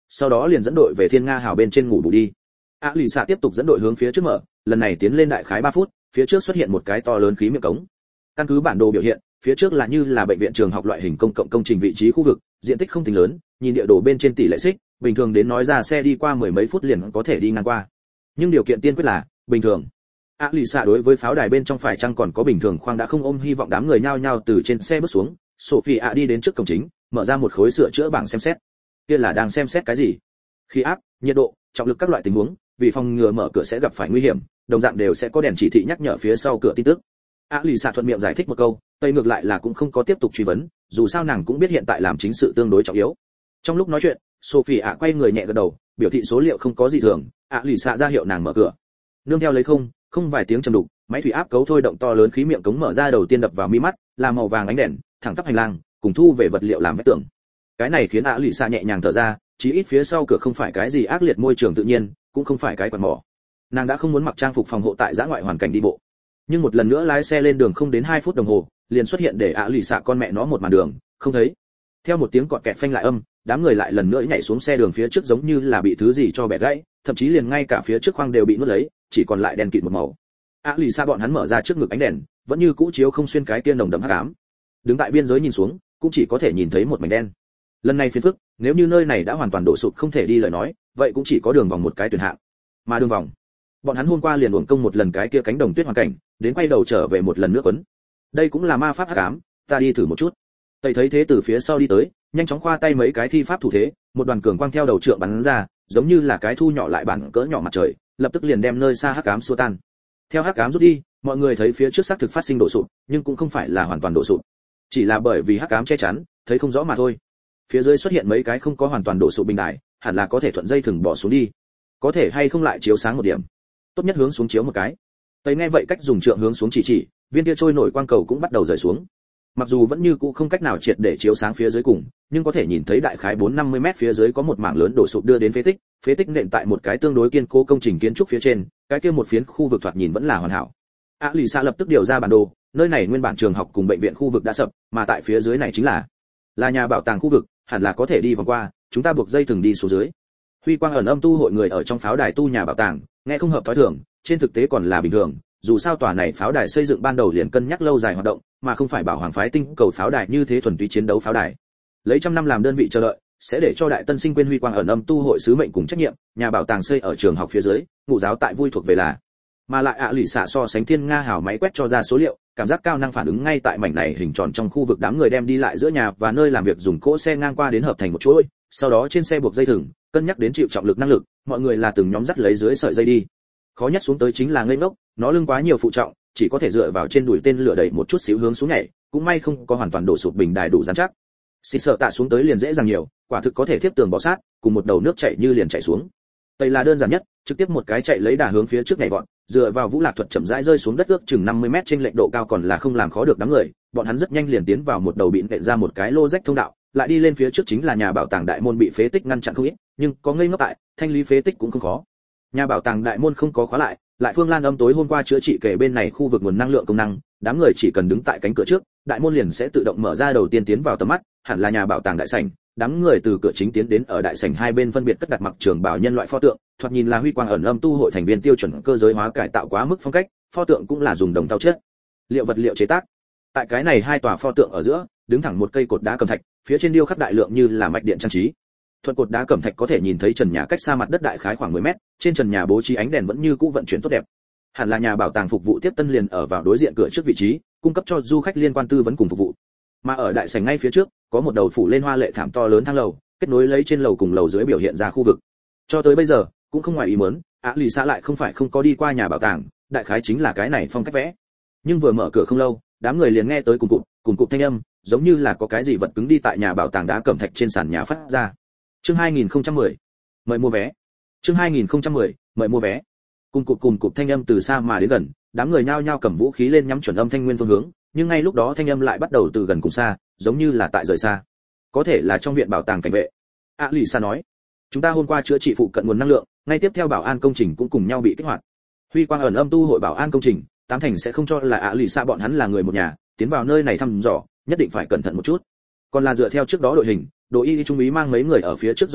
sau đó liền dẫn đội về thiên nga hào bên trên ngủ bù đi. A lì xạ tiếp tục dẫn đội hướng phía trước mở, lần này tiến lên đại khái ba phút, phía trước xuất hiện một cái to lớn khí miệng cống. Căn cứ bản đồ biểu hiện, phía trước là như là bệnh viện trường học loại hình công cộng công trình vị trí khu vực, diện tích không tính lớn, nhìn địa đồ bên trên tỷ lệ xích, bình thường đến nói ra xe đi qua mười mấy phút liền có thể đi ngang qua. Nhưng điều kiện tiên quyết là bình thường. A lì xạ đối với pháo đài bên trong phải chăng còn có bình thường khoang đã không ôm hy vọng, đám người nhao nhao từ trên xe bước xuống. Sophie ạ đi đến trước cổng chính, mở ra một khối sửa chữa bảng xem xét. Kia là đang xem xét cái gì? Khí áp, nhiệt độ, trọng lực các loại tình huống, vì phòng ngừa mở cửa sẽ gặp phải nguy hiểm, đồng dạng đều sẽ có đèn chỉ thị nhắc nhở phía sau cửa tin tức. A lì xạ thuận miệng giải thích một câu, tây ngược lại là cũng không có tiếp tục truy vấn, dù sao nàng cũng biết hiện tại làm chính sự tương đối trọng yếu. Trong lúc nói chuyện, Sophie ạ quay người nhẹ gật đầu, biểu thị số liệu không có gì thường. A lì xạ ra hiệu nàng mở cửa. Nương theo lấy không, không vài tiếng trầm đục, máy thủy áp cấu thôi động to lớn khí miệng cống mở ra, đầu tiên đập vào mi mắt là màu vàng ánh đèn, thẳng tắp hành lang, cùng thu về vật liệu làm vách tường. Cái này khiến A lì xạ nhẹ nhàng thở ra, chí ít phía sau cửa không phải cái gì ác liệt môi trường tự nhiên, cũng không phải cái quạt mỏ. Nàng đã không muốn mặc trang phục phòng hộ tại giã ngoại hoàn cảnh đi bộ. Nhưng một lần nữa lái xe lên đường không đến hai phút đồng hồ, liền xuất hiện để A lì xạ con mẹ nó một màn đường, không thấy. Theo một tiếng cọt kẹt phanh lại âm, đám người lại lần nữa nhảy xuống xe đường phía trước, giống như là bị thứ gì cho bẻ gãy, thậm chí liền ngay cả phía trước khoang đều bị nuốt lấy, chỉ còn lại đèn kịt một màu. A lì xạ bọn hắn mở ra trước ngực ánh đèn, vẫn như cũ chiếu không xuyên cái tiên nồng đậm hắc ám. Đứng tại biên giới nhìn xuống, cũng chỉ có thể nhìn thấy một mảnh đen. Lần này phiền phức, nếu như nơi này đã hoàn toàn đổ sụp không thể đi lời nói, vậy cũng chỉ có đường vòng một cái tuyển hạng. Mà đường vòng, bọn hắn hôm qua liền uổng công một lần cái kia cánh đồng tuyết hoàn cảnh, đến quay đầu trở về một lần nữa quấn. Đây cũng là ma pháp hắc ám, ta đi thử một chút. Tây thấy thế từ phía sau đi tới, nhanh chóng khoa tay mấy cái thi pháp thủ thế, một đoàn cường quang theo đầu trượng bắn ra, giống như là cái thu nhỏ lại bản cỡ nhỏ mặt trời, lập tức liền đem nơi xa hắc ám xua tan. Theo hắc ám rút đi, mọi người thấy phía trước xác thực phát sinh đổ sụp, nhưng cũng không phải là hoàn toàn đổ sụp, chỉ là bởi vì hắc ám che chắn, thấy không rõ mà thôi. Phía dưới xuất hiện mấy cái không có hoàn toàn đổ sụp bình đài, hẳn là có thể thuận dây thừng bỏ xuống đi. Có thể hay không lại chiếu sáng một điểm? Tốt nhất hướng xuống chiếu một cái. Tây nghe vậy cách dùng trượng hướng xuống chỉ chỉ, viên kia trôi nổi quang cầu cũng bắt đầu rời xuống. Mặc dù vẫn như cũ không cách nào triệt để chiếu sáng phía dưới cùng, nhưng có thể nhìn thấy đại khái bốn năm mươi mét phía dưới có một mảng lớn đổ sụp đưa đến phế tích, phế tích nện tại một cái tương đối kiên cố công trình kiến trúc phía trên, cái kia một phiến khu vực thoạt nhìn vẫn là hoàn hảo. A lì xạ lập tức điều ra bản đồ, nơi này nguyên bản trường học cùng bệnh viện khu vực đã sập, mà tại phía dưới này chính là là nhà bảo tàng khu vực, hẳn là có thể đi vòng qua, chúng ta buộc dây thừng đi xuống dưới. Huy quang ẩn âm tu hội người ở trong pháo đài tu nhà bảo tàng, nghe không hợp thói thường, trên thực tế còn là bình thường, dù sao tòa này pháo đài xây dựng ban đầu liền cân nhắc lâu dài hoạt động, mà không phải bảo hoàng phái tinh cầu pháo đài như thế thuần túy chiến đấu pháo đài. Lấy trăm năm làm đơn vị chờ đợi, sẽ để cho đại tân sinh quên huy quang ẩn âm tu hội sứ mệnh cùng trách nhiệm, nhà bảo tàng xây ở trường học phía dưới, ngụ giáo tại vui thuộc về là. Mà lại ạ lì xạ so sánh thiên nga hào máy quét cho ra số liệu, cảm giác cao năng phản ứng ngay tại mảnh này hình tròn trong khu vực, đám người đem đi lại giữa nhà và nơi làm việc dùng cỗ xe ngang qua đến hợp thành một chuỗi, sau đó trên xe buộc dây thừng, cân nhắc đến chịu trọng lực năng lực, mọi người là từng nhóm dắt lấy dưới sợi dây đi. Khó nhất xuống tới chính là ngây ngốc, nó lưng quá nhiều phụ trọng, chỉ có thể dựa vào trên đùi tên lửa đẩy một chút xíu hướng xuống nhảy, cũng may không có hoàn toàn đổ sụp bình đài đủ rắn chắc. Xịt sợ tạ xuống tới liền dễ dàng nhiều, quả thực có thể tiếp tường bò sát, cùng một đầu nước chảy như liền chảy xuống. Đây là đơn giản nhất, trực tiếp một cái chạy lấy đà hướng phía trước nhảy vọt, dựa vào vũ lạc thuật chậm rãi rơi xuống đất ước chừng năm mươi mét trên lệch độ cao còn là không làm khó được đám người, bọn hắn rất nhanh liền tiến vào một đầu bịn đệm ra một cái lô rách thông đạo, lại đi lên phía trước chính là nhà bảo tàng đại môn bị phế tích ngăn chặn không ít, nhưng có ngây ngốc tại, thanh lý phế tích cũng không khó. Nhà bảo tàng đại môn không có khóa lại, lại Phương Lan âm tối hôm qua chữa trị kể bên này khu vực nguồn năng lượng công năng, đám người chỉ cần đứng tại cánh cửa trước, đại môn liền sẽ tự động mở ra, đầu tiên tiến vào tầm mắt, hẳn là nhà bảo tàng đại sảnh. Đám người từ cửa chính tiến đến, ở đại sảnh hai bên phân biệt cất đặt mặc trường bảo nhân loại pho tượng, thoạt nhìn là huy quang ẩn âm tu hội thành viên tiêu chuẩn cơ giới hóa cải tạo quá mức phong cách, pho tượng cũng là dùng đồng tàu chất liệu vật liệu chế tác. Tại cái này hai tòa pho tượng ở giữa, đứng thẳng một cây cột đá cẩm thạch, phía trên điêu khắc đại lượng như là mạch điện trang trí. Thuận cột đá cẩm thạch có thể nhìn thấy trần nhà cách xa mặt đất đại khái khoảng mười mét, trên trần nhà bố trí ánh đèn vẫn như cũ vận chuyển tốt đẹp. Hẳn là nhà bảo tàng phục vụ tiếp tân liền ở vào đối diện cửa trước vị trí, cung cấp cho du khách liên quan tư vấn cùng phục vụ. Mà ở đại sảnh ngay phía trước, có một đầu phủ lên hoa lệ thảm to lớn thang lầu, kết nối lấy trên lầu cùng lầu dưới biểu hiện ra khu vực. Cho tới bây giờ, cũng không ngoài ý muốn, Á lì xã lại không phải không có đi qua nhà bảo tàng, đại khái chính là cái này phong cách vẽ. Nhưng vừa mở cửa không lâu, đám người liền nghe tới cùng cụm, cùng cụm thanh âm, giống như là có cái gì vật cứng đi tại nhà bảo tàng đá cẩm thạch trên sàn nhà phát ra. Chương hai nghìn không trăm mười, mời mua vé. Chương hai nghìn không trăm mười, mời mua vé. Cùng cụm cùng cụm thanh âm từ xa mà đến gần, đám người nhao nhao cầm vũ khí lên nhắm chuẩn âm thanh nguyên phương hướng, nhưng ngay lúc đó thanh âm lại bắt đầu từ gần cùng xa, giống như là tại rời xa. Có thể là trong viện bảo tàng cảnh vệ. A lì sa nói, chúng ta hôm qua chữa trị phụ cận nguồn năng lượng, ngay tiếp theo bảo an công trình cũng cùng nhau bị kích hoạt. Huy quang ẩn âm tu hội bảo an công trình, tám thành sẽ không cho là A lì sa bọn hắn là người một nhà, tiến vào nơi này thăm dò, nhất định phải cẩn thận một chút. Còn là dựa theo trước đó đội hình, đội y trung úy mang mấy người ở phía trước dò đường,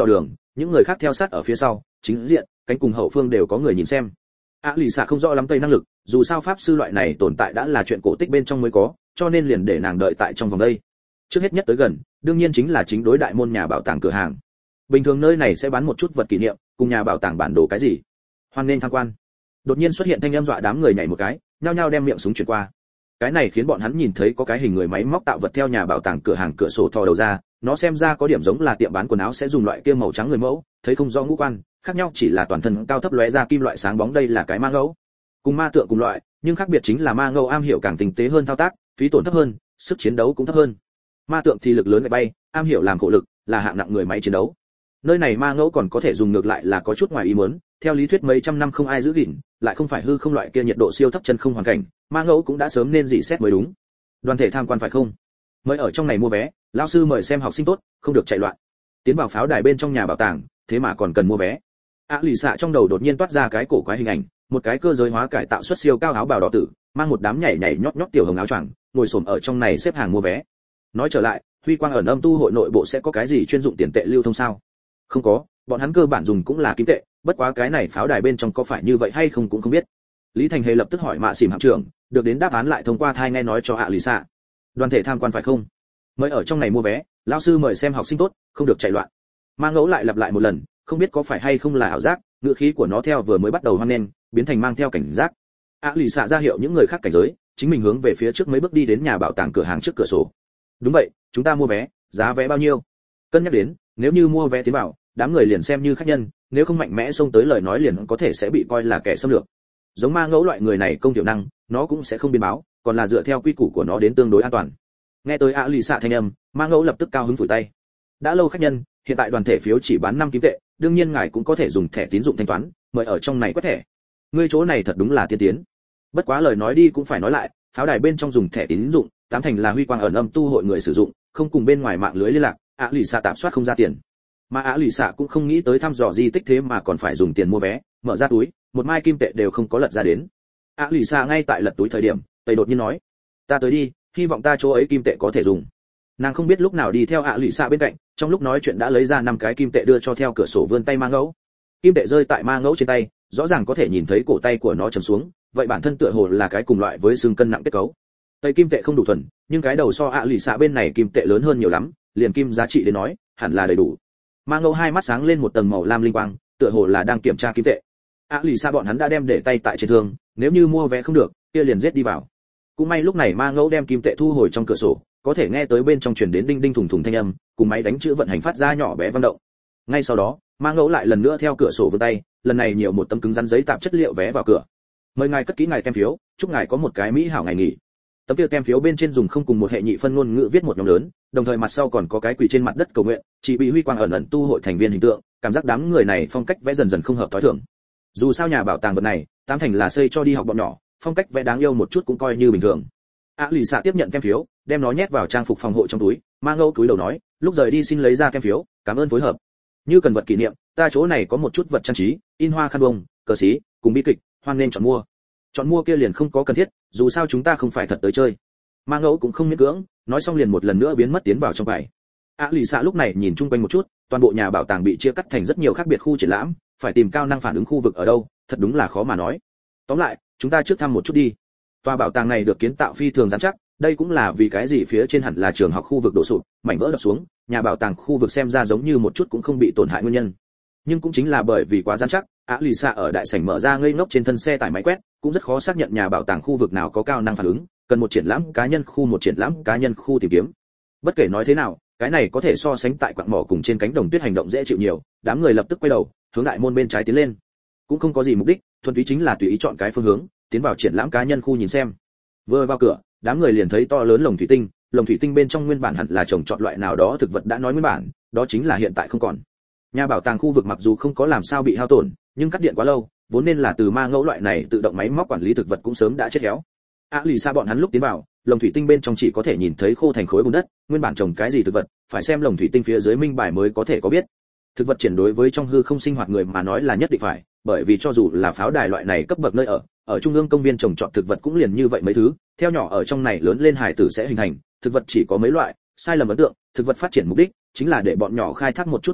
những người khác theo sát ở phía sau, chính diện, cánh cùng hậu phương đều có người nhìn xem. A lì xạ không rõ lắm tây năng lực, dù sao pháp sư loại này tồn tại đã là chuyện cổ tích bên trong mới có, cho nên liền để nàng đợi tại trong vòng đây. Trước hết nhất tới gần, đương nhiên chính là chính đối đại môn nhà bảo tàng cửa hàng. Bình thường nơi này sẽ bán một chút vật kỷ niệm, cùng nhà bảo tàng bản đồ cái gì. Hoan nên tham quan. Đột nhiên xuất hiện thanh âm dọa đám người nhảy một cái, nhao nhao đem miệng súng chuyển qua. Cái này khiến bọn hắn nhìn thấy có cái hình người máy móc tạo vật theo nhà bảo tàng cửa hàng cửa sổ thò đầu ra, nó xem ra có điểm giống là tiệm bán quần áo sẽ dùng loại kia màu trắng người mẫu, thấy không rõ ngũ quan, khác nhau chỉ là toàn thân cao thấp lóe ra kim loại sáng bóng, đây là cái ma ngẫu. Cùng ma tượng cùng loại, nhưng khác biệt chính là ma ngẫu am hiểu càng tinh tế hơn thao tác, phí tổn thấp hơn, sức chiến đấu cũng thấp hơn. Ma tượng thì lực lớn bay, am hiểu làm khổ lực, là hạng nặng người máy chiến đấu. Nơi này ma ngẫu còn có thể dùng ngược lại là có chút ngoài ý muốn, theo lý thuyết mấy trăm năm không ai giữ gìn, lại không phải hư không loại kia nhiệt độ siêu thấp chân không hoàn cảnh, ma ngẫu cũng đã sớm nên dị xét mới đúng. Đoàn thể tham quan phải không? Mới ở trong này mua vé, lão sư mời xem học sinh tốt, không được chạy loạn. Tiến vào pháo đài bên trong nhà bảo tàng, thế mà còn cần mua vé. A lì xạ trong đầu đột nhiên toát ra cái cổ quái hình ảnh, một cái cơ giới hóa cải tạo xuất siêu cao áo bào đỏ tử, mang một đám nhảy nhảy nhót nhót tiểu hồng áo choàng, ngồi xổm ở trong này xếp hàng mua vé. Nói trở lại, Huy Quang ẩn âm tu hội nội bộ sẽ có cái gì chuyên dụng tiền tệ lưu thông sao? Không có, bọn hắn cơ bản dùng cũng là kim tệ, bất quá cái này pháo đài bên trong có phải như vậy hay không cũng không biết. Lý Thành Hề lập tức hỏi Mạ Xỉm hạm trưởng, được đến đáp án lại thông qua thai nghe nói cho A lì xạ. Đoàn thể tham quan phải không? Mới ở trong này mua vé, lão sư mời xem học sinh tốt, không được chạy loạn. Ma ngẫu lại lặp lại một lần, không biết có phải hay không là ảo giác, ngữ khí của nó theo vừa mới bắt đầu hoan nghênh, biến thành mang theo cảnh giác. A lì xạ ra hiệu những người khác cảnh giới, chính mình hướng về phía trước mấy bước đi đến nhà bảo tàng cửa hàng trước cửa sổ. Đúng vậy, chúng ta mua vé, giá vé bao nhiêu? Cân nhắc đến, nếu như mua vé tiến vào, đám người liền xem như khách nhân, nếu không mạnh mẽ xông tới lời nói liền có thể sẽ bị coi là kẻ xâm lược. Giống ma ngẫu loại người này công tiểu năng, nó cũng sẽ không biên báo, còn là dựa theo quy củ của nó đến tương đối an toàn. Nghe tới A lì xạ thanh âm, ma ngẫu lập tức cao hứng phủi tay. Đã lâu khách nhân, hiện tại đoàn thể phiếu chỉ bán năm kim tệ, đương nhiên ngài cũng có thể dùng thẻ tín dụng thanh toán, mời ở trong này quét thẻ. Ngươi chỗ này thật đúng là tiên tiến. Bất quá lời nói đi cũng phải nói lại, pháo đài bên trong dùng thẻ tín dụng, tám thành là Huy Quang ẩn âm tu hội người sử dụng, không cùng bên ngoài mạng lưới liên lạc, A lì xạ tạm soát không ra tiền. Mà A lì xạ cũng không nghĩ tới thăm dò di tích thế mà còn phải dùng tiền mua vé, mở ra túi, một mai kim tệ đều không có lật ra đến. A lì xạ ngay tại lật túi thời điểm, tây đột nhiên nói, ta tới đi, hy vọng ta chỗ ấy kim tệ có thể dùng. Nàng không biết lúc nào đi theo A lì xạ bên cạnh, trong lúc nói chuyện đã lấy ra năm cái kim tệ đưa cho theo cửa sổ vươn tay ma ngẫu. Kim tệ rơi tại ma ngẫu trên tay, rõ ràng có thể nhìn thấy cổ tay của nó trầm xuống, vậy bản thân tựa hồ là cái cùng loại với xương cân nặng kết cấu. Tây kim tệ không đủ thuần, nhưng cái đầu so A lì xạ bên này kim tệ lớn hơn nhiều lắm, liền kim giá trị đến nói, hẳn là đầy đủ. Ma ngẫu hai mắt sáng lên một tầng màu lam linh quang, tựa hồ là đang kiểm tra kim tệ. A lì xạ bọn hắn đã đem để tay tại trên thương, nếu như mua vé không được, kia liền giết đi vào. Cũng may lúc này ma ngẫu đem kim tệ thu hồi trong cửa sổ, có thể nghe tới bên trong truyền đến đinh đinh thùng thùng thanh âm, cùng máy đánh chữ vận hành phát ra nhỏ bé vang động. Ngay sau đó, ma ngẫu lại lần nữa theo cửa sổ vươn tay, lần này nhiều một tấm cứng rắn giấy tạp chất liệu vé vào cửa. Mời ngài cất kỹ ngài tem phiếu, chúc ngài có một cái mỹ hảo ngày nghỉ. Tấm kia tem phiếu bên trên dùng không cùng một hệ nhị phân ngôn ngữ viết một nhóm lớn, đồng thời mặt sau còn có cái quỳ trên mặt đất cầu nguyện, chỉ bị Huy Quang ẩn ẩn tu hội thành viên hình tượng, cảm giác đám người này phong cách vẽ dần dần không hợp tối thường. Dù sao nhà bảo tàng vật này, tám thành là xây cho đi học bọn nhỏ, phong cách vẽ đáng yêu một chút cũng coi như bình thường. A lì xạ tiếp nhận tem phiếu, đem nó nhét vào trang phục phòng hộ trong túi, Ma ngẫu túi đầu nói, lúc rời đi xin lấy ra tem phiếu, cảm ơn phối hợp. Như cần vật kỷ niệm, ta chỗ này có một chút vật trang trí, in hoa khăn bông, cờ xí, cùng bi kịch, hoan nên chọn mua. Chọn mua kia liền không có cần thiết, dù sao chúng ta không phải thật tới chơi. Ma ngẫu cũng không miễn cưỡng, nói xong liền một lần nữa biến mất tiến vào trong bài. A lì xạ lúc này nhìn chung quanh một chút, toàn bộ nhà bảo tàng bị chia cắt thành rất nhiều khác biệt khu triển lãm, phải tìm cao năng phản ứng khu vực ở đâu, thật đúng là khó mà nói. Tóm lại, chúng ta trước thăm một chút đi. Tòa bảo tàng này được kiến tạo phi thường rắn chắc, đây cũng là vì cái gì phía trên hẳn là trường học khu vực đổ sụp, mảnh vỡ đập xuống, nhà bảo tàng khu vực xem ra giống như một chút cũng không bị tổn hại nguyên nhân. Nhưng cũng chính là bởi vì quá rắn chắc, Á lì xạ ở đại sảnh mở ra ngây ngốc trên thân xe tải máy quét, cũng rất khó xác nhận nhà bảo tàng khu vực nào có cao năng phản ứng, cần một triển lãm cá nhân khu một triển lãm cá nhân khu tìm kiếm. Bất kể nói thế nào, cái này có thể so sánh tại quặng mỏ cùng trên cánh đồng tuyết hành động dễ chịu nhiều, đám người lập tức quay đầu, hướng đại môn bên trái tiến lên. Cũng không có gì mục đích, thuần túy chính là tùy ý chọn cái phương hướng, tiến vào triển lãm cá nhân khu nhìn xem. Vừa vào cửa, đám người liền thấy to lớn lồng thủy tinh, lồng thủy tinh bên trong nguyên bản hẳn là trồng trọt loại nào đó thực vật đã nói nguyên bản, đó chính là hiện tại không còn. Nhà bảo tàng khu vực mặc dù không có làm sao bị hao tổn, nhưng cắt điện quá lâu, vốn nên là từ ma ngẫu loại này tự động máy móc quản lý thực vật cũng sớm đã chết héo. A lì xa bọn hắn lúc tiến vào, lồng thủy tinh bên trong chỉ có thể nhìn thấy khô thành khối bùn đất, nguyên bản trồng cái gì thực vật, phải xem lồng thủy tinh phía dưới minh bài mới có thể có biết. Thực vật triển đối với trong hư không sinh hoạt người mà nói là nhất định phải, bởi vì cho dù là pháo đài loại này cấp bậc nơi ở, ở trung ương công viên trồng trọt thực vật cũng liền như vậy mấy thứ, theo nhỏ ở trong này lớn lên hài tử sẽ hình thành, thực vật chỉ có mấy loại, sai lầm ấn tượng, thực vật phát triển mục đích chính là để bọn nhỏ khai thác một chút tầm mắt,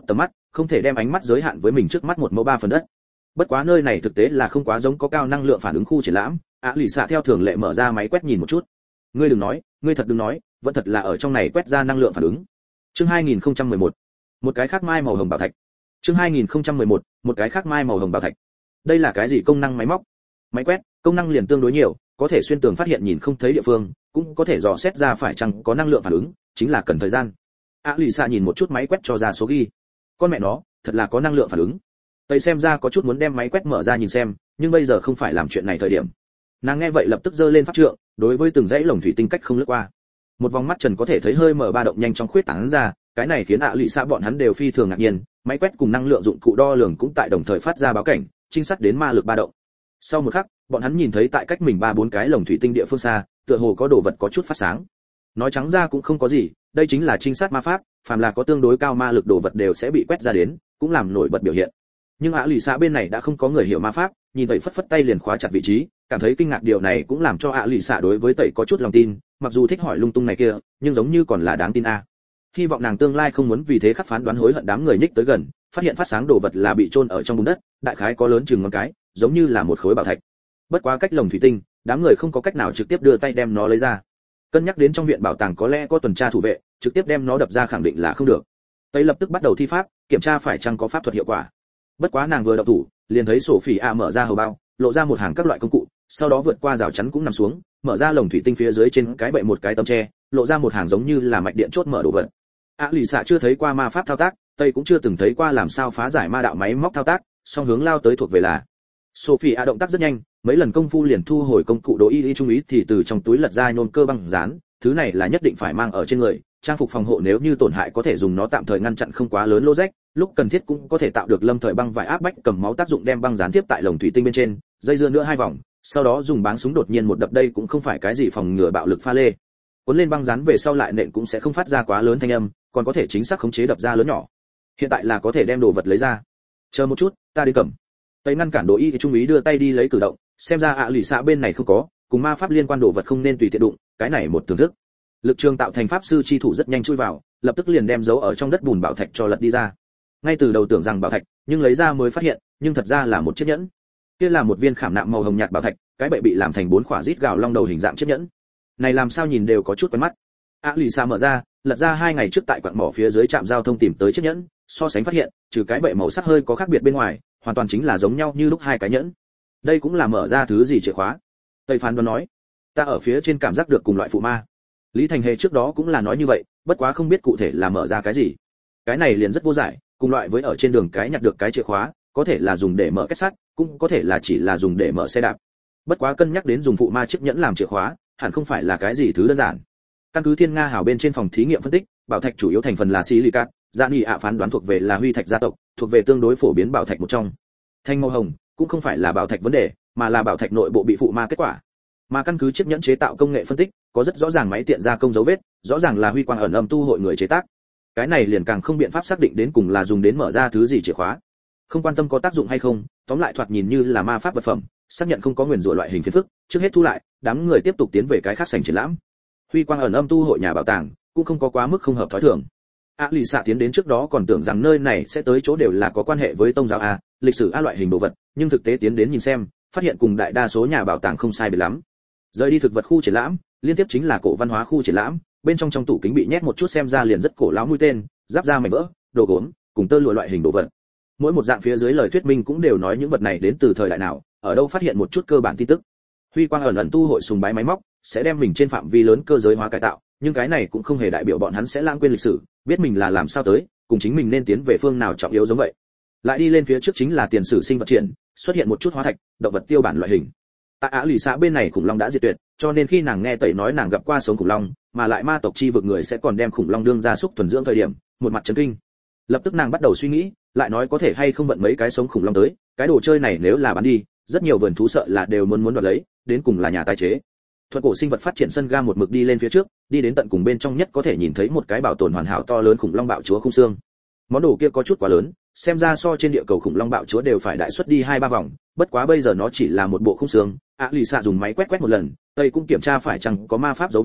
không thể đem ánh mắt giới hạn với mình trước mắt một mẫu ba phần đất. Bất quá nơi này thực tế là không quá giống có cao năng lượng phản ứng khu triển lãm, ạ lì xạ theo thường lệ mở ra máy quét nhìn một chút. Ngươi đừng nói, ngươi thật đừng nói, vẫn thật là ở trong này quét ra năng lượng phản ứng. Chương hai nghìn không trăm mười một, một cái khác mai màu hồng bảo thạch. Chương hai nghìn không trăm mười một, một cái khác mai màu hồng bảo thạch. Đây là cái gì công năng máy móc? Máy quét, công năng liền tương đối nhiều, có thể xuyên tường phát hiện nhìn không thấy địa phương, cũng có thể dò xét ra phải chăng có năng lượng phản ứng, chính là cần thời gian. ạ lì xạ nhìn một chút máy quét cho ra số ghi. Con mẹ nó, thật là có năng lượng phản ứng. Tây xem ra có chút muốn đem máy quét mở ra nhìn xem, nhưng bây giờ không phải làm chuyện này thời điểm. Nàng nghe vậy lập tức giơ lên pháp trượng, đối với từng dãy lồng thủy tinh cách không lướt qua. Một vòng mắt trần có thể thấy hơi mở ba động nhanh chóng khuyết tán ra, cái này khiến ạ lì xạ bọn hắn đều phi thường ngạc nhiên, máy quét cùng năng lượng dụng cụ đo lường cũng tại đồng thời phát ra báo cảnh, trinh sát đến ma lực ba động. Sau một khắc, bọn hắn nhìn thấy tại cách mình ba bốn cái lồng thủy tinh địa phương xa, tựa hồ có đồ vật có chút phát sáng. Nói trắng ra cũng không có gì, đây chính là trinh sát ma pháp, phàm là có tương đối cao ma lực đồ vật đều sẽ bị quét ra đến, cũng làm nổi bật biểu hiện. Nhưng ạ lì xạ bên này đã không có người hiểu ma pháp, nhìn vậy phất phất tay liền khóa chặt vị trí, cảm thấy kinh ngạc, điều này cũng làm cho ạ lì xạ đối với tẩy có chút lòng tin, mặc dù thích hỏi lung tung này kia, nhưng giống như còn là đáng tin a. Hy vọng nàng tương lai không muốn vì thế khắc phán đoán hối hận đám người nhích tới gần, phát hiện phát sáng đồ vật là bị chôn ở trong bùn đất, đại khái có lớn chừng ngón cái, giống như là một khối bảo thạch. Bất quá cách lồng thủy tinh, đám người không có cách nào trực tiếp đưa tay đem nó lấy ra. Cân nhắc đến trong viện bảo tàng có lẽ có tuần tra thủ vệ, trực tiếp đem nó đập ra khẳng định là không được. Tây lập tức bắt đầu thi pháp, kiểm tra phải chăng có pháp thuật hiệu quả. Bất quá nàng vừa động thủ, liền thấy Sophie A mở ra hầu bao, lộ ra một hàng các loại công cụ, sau đó vượt qua rào chắn cũng nằm xuống, mở ra lồng thủy tinh phía dưới trên cái bệ một cái tấm tre, lộ ra một hàng giống như là mạch điện chốt mở đồ vật. A lì xạ chưa thấy qua ma pháp thao tác, Tây cũng chưa từng thấy qua làm sao phá giải ma đạo máy móc thao tác, song hướng lao tới thuộc về là. Sophie A động tác rất nhanh, mấy lần công phu liền thu hồi công cụ đồ y y trung ý thì từ trong túi lật ra nhôm cơ băng dán, thứ này là nhất định phải mang ở trên người, trang phục phòng hộ nếu như tổn hại có thể dùng nó tạm thời ngăn chặn không quá lớn lỗ rách, lúc cần thiết cũng có thể tạo được lâm thời băng vải áp bách cầm máu tác dụng, đem băng dán tiếp tại lồng thủy tinh bên trên, dây dưa nữa hai vòng, sau đó dùng báng súng đột nhiên một đập, đây cũng không phải cái gì phòng ngừa bạo lực pha lê. Cuốn lên băng dán về sau lại nện cũng sẽ không phát ra quá lớn thanh âm, còn có thể chính xác khống chế đập ra lớn nhỏ. Hiện tại là có thể đem đồ vật lấy ra. Chờ một chút, ta đi cầm. Tây ngăn cản đồ y thì trung úy đưa tay đi lấy cử động, xem ra ạ lì xạ bên này không có, cùng ma pháp liên quan đồ vật không nên tùy tiện đụng, cái này một thưởng thức. Lực trường tạo thành pháp sư chi thủ rất nhanh chui vào, lập tức liền đem giấu ở trong đất bùn bảo thạch cho lật đi ra. Ngay từ đầu tưởng rằng bảo thạch, nhưng lấy ra mới phát hiện, nhưng thật ra là một chiếc nhẫn. Kia là một viên khảm nạm màu hồng nhạt bảo thạch, cái bệ bị làm thành bốn khỏa rít gào long đầu hình dạng chiếc nhẫn. Này làm sao nhìn đều có chút quen mắt. ạ lì xạ mở ra, lật ra hai ngày trước tại quặng mỏ phía dưới trạm giao thông tìm tới chiếc nhẫn, so sánh phát hiện, trừ cái bệ màu sắc hơi có khác biệt bên ngoài, hoàn toàn chính là giống nhau như lúc hai cái nhẫn. Đây cũng là mở ra thứ gì chìa khóa? Tây phán đoán nói. Ta ở phía trên cảm giác được cùng loại phụ ma. Lý Thành Hề trước đó cũng là nói như vậy, bất quá không biết cụ thể là mở ra cái gì. Cái này liền rất vô giải, cùng loại với ở trên đường cái nhặt được cái chìa khóa, có thể là dùng để mở kết sắt, cũng có thể là chỉ là dùng để mở xe đạp. Bất quá cân nhắc đến dùng phụ ma chiếc nhẫn làm chìa khóa, hẳn không phải là cái gì thứ đơn giản. Căn cứ Thiên Nga Hào bên trên phòng thí nghiệm phân tích, bảo thạch chủ yếu thành phần là silicat, Dạ Nghị ạ phán đoán thuộc về là huy thạch gia tộc, thuộc về tương đối phổ biến bảo thạch một trong. Thanh màu hồng cũng không phải là bảo thạch vấn đề, mà là bảo thạch nội bộ bị phụ ma kết quả. Mà căn cứ chiếc nhẫn chế tạo công nghệ phân tích, có rất rõ ràng máy tiện gia công dấu vết, rõ ràng là huy quang ẩn âm tu hội người chế tác. Cái này liền càng không biện pháp xác định đến cùng là dùng đến mở ra thứ gì chìa khóa. Không quan tâm có tác dụng hay không, tóm lại thoạt nhìn như là ma pháp vật phẩm, xác nhận không có nguyền rủa loại hình phiền phức, trước hết thu lại, đám người tiếp tục tiến về cái khác sảnh triển lãm. Huy quang ẩn âm tu hội nhà bảo tàng cũng không có quá mức không hợp thói thường. A lì xạ tiến đến trước đó còn tưởng rằng nơi này sẽ tới chỗ đều là có quan hệ với tôn giáo a, lịch sử a loại hình đồ vật, nhưng thực tế tiến đến nhìn xem, phát hiện cùng đại đa số nhà bảo tàng không sai biệt lắm. Rời đi thực vật khu triển lãm, liên tiếp chính là cổ văn hóa khu triển lãm, bên trong trong tủ kính bị nhét một chút xem ra liền rất cổ lão mũi tên, giáp da mảnh vỡ, đồ gốm, cùng tơ lụa loại hình đồ vật. Mỗi một dạng phía dưới lời thuyết minh cũng đều nói những vật này đến từ thời đại nào, ở đâu phát hiện một chút cơ bản tin tức. Huy quang ẩn ẩn tu hội sùng bái máy móc, sẽ đem mình trên phạm vi lớn cơ giới hóa cải tạo, nhưng cái này cũng không hề đại biểu bọn hắn sẽ lãng quên lịch sử, biết mình là làm sao tới, cùng chính mình nên tiến về phương nào trọng yếu giống vậy. Lại đi lên phía trước chính là tiền sử sinh vật triển, xuất hiện một chút hóa thạch, động vật tiêu bản loại hình. Tại Á lì xã bên này khủng long đã diệt tuyệt, cho nên khi nàng nghe Tẩy nói nàng gặp qua sống khủng long, mà lại ma tộc chi vực người sẽ còn đem khủng long đương ra súc thuần dưỡng thời điểm, một mặt chấn kinh. Lập tức nàng bắt đầu suy nghĩ, lại nói có thể hay không vận mấy cái sống khủng long tới, cái đồ chơi này nếu là bán đi, rất nhiều vườn thú sợ là đều muốn muốn đoạt lấy, đến cùng là nhà tài chế. Thuận cổ sinh vật phát triển sân ga một mực đi lên phía trước, đi đến tận cùng bên trong nhất có thể nhìn thấy một cái bảo tồn hoàn hảo to lớn khủng long bạo chúa khung xương. Món đồ kia có chút quá lớn, xem ra so trên địa cầu khủng long bạo chúa đều phải đại suất đi hai ba vòng, bất quá bây giờ nó chỉ là một bộ khung xương. À, lì xạ dùng máy quét quét một lần, Tây cũng kiểm tra phải chăng có ma pháp dấu vết,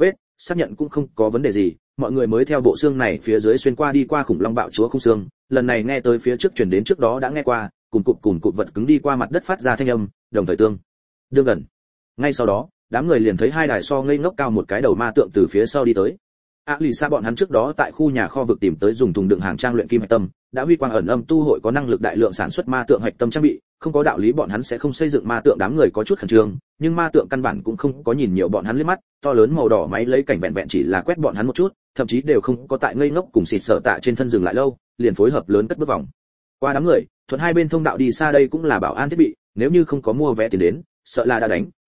xác nhận cũng không có vấn đề gì, mọi người mới theo bộ xương này phía dưới xuyên qua đi qua khủng long bạo chúa khung xương. Lần này nghe tới phía trước truyền đến trước đó đã nghe qua, cùng cụp cùng cụp vật cứng đi qua mặt đất phát ra thanh âm, đồng thời tương đương gần. Ngay sau đó, đám người liền thấy hai đài so ngây ngốc cao một cái đầu ma tượng từ phía sau đi tới. A lì xa bọn hắn trước đó tại khu nhà kho vực tìm tới dùng thùng đựng hàng trang luyện kim hạch tâm, đã huy quang ẩn âm tu hội có năng lực đại lượng sản xuất ma tượng hạch tâm trang bị, không có đạo lý bọn hắn sẽ không xây dựng ma tượng. Đám người có chút khẩn trương, nhưng ma tượng căn bản cũng không có nhìn nhiều bọn hắn liếc mắt, to lớn màu đỏ máy lấy cảnh vẹn vẹn chỉ là quét bọn hắn một chút, thậm chí đều không có tại ngây ngốc cùng xịt sợ tạ trên thân dừng lại lâu, liền phối hợp lớn cất bước vòng qua đám người, thuận hai bên thông đạo đi xa. Đây cũng là bảo an thiết bị, nếu như không có mua vé tiền đến, sợ là đã đánh,